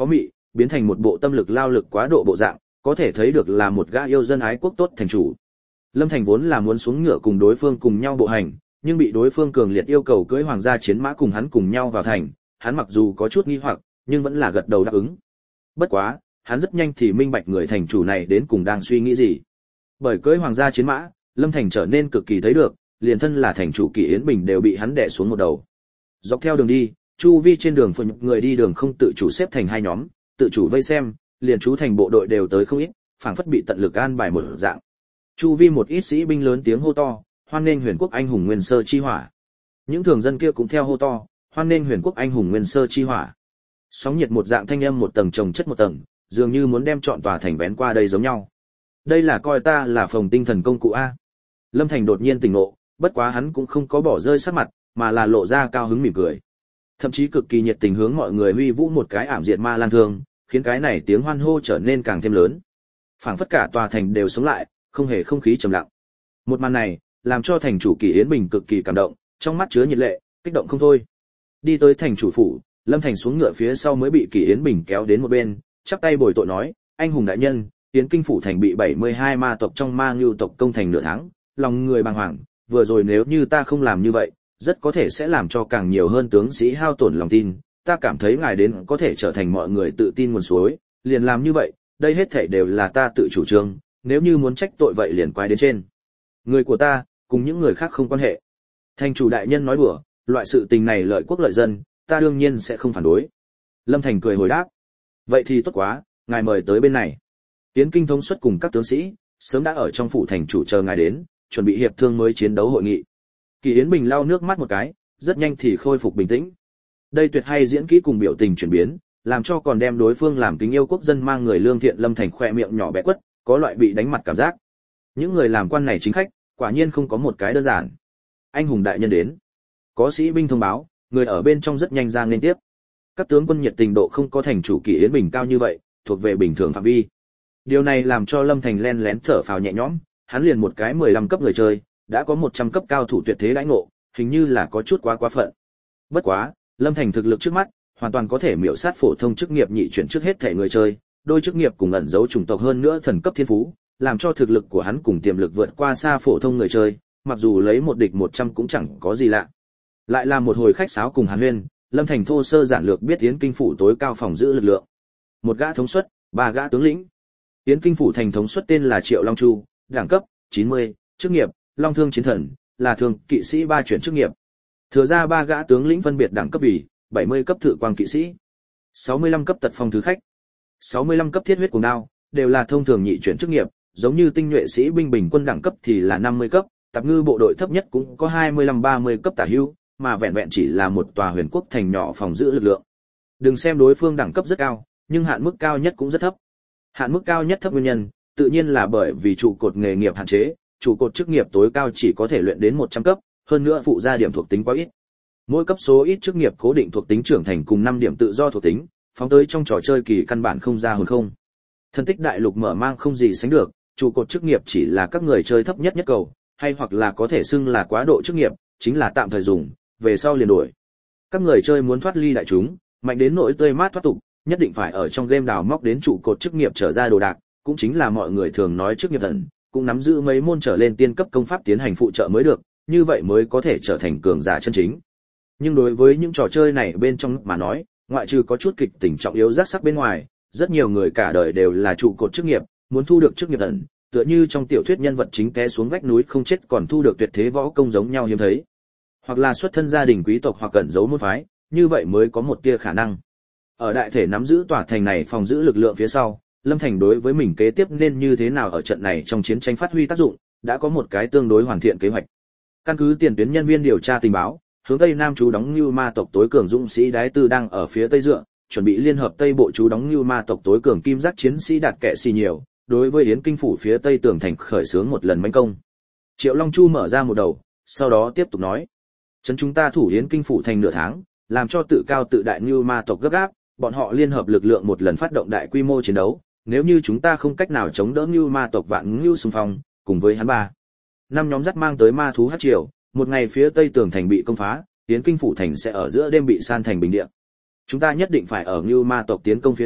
biến thành một bộ tâm lực lao lực quá độ bộ dạng, có thể thấy được là một gã yêu dân ái quốc tốt thành chủ. Lâm Thành vốn là muốn xuống ngựa cùng đối phương cùng nhau bộ hành, nhưng bị đối phương cường liệt yêu cầu cưỡi hoàng gia chiến mã cùng hắn cùng nhau vào thành, hắn mặc dù có chút nghi hoặc, nhưng vẫn là gật đầu đáp ứng. Bất quá, hắn rất nhanh thì minh bạch người thành chủ này đến cùng đang suy nghĩ gì. Bởi cưỡi hoàng gia chiến mã, Lâm Thành trở nên cực kỳ thấy được, liền thân là thành chủ Kỳ Yến Bình đều bị hắn đè xuống một đầu. Dọc theo đường đi, chu vi trên đường phồn người đi đường không tự chủ xếp thành hai nhóm, tự chủ vây xem, liền chú thành bộ đội đều tới không ít, phảng phất bị tận lực an bài một dạng. Chu vi một ít sĩ binh lớn tiếng hô to, hoan nghênh Huyền Quốc anh hùng Nguyên Sơ chi hỏa. Những thường dân kia cũng theo hô to, hoan nghênh Huyền Quốc anh hùng Nguyên Sơ chi hỏa. Sóng nhiệt một dạng thanh âm một tầng chồng chất một tầng, dường như muốn đem trọn tòa thành vén qua đây giống nhau. Đây là coi ta là phòng tinh thần công cụ a. Lâm Thành đột nhiên tỉnh ngộ, bất quá hắn cũng không có bỏ rơi sắc mặt, mà là lộ ra cao hứng mỉm cười. Thậm chí cực kỳ nhiệt tình hướng mọi người huy vũ một cái ảm diệt ma lang thương, khiến cái này tiếng hoan hô trở nên càng thêm lớn. Phảng phất cả tòa thành đều sống lại, không hề không khí trầm lặng. Một màn này, làm cho thành chủ Kỳ Yến Bình cực kỳ cảm động, trong mắt chứa nhiệt lệ, kích động không thôi. Đi tới thành chủ phủ, Lâm Thành xuống ngựa phía sau mới bị Kỳ Yến Bình kéo đến một bên, chắp tay bồi tội nói, anh hùng đại nhân, Yến Kinh phủ thành bị bảy mươi hai ma tộc trong ma ngưu tộc công thành nửa tháng, lòng người bàng hoàng, vừa rồi nếu như ta không làm như vậy, rất có thể sẽ làm cho càng nhiều hơn tướng sĩ hao tổn lòng tin, ta cảm thấy ngài đến có thể trở thành mọi người tự tin nguồn suối, liền làm như vậy, đây hết thảy đều là ta tự chủ trương, nếu như muốn trách tội vậy liền quay đến trên người của ta, cùng những người khác không quan hệ. Thành chủ đại nhân nói đùa, loại sự tình này lợi quốc lợi dân, ta đương nhiên sẽ không phản đối. Lâm Thành cười hồi đáp, vậy thì tốt quá, ngài mời tới bên này. Yến Kinh thống suất cùng các tướng sĩ sớm đã ở trong phủ thành chủ chờ ngài đến, chuẩn bị hiệp thương mới chiến đấu hội nghị. Kỳ Yến Bình lau nước mắt một cái, rất nhanh thì khôi phục bình tĩnh. Đây tuyệt hay diễn kỹ cùng biểu tình chuyển biến, làm cho còn đem đối phương làm kính yêu quốc dân mang người lương thiện Lâm Thành khoe miệng nhỏ bé quất, có loại bị đánh mặt cảm giác. Những người làm quan này chính khách, quả nhiên không có một cái đơn giản. Anh hùng đại nhân đến. Có sĩ binh thông báo, người ở bên trong rất nhanh ra nên tiếp. Các tướng quân nhiệt tình độ không có thành chủ Kỳ Yến Bình cao như vậy, thuộc về bình thường phạm vi. Điều này làm cho Lâm Thành len lén thở phào nhẹ nhõm, hắn liền một cái mười lăm cấp người chơi, đã có một trăm cấp cao thủ tuyệt thế đãi ngộ, hình như là có chút quá quá phận. Bất quá, Lâm Thành thực lực trước mắt, hoàn toàn có thể miểu sát phổ thông chức nghiệp nhị chuyển trước hết thể người chơi, đôi chức nghiệp cùng ẩn giấu chủng tộc hơn nữa thần cấp thiên phú, làm cho thực lực của hắn cùng tiềm lực vượt qua xa phổ thông người chơi, mặc dù lấy một địch một trăm cũng chẳng có gì lạ. Lại là một hồi khách sáo cùng Hàn Huyên, Lâm Thành thô sơ giản lược biết Yến Kinh phủ tối cao phòng giữ lực lượng. Một gã thống suất, ba gã tướng lĩnh. Yến Kinh phủ thành thống suất tên là Triệu Long Chu, đẳng cấp chín mươi, chức nghiệp Long Thương Chiến Thần, là thường kỵ sĩ ba chuyển chức nghiệp. Thừa ra ba gã tướng lĩnh phân biệt đẳng cấp vì bảy mươi cấp Thự Quang kỵ sĩ, sáu mươi lăm cấp Tật Phong thứ khách, sáu mươi lăm cấp Thiết Huyết Cuồng Đao, đều là thông thường nhị chuyển chức nghiệp, giống như tinh nhuệ sĩ binh bình quân đẳng cấp thì là năm mươi cấp, tạp ngư bộ đội thấp nhất cũng có hai mươi lăm ba mươi cấp tả hữu, mà vẹn vẹn chỉ là một tòa huyền quốc thành nhỏ phòng giữ lực lượng. Đừng xem đối phương đẳng cấp rất cao, nhưng hạn mức cao nhất cũng rất thấp. Hạn mức cao nhất thấp nguyên nhân, tự nhiên là bởi vì trụ cột nghề nghiệp hạn chế, trụ cột chức nghiệp tối cao chỉ có thể luyện đến một trăm cấp, hơn nữa phụ gia điểm thuộc tính quá ít. Mỗi cấp số ít chức nghiệp cố định thuộc tính trưởng thành cùng năm điểm tự do thuộc tính, phóng tới trong trò chơi kỳ căn bản không ra hồn không. Thần tích đại lục mở mang không gì sánh được, trụ cột chức nghiệp chỉ là các người chơi thấp nhất nhất cầu, hay hoặc là có thể xưng là quá độ chức nghiệp, chính là tạm thời dùng, về sau liền đổi. Các người chơi muốn thoát ly đại chúng, mạnh đến nỗi tươi mát thoát tục, nhất định phải ở trong game đào móc đến trụ cột chức nghiệp trở ra đồ đạc, cũng chính là mọi người thường nói chức nghiệp thần, cũng nắm giữ mấy môn trở lên tiên cấp công pháp tiến hành phụ trợ mới được, như vậy mới có thể trở thành cường giả chân chính. Nhưng đối với những trò chơi này bên trong mà nói, ngoại trừ có chút kịch tình trọng yếu giác sắc bên ngoài, rất nhiều người cả đời đều là trụ cột chức nghiệp, muốn thu được chức nghiệp thần, tựa như trong tiểu thuyết nhân vật chính té xuống vách núi không chết còn thu được tuyệt thế võ công giống nhau hiếm thấy. Hoặc là xuất thân gia đình quý tộc hoặc cẩn giấu môn phái, như vậy mới có một tia khả năng. Ở đại thể nắm giữ tòa thành này phòng giữ lực lượng phía sau, Lâm Thành đối với mình kế tiếp nên như thế nào ở trận này trong chiến tranh phát huy tác dụng, đã có một cái tương đối hoàn thiện kế hoạch. Căn cứ tiền tuyến nhân viên điều tra tình báo, hướng tây nam trú đóng Nưu Ma tộc tối cường dũng sĩ Đái Tư đang ở phía tây dựa, chuẩn bị liên hợp tây bộ trú đóng Nưu Ma tộc tối cường kim giác chiến sĩ đạt kệ xì nhiều, đối với Yến Kinh phủ phía tây tường thành khởi xướng một lần mãnh công. Triệu Long Chu mở ra một đầu, sau đó tiếp tục nói: "Trấn chúng ta thủ Yến Kinh phủ thành nửa tháng, làm cho tự cao tự đại Nưu Ma tộc gấp gáp, bọn họ liên hợp lực lượng một lần phát động đại quy mô chiến đấu, nếu như chúng ta không cách nào chống đỡ Nưu Ma tộc vạn Nưu xung phong, cùng với hắn ba năm nhóm dắt mang tới ma thú hắc triều, một ngày phía tây tường thành bị công phá, Yến Kinh phủ thành sẽ ở giữa đêm bị san thành bình địa. Chúng ta nhất định phải ở Nưu Ma tộc tiến công phía trước,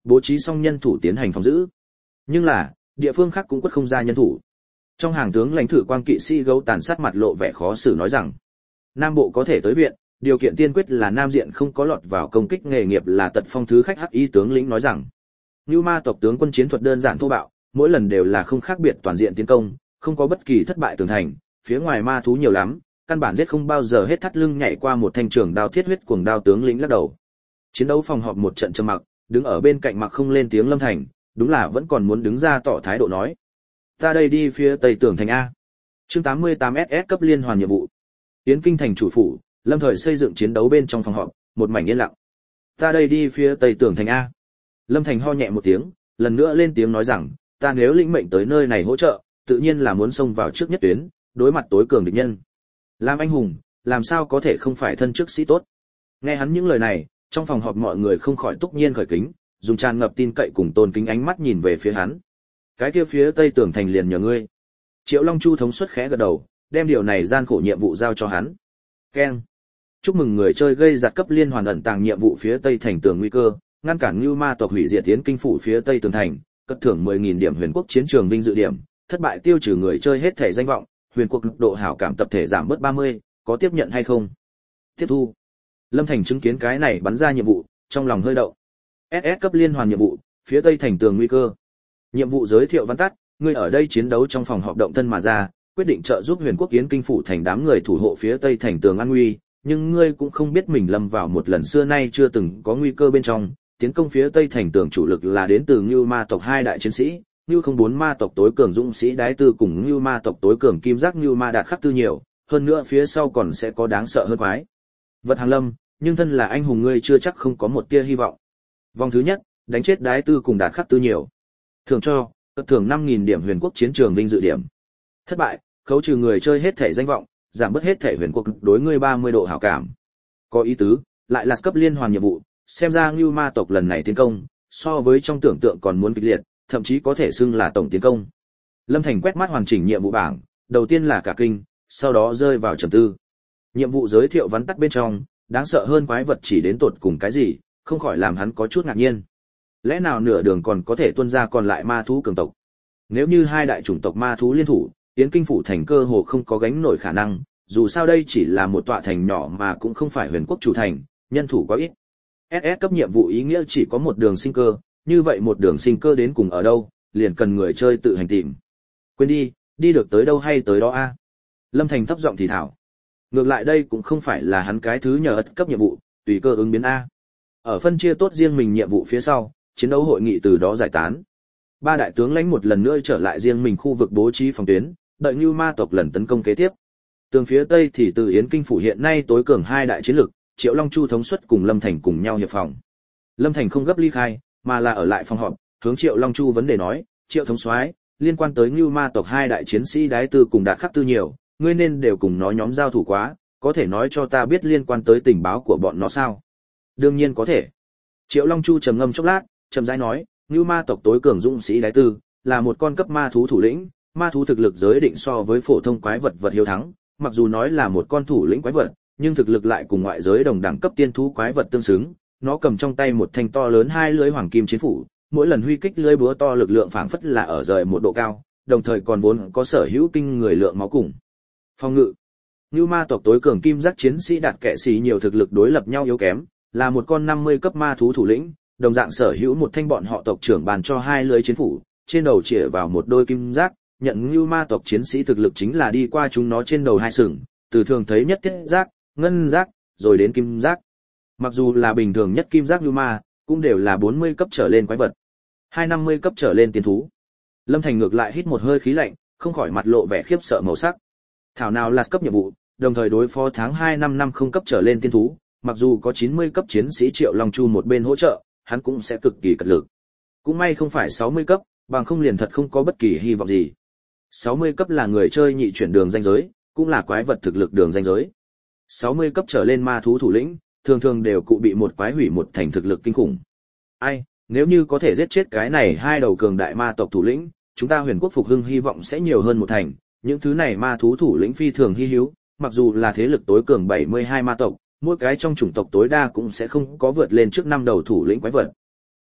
bố trí xong nhân thủ tiến hành phòng giữ. Nhưng là, địa phương khác cũng quất không ra nhân thủ. Trong hàng tướng lãnh thử quang kỵ sĩ gấu tàn sát mặt lộ vẻ khó xử nói rằng, Nam Bộ có thể tới viện, điều kiện tiên quyết là Nam Diện không có lọt vào công kích nghề nghiệp là tật phong thứ khách hắc y tướng lĩnh nói rằng, Nưu Ma tộc tướng quân chiến thuật đơn giản thô bạo, mỗi lần đều là không khác biệt toàn diện tiến công, không có bất kỳ thất bại tường thành, phía ngoài ma thú nhiều lắm, căn bản giết không bao giờ hết thắt lưng nhảy qua một thanh trường đao thiết huyết cuồng đao tướng lĩnh lắc đầu. Chiến đấu phòng họp một trận trầm mặc, đứng ở bên cạnh mặc không lên tiếng Lâm Thành, đúng là vẫn còn muốn đứng ra tỏ thái độ nói. Ta đây đi phía tây tường thành A. Chương tám mươi tám ét ét cấp liên hoàn nhiệm vụ. Yến Kinh thành chủ phủ, Lâm Thời xây dựng chiến đấu bên trong phòng họp, một mảnh yên lặng. Ta đây đi phía tây tường thành A. Lâm Thành ho nhẹ một tiếng, lần nữa lên tiếng nói rằng, ta nếu lĩnh mệnh tới nơi này hỗ trợ, tự nhiên là muốn xông vào trước nhất tuyến, đối mặt tối cường địch nhân. Làm anh hùng, làm sao có thể không phải thân trước sĩ tốt. Nghe hắn những lời này, trong phòng họp mọi người không khỏi túc nhiên khởi kính, dùng tràn ngập tin cậy cùng tôn kính ánh mắt nhìn về phía hắn. Cái kia phía tây tường thành liền nhờ ngươi. Triệu Long Chu thống suất khẽ gật đầu, đem điều này gian khổ nhiệm vụ giao cho hắn. Keng. Chúc mừng người chơi gây giật cấp liên hoàn ẩn tàng nhiệm vụ phía tây thành tường nguy cơ, ngăn cản Nưu Ma tộc hủy diệt Yến Kinh phủ phía tây tường thành, cất thưởng mười nghìn điểm huyền quốc chiến trường vinh dự điểm, thất bại tiêu trừ người chơi hết thể danh vọng, huyền quốc độ hảo cảm tập thể giảm bớt ba mươi, có tiếp nhận hay không? Tiếp thu. Lâm Thành chứng kiến cái này bắn ra nhiệm vụ, trong lòng hơi động. ét ét cấp liên hoàn nhiệm vụ, phía tây thành tường nguy cơ. Nhiệm vụ giới thiệu văn tắt, ngươi ở đây chiến đấu trong phòng họp động thân mà ra, quyết định trợ giúp Huyền Quốc Yến Kinh phủ thành đám người thủ hộ phía tây thành tường an nguy, nhưng ngươi cũng không biết mình lâm vào một lần xưa nay chưa từng có nguy cơ bên trong, tiến công phía tây thành tường chủ lực là đến từ Nưu Ma tộc hai đại chiến sĩ, Nưu không bốn ma tộc tối cường dũng sĩ đái tư cùng Nưu Ma tộc tối cường kim giác Nưu Ma đạt khắc tư nhiều, hơn nữa phía sau còn sẽ có đáng sợ hơn quái vật hàng lâm, nhưng thân là anh hùng ngươi chưa chắc không có một tia hy vọng. Vòng thứ nhất, đánh chết đái tư cùng đạt khắc tư nhiều. Thưởng cho, cất thưởng năm nghìn điểm huyền quốc chiến trường vinh dự điểm. Thất bại, khấu trừ người chơi hết thể danh vọng, giảm bớt hết thể huyền quốc đối ngươi ba mươi độ hảo cảm. Có ý tứ, lại là cấp liên hoàn nhiệm vụ, xem ra Nưu Ma tộc lần này tiến công, so với trong tưởng tượng còn muốn kịch liệt, thậm chí có thể xưng là tổng tiến công. Lâm Thành quét mắt hoàn chỉnh nhiệm vụ bảng, đầu tiên là cả kinh, sau đó rơi vào trầm tư. Nhiệm vụ giới thiệu vắn tắt bên trong, đáng sợ hơn quái vật chỉ đến tột cùng cái gì, không khỏi làm hắn có chút ngạc nhiên. Lẽ nào nửa đường còn có thể tuân ra còn lại ma thú cường tộc? Nếu như hai đại chủng tộc ma thú liên thủ, Yến Kinh phủ thành cơ hồ không có gánh nổi khả năng, dù sao đây chỉ là một tọa thành nhỏ mà cũng không phải huyền quốc chủ thành, nhân thủ quá ít. ét ét cấp nhiệm vụ ý nghĩa chỉ có một đường sinh cơ, như vậy một đường sinh cơ đến cùng ở đâu, liền cần người chơi tự hành tìm. Quên đi, đi được tới đâu hay tới đó a. Lâm Thành thấp giọng thì thảo. Ngược lại đây cũng không phải là hắn cái thứ nhờ ất cấp nhiệm vụ, tùy cơ ứng biến a. Ở phân chia tốt riêng mình nhiệm vụ phía sau, chiến đấu hội nghị từ đó giải tán. Ba đại tướng lãnh một lần nữa trở lại riêng mình khu vực bố trí phòng tuyến, đợi Nưu Ma tộc lần tấn công kế tiếp. Tường phía tây thì từ Yến Kinh phủ hiện nay tối cường hai đại chiến lực, Triệu Long Chu thống suất cùng Lâm Thành cùng nhau hiệp phòng. Lâm Thành không gấp ly khai, mà là ở lại phòng họp, hướng Triệu Long Chu vấn đề nói, Triệu thống soái, liên quan tới Nưu Ma tộc hai đại chiến sĩ đái tư cùng đạt khắc tư nhiều, ngươi nên đều cùng nó nhóm giao thủ quá, có thể nói cho ta biết liên quan tới tình báo của bọn nó sao? Đương nhiên có thể. Triệu Long Chu trầm ngâm chốc lát, trầm rãi nói, Nưu Ma tộc tối cường dũng sĩ đái tư, là một con cấp ma thú thủ lĩnh, ma thú thực lực giới định so với phổ thông quái vật vật hiếu thắng, mặc dù nói là một con thủ lĩnh quái vật, nhưng thực lực lại cùng ngoại giới đồng đẳng cấp tiên thú quái vật tương xứng. Nó cầm trong tay một thanh to lớn hai lưỡi hoàng kim chiến phủ, mỗi lần huy kích lưỡi búa to lực lượng phảng phất là ở rời một độ cao, đồng thời còn vốn có sở hữu kinh người lượng máu cùng phòng ngự. Nưu Ma tộc tối cường kim giác chiến sĩ đạt kệ sĩ nhiều thực lực đối lập nhau yếu kém, là một con năm mươi cấp ma thú thủ lĩnh, đồng dạng sở hữu một thanh bọn họ tộc trưởng bàn cho hai lưỡi chiến phủ, trên đầu chĩa vào một đôi kim giác, nhận Nưu Ma tộc chiến sĩ thực lực chính là đi qua chúng nó trên đầu hai sừng, từ thường thấy nhất thiết giác, ngân giác, rồi đến kim giác. Mặc dù là bình thường nhất kim giác Nưu Ma, cũng đều là bốn mươi cấp trở lên quái vật, hai trăm năm mươi cấp trở lên tiên thú. Lâm Thành ngược lại hít một hơi khí lạnh, không khỏi mặt lộ vẻ khiếp sợ màu sắc. Thảo nào là cấp nhiệm vụ, đồng thời đối phó tháng hai năm năm không cấp trở lên tiên thú, mặc dù có chín mươi cấp chiến sĩ Triệu Long Chu một bên hỗ trợ, hắn cũng sẽ cực kỳ cật lực. Cũng may không phải sáu mươi cấp, bằng không liền thật không có bất kỳ hy vọng gì. sáu mươi cấp là người chơi nhị chuyển đường danh giới, cũng là quái vật thực lực đường danh giới. sáu mươi cấp trở lên ma thú thủ lĩnh, thường thường đều cụ bị một quái hủy một thành thực lực kinh khủng. Ai, nếu như có thể giết chết cái này hai đầu cường đại ma tộc thủ lĩnh, chúng ta Huyền Quốc phục hưng hy vọng sẽ nhiều hơn một thành. Những thứ này ma thú thủ lĩnh phi thường hi hữu, mặc dù là thế lực tối cường bảy mươi hai ma tộc, mỗi cái trong chủng tộc tối đa cũng sẽ không có vượt lên trước năm đầu thủ lĩnh quái vật.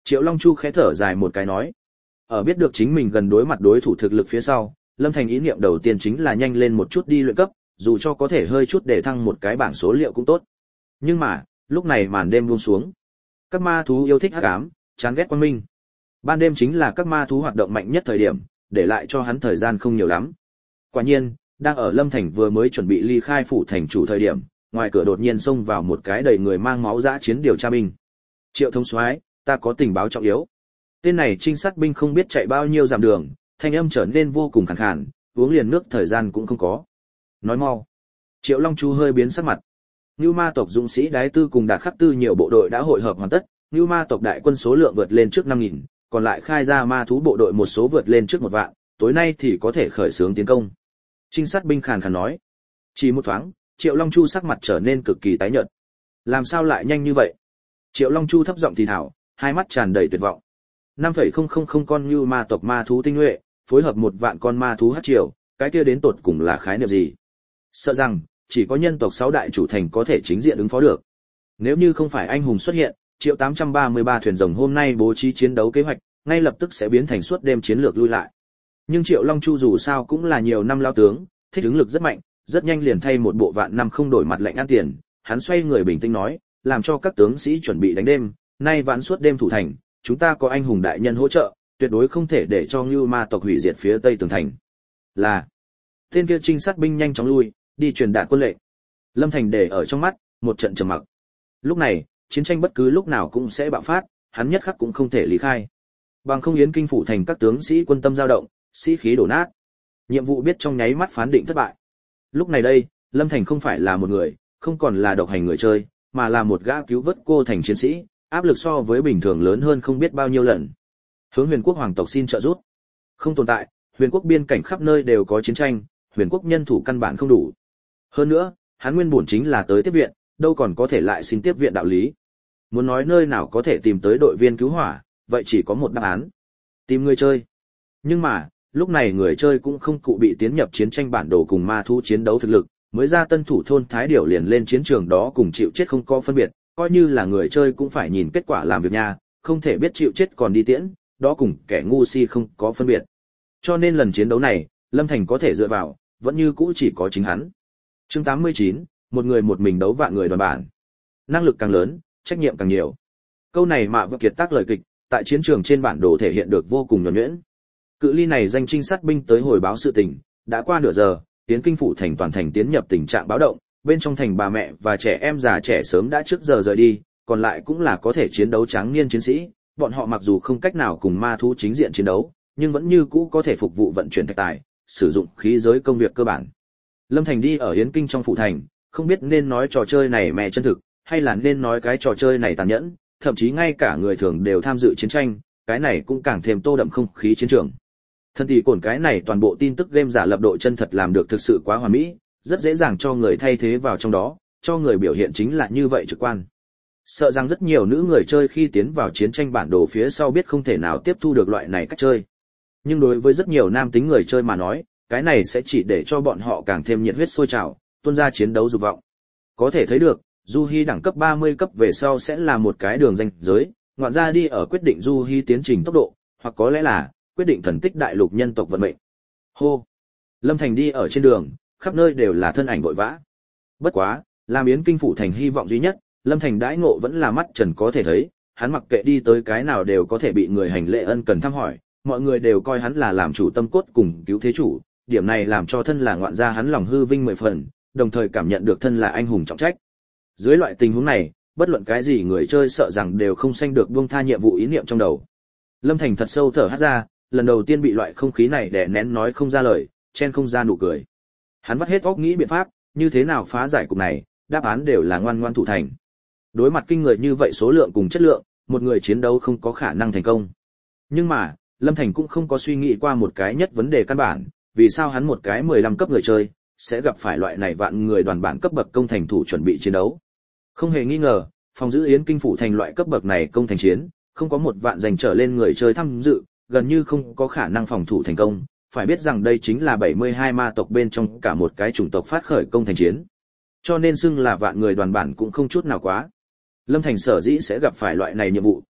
Triệu Long Chu khẽ thở dài một cái nói. Ở biết được chính mình gần đối mặt đối thủ thực lực phía sau, Lâm Thành ý niệm đầu tiên chính là nhanh lên một chút đi luyện cấp, dù cho có thể hơi chút để thăng một cái bảng số liệu cũng tốt. Nhưng mà, lúc này màn đêm buông xuống. Các ma thú yêu thích hắc ám, chán ghét quang minh. Ban đêm chính là các ma thú hoạt động mạnh nhất thời điểm, để lại cho hắn thời gian không nhiều lắm. Quả nhiên, đang ở Lâm Thành vừa mới chuẩn bị ly khai phủ thành chủ thời điểm, ngoài cửa đột nhiên xông vào một cái đầy người mang máu dã chiến điều tra binh. Triệu thống soái, ta có tình báo trọng yếu. Tên này trinh sát binh không biết chạy bao nhiêu dặm đường, thanh âm trở nên vô cùng khàn khàn, uống liền nước thời gian cũng không có. Nói mau. Triệu Long Chu hơi biến sắc mặt. Nưu Ma tộc dũng sĩ Đái Tư cùng Đạt Khắc Tư nhiều bộ đội đã hội hợp hoàn tất, Nưu Ma tộc đại quân số lượng vượt lên trước năm nghìn, còn lại khai ra ma thú bộ đội một số vượt lên trước một vạn, tối nay thì có thể khởi xướng tiến công. Trinh sát binh khàn khàn nói. Chỉ một thoáng, Triệu Long Chu sắc mặt trở nên cực kỳ tái nhợt. Làm sao lại nhanh như vậy? Triệu Long Chu thấp giọng thì thào, hai mắt tràn đầy tuyệt vọng. năm phẩy không không không con Nưu Ma tộc ma thú tinh nhuệ, phối hợp một vạn con ma thú hắc triều, cái kia đến tột cùng là khái niệm gì? Sợ rằng chỉ có nhân tộc sáu đại chủ thành có thể chính diện ứng phó được. Nếu như không phải anh hùng xuất hiện, Triệu tám trăm ba mươi ba thuyền rồng hôm nay bố trí chiến đấu kế hoạch, ngay lập tức sẽ biến thành suốt đêm chiến lược lui lại. Nhưng Triệu Long Chu dù sao cũng là nhiều năm lao tướng, thích ứng lực rất mạnh, rất nhanh liền thay một bộ vạn năm không đổi mặt lệnh ăn tiền, hắn xoay người bình tĩnh nói, làm cho các tướng sĩ chuẩn bị đánh đêm, nay vãn suốt đêm thủ thành, chúng ta có anh hùng đại nhân hỗ trợ, tuyệt đối không thể để cho Nưu Ma tộc hủy diệt phía tây tường thành. Là. Tên kia trinh sát binh nhanh chóng lui, đi truyền đạt quân lệnh. Lâm Thành để ở trong mắt, một trận trầm mặc. Lúc này, chiến tranh bất cứ lúc nào cũng sẽ bạo phát, hắn nhất khắc cũng không thể lý khai. Bằng không Yến Kinh phủ thành các tướng sĩ quân tâm dao động, sĩ khí đổ nát. Nhiệm vụ biết trong nháy mắt phán định thất bại. Lúc này đây, Lâm Thành không phải là một người, không còn là độc hành người chơi, mà là một gã cứu vớt cô thành chiến sĩ, áp lực so với bình thường lớn hơn không biết bao nhiêu lần. Hướng Huyền Quốc hoàng tộc xin trợ giúp. Không tồn tại, Huyền Quốc biên cảnh khắp nơi đều có chiến tranh, Huyền Quốc nhân thủ căn bản không đủ. Hơn nữa, hắn nguyên bổn chính là tới tiếp viện, đâu còn có thể lại xin tiếp viện đạo lý. Muốn nói nơi nào có thể tìm tới đội viên cứu hỏa, vậy chỉ có một đáp án. Tìm người chơi. Nhưng mà, lúc này người chơi cũng không cụ bị tiến nhập chiến tranh bản đồ cùng ma thú chiến đấu thực lực, mới ra tân thủ thôn Thái Điểu liền lên chiến trường đó cùng chịu chết không có phân biệt, coi như là người chơi cũng phải nhìn kết quả làm việc nha, không thể biết chịu chết còn đi tiễn, đó cùng kẻ ngu si không có phân biệt. Cho nên lần chiến đấu này, Lâm Thành có thể dựa vào, vẫn như cũ chỉ có chính hắn. Chương tám mươi chín, một người một mình đấu vạn người đoàn bản. Năng lực càng lớn, trách nhiệm càng nhiều. Câu này Mạ Vượng Kiệt tác lời kịch, tại chiến trường trên bản đồ thể hiện được vô cùng nhuần nhuyễn. Cự ly này danh trinh sát binh tới hồi báo sự tình, đã qua nửa giờ, Tiến Kinh phủ thành toàn thành tiến nhập tình trạng báo động, bên trong thành bà mẹ và trẻ em già trẻ sớm đã trước giờ rời đi, còn lại cũng là có thể chiến đấu tráng niên chiến sĩ, bọn họ mặc dù không cách nào cùng ma thú chính diện chiến đấu, nhưng vẫn như cũ có thể phục vụ vận chuyển thạch tài, sử dụng khí giới công việc cơ bản. Lâm Thành đi ở Yến Kinh trong phủ thành, không biết nên nói trò chơi này mẹ chân thực, hay là nên nói cái trò chơi này tàn nhẫn, thậm chí ngay cả người thường đều tham dự chiến tranh, cái này cũng càng thêm tô đậm không khí chiến trường. Thân tỷ cổn cái này toàn bộ tin tức game giả lập độ chân thật làm được thực sự quá hoàn mỹ, rất dễ dàng cho người thay thế vào trong đó, cho người biểu hiện chính là như vậy trực quan. Sợ rằng rất nhiều nữ người chơi khi tiến vào chiến tranh bản đồ phía sau biết không thể nào tiếp thu được loại này cách chơi. Nhưng đối với rất nhiều nam tính người chơi mà nói, cái này sẽ chỉ để cho bọn họ càng thêm nhiệt huyết sôi trào, tuôn ra chiến đấu dục vọng. Có thể thấy được, Du Hi đẳng cấp ba mươi cấp về sau sẽ là một cái đường ranh giới, ngoạn ra đi ở quyết định Du Hi tiến trình tốc độ, hoặc có lẽ là quyết định thần tích đại lục nhân tộc vận mệnh. Hô. Lâm Thành đi ở trên đường, khắp nơi đều là thân ảnh vội vã. Bất quá, làm Yến Kinh phủ thành hy vọng duy nhất, Lâm Thành đãi ngộ vẫn là mắt trần có thể thấy, hắn mặc kệ đi tới cái nào đều có thể bị người hành lễ ân cần thăm hỏi, mọi người đều coi hắn là làm chủ tâm cốt cùng cứu thế chủ, điểm này làm cho thân là ngoạn gia hắn lòng hư vinh mười phần, đồng thời cảm nhận được thân là anh hùng trọng trách. Dưới loại tình huống này, bất luận cái gì người chơi sợ rằng đều không sanh được buông tha nhiệm vụ ý niệm trong đầu. Lâm Thành thật sâu thở hắt ra, lần đầu tiên bị loại không khí này đè nén nói không ra lời, chen không ra nụ cười. Hắn vắt hết óc nghĩ biện pháp, như thế nào phá giải cục này, đáp án đều là ngoan ngoan thủ thành. Đối mặt kinh người như vậy số lượng cùng chất lượng, một người chiến đấu không có khả năng thành công. Nhưng mà, Lâm Thành cũng không có suy nghĩ qua một cái nhất vấn đề căn bản, vì sao hắn một cái mười lăm cấp người chơi sẽ gặp phải loại này vạn người đoàn bản cấp bậc công thành thủ chuẩn bị chiến đấu. Không hề nghi ngờ, phòng giữ Yến Kinh phủ thành loại cấp bậc này công thành chiến, không có một vạn dành trở lên người chơi tham dự, gần như không có khả năng phòng thủ thành công, phải biết rằng đây chính là bảy mươi hai ma tộc bên trong cả một cái chủng tộc phát khởi công thành chiến. Cho nên xưng là vạn người đoàn bản cũng không chút nào quá. Lâm Thành sở dĩ sẽ gặp phải loại này nhiệm vụ,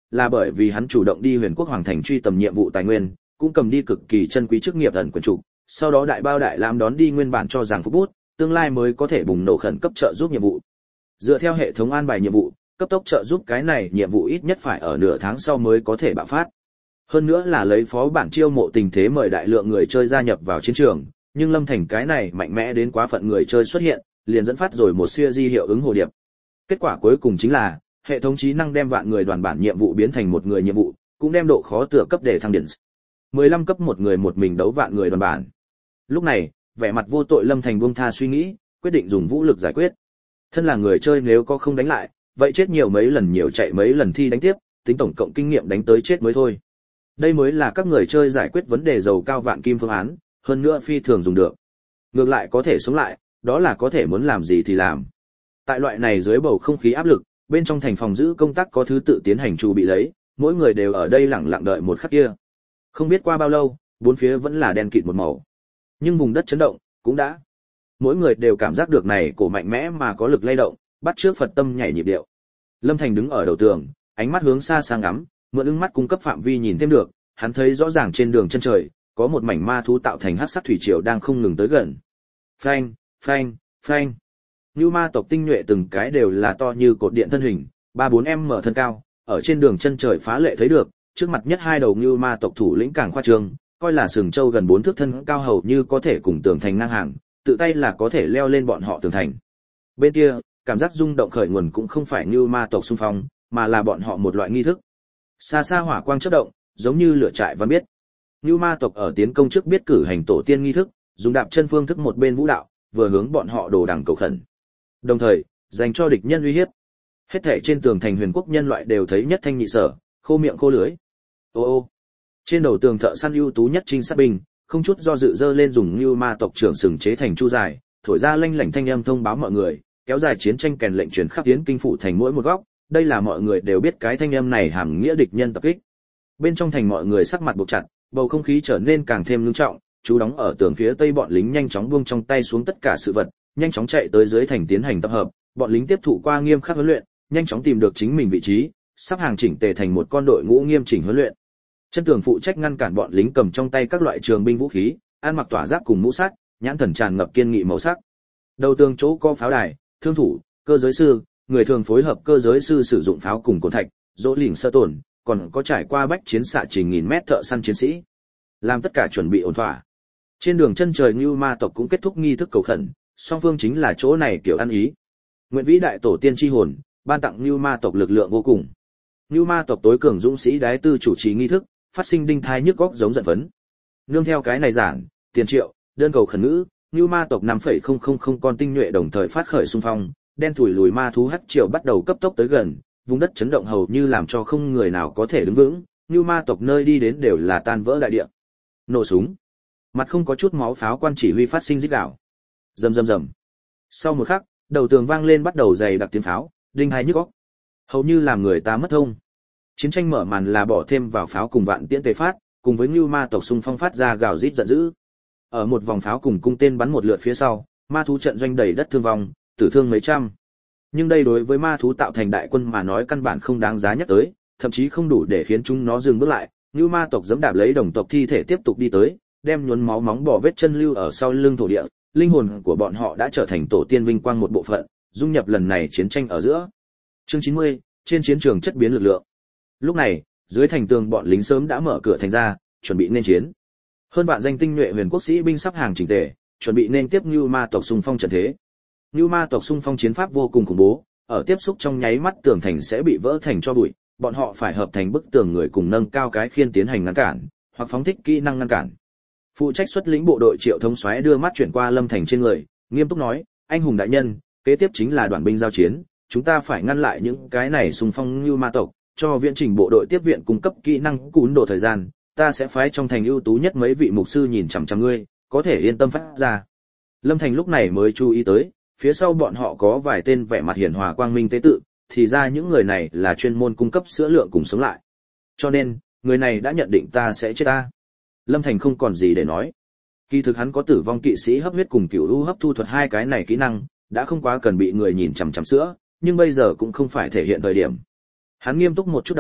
là bởi vì hắn chủ động đi Huyền Quốc Hoàng thành truy tầm nhiệm vụ tài nguyên, cũng cầm đi cực kỳ chân quý chức nghiệp ẩn quyền trục, sau đó đại bao đại lãm đón đi nguyên bản cho rằng phúc bút, tương lai mới có thể bùng nổ khẩn cấp trợ giúp nhiệm vụ. Dựa theo hệ thống an bài nhiệm vụ, cấp tốc trợ giúp cái này nhiệm vụ ít nhất phải ở nửa tháng sau mới có thể bạo phát. Hơn nữa là lấy phó bản chiêu mộ tình thế mời đại lượng người chơi gia nhập vào chiến trường, nhưng Lâm Thành cái này mạnh mẽ đến quá phận người chơi xuất hiện, liền dẫn phát rồi một siêu di hiệu ứng hồ điệp. Kết quả cuối cùng chính là, hệ thống trí năng đem vạn người đoàn bản nhiệm vụ biến thành một người nhiệm vụ, cũng đem độ khó tựa cấp để thăng điển. mười lăm cấp một người một mình đấu vạn người đoàn bản. Lúc này, vẻ mặt vô tội Lâm Thành buông tha suy nghĩ, quyết định dùng vũ lực giải quyết. Thân là người chơi nếu có không đánh lại, vậy chết nhiều mấy lần nhiều chạy mấy lần thi đánh tiếp, tính tổng cộng kinh nghiệm đánh tới chết mới thôi. Đây mới là các người chơi giải quyết vấn đề giàu cao vạn kim phương án, hơn nữa phi thường dùng được. Ngược lại có thể sống lại, đó là có thể muốn làm gì thì làm. Tại loại này dưới bầu không khí áp lực, bên trong thành phòng giữ công tác có thứ tự tiến hành chuẩn bị lấy, mỗi người đều ở đây lặng lặng đợi một khắc kia. Không biết qua bao lâu, bốn phía vẫn là đen kịt một màu. Nhưng vùng đất chấn động cũng đã. Mỗi người đều cảm giác được này cổ mạnh mẽ mà có lực lay động, bắt trước Phật tâm nhảy nhịp điệu. Lâm Thành đứng ở đầu tường, ánh mắt hướng xa sang ngắm, mượn ứng mắt cung cấp phạm vi nhìn thêm được, hắn thấy rõ ràng trên đường chân trời có một mảnh ma thú tạo thành hắc sắc thủy triều đang không ngừng tới gần. Phanh, phanh, phanh. Như ma tộc tinh nhuệ từng cái đều là to như cột điện thân hình, ba bốn em mở thân cao, ở trên đường chân trời phá lệ thấy được, trước mặt nhất hai đầu như ma tộc thủ lĩnh càng khoa trương, coi là sừng châu gần bốn thước thân cao hầu như có thể cùng tường thành ngang hàng, tự tay là có thể leo lên bọn họ tường thành. Bên kia, cảm giác rung động khởi nguồn cũng không phải như ma tộc xung phong, mà là bọn họ một loại nghi thức. Xa xa hỏa quang chớp động, giống như lửa trại văn biết. Như ma tộc ở tiến công trước biết cử hành tổ tiên nghi thức, dùng đạp chân phương thức một bên vũ đạo, vừa hướng bọn họ đồ đằng cầu khẩn. Đồng thời, dành cho địch nhân uy hiếp. Hết thảy trên tường thành Huyền Quốc nhân loại đều thấy nhất thanh nhị sở, khô miệng khô lưỡi. Ô ô. Trên đầu tường thợ săn ưu tú nhất trinh sát binh, không chút do dự dơ lên dùng như ma tộc trưởng sừng chế thành chu dài, thổi ra lanh lảnh thanh âm thông báo mọi người, kéo dài chiến tranh kèn lệnh truyền khắp tiến kinh phủ thành mỗi một góc, đây là mọi người đều biết cái thanh âm này hàm nghĩa địch nhân tập kích. Bên trong thành mọi người sắc mặt buộc chặt, bầu không khí trở nên càng thêm nghiêm trọng, chú đóng ở tường phía tây bọn lính nhanh chóng buông trong tay xuống tất cả sự vật, nhanh chóng chạy tới dưới thành tiến hành tập hợp, bọn lính tiếp thụ qua nghiêm khắc huấn luyện, nhanh chóng tìm được chính mình vị trí, sắp hàng chỉnh tề thành một con đội ngũ nghiêm chỉnh huấn luyện. Chân tường phụ trách ngăn cản bọn lính cầm trong tay các loại trường binh vũ khí, ăn mặc tỏa giáp cùng mũ sắt, nhãn thần tràn ngập kiên nghị màu sắc. Đầu tường chỗ có pháo đài, thương thủ, cơ giới sư, người thường phối hợp cơ giới sư sử dụng pháo cùng cồn thạch, dỗ lỉnh sơ tổn, còn có trải qua bách chiến xạ trình nghìn mét thợ săn chiến sĩ. Làm tất cả chuẩn bị ổn thỏa. Trên đường chân trời Ngưu Ma tộc cũng kết thúc nghi thức cầu khẩn, song phương chính là chỗ này kiểu ăn ý. Nguyện vĩ đại tổ tiên chi hồn, ban tặng Ngưu Ma tộc lực lượng vô cùng. Ngưu Ma tộc tối cường dũng sĩ đái tư chủ trì nghi thức, phát sinh đinh thai nhức góc giống giận phấn. Nương theo cái này giản, tiền triệu, đơn cầu khẩn ngữ, Ngưu Ma tộc năm phẩy không không không con tinh nhuệ đồng thời phát khởi xung phong, đen thủi lùi ma thú hắc triều bắt đầu cấp tốc tới gần, vùng đất chấn động hầu như làm cho không người nào có thể đứng vững, Ngưu Ma tộc nơi đi đến đều là tan vỡ đại địa. Nổ súng. Mặt không có chút máu pháo quan chỉ huy phát sinh rít gào. Rầm rầm rầm. Sau một khắc, đầu tường vang lên bắt đầu dày đặc tiếng pháo, đinh hai nhức óc. Hầu như làm người ta mất thông. Chiến tranh mở màn là bỏ thêm vào pháo cùng vạn tiễn tề phát, cùng với Ngưu Ma tộc xung phong phát ra gào rít giận dữ. Ở một vòng pháo cùng cung tên bắn một lượt phía sau, ma thú trận doanh đầy đất thương vong, tử thương mấy trăm. Nhưng đây đối với ma thú tạo thành đại quân mà nói căn bản không đáng giá nhắc tới, thậm chí không đủ để khiến chúng nó dừng bước lại. Ngưu Ma tộc giẫm đạp lấy đồng tộc thi thể tiếp tục đi tới, đem nhuốm máu móng bỏ vết chân lưu ở sau lưng thổ địa, linh hồn của bọn họ đã trở thành tổ tiên vinh quang một bộ phận, dung nhập lần này chiến tranh ở giữa. Chương chín mươi, trên chiến trường chất biến lực lượng. Lúc này, dưới thành tường bọn lính sớm đã mở cửa thành ra, chuẩn bị nên chiến. Hơn vạn danh tinh nhuệ huyền quốc sĩ binh sắp hàng chỉnh tề, chuẩn bị nên tiếp Ngưu Ma tộc xung phong trận thế. Ngưu Ma tộc xung phong chiến pháp vô cùng khủng bố, ở tiếp xúc trong nháy mắt tường thành sẽ bị vỡ thành cho bụi, bọn họ phải hợp thành bức tường người cùng nâng cao cái khiên tiến hành ngăn cản, hoặc phóng thích kỹ năng ngăn cản. Phụ trách xuất lĩnh bộ đội Triệu Thống soái đưa mắt chuyển qua Lâm Thành trên người, nghiêm túc nói: "Anh hùng đại nhân, kế tiếp chính là đoàn binh giao chiến, chúng ta phải ngăn lại những cái này xung phong Ngưu Ma tộc, cho viện trình bộ đội tiếp viện cung cấp kỹ năng cún độ thời gian, ta sẽ phái trong thành ưu tú nhất mấy vị mục sư nhìn chằm chằm ngươi, có thể yên tâm phát ra." Lâm Thành lúc này mới chú ý tới, phía sau bọn họ có vài tên vẻ mặt hiền hòa quang minh tế tự, thì ra những người này là chuyên môn cung cấp sữa lượng cùng sống lại. Cho nên, người này đã nhận định ta sẽ chết ta. Lâm Thành không còn gì để nói. Kỳ thực hắn có tử vong kỵ sĩ hấp huyết cùng cửu u hấp thu thuật hai cái này kỹ năng, đã không quá cần bị người nhìn chằm chằm sữa, nhưng bây giờ cũng không phải thể hiện thời điểm. Hắn nghiêm túc một chút đầu,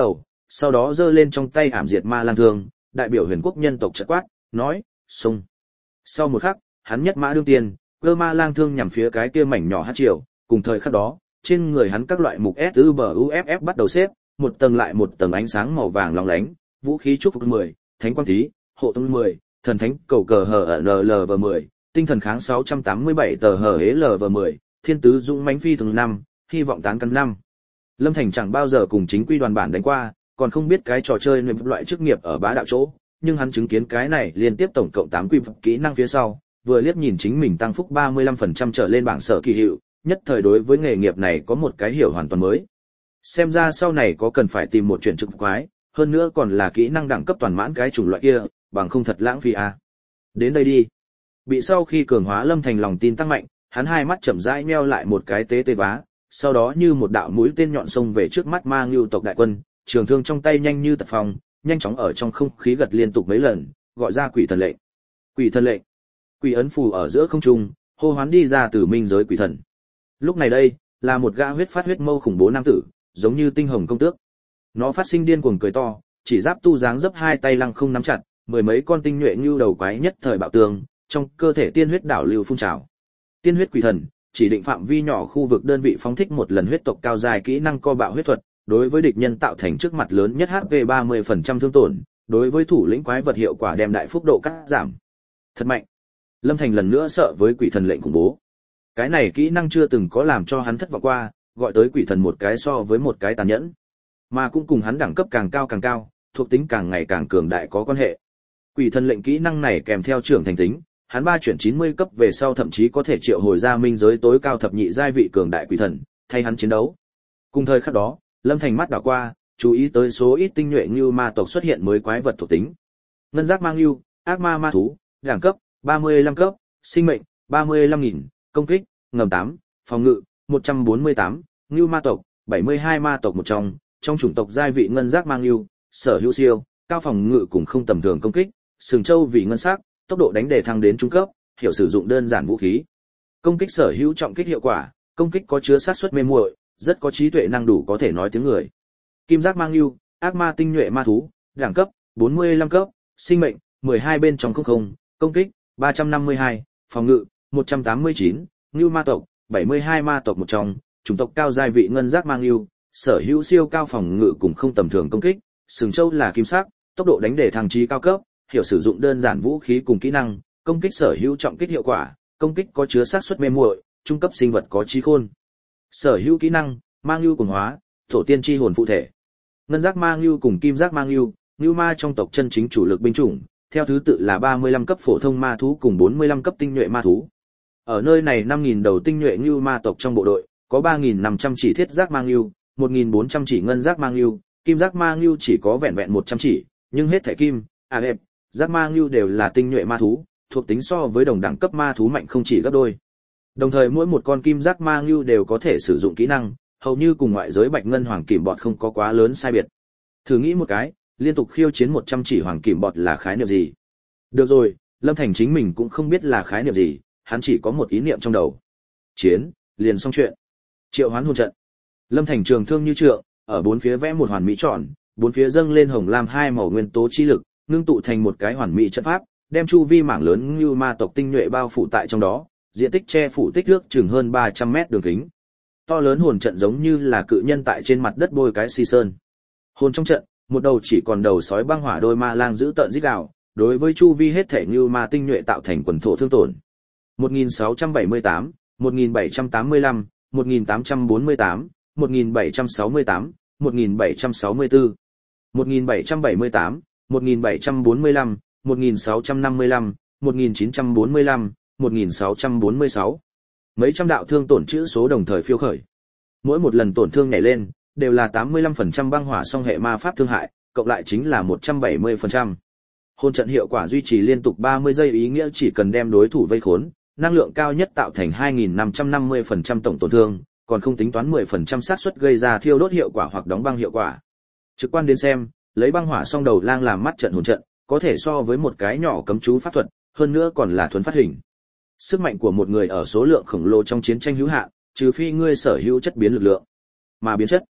Sau đó giơ lên trong tay ảm diệt ma lang thương, đại biểu huyền quốc nhân tộc chợt quát, nói, xông. Sau một khắc, hắn nhất mã đương tiền, cơ ma lang thương nhằm phía cái kia mảnh nhỏ hắc triều, cùng thời khắc đó, trên người hắn các loại mục S U B U F F bắt đầu xếp, một tầng lại một tầng ánh sáng màu vàng lóng lánh, vũ khí chúc phúc mười, thánh quang thí, hộ tông mười, thần thánh cầu cờ hở N L V mười, tinh thần kháng sáu trăm tám mươi bảy tờ hở L V mười, thiên tứ dũng mãnh phi thường năm, hy vọng tán căn năm. Lâm Thành chẳng bao giờ cùng chính quy đoàn bản đánh qua, còn không biết cái trò chơi này loại chức nghiệp ở bá đạo chỗ, nhưng hắn chứng kiến cái này liên tiếp tổng cộng tám quy kỹ năng phía sau, vừa liếc nhìn chính mình tăng phúc ba mươi lăm phần trăm trở lên bảng sở kỳ hiệu, nhất thời đối với nghề nghiệp này có một cái hiểu hoàn toàn mới. Xem ra sau này có cần phải tìm một chuyện trực quái, hơn nữa còn là kỹ năng đẳng cấp toàn mãn cái chủng loại kia, bằng không thật lãng phí à. Đến đây đi. Bị sau khi cường hóa Lâm Thành lòng tin tăng mạnh, hắn hai mắt chậm rãi nheo lại một cái tế tế vá, sau đó như một đạo mũi tên nhọn xông về trước mắt Ma Ngưu tộc đại quân, trường thương trong tay nhanh như tật phong, nhanh chóng ở trong không khí gật liên tục mấy lần, gọi ra quỷ thần lệnh. Quỷ thần lệnh. Quỷ ấn phù ở giữa không trung, hô hoán đi ra từ minh giới quỷ thần. Lúc này đây, là một gã huyết phát huyết mâu khủng bố nam tử, giống như tinh hồng công tước. Nó phát sinh điên cuồng cười to, chỉ giáp tu dáng dấp hai tay lăng không nắm chặt, mười mấy con tinh nhuệ như đầu quái nhất thời bạo tường, trong cơ thể tiên huyết đảo lưu phun trào. Tiên huyết quỷ thần, chỉ định phạm vi nhỏ khu vực đơn vị phóng thích một lần huyết tộc cao dài kỹ năng co bạo huyết thuật, đối với địch nhân tạo thành trước mặt lớn nhất H P ba mươi phần trăm thương tổn, đối với thủ lĩnh quái vật hiệu quả đem đại phúc độ cắt giảm. Thật mạnh. Lâm Thành lần nữa sợ với quỷ thần lệnh khủng bố. Cái này kỹ năng chưa từng có làm cho hắn thất vọng qua, gọi tới quỷ thần một cái so với một cái tàn nhẫn, mà cũng cùng hắn đẳng cấp càng cao càng cao, thuộc tính càng ngày càng cường đại có quan hệ. Quỷ thần lệnh kỹ năng này kèm theo trưởng thành tính, hắn ba chuyển chín mươi cấp về sau thậm chí có thể triệu hồi ra minh giới tối cao thập nhị giai vị cường đại quỷ thần, thay hắn chiến đấu. Cùng thời khắc đó, Lâm Thành mắt đảo qua, chú ý tới số ít tinh nhuệ như ma tộc xuất hiện mới quái vật thuộc tính. Ngân giác mang lưu, ác ma ma thú, đẳng cấp ba mươi lăm cấp, sinh mệnh ba mươi lăm nghìn, công kích ngầm tám, phòng ngự một trăm bốn mươi tám, ngưu ma tộc bảy mươi hai ma tộc một trong, trong chủng tộc giai vị ngân giác mang lưu, sở hữu siêu, cao phòng ngự cùng không tầm thường công kích, sừng châu vị ngân sắc, tốc độ đánh đề thăng đến trung cấp, hiểu sử dụng đơn giản vũ khí. Công kích sở hữu trọng kích hiệu quả, công kích có chứa sát suất mê muội, rất có trí tuệ năng đủ có thể nói tiếng người. Kim giác mang lưu, ác ma tinh nhuệ ma thú, đẳng cấp bốn mươi lăm cấp, sinh mệnh mười hai bên trong không không, công kích ba trăm năm mươi hai, phòng ngự một trăm tám mươi chín, ngưu ma tộc bảy mươi hai ma tộc một trong, chủng tộc cao giai vị ngân giác mang lưu, sở hữu siêu cao phòng ngự cùng không tầm thường công kích, sừng châu là kim sắc, tốc độ đánh đề thăng trí cao cấp, hiểu sử dụng đơn giản vũ khí cùng kỹ năng, công kích sở hữu trọng kích hiệu quả, công kích có chứa sát suất mê muội, trung cấp sinh vật có trí khôn. Sở hữu kỹ năng, mang lưu cùng hóa, thổ tiên chi hồn phụ thể. Ngân giác mang lưu cùng kim giác mang lưu, ngưu ma trong tộc chân chính chủ lực binh chủng, theo thứ tự là ba mươi lăm cấp phổ thông ma thú cùng bốn mươi lăm cấp tinh nhuệ ma thú. Ở nơi này năm nghìn đầu tinh nhuệ ngưu ma tộc trong bộ đội, có ba nghìn năm trăm chỉ thiết giác mang lưu, một nghìn bốn trăm chỉ ngân giác mang lưu, kim giác mang lưu chỉ có vẹn vẹn một trăm chỉ, nhưng hết thảy kim, à đẹp, giác mang lưu đều là tinh nhuệ ma thú, thuộc tính so với đồng đẳng cấp ma thú mạnh không chỉ gấp đôi. Đồng thời mỗi một con kim giác mang lưu đều có thể sử dụng kỹ năng, hầu như cùng ngoại giới bạch ngân hoàng kìm bọt không có quá lớn sai biệt. Thử nghĩ một cái, liên tục khiêu chiến một trăm chỉ hoàng kìm bọt là khái niệm gì? Được rồi, Lâm Thành chính mình cũng không biết là khái niệm gì, hắn chỉ có một ý niệm trong đầu. Chiến, liền xong chuyện. Triệu hoán hồn trận. Lâm Thành trường thương như trượng, ở bốn phía vẽ một hoàn mỹ tròn, bốn phía dâng lên hồng lam hai màu nguyên tố chi lực, ngưng tụ thành một cái hoàn mỹ trận pháp, đem chu vi mảng lớn như ma tộc tinh nhuệ bao phủ tại trong đó, diện tích che phủ tích nước chừng hơn ba trăm mét đường kính. To lớn hồn trận giống như là cự nhân tại trên mặt đất bôi cái xi sơn. Hồn trong trận, một đầu chỉ còn đầu sói băng hỏa đôi ma lang giữ tợn rít gào, đối với chu vi hết thể như ma tinh nhuệ tạo thành quần thổ thương tổn. một nghìn sáu trăm bảy mươi tám, một nghìn bảy trăm tám mươi lăm, một nghìn tám trăm bốn mươi tám, một nghìn bảy trăm sáu mươi tám, một nghìn bảy trăm sáu mươi tư, một nghìn bảy trăm bảy mươi tám, một nghìn bảy trăm bốn mươi lăm, một nghìn sáu trăm năm mươi lăm, một nghìn chín trăm bốn mươi lăm, một nghìn sáu trăm bốn mươi sáu. Mấy trăm đạo thương tổn chữ số đồng thời phiêu khởi. Mỗi một lần tổn thương nhảy lên, đều là tám mươi lăm phần trăm băng hỏa song hệ ma pháp thương hại, cộng lại chính là một trăm bảy mươi phần trăm. Hôn trận hiệu quả duy trì liên tục ba mươi giây, ý nghĩa chỉ cần đem đối thủ vây khốn, năng lượng cao nhất tạo thành hai nghìn năm trăm năm mươi phần trăm tổng tổn thương, còn không tính toán mười phần trăm xác suất gây ra thiêu đốt hiệu quả hoặc đóng băng hiệu quả. Trực quan đến xem, lấy băng hỏa song đầu lang làm mắt trận hồn trận, có thể so với một cái nhỏ cấm chú pháp thuật, hơn nữa còn là thuần phát hình. Sức mạnh của một người ở số lượng khổng lồ trong chiến tranh hữu hạn, trừ phi ngươi sở hữu chất biến lực lượng. Mà biến chất,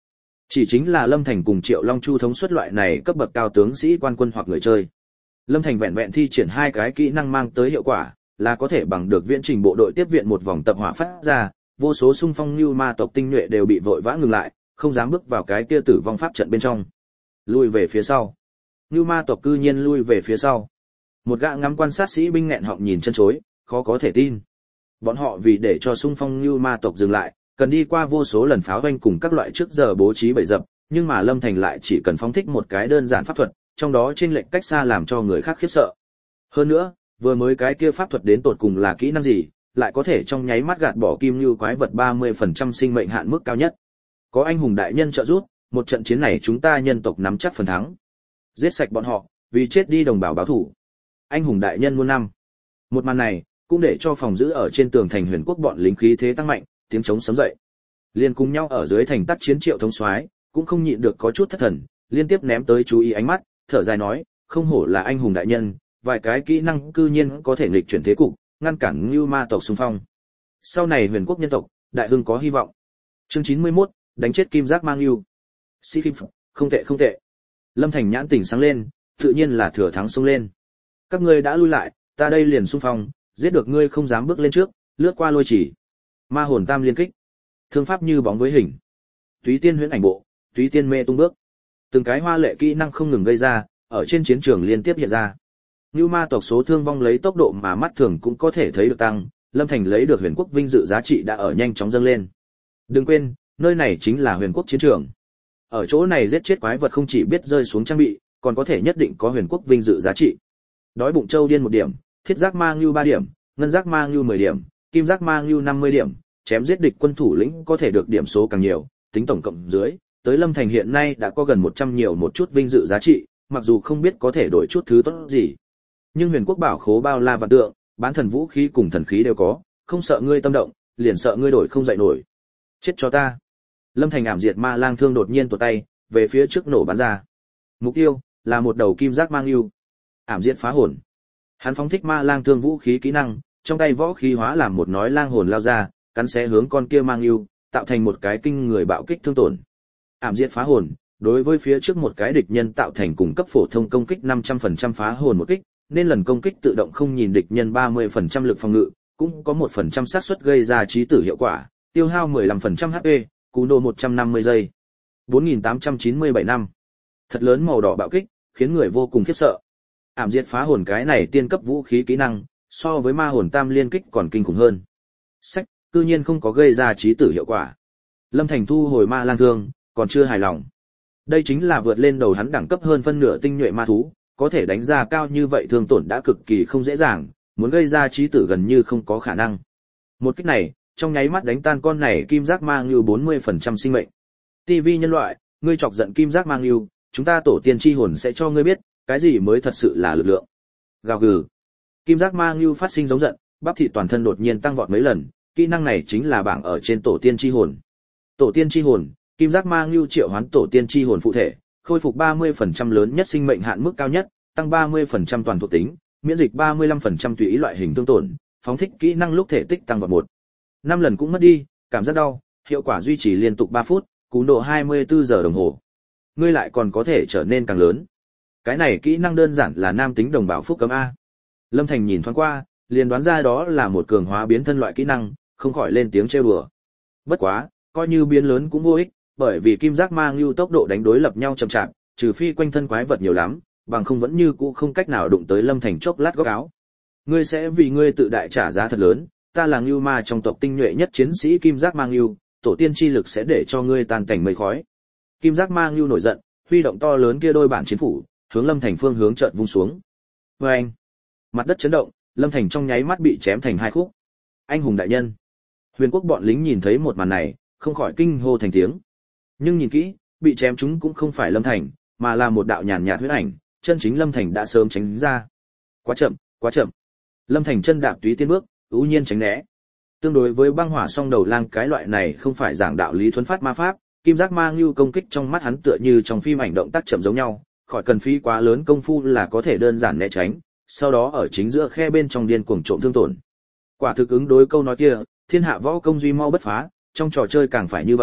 Chỉ chính là Lâm Thành cùng Triệu Long Chu thống suất loại này cấp bậc cao tướng sĩ quan quân hoặc người chơi. Lâm Thành vẹn vẹn thi triển hai cái kỹ năng mang tới hiệu quả, là có thể bằng được viễn trình bộ đội tiếp viện một vòng tập hỏa phát ra, vô số xung phong như ma tộc tinh nhuệ đều bị vội vã ngừng lại, không dám bước vào cái kia tử vong pháp trận bên trong. Lui về phía sau. Như ma tộc cư nhiên lui về phía sau. Một gã ngắm quan sát sĩ binh nghẹn họng nhìn chân chối, khó có thể tin. Bọn họ vì để cho xung phong như ma tộc dừng lại, cần đi qua vô số lần pháo doanh cùng các loại trước giờ bố trí bẫy dập, nhưng mà Lâm Thành lại chỉ cần phóng thích một cái đơn giản pháp thuật, trong đó trên lệnh cách xa làm cho người khác khiếp sợ. Hơn nữa, vừa mới cái kia pháp thuật đến tột cùng là kỹ năng gì, lại có thể trong nháy mắt gạt bỏ kim như quái vật ba mươi phần trăm sinh mệnh hạn mức cao nhất. Có anh hùng đại nhân trợ giúp, một trận chiến này chúng ta nhân tộc nắm chắc phần thắng. Giết sạch bọn họ, vì chết đi đồng bào báo thủ. Anh hùng đại nhân muôn năm. Một màn này cũng để cho phòng giữ ở trên tường thành Huyền Quốc bọn lính khí thế tăng mạnh, tiếng trống sấm dậy. Liên cùng nhau ở dưới thành tác chiến Triệu thống soái cũng không nhịn được có chút thất thần, liên tiếp ném tới chú ý ánh mắt, thở dài nói, không hổ là anh hùng đại nhân, vài cái kỹ năng cư nhiên có thể nghịch chuyển thế cục, ngăn cản Ngưu Ma tộc xung phong. Sau này Huyền Quốc nhân tộc, đại hưng có hy vọng. Chương chín mươi mốt, đánh chết Kim Giác Mang Ngưu. Sĩ Kim, không tệ không tệ. Lâm Thành nhãn tỉnh sáng lên, tự nhiên là thừa thắng xông lên. Các ngươi đã lui lại, ta đây liền xung phong, giết được ngươi không dám bước lên trước, lướt qua lôi chỉ. Ma hồn tam liên kích. Thương pháp như bóng với hình. Túy tiên huyễn ảnh bộ, túy tiên mê tung bước. Từng cái hoa lệ kỹ năng không ngừng gây ra, ở trên chiến trường liên tiếp hiện ra. Như ma tộc số thương vong lấy tốc độ mà mắt thường cũng có thể thấy được tăng, Lâm Thành lấy được Huyền Quốc vinh dự giá trị đã ở nhanh chóng dâng lên. Đừng quên, nơi này chính là Huyền Quốc chiến trường. Ở chỗ này giết chết quái vật không chỉ biết rơi xuống trang bị, còn có thể nhất định có Huyền Quốc vinh dự giá trị. Đói bụng châu điên một điểm, thiết giác mang lưu ba điểm, ngân giác mang lưu mười điểm, kim giác mang lưu năm mươi điểm, chém giết địch quân thủ lĩnh có thể được điểm số càng nhiều, tính tổng cộng dưới, tới Lâm Thành hiện nay đã có gần một trăm nhiều một chút vinh dự giá trị, mặc dù không biết có thể đổi chút thứ tốt gì. Nhưng Huyền Quốc bảo khố bao la vạn tượng, bán thần vũ khí cùng thần khí đều có, không sợ ngươi tâm động, liền sợ ngươi đổi không dậy nổi. Chết cho ta. Lâm Thành ảm diệt ma lang thương đột nhiên tuột tay, về phía trước nổ bắn ra. Mục tiêu là một đầu kim giác mang lưu. Ảm diệt phá hồn. Hắn phóng thích ma lang thương vũ khí kỹ năng, trong tay võ khí hóa làm một nói lang hồn lao ra, cắn xé hướng con kia mang lưu, tạo thành một cái kinh người bạo kích thương tổn. Ảm diệt phá hồn, đối với phía trước một cái địch nhân tạo thành cùng cấp phổ thông công kích năm trăm phần trăm phá hồn một kích, nên lần công kích tự động không nhìn địch nhân ba mươi phần trăm lực phòng ngự, cũng có một phần trăm xác suất gây ra chí tử hiệu quả, tiêu hao mười lăm phần trăm hát pê, cú nổ một trăm năm mươi giây. bốn nghìn tám trăm chín mươi bảy năm. Thật lớn màu đỏ bạo kích, khiến người vô cùng khiếp sợ. Ảm diệt phá hồn cái này tiên cấp vũ khí kỹ năng, so với ma hồn tam liên kích còn kinh khủng hơn. Sách, cư nhiên không có gây ra chí tử hiệu quả. Lâm Thành thu hồi ma lang thương, còn chưa hài lòng. Đây chính là vượt lên đầu hắn đẳng cấp hơn phân nửa tinh nhuệ ma thú, có thể đánh ra cao như vậy thương tổn đã cực kỳ không dễ dàng, muốn gây ra chí tử gần như không có khả năng. Một kích này, trong nháy mắt đánh tan con này kim giác mang lưu bốn mươi phần trăm sinh mệnh. ti vi nhân loại, ngươi chọc giận kim giác mang lưu, chúng ta tổ tiên chi hồn sẽ cho ngươi biết, cái gì mới thật sự là lực lượng. Gào gừ. Kim giác mang lưu phát sinh giống giận, bắp thịt toàn thân đột nhiên tăng vọt mấy lần, kỹ năng này chính là bảng ở trên tổ tiên chi hồn. Tổ tiên chi hồn, kim giác mang lưu triệu hoán tổ tiên chi hồn phụ thể, khôi phục ba mươi phần trăm lớn nhất sinh mệnh hạn mức cao nhất, tăng ba mươi phần trăm toàn thuộc tính, miễn dịch ba mươi lăm phần trăm tùy ý loại hình thương tổn, phóng thích kỹ năng lúc thể tích tăng vọt một. năm lần cũng mất đi, cảm giác đau, hiệu quả duy trì liên tục ba phút, cú nổ hai mươi tư giờ đồng hồ. Ngươi lại còn có thể trở nên càng lớn. Cái này kỹ năng đơn giản là nam tính đồng bào phúc cấm a. Lâm Thành nhìn thoáng qua, liền đoán ra đó là một cường hóa biến thân loại kỹ năng, không khỏi lên tiếng trêu đùa. Bất quá, coi như biến lớn cũng vô ích, bởi vì kim giác mang lưu tốc độ đánh đối lập nhau chậm chạp, trừ phi quanh thân quái vật nhiều lắm, bằng không vẫn như cũ không cách nào đụng tới Lâm Thành chốc lát góc áo. Ngươi sẽ vì ngươi tự đại trả giá thật lớn, ta là Ngưu Ma trong tộc tinh nhuệ nhất chiến sĩ kim giác mang lưu, tổ tiên chi lực sẽ để cho ngươi tan cảnh mây khói. Kim giác mang lưu nổi giận, huy động to lớn kia đôi bản chiến phủ, hướng Lâm Thành phương hướng chợt vung xuống. Oeng! Mặt đất chấn động, Lâm Thành trong nháy mắt bị chém thành hai khúc. Anh hùng đại nhân! Huyền Quốc bọn lính nhìn thấy một màn này, không khỏi kinh hô thành tiếng. Nhưng nhìn kỹ, bị chém chúng cũng không phải Lâm Thành, mà là một đạo nhàn nhạt huyết ảnh, chân chính Lâm Thành đã sớm tránh ra. Quá chậm, quá chậm. Lâm Thành chân đạp túy tiên bước, ưu nhiên tránh né. Tương đối với băng hỏa song đầu lang cái loại này không phải giảng đạo lý thuần phát ma pháp, kim giác mang lưu công kích trong mắt hắn tựa như trong phim ảnh động tác chậm giống nhau, khỏi cần phí quá lớn công phu là có thể đơn giản né tránh, sau đó ở chính giữa khe bên trong điên cuồng trộm thương tổn. Quả thực ứng đối câu nói kia, thiên hạ võ công duy mau bất phá, trong trò chơi càng phải như vậy,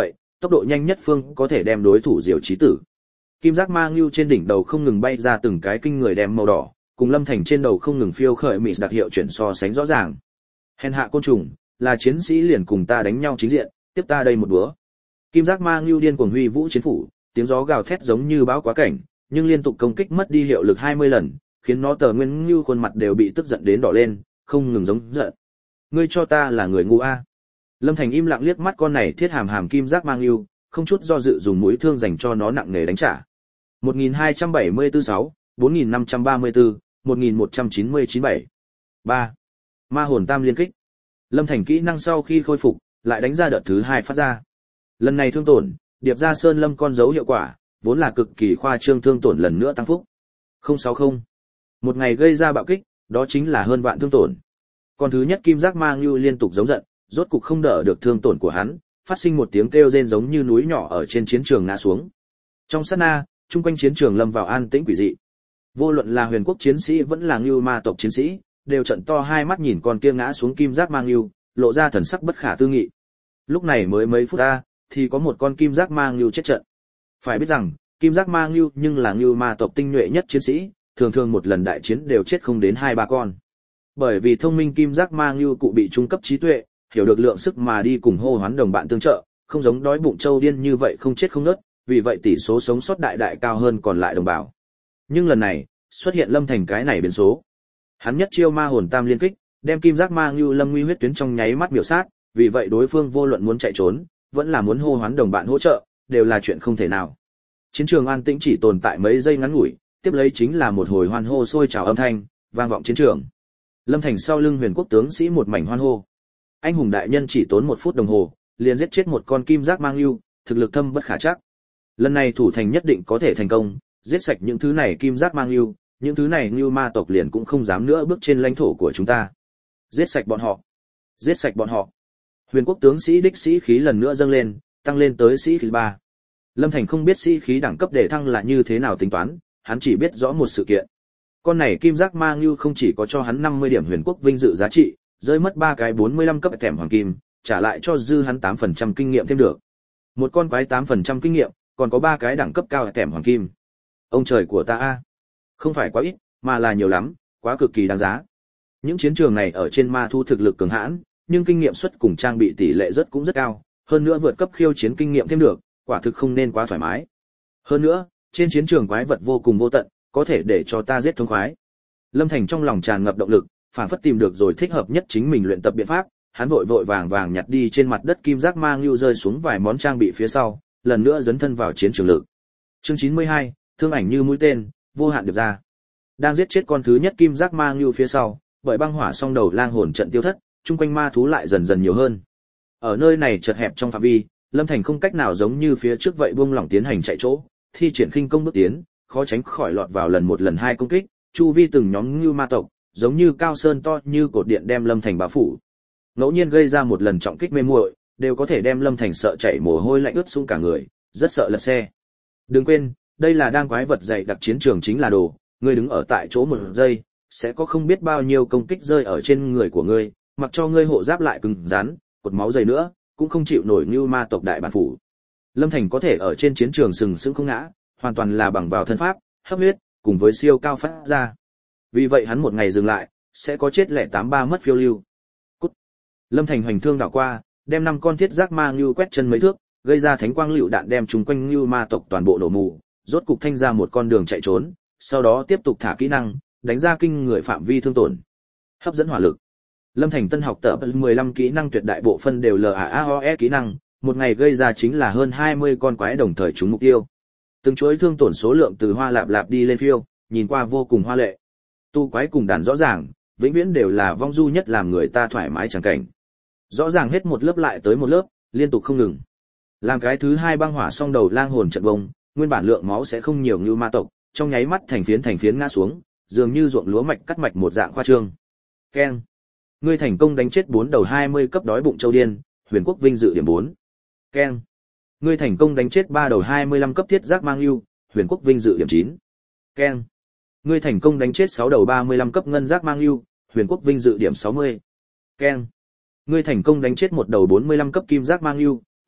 tốc độ nhanh nhất phương có thể đem đối thủ diều chí tử. Kim giác ma ngưu trên đỉnh đầu không ngừng bay ra từng cái kinh người đem màu đỏ, cùng Lâm Thành trên đầu không ngừng phiêu khởi mịt đặc hiệu chuyển so sánh rõ ràng. Hèn hạ côn trùng, là chiến sĩ liền cùng ta đánh nhau chính diện, tiếp ta đây một búa. Kim giác ma ngưu điên cuồng huy vũ chiến phủ, tiếng gió gào thét giống như bão quá cảnh, nhưng liên tục công kích mất đi hiệu lực hai mươi lần, khiến nó tờ nguyên ngưu khuôn mặt đều bị tức giận đến đỏ lên, không ngừng giống giận. Ngươi cho ta là người ngu a. Lâm Thành im lặng liếc mắt con này thiết hàm hàm kim giác ma ngưu, không chút do dự dùng mũi thương dành cho nó nặng nề đánh trả. một nghìn hai trăm bảy mươi tư sáu, bốn nghìn năm trăm ba mươi tư, một nghìn một trăm chín mươi chín bảy. ba. Ma hồn tam liên kích. Lâm Thành kỹ năng sau khi khôi phục, lại đánh ra đợt thứ hai phát ra. Lần này thương tổn, điệp ra sơn lâm con dấu hiệu quả, vốn là cực kỳ khoa trương thương tổn lần nữa tăng phúc. không sáu không. Một ngày gây ra bạo kích, đó chính là hơn vạn thương tổn. Con thứ nhất kim giác ma ngưu liên tục giống giận, rốt cục không đỡ được thương tổn của hắn, phát sinh một tiếng kêu rên giống như núi nhỏ ở trên chiến trường ngã xuống. Trong sát na, chung quanh chiến trường lâm vào an tĩnh quỷ dị. Vô luận là huyền quốc chiến sĩ vẫn là ngưu ma tộc chiến sĩ, đều trận to hai mắt nhìn con kia ngã xuống kim giác ma ngưu, lộ ra thần sắc bất khả tư nghị. Lúc này mới mấy phút ta, thì có một con kim giác ma ngưu chết trận. Phải biết rằng, kim giác ma ngưu nhưng là ngưu ma tộc tinh nhuệ nhất chiến sĩ, thường thường một lần đại chiến đều chết không đến hai ba con. Bởi vì thông minh kim giác ma ngưu cụ bị trung cấp trí tuệ, hiểu được lượng sức mà đi cùng hô hoán đồng bạn tương trợ, không giống đói bụng trâu điên như vậy không chết không nứt, vì vậy tỷ số sống sót đại đại cao hơn còn lại đồng bào. Nhưng lần này, xuất hiện Lâm Thành cái này biến số. Hắn nhất chiêu ma hồn tam liên kích, đem kim giác ma ngưu lâm nguy huyết tuyến trong nháy mắt miểu sát, vì vậy đối phương vô luận muốn chạy trốn, vẫn là muốn hô hoán đồng bạn hỗ trợ, đều là chuyện không thể nào. Chiến trường an tĩnh chỉ tồn tại mấy giây ngắn ngủi, tiếp lấy chính là một hồi hoan hô sôi trào âm thanh, vang vọng chiến trường. Lâm Thành sau lưng huyền quốc tướng sĩ một mảnh hoan hô. Anh hùng đại nhân chỉ tốn một phút đồng hồ, liền giết chết một con kim giác ma ngưu, thực lực thâm bất khả trắc. Lần này thủ thành nhất định có thể thành công, giết sạch những thứ này kim giác ma ngưu, những thứ này ngưu ma tộc liền cũng không dám nữa bước trên lãnh thổ của chúng ta. Giết sạch bọn họ, giết sạch bọn họ. Huyền quốc tướng sĩ đích sĩ khí lần nữa dâng lên, tăng lên tới sĩ khí ba. Lâm Thành không biết sĩ khí đẳng cấp để thăng là như thế nào tính toán, hắn chỉ biết rõ một sự kiện. Con này kim giác ma ngưu không chỉ có cho hắn năm mươi điểm huyền quốc vinh dự giá trị, rơi mất ba cái bốn mươi lăm cấp thẻ hoàng kim, trả lại cho dư hắn tám phần trăm kinh nghiệm thêm được. Một con quái tám phần trăm kinh nghiệm, còn có ba cái đẳng cấp cao thẻ hoàng kim. Ông trời của ta a, không phải quá ít, mà là nhiều lắm, quá cực kỳ đáng giá. Những chiến trường này ở trên ma thu thực lực cường hãn, nhưng kinh nghiệm suất cùng trang bị tỷ lệ rất cũng rất cao, hơn nữa vượt cấp khiêu chiến kinh nghiệm thêm được, quả thực không nên quá thoải mái. Hơn nữa, trên chiến trường quái vật vô cùng vô tận, có thể để cho ta giết thống khoái. Lâm Thành trong lòng tràn ngập động lực, phản phất tìm được rồi thích hợp nhất chính mình luyện tập biện pháp, hắn vội vội vàng vàng nhặt đi trên mặt đất kim giác ma ngưu rơi xuống vài món trang bị phía sau, lần nữa dấn thân vào chiến trường lực. Chương chín mươi hai, thương ảnh như mũi tên, vô hạn điệp ra. Đang giết chết con thứ nhất kim giác ma ngưu phía sau, bởi băng hỏa song đầu lang hồn trận tiêu thất, chung quanh ma thú lại dần dần nhiều hơn. Ở nơi này chật hẹp trong phạm vi, Lâm Thành không cách nào giống như phía trước vậy buông lỏng tiến hành chạy chỗ, thi triển khinh công bước tiến, khó tránh khỏi lọt vào lần một lần hai công kích, chu vi từng nhóm ngưu ma tộc, giống như cao sơn to như cột điện đem Lâm Thành bao phủ. Ngẫu nhiên gây ra một lần trọng kích mê muội, đều có thể đem Lâm Thành sợ chảy mồ hôi lạnh ướt sũng cả người, rất sợ lật xe. Đừng quên, đây là đang quái vật dày đặc chiến trường chính là đồ, ngươi đứng ở tại chỗ một giây, sẽ có không biết bao nhiêu công kích rơi ở trên người của ngươi, mặc cho ngươi hộ giáp lại cứng rắn, cột máu dày nữa, cũng không chịu nổi như ma tộc đại bản phủ. Lâm Thành có thể ở trên chiến trường sừng sững không ngã, hoàn toàn là bằng vào thân pháp, hấp huyết, cùng với siêu cao phát ra. Vì vậy hắn một ngày dừng lại, sẽ có chết lẻ tám ba mất phiêu lưu. Cút. Lâm Thành hoành thương đảo qua, đem năm con thiết giác ma ngưu quét chân mấy thước, gây ra thánh quang lựu đạn đem chúng quanh ngưu ma tộc toàn bộ nổ mù, rốt cục thanh ra một con đường chạy trốn, sau đó tiếp tục thả kỹ năng, đánh ra kinh người phạm vi thương tổn. Hấp dẫn hỏa lực. Lâm Thành tân học tập mười lăm kỹ năng tuyệt đại bộ phân đều L A A O E kỹ năng, một ngày gây ra chính là hơn hai mươi con quái đồng thời trúng mục tiêu. Từng chuỗi thương tổn số lượng từ hoa lạp lạp đi lên phiêu, nhìn qua vô cùng hoa lệ. Tu quái cùng đàn rõ ràng, vĩnh viễn đều là vong du nhất làm người ta thoải mái chẳng cảnh. Rõ ràng hết một lớp lại tới một lớp, liên tục không ngừng. Làm cái thứ hai băng hỏa song đầu lang hồn trận bông, nguyên bản lượng máu sẽ không nhiều như ma tộc, trong nháy mắt thành phiến thành phiến ngã xuống, dường như ruộng lúa mạch cắt mạch một dạng khoa trương. Keng. Ngươi thành công đánh chết bốn đầu hai mươi cấp đói bụng châu điên, huyền quốc vinh dự điểm bốn. Keng. Ngươi thành công đánh chết ba đầu hai mươi lăm cấp thiết giác mang lưu, huyền quốc vinh dự điểm chín. Keng. Ngươi thành công đánh chết sáu đầu ba mươi lăm cấp ngân giác mang lưu, huyền quốc vinh dự điểm sáu mươi. Keng. Ngươi thành công đánh chết một đầu bốn mươi lăm cấp kim giác mang lưu,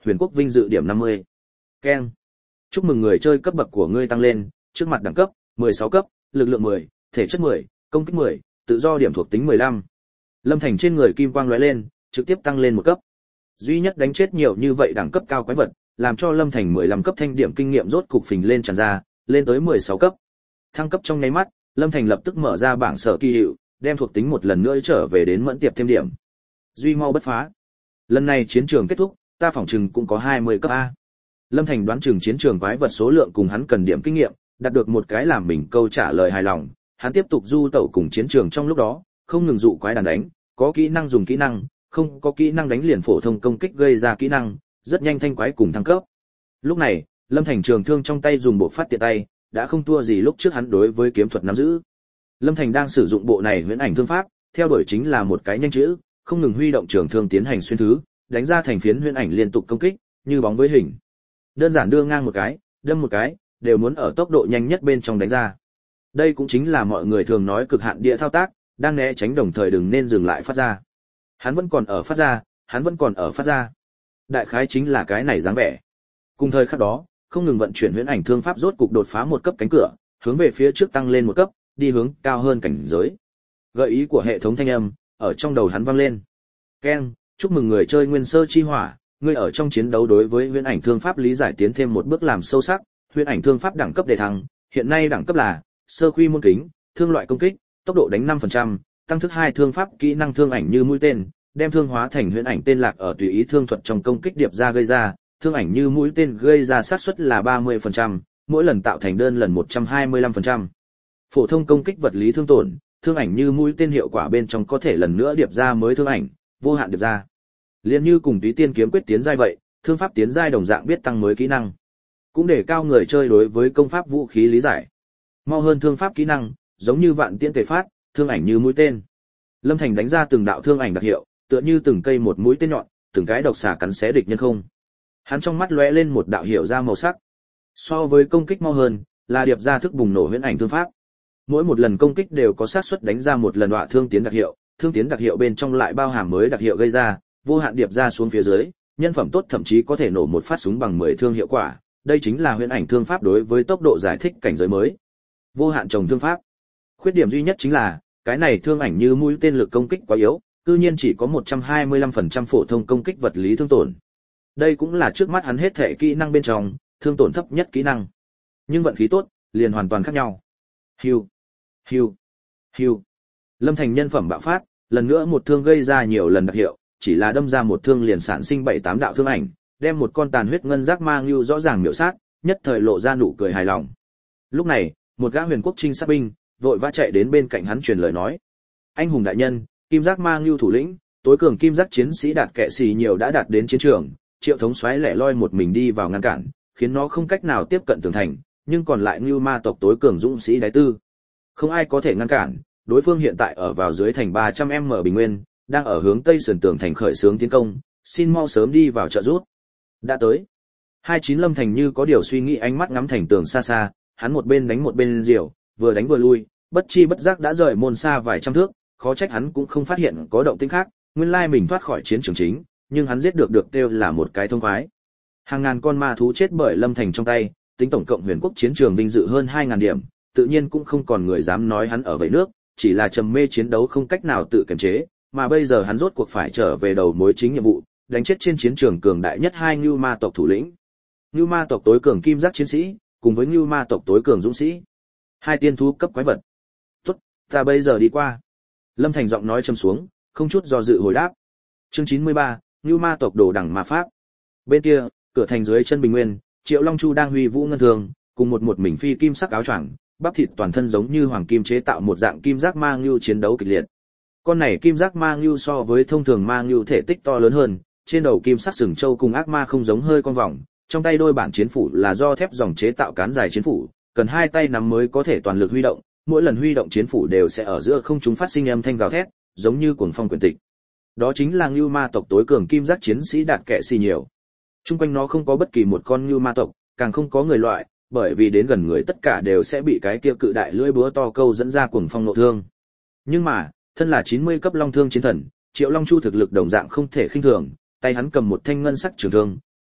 Huyền Quốc vinh dự điểm năm mươi. Keng. Chúc mừng người chơi cấp bậc của ngươi tăng lên, trước mặt đẳng cấp, mười sáu cấp, lực lượng mười, thể chất mười, công kích mười, tự do điểm thuộc tính mười lăm. Lâm Thành trên người kim quang lóe lên, trực tiếp tăng lên một cấp. Duy nhất đánh chết nhiều như vậy đẳng cấp cao quái vật, làm cho Lâm Thành mười lăm cấp thanh điểm kinh nghiệm rốt cục phình lên tràn ra, lên tới mười sáu cấp. Thăng cấp trong nháy mắt, Lâm Thành lập tức mở ra bảng sở kỳ hiệu, đem thuộc tính một lần nữa trở về đến mẫn tiệp thêm điểm. Duy mau bất phá. Lần này chiến trường kết thúc, ta phỏng chừng cũng có hai mươi cấp A. Lâm Thành đoán chừng chiến trường quái vật số lượng cùng hắn cần điểm kinh nghiệm, đạt được một cái làm mình câu trả lời hài lòng, hắn tiếp tục du tẩu cùng chiến trường trong lúc đó, không ngừng dụ quái đàn đánh, có kỹ năng dùng kỹ năng, không có kỹ năng đánh liền phổ thông công kích gây ra kỹ năng, rất nhanh thanh quái cùng thăng cấp. Lúc này, Lâm Thành trường thương trong tay dùng bộ phát tiện tay, đã không thua gì lúc trước hắn đối với kiếm thuật nắm giữ. Lâm Thành đang sử dụng bộ này huyễn ảnh thương pháp, theo đuổi chính là một cái nhanh chữ, không ngừng huy động trường thương tiến hành xuyên thứ, đánh ra thành phiến huyễn ảnh liên tục công kích, như bóng với hình. Đơn giản đưa ngang một cái, đâm một cái, đều muốn ở tốc độ nhanh nhất bên trong đánh ra. Đây cũng chính là mọi người thường nói cực hạn địa thao tác, đang né tránh đồng thời đừng nên dừng lại phát ra. Hắn vẫn còn ở phát ra, hắn vẫn còn ở phát ra. Đại khái chính là cái này dáng vẻ. Cùng thời khắc đó, không ngừng vận chuyển huyễn ảnh thương pháp rốt cục đột phá một cấp cánh cửa, hướng về phía trước tăng lên một cấp, đi hướng cao hơn cảnh giới. Gợi ý của hệ thống thanh âm ở trong đầu hắn vang lên. Keng, chúc mừng người chơi Nguyên Sơ Chi Hỏa, ngươi ở trong chiến đấu đối với huyễn ảnh thương pháp lý giải tiến thêm một bước làm sâu sắc, huyễn ảnh thương pháp đẳng cấp đề thăng, hiện nay đẳng cấp là sơ khuy môn kính, thương loại công kích, tốc độ đánh năm phần trăm, tăng thức hai thương pháp kỹ năng thương ảnh như mũi tên, đem thương hóa thành huyễn ảnh tên lạc ở tùy ý thương thuật trong công kích điệp ra gây ra, thương ảnh như mũi tên gây ra xác suất là ba mươi phần trăm, mỗi lần tạo thành đơn lần một trăm hai mươi lăm phần trăm. Phổ thông công kích vật lý thương tổn, thương ảnh như mũi tên hiệu quả bên trong có thể lần nữa điệp ra mới thương ảnh, vô hạn điệp ra. Liên như cùng Túy Tiên kiếm quyết tiến giai vậy, thương pháp tiến giai đồng dạng biết tăng mới kỹ năng, cũng để cao người chơi đối với công pháp vũ khí lý giải. Mau hơn thương pháp kỹ năng, giống như vạn tiễn tề phát, thương ảnh như mũi tên. Lâm Thành đánh ra từng đạo thương ảnh đặc hiệu, tựa như từng cây một mũi tên nhọn, từng cái độc xà cắn xé địch nhân không. Hắn trong mắt lóe lên một đạo hiểu ra màu sắc. So với công kích mau hơn, là điệp ra thức bùng nổ huyễn ảnh thương pháp. Mỗi một lần công kích đều có xác suất đánh ra một lần đọa thương tiến đặc hiệu, thương tiến đặc hiệu bên trong lại bao hàm mới đặc hiệu gây ra, vô hạn điệp ra xuống phía dưới, nhân phẩm tốt thậm chí có thể nổ một phát súng bằng mười thương hiệu quả. Đây chính là huyễn ảnh thương pháp đối với tốc độ giải thích cảnh giới mới. Vô hạn trồng thương pháp. Khuyết điểm duy nhất chính là, cái này thương ảnh như mũi tên lực công kích quá yếu, cư nhiên chỉ có một trăm hai mươi lăm phần trăm phổ thông công kích vật lý thương tổn. Đây cũng là trước mắt hắn hết thể kỹ năng bên trong, thương tổn thấp nhất kỹ năng. Nhưng vận khí tốt, liền hoàn toàn khác nhau. Hưu, hưu, hưu. Lâm Thành nhân phẩm bạo phát, lần nữa một thương gây ra nhiều lần đặc hiệu, chỉ là đâm ra một thương liền sản sinh bảy tám đạo thương ảnh, đem một con tàn huyết ngân giác ma ngưu rõ ràng miểu sát, nhất thời lộ ra nụ cười hài lòng. Lúc này, một gã huyền quốc trinh sát binh vội vã chạy đến bên cạnh hắn truyền lời nói: anh hùng đại nhân, kim giác ma ngưu thủ lĩnh, tối cường kim giác chiến sĩ đạt kệ xì nhiều đã đạt đến chiến trường. Triệu thống soái lẻ loi một mình đi vào ngăn cản, khiến nó không cách nào tiếp cận tường thành, nhưng còn lại ngưu ma tộc tối cường dũng sĩ đái tư, không ai có thể ngăn cản. Đối phương hiện tại ở vào dưới thành ba trăm mét bình nguyên, đang ở hướng tây sườn tường thành khởi xướng tiến công, xin mau sớm đi vào trợ giúp. Đã tới. hai chín Lâm Thành như có điều suy nghĩ, ánh mắt ngắm thành tường xa xa, hắn một bên đánh một bên diều, vừa đánh vừa lui, bất chi bất giác đã rời môn xa vài trăm thước, khó trách hắn cũng không phát hiện có động tĩnh khác, nguyên lai mình thoát khỏi chiến trường chính, nhưng hắn giết được được kêu là một cái thông khoái. Hàng ngàn con ma thú chết bởi Lâm Thành trong tay, tính tổng cộng huyền quốc chiến trường vinh dự hơn hai ngàn điểm, tự nhiên cũng không còn người dám nói hắn ở vậy nước, chỉ là trầm mê chiến đấu không cách nào tự kiềm chế, mà bây giờ hắn rốt cuộc phải trở về đầu mối chính nhiệm vụ, đánh chết trên chiến trường cường đại nhất hai Ngưu ma tộc thủ lĩnh. Ngưu ma tộc tối cường kim giác chiến sĩ, cùng với Ngưu ma tộc tối cường dũng sĩ. Hai tiên thú cấp quái vật. Tốt, ta bây giờ đi qua. Lâm Thành giọng nói trầm xuống, không chút do dự hồi đáp. Chương chín mươi ba, Ngưu ma tộc đồ đẳng ma pháp. Bên kia, cửa thành dưới chân bình nguyên, Triệu Long Chu đang huy vũ ngân thường, cùng một một mình phi kim sắc áo choàng, bắp thịt toàn thân giống như hoàng kim chế tạo một dạng kim giác ma ngưu chiến đấu kịch liệt. Con này kim giác ma ngưu so với thông thường ma ngưu thể tích to lớn hơn, trên đầu kim sắc sừng châu cùng ác ma không giống hơi con vòng, trong tay đôi bản chiến phủ là do thép dòng chế tạo cán dài chiến phủ, cần hai tay nắm mới có thể toàn lực huy động, mỗi lần huy động chiến phủ đều sẽ ở giữa không trung phát sinh âm thanh gào thét, giống như cuồng phong quyển tịch. Đó chính là Ngưu ma tộc tối cường kim giác chiến sĩ đạt kệ xì nhiều. Trung quanh nó không có bất kỳ một con Ngưu ma tộc, càng không có người loại, bởi vì đến gần người tất cả đều sẽ bị cái kia cự đại lưỡi búa to câu dẫn ra cuồng phong nộ thương. Nhưng mà, thân là chín mươi cấp long thương chiến thần, Triệu Long Chu thực lực đồng dạng không thể khinh thường, tay hắn cầm một thanh ngân sắc trường thương,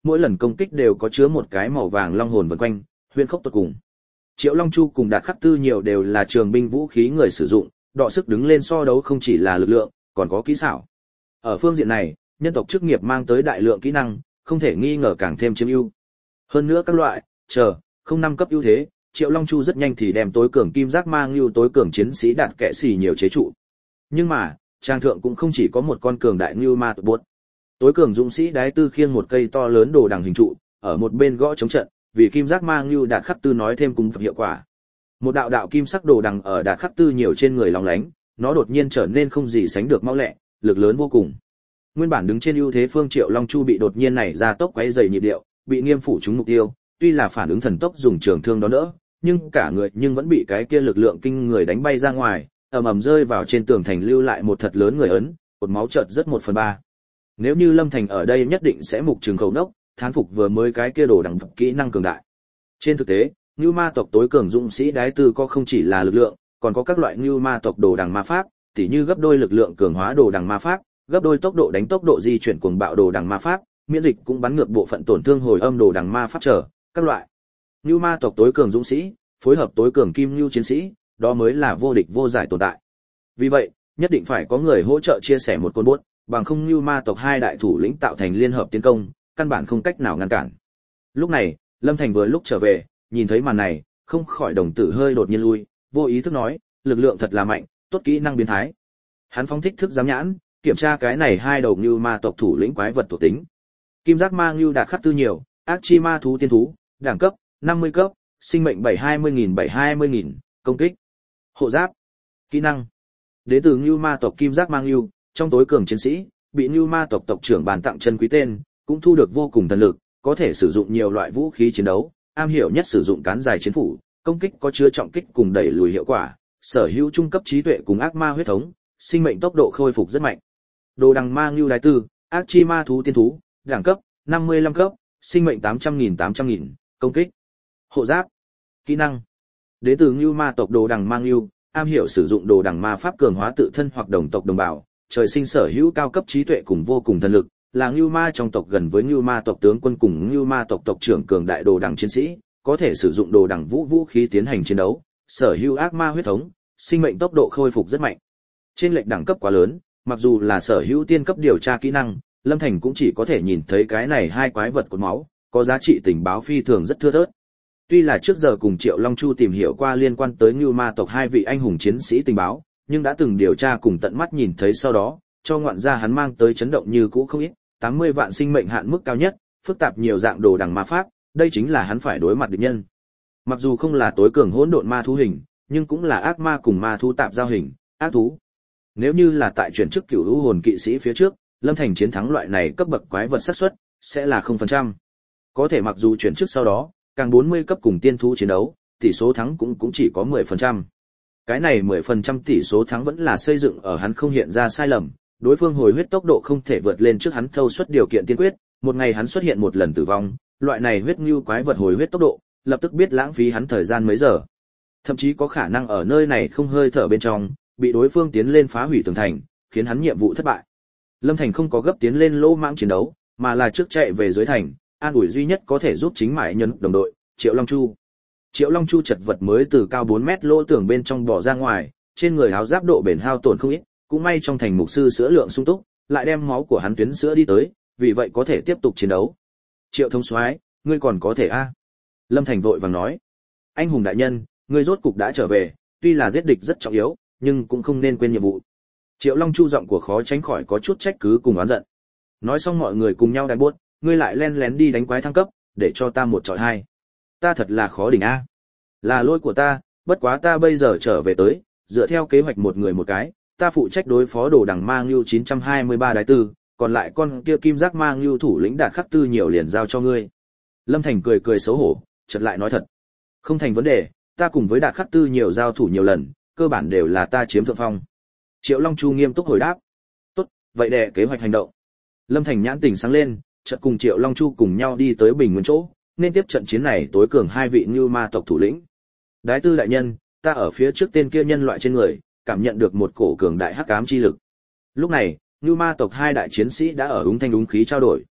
mỗi lần công kích đều có chứa một cái màu vàng long hồn vần quanh, huyễn khốc tột cùng. Triệu Long Chu cùng Đạt Khắc Tư nhiều đều là trường binh vũ khí người sử dụng, đọ sức đứng lên so đấu không chỉ là lực lượng, còn có kỹ xảo. Ở phương diện này, nhân tộc chức nghiệp mang tới đại lượng kỹ năng, không thể nghi ngờ càng thêm chiếm ưu. Hơn nữa các loại, chờ, không năm cấp ưu thế, Triệu Long Chu rất nhanh thì đem tối cường kim giác mang lưu tối cường chiến sĩ đạt kẻ xì nhiều chế trụ. Nhưng mà, trang thượng cũng không chỉ có một con cường đại lưu ma tộc buốt. Tối cường dũng sĩ đái tư khiêng một cây to lớn đồ đằng hình trụ, ở một bên gõ chống trận, vì kim giác mang lưu Đạt Khắc Tư nói thêm cùng hiệu quả. Một đạo đạo kim sắc đồ đằng ở Đạt Khắc Tư nhiều trên người lóng lánh, nó đột nhiên trở nên không gì sánh được mau lẹ, lực lớn vô cùng. Nguyên bản đứng trên ưu thế phương Triệu Long Chu bị đột nhiên này ra tốc quấy dày nhịp điệu, bị nghiêm phủ trúng mục tiêu, tuy là phản ứng thần tốc dùng trường thương đó đỡ, nhưng cả người nhưng vẫn bị cái kia lực lượng kinh người đánh bay ra ngoài, ầm ầm rơi vào trên tường thành lưu lại một thật lớn người ấn, cột máu chợt rất một phần ba. Nếu như Lâm Thành ở đây nhất định sẽ mục trường khẩu nốc, thán phục vừa mới cái kia đồ đằng vật kỹ năng cường đại. Trên thực tế, Nưu Ma tộc tối cường dũng sĩ đái tư có không chỉ là lực lượng, còn có các loại Nưu Ma tộc đồ đằng ma pháp, tỉ như gấp đôi lực lượng cường hóa đồ đằng ma pháp, gấp đôi tốc độ đánh tốc độ di chuyển cuồng bạo đồ đằng ma pháp, miễn dịch cũng bắn ngược bộ phận tổn thương hồi âm đồ đằng ma pháp trở, các loại. Nưu Ma tộc tối cường dũng sĩ, phối hợp tối cường kim nưu chiến sĩ, đó mới là vô địch vô giải tồn tại. Vì vậy, nhất định phải có người hỗ trợ chia sẻ một côn bút, bằng không Nưu Ma tộc hai đại thủ lĩnh tạo thành liên hợp tiến công, căn bản không cách nào ngăn cản. Lúc này, Lâm Thành vừa lúc trở về, nhìn thấy màn này, không khỏi đồng tử hơi đột nhiên lui, vô ý thức nói, lực lượng thật là mạnh, tốt kỹ năng biến thái. Hắn phóng thích thức giám nhãn, kiểm tra cái này hai đầu Nưu Ma tộc thủ lĩnh quái vật thuộc tính. Kim giác ma Nưu Đạt Khắc Tư nhiều, ác chi ma thú tiên thú, đẳng cấp năm mươi cấp, sinh mệnh bảy trăm hai mươi nghìn bảy trăm hai mươi nghìn, công kích, hộ giáp, kỹ năng. Đến từ Nưu Ma tộc Kim giác ma Nưu, trong tối cường chiến sĩ, bị Nưu Ma tộc tộc trưởng bàn tặng chân quý tên, cũng thu được vô cùng thần lực, có thể sử dụng nhiều loại vũ khí chiến đấu, am hiểu nhất sử dụng cán dài chiến phủ, công kích có chứa trọng kích cùng đẩy lùi hiệu quả, sở hữu trung cấp trí tuệ cùng ác ma huyết thống, sinh mệnh tốc độ khôi phục rất mạnh. Đồ đằng ma Nưu Đái Tư, ác chi ma thú tiên thú, đẳng cấp năm mươi lăm cấp, sinh mệnh tám trăm nghìn tám trăm nghìn, công kích, hộ giáp, kỹ năng. Đến từ Nưu Ma tộc đồ đằng ma Nưu, am hiểu sử dụng đồ đằng ma pháp cường hóa tự thân hoặc đồng tộc đồng bào, trời sinh sở hữu cao cấp trí tuệ cùng vô cùng thần lực, là Nưu Ma trong tộc gần với Nưu Ma tộc tướng quân cùng Nưu Ma tộc tộc trưởng cường đại đồ đằng chiến sĩ, có thể sử dụng đồ đằng vũ vũ khí tiến hành chiến đấu, sở hữu ác ma huyết thống, sinh mệnh tốc độ khôi phục rất mạnh. Trên lệch đẳng cấp quá lớn, mặc dù là sở hữu tiên cấp điều tra kỹ năng, Lâm Thành cũng chỉ có thể nhìn thấy cái này hai quái vật cột máu, có giá trị tình báo phi thường rất thưa thớt. Tuy là trước giờ cùng Triệu Long Chu tìm hiểu qua liên quan tới Nưu Ma tộc hai vị anh hùng chiến sĩ tình báo, nhưng đã từng điều tra cùng tận mắt nhìn thấy sau đó, cho ngoạn gia hắn mang tới chấn động như cũ không ít, tám mươi vạn sinh mệnh hạn mức cao nhất, phức tạp nhiều dạng đồ đằng ma pháp, đây chính là hắn phải đối mặt địch nhân. Mặc dù không là tối cường hỗn độn ma thú hình, nhưng cũng là ác ma cùng ma thú tạp giao hình, ác thú. Nếu như là tại chuyển chức cửu lũ hồn kỵ sĩ phía trước, Lâm Thành chiến thắng loại này cấp bậc quái vật xác suất sẽ là không phần trăm. Có thể mặc dù chuyển chức sau đó, càng bốn mươi cấp cùng tiên thú chiến đấu, tỷ số thắng cũng cũng chỉ có mười phần trăm. Cái này mười phần trăm tỷ số thắng vẫn là xây dựng ở hắn không hiện ra sai lầm, đối phương hồi huyết tốc độ không thể vượt lên trước hắn thâu suất điều kiện tiên quyết, một ngày hắn xuất hiện một lần tử vong, loại này huyết nhu quái vật hồi huyết tốc độ, lập tức biết lãng phí hắn thời gian mấy giờ. Thậm chí có khả năng ở nơi này không hơi thở bên trong, bị đối phương tiến lên phá hủy tường thành, khiến hắn nhiệm vụ thất bại. Lâm Thành không có gấp tiến lên lỗ mãng chiến đấu, mà là trước chạy về dưới thành, an ủi duy nhất có thể giúp chính mãi nhân đồng đội, Triệu Long Chu. Triệu Long Chu chật vật mới từ cao bốn mét lỗ tường bên trong bỏ ra ngoài, trên người áo giáp độ bền hao tổn không ít, cũng may trong thành mục sư sữa lượng sung túc, lại đem máu của hắn tuyến sữa đi tới, vì vậy có thể tiếp tục chiến đấu. Triệu thống soái, ngươi còn có thể a? Lâm Thành vội vàng nói. Anh hùng đại nhân, ngươi rốt cục đã trở về, tuy là giết địch rất trọng yếu, nhưng cũng không nên quên nhiệm vụ. Triệu Long Chu giọng của khó tránh khỏi có chút trách cứ cùng oán giận. Nói xong mọi người cùng nhau đánh buốt, ngươi lại len lén đi đánh quái thăng cấp, để cho ta một chọi hai. Ta thật là khó đỉnh a. Là lỗi của ta, bất quá ta bây giờ trở về tới, dựa theo kế hoạch một người một cái, ta phụ trách đối phó đồ đằng ma Ngưu chín trăm hai mươi ba đái tư, còn lại con kia kim giác ma Ngưu thủ lĩnh Đạt Khắc Tư nhiều liền giao cho ngươi. Lâm Thành cười cười xấu hổ, chợt lại nói thật. Không thành vấn đề, ta cùng với Đạt Khắc Tư nhiều giao thủ nhiều lần, cơ bản đều là ta chiếm thượng phong. Triệu Long Chu nghiêm túc hồi đáp. Tốt, vậy đệ kế hoạch hành động. Lâm Thành nhãn tình sáng lên, chợt cùng Triệu Long Chu cùng nhau đi tới bình nguyên chỗ, nên tiếp trận chiến này tối cường hai vị Ngưu ma tộc thủ lĩnh. Đái tư đại nhân, ta ở phía trước tên kia nhân loại trên người, cảm nhận được một cổ cường đại hắc ám chi lực. Lúc này, Ngưu ma tộc hai đại chiến sĩ đã ở úng thanh úng khí trao đổi.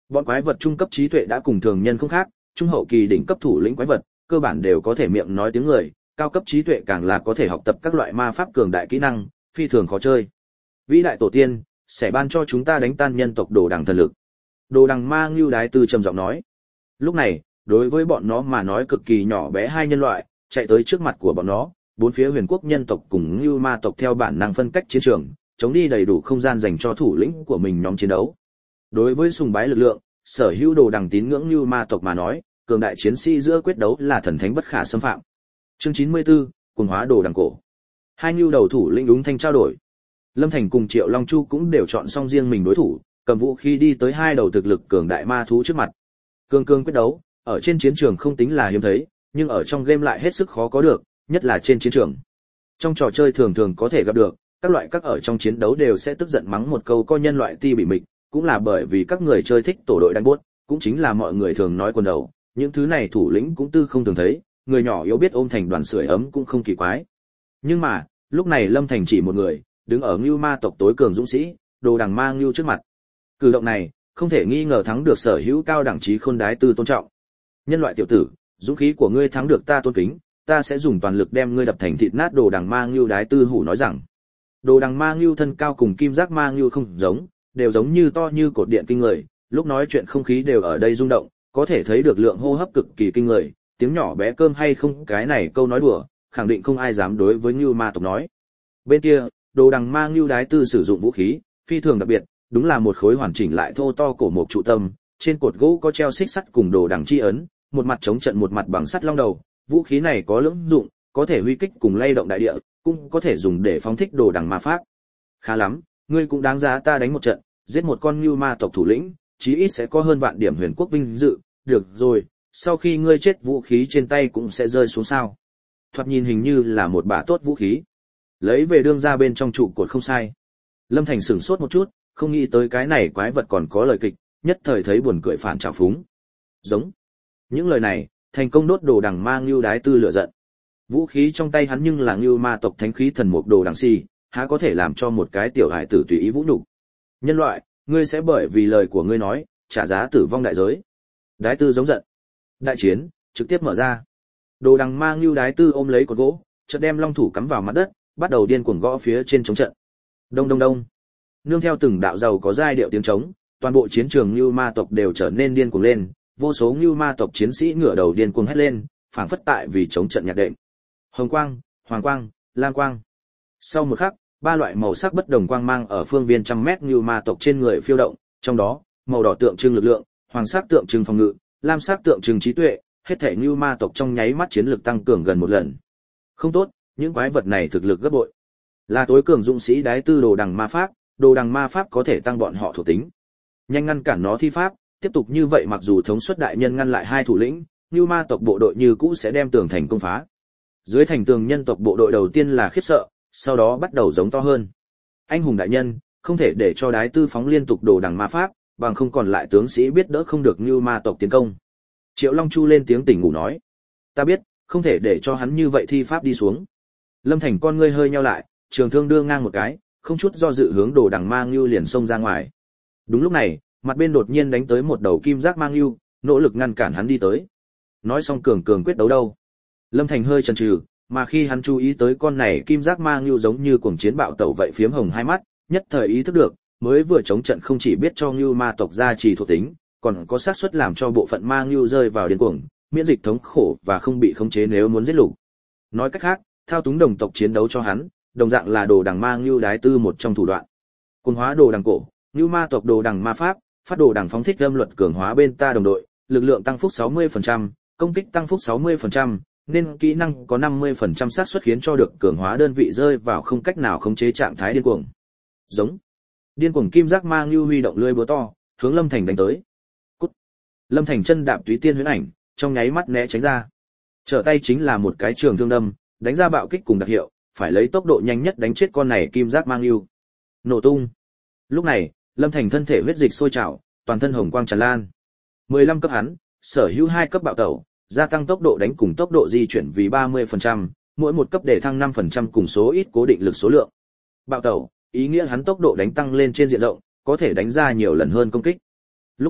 Bọn quái vật trung cấp trí tuệ đã cùng thường nhân không khác, trung hậu kỳ đỉnh cấp thủ lĩnh quái vật, cơ bản đều có thể miệng nói tiếng người, cao cấp trí tuệ càng là có thể học tập các loại ma pháp cường đại kỹ năng, phi thường khó chơi. Vĩ đại tổ tiên, sẽ ban cho chúng ta đánh tan nhân tộc đồ đằng thần lực. Đồ đằng ma Ngưu Đái Tư trầm giọng nói. Lúc này, đối với bọn nó mà nói cực kỳ nhỏ bé hai nhân loại, chạy tới trước mặt của bọn nó, bốn phía huyền quốc nhân tộc cùng Ngưu ma tộc theo bản năng phân cách chiến trường, chống đi đầy đủ không gian dành cho thủ lĩnh của mình nhóm chiến đấu. Đối với sùng bái lực lượng, sở hữu đồ đằng tín ngưỡng Ngưu ma tộc mà nói, cường đại chiến sĩ giữa quyết đấu là thần thánh bất khả xâm phạm. Chương chín mươi tư, Cuồng hóa đồ đằng cổ. Hai Ngưu đầu thủ lĩnh đúng thanh trao đổi. Lâm Thành cùng Triệu Long Chu cũng đều chọn xong riêng mình đối thủ, cầm vũ khí đi tới hai đầu thực lực cường đại ma thú trước mặt. Cương cương quyết đấu, ở trên chiến trường không tính là hiếm thấy, nhưng ở trong game lại hết sức khó có được, nhất là trên chiến trường. Trong trò chơi thường thường có thể gặp được, các loại các ở trong chiến đấu đều sẽ tức giận mắng một câu coi nhân loại ti bị mịch, cũng là bởi vì các người chơi thích tổ đội đánh buốt, cũng chính là mọi người thường nói quần đầu, những thứ này thủ lĩnh cũng tư không thường thấy, người nhỏ yếu biết ôm thành đoàn sưởi ấm cũng không kỳ quái. Nhưng mà, lúc này Lâm Thành chỉ một người, đứng ở Ngưu ma tộc tối cường dũng sĩ, đồ đằng ma Ngưu trước mặt. Cử động này, không thể nghi ngờ thắng được sở hữu cao đẳng trí khôn đái tư tôn trọng. Nhân loại tiểu tử, dũng khí của ngươi thắng được ta tôn kính, ta sẽ dùng toàn lực đem ngươi đập thành thịt nát. Đồ đằng ma Ngưu đái tư hủ nói rằng. Đồ đằng ma Ngưu thân cao cùng kim giác ma Ngưu không giống, đều giống như to như cột điện kinh người, lúc nói chuyện không khí đều ở đây rung động, có thể thấy được lượng hô hấp cực kỳ kinh người, tiếng nhỏ bé cơm hay không, cái này câu nói đùa, khẳng định không ai dám đối với Ngưu ma tộc nói. Bên kia, đồ đằng ma Ngưu đái tư sử dụng vũ khí, phi thường đặc biệt, đúng là một khối hoàn chỉnh lại thô to cổ mộc trụ tâm, trên cột gỗ có treo xích sắt cùng đồ đằng chi ấn, một mặt chống trận một mặt bằng sắt long đầu, vũ khí này có lưỡng dụng, có thể huy kích cùng lay động đại địa, cũng có thể dùng để phóng thích đồ đằng ma pháp. Khá lắm, ngươi cũng đáng giá ta đánh một trận, giết một con Ngưu ma tộc thủ lĩnh, chí ít sẽ có hơn vạn điểm huyền quốc vinh dự, được rồi, sau khi ngươi chết vũ khí trên tay cũng sẽ rơi xuống sao. Thoạt nhìn hình như là một bả tốt vũ khí. Lấy về đương ra bên trong trụ cột không sai. Lâm Thành sửng sốt một chút, không nghĩ tới cái này quái vật còn có lời kịch, nhất thời thấy buồn cười phản trào phúng. Giống. Những lời này, thành công đốt đồ đằng ma Ngưu đái tư lửa giận. Vũ khí trong tay hắn nhưng là Ngưu ma tộc thánh khí thần mục đồ đằng xì, há có thể làm cho một cái tiểu hải tử tùy ý vũ nhục. Nhân loại, ngươi sẽ bởi vì lời của ngươi nói, trả giá tử vong đại giới. Đái tư giống giận. Đại chiến, trực tiếp mở ra. Đồ đằng ma Ngưu đái tư ôm lấy cột gỗ, chợt đem long thủ cắm vào mặt đất, bắt đầu điên cuồng gõ phía trên chống trận. Đông đông đông. Nương theo từng đạo giàu có giai điệu tiếng trống, toàn bộ chiến trường Ngưu ma tộc đều trở nên điên cuồng lên, vô số Ngưu ma tộc chiến sĩ ngửa đầu điên cuồng hét lên, phảng phất tại vì chống trận nhạc đệm. Hồng quang, hoàng quang, lam quang. Sau một khắc, ba loại màu sắc bất đồng quang mang ở phương viên trăm mét Ngưu ma tộc trên người phiêu động, trong đó, màu đỏ tượng trưng lực lượng, hoàng sắc tượng trưng phòng ngự, lam sắc tượng trưng trí tuệ, hết thảy Ngưu ma tộc trong nháy mắt chiến lực tăng cường gần một lần. Không tốt, những quái vật này thực lực gấp bội. Là tối cường dũng sĩ đái tư đồ đằng ma pháp, đồ đằng ma pháp có thể tăng bọn họ thuộc tính. Nhanh ngăn cản nó thi pháp, tiếp tục như vậy mặc dù thống suất đại nhân ngăn lại hai thủ lĩnh, Ngưu ma tộc bộ đội như cũ sẽ đem tường thành công phá. Dưới thành tường nhân tộc bộ đội đầu tiên là khiếp sợ, sau đó bắt đầu giống to hơn. Anh hùng đại nhân, không thể để cho đái tư phóng liên tục đồ đằng ma pháp, bằng không còn lại tướng sĩ biết đỡ không được Ngưu ma tộc tiến công. Triệu Long Chu lên tiếng tỉnh ngủ nói. Ta biết, không thể để cho hắn như vậy thi pháp đi xuống. Lâm Thành con ngươi hơi nheo lại, trường thương đưa ngang một cái, không chút do dự hướng đồ đằng ma Ngưu liền xông ra ngoài. Đúng lúc này, mặt bên đột nhiên đánh tới một đầu kim giác ma Ngưu, nỗ lực ngăn cản hắn đi tới. Nói xong cường cường quyết đấu đâu. Lâm Thành hơi chần chừ, mà khi hắn chú ý tới con này kim giác ma Ngưu giống như cuồng chiến bạo tẩu vậy phiếm hồng hai mắt, nhất thời ý thức được, mới vừa chống trận không chỉ biết cho Ngưu ma tộc gia trì thuộc tính, còn có xác suất làm cho bộ phận ma Ngưu rơi vào điên cuồng, miễn dịch thống khổ và không bị khống chế nếu muốn giết lục. Nói cách khác, thao túng đồng tộc chiến đấu cho hắn, đồng dạng là đồ đằng ma Ngưu đái tư một trong thủ đoạn. Cuồng hóa đồ đằng cổ, Ngưu ma tộc đồ đằng ma pháp, phát đồ đằng phóng thích âm luật cường hóa bên ta đồng đội, lực lượng tăng phúc sáu mươi phần trăm, công kích tăng phúc sáu mươi phần trăm, nên kỹ năng có năm mươi phần trăm xác suất khiến cho được cường hóa đơn vị rơi vào không cách nào khống chế trạng thái điên cuồng. Giống. Điên cuồng kim giác ma Ngưu huy động lưỡi búa to, hướng Lâm Thành đánh tới. Cút. Lâm Thành chân đạp túy tiên huyễn ảnh, trong nháy mắt né tránh ra. Trở tay chính là một cái trường thương đâm, đánh ra bạo kích cùng đặc hiệu, phải lấy tốc độ nhanh nhất đánh chết con này kim giác ma Ngưu. Nổ tung. Lúc này, Lâm Thành thân thể huyết dịch sôi trào, toàn thân hồng quang tràn lan. mười lăm cấp hắn, sở hữu hai cấp bạo tẩu, gia tăng tốc độ đánh cùng tốc độ di chuyển vì ba mươi phần trăm, mỗi một cấp để thăng năm phần trăm cùng số ít cố định lực số lượng. Bạo tẩu, ý nghĩa hắn tốc độ đánh tăng lên trên diện rộng, có thể đánh ra nhiều lần hơn công kích. Lúc này,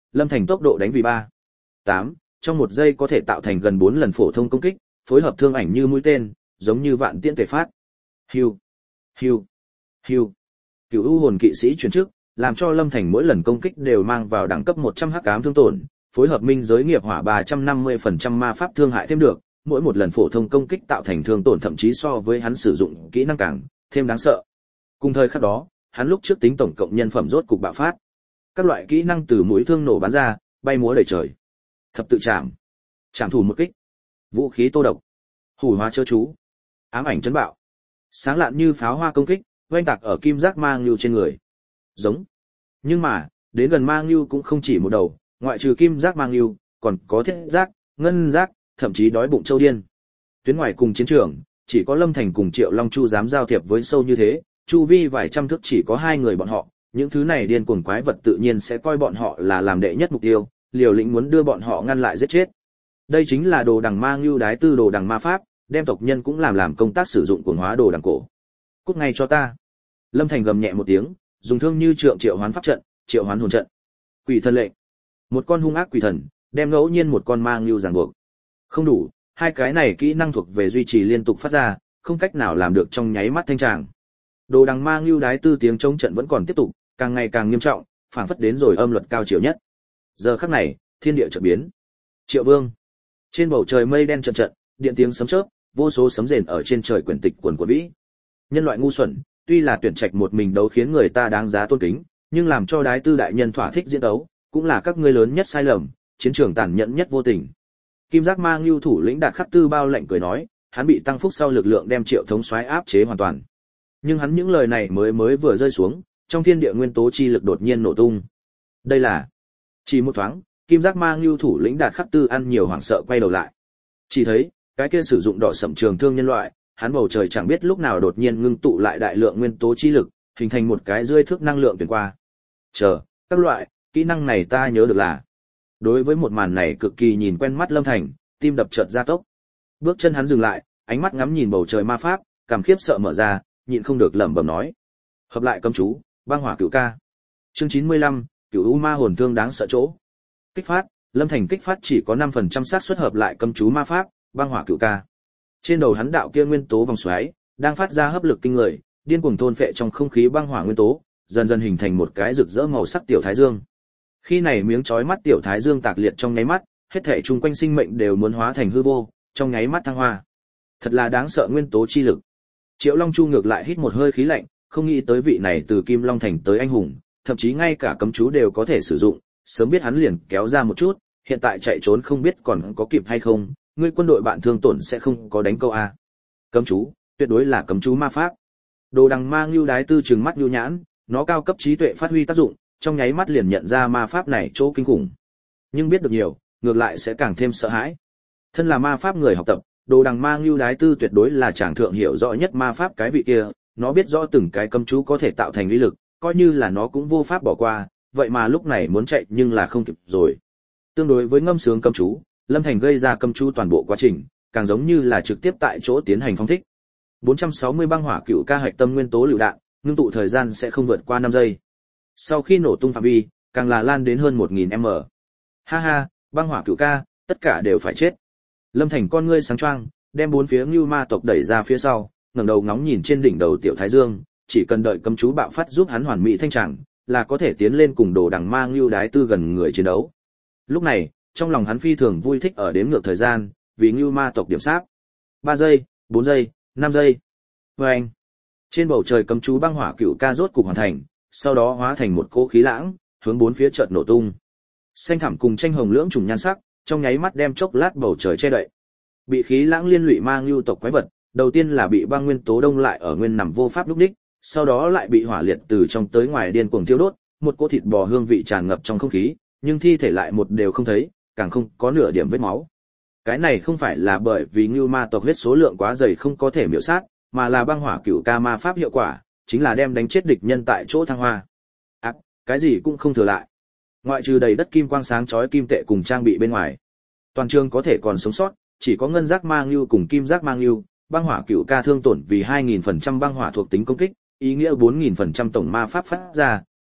Lâm Thành tốc độ đánh vì ba tám, trong một giây có thể tạo thành gần bốn lần phổ thông công kích, phối hợp thương ảnh như mũi tên, giống như vạn tiễn tề phát. Hưu, hưu, hưu. Cửu U hồn kỵ sĩ chuyển chức, làm cho Lâm Thành mỗi lần công kích đều mang vào đẳng cấp một trăm hắc ám thương tổn, phối hợp minh giới nghiệp hỏa ba trăm năm mươi phần trăm ma pháp thương hại thêm được, mỗi một lần phổ thông công kích tạo thành thương tổn thậm chí so với hắn sử dụng kỹ năng càng thêm đáng sợ. Cùng thời khắc đó, hắn lúc trước tính tổng cộng nhân phẩm rốt cục bạo phát. Các loại kỹ năng từ mũi thương nổ bắn ra, bay múa đầy trời. Thập tự chạm, chạm thủ một kích, vũ khí tô độc, hủ hóa chớ chú, ám ảnh chấn bạo, sáng lạn như pháo hoa công kích, oanh tạc ở kim giác mang lưu trên người. Giống. Nhưng mà, đến gần mang lưu cũng không chỉ một đầu, ngoại trừ kim giác mang lưu, còn có thiết giác, ngân giác, thậm chí đói bụng châu điên. Tuyến ngoài cùng chiến trường, chỉ có Lâm Thành cùng Triệu Long Chu dám giao thiệp với sâu như thế, chu vi vài trăm thước chỉ có hai người bọn họ, những thứ này điên cuồng quái vật tự nhiên sẽ coi bọn họ là làm đệ nhất mục tiêu, liều lĩnh muốn đưa bọn họ ngăn lại giết chết. Đây chính là đồ đằng ma ngưu đái tư đồ đằng ma pháp, đem tộc nhân cũng làm làm công tác sử dụng cuồng hóa đồ đằng cổ. Cút ngay cho ta. Lâm Thành gầm nhẹ một tiếng, dùng thương như trượng triệu hoán pháp trận, triệu hoán hồn trận. Quỷ thần lệnh. Một con hung ác quỷ thần, đem ngẫu nhiên một con ma ngưu ràng buộc. Không đủ, hai cái này kỹ năng thuộc về duy trì liên tục phát ra, không cách nào làm được trong nháy mắt thanh tràng. Đồ đằng ma ngưu đái tư tiếng chống trận vẫn còn tiếp tục, càng ngày càng nghiêm trọng, phảng phất đến rồi âm luật cao chiều nhất. Giờ khắc này, thiên địa chợt biến. Triệu Vương. Trên bầu trời mây đen trận trận, điện tiếng sấm chớp, vô số sấm rền ở trên trời quyển tịch quần quần vĩ. Nhân loại ngu xuẩn, tuy là tuyển trạch một mình đấu khiến người ta đáng giá tôn kính, nhưng làm cho đái tư đại nhân thỏa thích diễn đấu, cũng là các ngươi lớn nhất sai lầm, chiến trường tàn nhẫn nhất vô tình. Kim giác ma ngưu thủ lĩnh Đạt Khắc Tư bao lạnh cười nói, hắn bị tăng phúc sau lực lượng đem Triệu thống soái áp chế hoàn toàn. Nhưng hắn những lời này mới mới vừa rơi xuống, trong thiên địa nguyên tố chi lực đột nhiên nổ tung. Đây là chỉ một thoáng, Kim giác ma ngưu thủ lĩnh Đạt Khắc Tư ăn nhiều hoảng sợ quay đầu lại. Chỉ thấy, cái kia sử dụng đỏ sẫm trường thương nhân loại, hắn bầu trời chẳng biết lúc nào đột nhiên ngưng tụ lại đại lượng nguyên tố chi lực, hình thành một cái rơi thước năng lượng tuyển qua. Chờ, các loại, kỹ năng này ta nhớ được là. Đối với một màn này cực kỳ nhìn quen mắt Lâm Thành, tim đập chợt gia tốc. Bước chân hắn dừng lại, ánh mắt ngắm nhìn bầu trời ma pháp, cảm khiếp sợ mở ra, nhịn không được lẩm bẩm nói. Hợp lại cấm chú, băng hỏa cửu ca. Chương chín mươi lăm, Cửu U ma hồn thương đáng sợ chỗ. Kích phát, Lâm Thành kích phát chỉ có năm phần trăm xác suất hợp lại cấm chú ma pháp, băng hỏa cửu ca. Trên đầu hắn đạo kia nguyên tố vòng xoáy, đang phát ra hấp lực kinh người, điên cuồng thôn phệ trong không khí băng hỏa nguyên tố, dần dần hình thành một cái rực rỡ màu sắc tiểu thái dương. Khi này miếng chói mắt tiểu thái dương tạc liệt trong nháy mắt, hết thảy chung quanh sinh mệnh đều muốn hóa thành hư vô, trong nháy mắt thăng hoa. Thật là đáng sợ nguyên tố chi lực. Triệu Long Chu ngược lại hít một hơi khí lạnh, không nghĩ tới vị này từ Kim Long Thành tới anh hùng, thậm chí ngay cả cấm chú đều có thể sử dụng, sớm biết hắn liền kéo ra một chút, hiện tại chạy trốn không biết còn có kịp hay không, ngươi quân đội bạn thương tổn sẽ không có đánh câu a. Cấm chú, tuyệt đối là cấm chú ma pháp. Đồ đằng ma ngưu đái tư trừng mắt nhu nhãn, nó cao cấp trí tuệ phát huy tác dụng, trong nháy mắt liền nhận ra ma pháp này chỗ kinh khủng. Nhưng biết được nhiều, ngược lại sẽ càng thêm sợ hãi. Thân là ma pháp người học tập, đồ đằng ma ngưu đái tư tuyệt đối là chàng thượng hiểu rõ nhất ma pháp cái vị kia, nó biết rõ từng cái cấm chú có thể tạo thành uy lực, coi như là nó cũng vô pháp bỏ qua, vậy mà lúc này muốn chạy nhưng là không kịp rồi. Tương đối với ngâm sướng cấm chú, Lâm Thành gây ra cấm chú toàn bộ quá trình, càng giống như là trực tiếp tại chỗ tiến hành phóng thích. bốn trăm sáu mươi băng hỏa cửu ca hạch tâm nguyên tố lựu đạn, ngưng tụ thời gian sẽ không vượt qua năm giây. Sau khi nổ tung phạm vi, càng là lan đến hơn một nghìn mét. Ha ha, băng hỏa cửu ca, tất cả đều phải chết. Lâm Thành con ngươi sáng choang, đem bốn phía Ngưu Ma tộc đẩy ra phía sau, ngẩng đầu ngóng nhìn trên đỉnh đầu tiểu Thái Dương, chỉ cần đợi cấm chú bạo phát giúp hắn hoàn mỹ thanh tràng, là có thể tiến lên cùng đồ đằng ma Ngưu đái tư gần người chiến đấu. Lúc này, trong lòng hắn phi thường vui thích ở đếm ngược thời gian, vì Ngưu Ma tộc điểm sáp. ba giây, bốn giây, năm giây. Oeng. Trên bầu trời cấm chú băng hỏa cửu ca rốt cục hoàn thành, sau đó hóa thành một cỗ khí lãng, hướng bốn phía chợt nổ tung. Xanh thẳm cùng tranh hồng lưỡng trùng nhan sắc, trong nháy mắt đem chốc lát bầu trời che đậy. Bị khí lãng liên lụy mang lưu tộc quái vật, đầu tiên là bị băng nguyên tố đông lại ở nguyên nằm vô pháp lúc đích, sau đó lại bị hỏa liệt từ trong tới ngoài điên cuồng thiêu đốt, một cỗ thịt bò hương vị tràn ngập trong không khí, nhưng thi thể lại một đều không thấy, càng không có nửa điểm vết máu. Cái này không phải là bởi vì Ngưu Ma tộc huyết số lượng quá dày không có thể miểu sát, mà là băng hỏa cửu ca ma pháp hiệu quả, chính là đem đánh chết địch nhân tại chỗ thăng hoa. À, cái gì cũng không thừa lại. Ngoại trừ đầy đất kim quang sáng chói kim tệ cùng trang bị bên ngoài, toàn trường có thể còn sống sót, chỉ có ngân giác mang lưu cùng kim giác mang lưu, băng hỏa cửu ca thương tổn vì hai nghìn phần trăm băng hỏa thuộc tính công kích, ý nghĩa bốn nghìn phần trăm tổng ma pháp phát ra,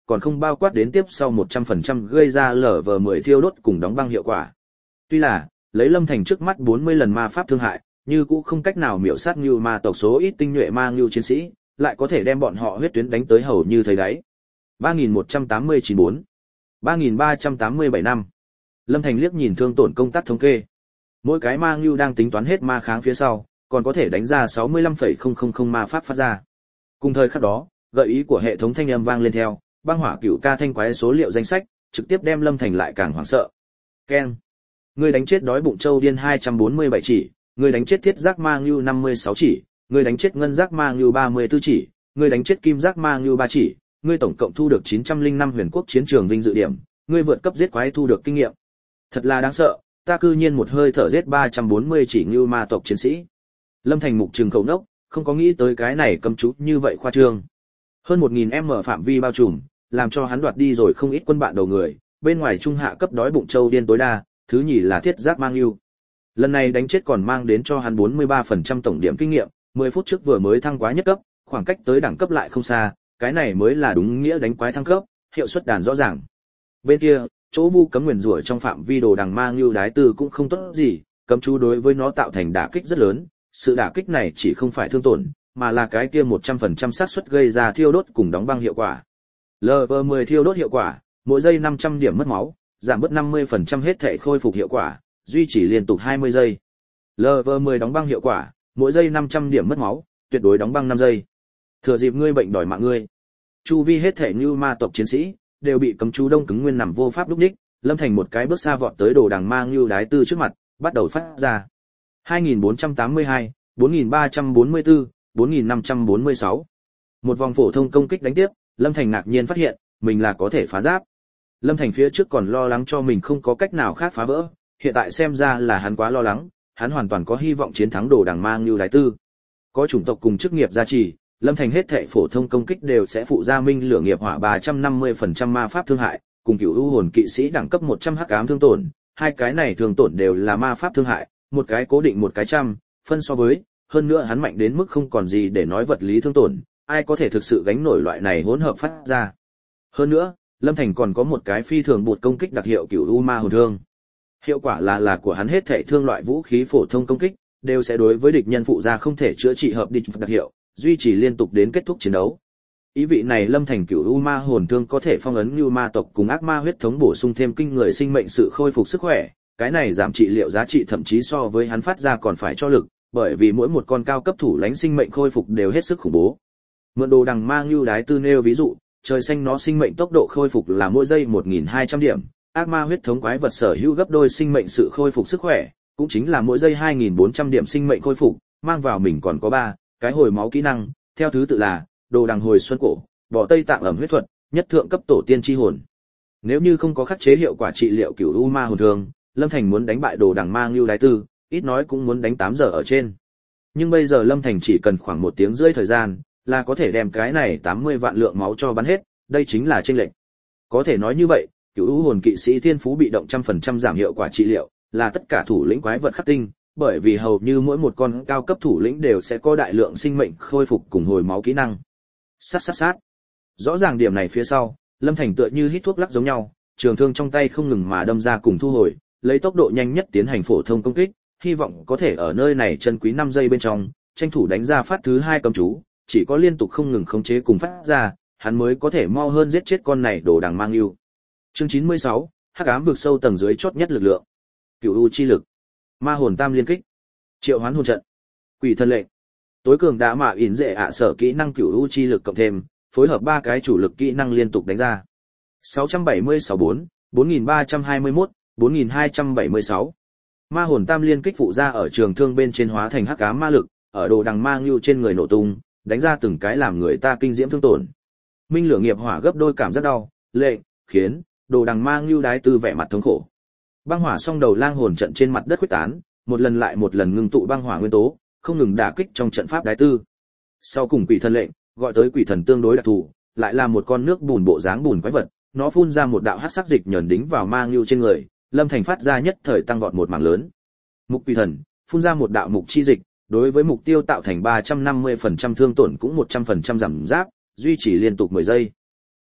còn không bao quát đến tiếp sau một trăm phần trăm gây ra lở vờ mười thiêu đốt cùng đóng băng hiệu quả. Tuy là, lấy Lâm Thành trước mắt bốn mươi lần ma pháp thương hại, như cũng không cách nào miểu sát Ngưu ma tộc số ít tinh nhuệ ma Ngưu chiến sĩ, lại có thể đem bọn họ huyết tuyến đánh tới hầu như thấy đáy. ba nghìn một trăm tám mươi chín bốn, ba nghìn ba trăm tám mươi bảy năm. Lâm Thành liếc nhìn thương tổn công tác thống kê. Mỗi cái ma Ngưu đang tính toán hết ma kháng phía sau, còn có thể đánh ra sáu mươi lăm phẩy không không không ma pháp phát ra. Cùng thời khắc đó, gợi ý của hệ thống thanh âm vang lên theo, băng hỏa cửu ca thanh quái số liệu danh sách, trực tiếp đem Lâm Thành lại càng hoảng sợ. Keng. Ngươi đánh chết đói bụng châu điên hai trăm bốn mươi bảy chỉ, ngươi đánh chết thiết giác ma Ngưu năm mươi sáu chỉ, ngươi đánh chết ngân giác ma Ngưu ba mươi tư chỉ, ngươi đánh chết kim giác ma Ngưu ba chỉ, ngươi tổng cộng thu được chín trăm lẻ năm huyền quốc chiến trường vinh dự điểm, ngươi vượt cấp giết quái thu được kinh nghiệm. Thật là đáng sợ, ta cư nhiên một hơi thở giết ba trăm bốn mươi chỉ Ngưu ma tộc chiến sĩ. Lâm Thành mục trừng khẩu nốc, không có nghĩ tới cái này cầm chú như vậy khoa trương. Hơn một nghìn m phạm vi bao trùm, làm cho hắn đoạt đi rồi không ít quân bạn đầu người, bên ngoài trung hạ cấp đói bụng châu điên tối đa, thứ nhì là thiết giác mang Ngưu. Lần này đánh chết còn mang đến cho hắn bốn mươi ba phần trăm tổng điểm kinh nghiệm, mười phút trước vừa mới thăng quá nhất cấp, khoảng cách tới đẳng cấp lại không xa, cái này mới là đúng nghĩa đánh quái thăng cấp, hiệu suất đàn rõ ràng. Bên kia, chỗ vu cấm nguyền rủa trong phạm vi đồ đằng ma Ngưu đái tư cũng không tốt gì, cấm chú đối với nó tạo thành đả kích rất lớn, sự đả kích này chỉ không phải thương tổn, mà là cái kia một trăm phần trăm xác suất gây ra thiêu đốt cùng đóng băng hiệu quả. lờ vê mười thiêu đốt hiệu quả, mỗi giây năm trăm điểm mất máu, giảm bớt năm mươi phần trăm hết thể khôi phục hiệu quả, duy trì liên tục hai mươi giây. lờ vê mười đóng băng hiệu quả, mỗi giây năm trăm điểm mất máu, tuyệt đối đóng băng năm giây. Thừa dịp ngươi bệnh đòi mạng ngươi. Chu vi hết thể như ma tộc chiến sĩ đều bị cấm chú đông cứng nguyên nằm vô pháp lúc đích, Lâm Thành một cái bước xa vọt tới đồ đằng ma Ngưu đái tư trước mặt, bắt đầu phát ra. hai nghìn bốn trăm tám mươi hai, bốn nghìn ba trăm bốn mươi tư, bốn nghìn năm trăm bốn mươi sáu. Một vòng phổ thông công kích đánh tiếp, Lâm Thành ngạc nhiên phát hiện, mình là có thể phá giáp. Lâm Thành phía trước còn lo lắng cho mình không có cách nào khác phá vỡ, hiện tại xem ra là hắn quá lo lắng, hắn hoàn toàn có hy vọng chiến thắng đồ đằng ma Ngưu đái tư. Có chủng tộc cùng chức nghiệp gia trì, Lâm Thành hết thệ phổ thông công kích đều sẽ phụ ra minh lửa nghiệp hỏa ba trăm năm mươi phần trăm ma pháp thương hại, cùng cửu u hồn kỵ sĩ đẳng cấp một trăm hắc ám thương tổn, hai cái này thương tổn đều là ma pháp thương hại, một cái cố định một cái trăm, phân so với, hơn nữa hắn mạnh đến mức không còn gì để nói vật lý thương tổn, ai có thể thực sự gánh nổi loại này hỗn hợp phát ra. Hơn nữa, Lâm Thành còn có một cái phi thường bột công kích đặc hiệu cửu u ma hồn thương. Hiệu quả là là của hắn hết thảy thương loại vũ khí phổ thông công kích đều sẽ đối với địch nhân phụ ra không thể chữa trị hợp địch đặc hiệu, duy trì liên tục đến kết thúc chiến đấu. Ý vị này Lâm Thành cửu u ma hồn thương có thể phong ấn như ma tộc cùng ác ma huyết thống bổ sung thêm kinh người sinh mệnh sự khôi phục sức khỏe, cái này giảm trị liệu giá trị thậm chí so với hắn phát ra còn phải cho lực, bởi vì mỗi một con cao cấp thủ lãnh sinh mệnh khôi phục đều hết sức khủng bố. Mượn đồ đằng ma Ngưu đái tư nêu ví dụ, trời xanh nó sinh mệnh tốc độ khôi phục là mỗi giây một nghìn hai trăm điểm, ác ma huyết thống quái vật sở hữu gấp đôi sinh mệnh sự khôi phục sức khỏe, cũng chính là mỗi giây hai nghìn bốn trăm điểm sinh mệnh khôi phục, mang vào mình còn có ba cái hồi máu kỹ năng, theo thứ tự là đồ đằng hồi xuân cổ, bò tây tạng ẩm huyết thuật, nhất thượng cấp tổ tiên chi hồn. Nếu như không có khắc chế hiệu quả trị liệu cửu u ma hồn thương, Lâm Thành muốn đánh bại đồ đằng ma Ngưu đái tư, ít nói cũng muốn đánh tám giờ ở trên. Nhưng bây giờ Lâm Thành chỉ cần khoảng một tiếng rưỡi thời gian, là có thể đem cái này tám mươi vạn lượng máu cho bắn hết, đây chính là chênh lệch. Có thể nói như vậy, cửu u hồn kỵ sĩ thiên phú bị động một trăm phần trăm giảm hiệu quả trị liệu, là tất cả thủ lĩnh quái vật khắc tinh, bởi vì hầu như mỗi một con cao cấp thủ lĩnh đều sẽ có đại lượng sinh mệnh khôi phục cùng hồi máu kỹ năng. Sát sát sát. Rõ ràng điểm này phía sau, Lâm Thành tựa như hít thuốc lắc giống nhau, trường thương trong tay không ngừng mà đâm ra cùng thu hồi, lấy tốc độ nhanh nhất tiến hành phổ thông công kích, hy vọng có thể ở nơi này chân quý năm giây bên trong, tranh thủ đánh ra phát thứ hai cấm chú, chỉ có liên tục không ngừng khống chế cùng phát ra, hắn mới có thể mau hơn giết chết con này đồ đằng mang yêu. Chương chín mươi sáu, Hắc ám vực sâu tầng dưới chót nhất lực lượng. Cửu u chi lực. Ma hồn tam liên kích. Triệu hoán hồn trận. Quỷ thân lệnh. Tối cường đã mạ ỉn dễ ạ sở kỹ năng cửu u chi lực cộng thêm, phối hợp ba cái chủ lực kỹ năng liên tục đánh ra. sáu trăm bảy mươi sáu bốn, bốn nghìn ba trăm hai mươi mốt, bốn nghìn hai trăm bảy mươi sáu. Ma hồn tam liên kích phụ ra ở trường thương bên trên hóa thành hắc ám ma lực, ở đồ đằng mang lưu trên người nổ tung, đánh ra từng cái làm người ta kinh diễm thương tổn. Minh lửa nghiệp hỏa gấp đôi cảm giác đau, lệnh, khiến đồ đằng mang lưu đái tư vẻ mặt thống khổ. Băng hỏa song đầu lang hồn trận trên mặt đất khuếch tán, một lần lại một lần ngưng tụ băng hỏa nguyên tố, không ngừng đả kích trong trận pháp đái tư. Sau cùng quỷ thần lệnh, gọi tới quỷ thần tương đối đặc thù, lại là một con nước bùn bộ dáng bùn quái vật, nó phun ra một đạo hắc sắc dịch nhờn đính vào mang lưu trên người, Lâm Thành phát ra nhất thời tăng vọt một mảng lớn. Mục quỷ thần phun ra một đạo mục chi dịch, đối với mục tiêu tạo thành ba trăm năm mươi phần trăm thương tổn cũng một trăm phần trăm giảm giáp, duy trì liên tục mười giây.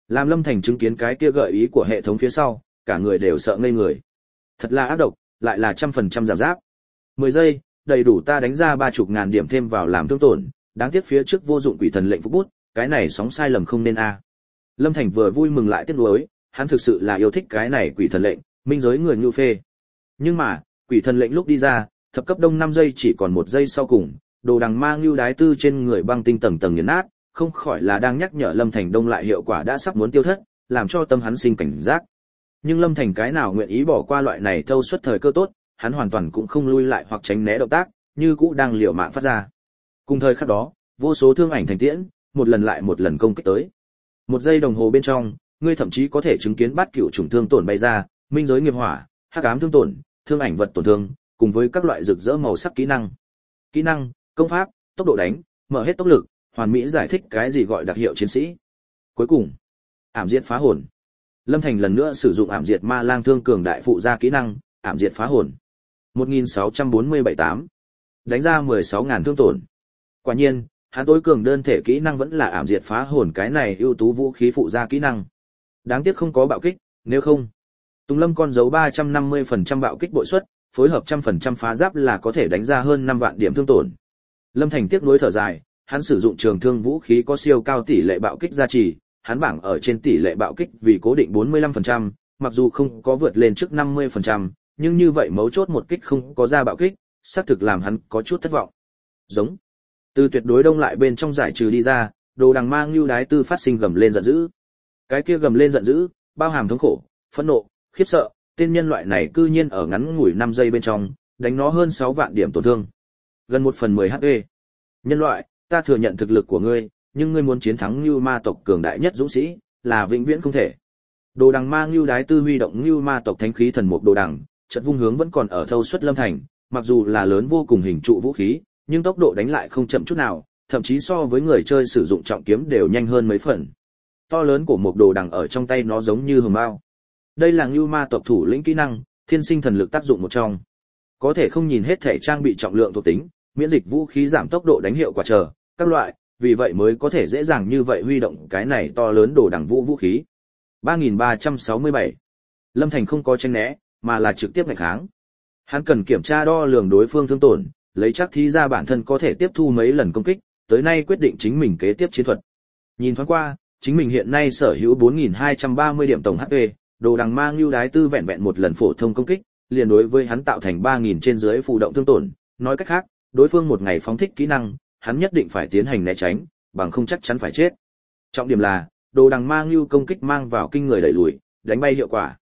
Làm Lâm Thành chứng kiến cái kia gợi ý của hệ thống phía sau, cả người đều sợ ngây người. Thật là ác độc, lại là trăm phần trăm giảm giáp. mười giây, đầy đủ ta đánh ra ba chục ngàn điểm thêm vào làm thương tổn, đáng tiếc phía trước vô dụng quỷ thần lệnh phúc bút, cái này sóng sai lầm không nên a. Lâm Thành vừa vui mừng lại tiếc nuối, hắn thực sự là yêu thích cái này quỷ thần lệnh, minh giới người nhu phê. Nhưng mà, quỷ thần lệnh lúc đi ra, thập cấp đông năm giây chỉ còn một giây sau cùng, đồ đằng ma ngưu đái tư trên người băng tinh tầng tầng nghiền nát, không khỏi là đang nhắc nhở Lâm Thành đông lại hiệu quả đã sắp muốn tiêu thất, làm cho tâm hắn sinh cảnh giác. Nhưng Lâm Thành cái nào nguyện ý bỏ qua loại này thâu suất thời cơ tốt, hắn hoàn toàn cũng không lui lại hoặc tránh né động tác, như cũ đang liều mạng phát ra. Cùng thời khắc đó, vô số thương ảnh thành tiễn, một lần lại một lần công kích tới. Một giây đồng hồ bên trong, ngươi thậm chí có thể chứng kiến bát cửu chủng thương tổn bay ra, minh giới nghiệp hỏa, hắc ám thương tổn, thương ảnh vật tổn thương, cùng với các loại rực rỡ màu sắc kỹ năng. Kỹ năng, công pháp, tốc độ đánh, mở hết tốc lực, hoàn mỹ giải thích cái gì gọi đặc hiệu chiến sĩ. Cuối cùng, ảm diệt phá hồn. Lâm Thành lần nữa sử dụng ảm diệt ma lang thương cường đại phụ gia kỹ năng, ảm diệt phá hồn. một nghìn sáu trăm bốn mươi bảy tám. Đánh ra mười sáu nghìn thương tổn. Quả nhiên, hắn tối cường đơn thể kỹ năng vẫn là ảm diệt phá hồn cái này ưu tú vũ khí phụ gia kỹ năng. Đáng tiếc không có bạo kích, nếu không, Tùng Lâm con dấu ba trăm năm mươi phần trăm bạo kích bội suất, phối hợp một trăm phần trăm phá giáp là có thể đánh ra hơn năm vạn điểm thương tổn. Lâm Thành tiếc nuối thở dài, hắn sử dụng trường thương vũ khí có siêu cao tỷ lệ bạo kích gia trì, hắn bảng ở trên tỷ lệ bạo kích vì cố định bốn mươi lăm phần trăm, mặc dù không có vượt lên trước năm mươi phần trăm, nhưng như vậy mấu chốt một kích không có ra bạo kích, xác thực làm hắn có chút thất vọng. Giống. Từ tuyệt đối đông lại bên trong giải trừ đi ra, đồ đằng ma ngưu đái tư phát sinh gầm lên giận dữ. Cái kia gầm lên giận dữ, bao hàm thống khổ, phẫn nộ, khiếp sợ, tên nhân loại này cư nhiên ở ngắn ngủi năm giây bên trong, đánh nó hơn sáu vạn điểm tổn thương. Gần một phần mười hát pê. Nhân loại, ta thừa nhận thực lực của ngươi, nhưng ngươi muốn chiến thắng Nưu Ma tộc cường đại nhất dũng sĩ, là vĩnh viễn không thể. Đồ đằng ma Nưu đái tư huy động Nưu Ma tộc thánh khí thần mục đồ đằng, trận vung hướng vẫn còn ở thâu suất Lâm Thành, mặc dù là lớn vô cùng hình trụ vũ khí, nhưng tốc độ đánh lại không chậm chút nào, thậm chí so với người chơi sử dụng trọng kiếm đều nhanh hơn mấy phần. To lớn của một đồ đằng ở trong tay nó giống như hồng mao. Đây là Nưu Ma tộc thủ lĩnh kỹ năng, thiên sinh thần lực tác dụng một trong. Có thể không nhìn hết thể trang bị trọng lượng thuộc tính, miễn dịch vũ khí giảm tốc độ đánh hiệu quả chờ, các loại, vì vậy mới có thể dễ dàng như vậy huy động cái này to lớn đồ đằng vũ vũ khí. ba nghìn ba trăm sáu mươi bảy. Lâm Thành không có tranh né, mà là trực tiếp nghịch kháng. Hắn cần kiểm tra đo lường đối phương thương tổn, lấy chắc thí ra bản thân có thể tiếp thu mấy lần công kích, tới nay quyết định chính mình kế tiếp chiến thuật. Nhìn thoáng qua, chính mình hiện nay sở hữu bốn nghìn hai trăm ba mươi điểm tổng hát pê, đồ đằng ma Nưu đái tư vẹn vẹn một lần phổ thông công kích, liền đối với hắn tạo thành ba nghìn trên dưới phụ động thương tổn, nói cách khác, đối phương một ngày phóng thích kỹ năng, hắn nhất định phải tiến hành né tránh, bằng không chắc chắn phải chết. Trọng điểm là, đồ đằng ma Nưu công kích mang vào kinh người đẩy lùi, đánh bay hiệu quả.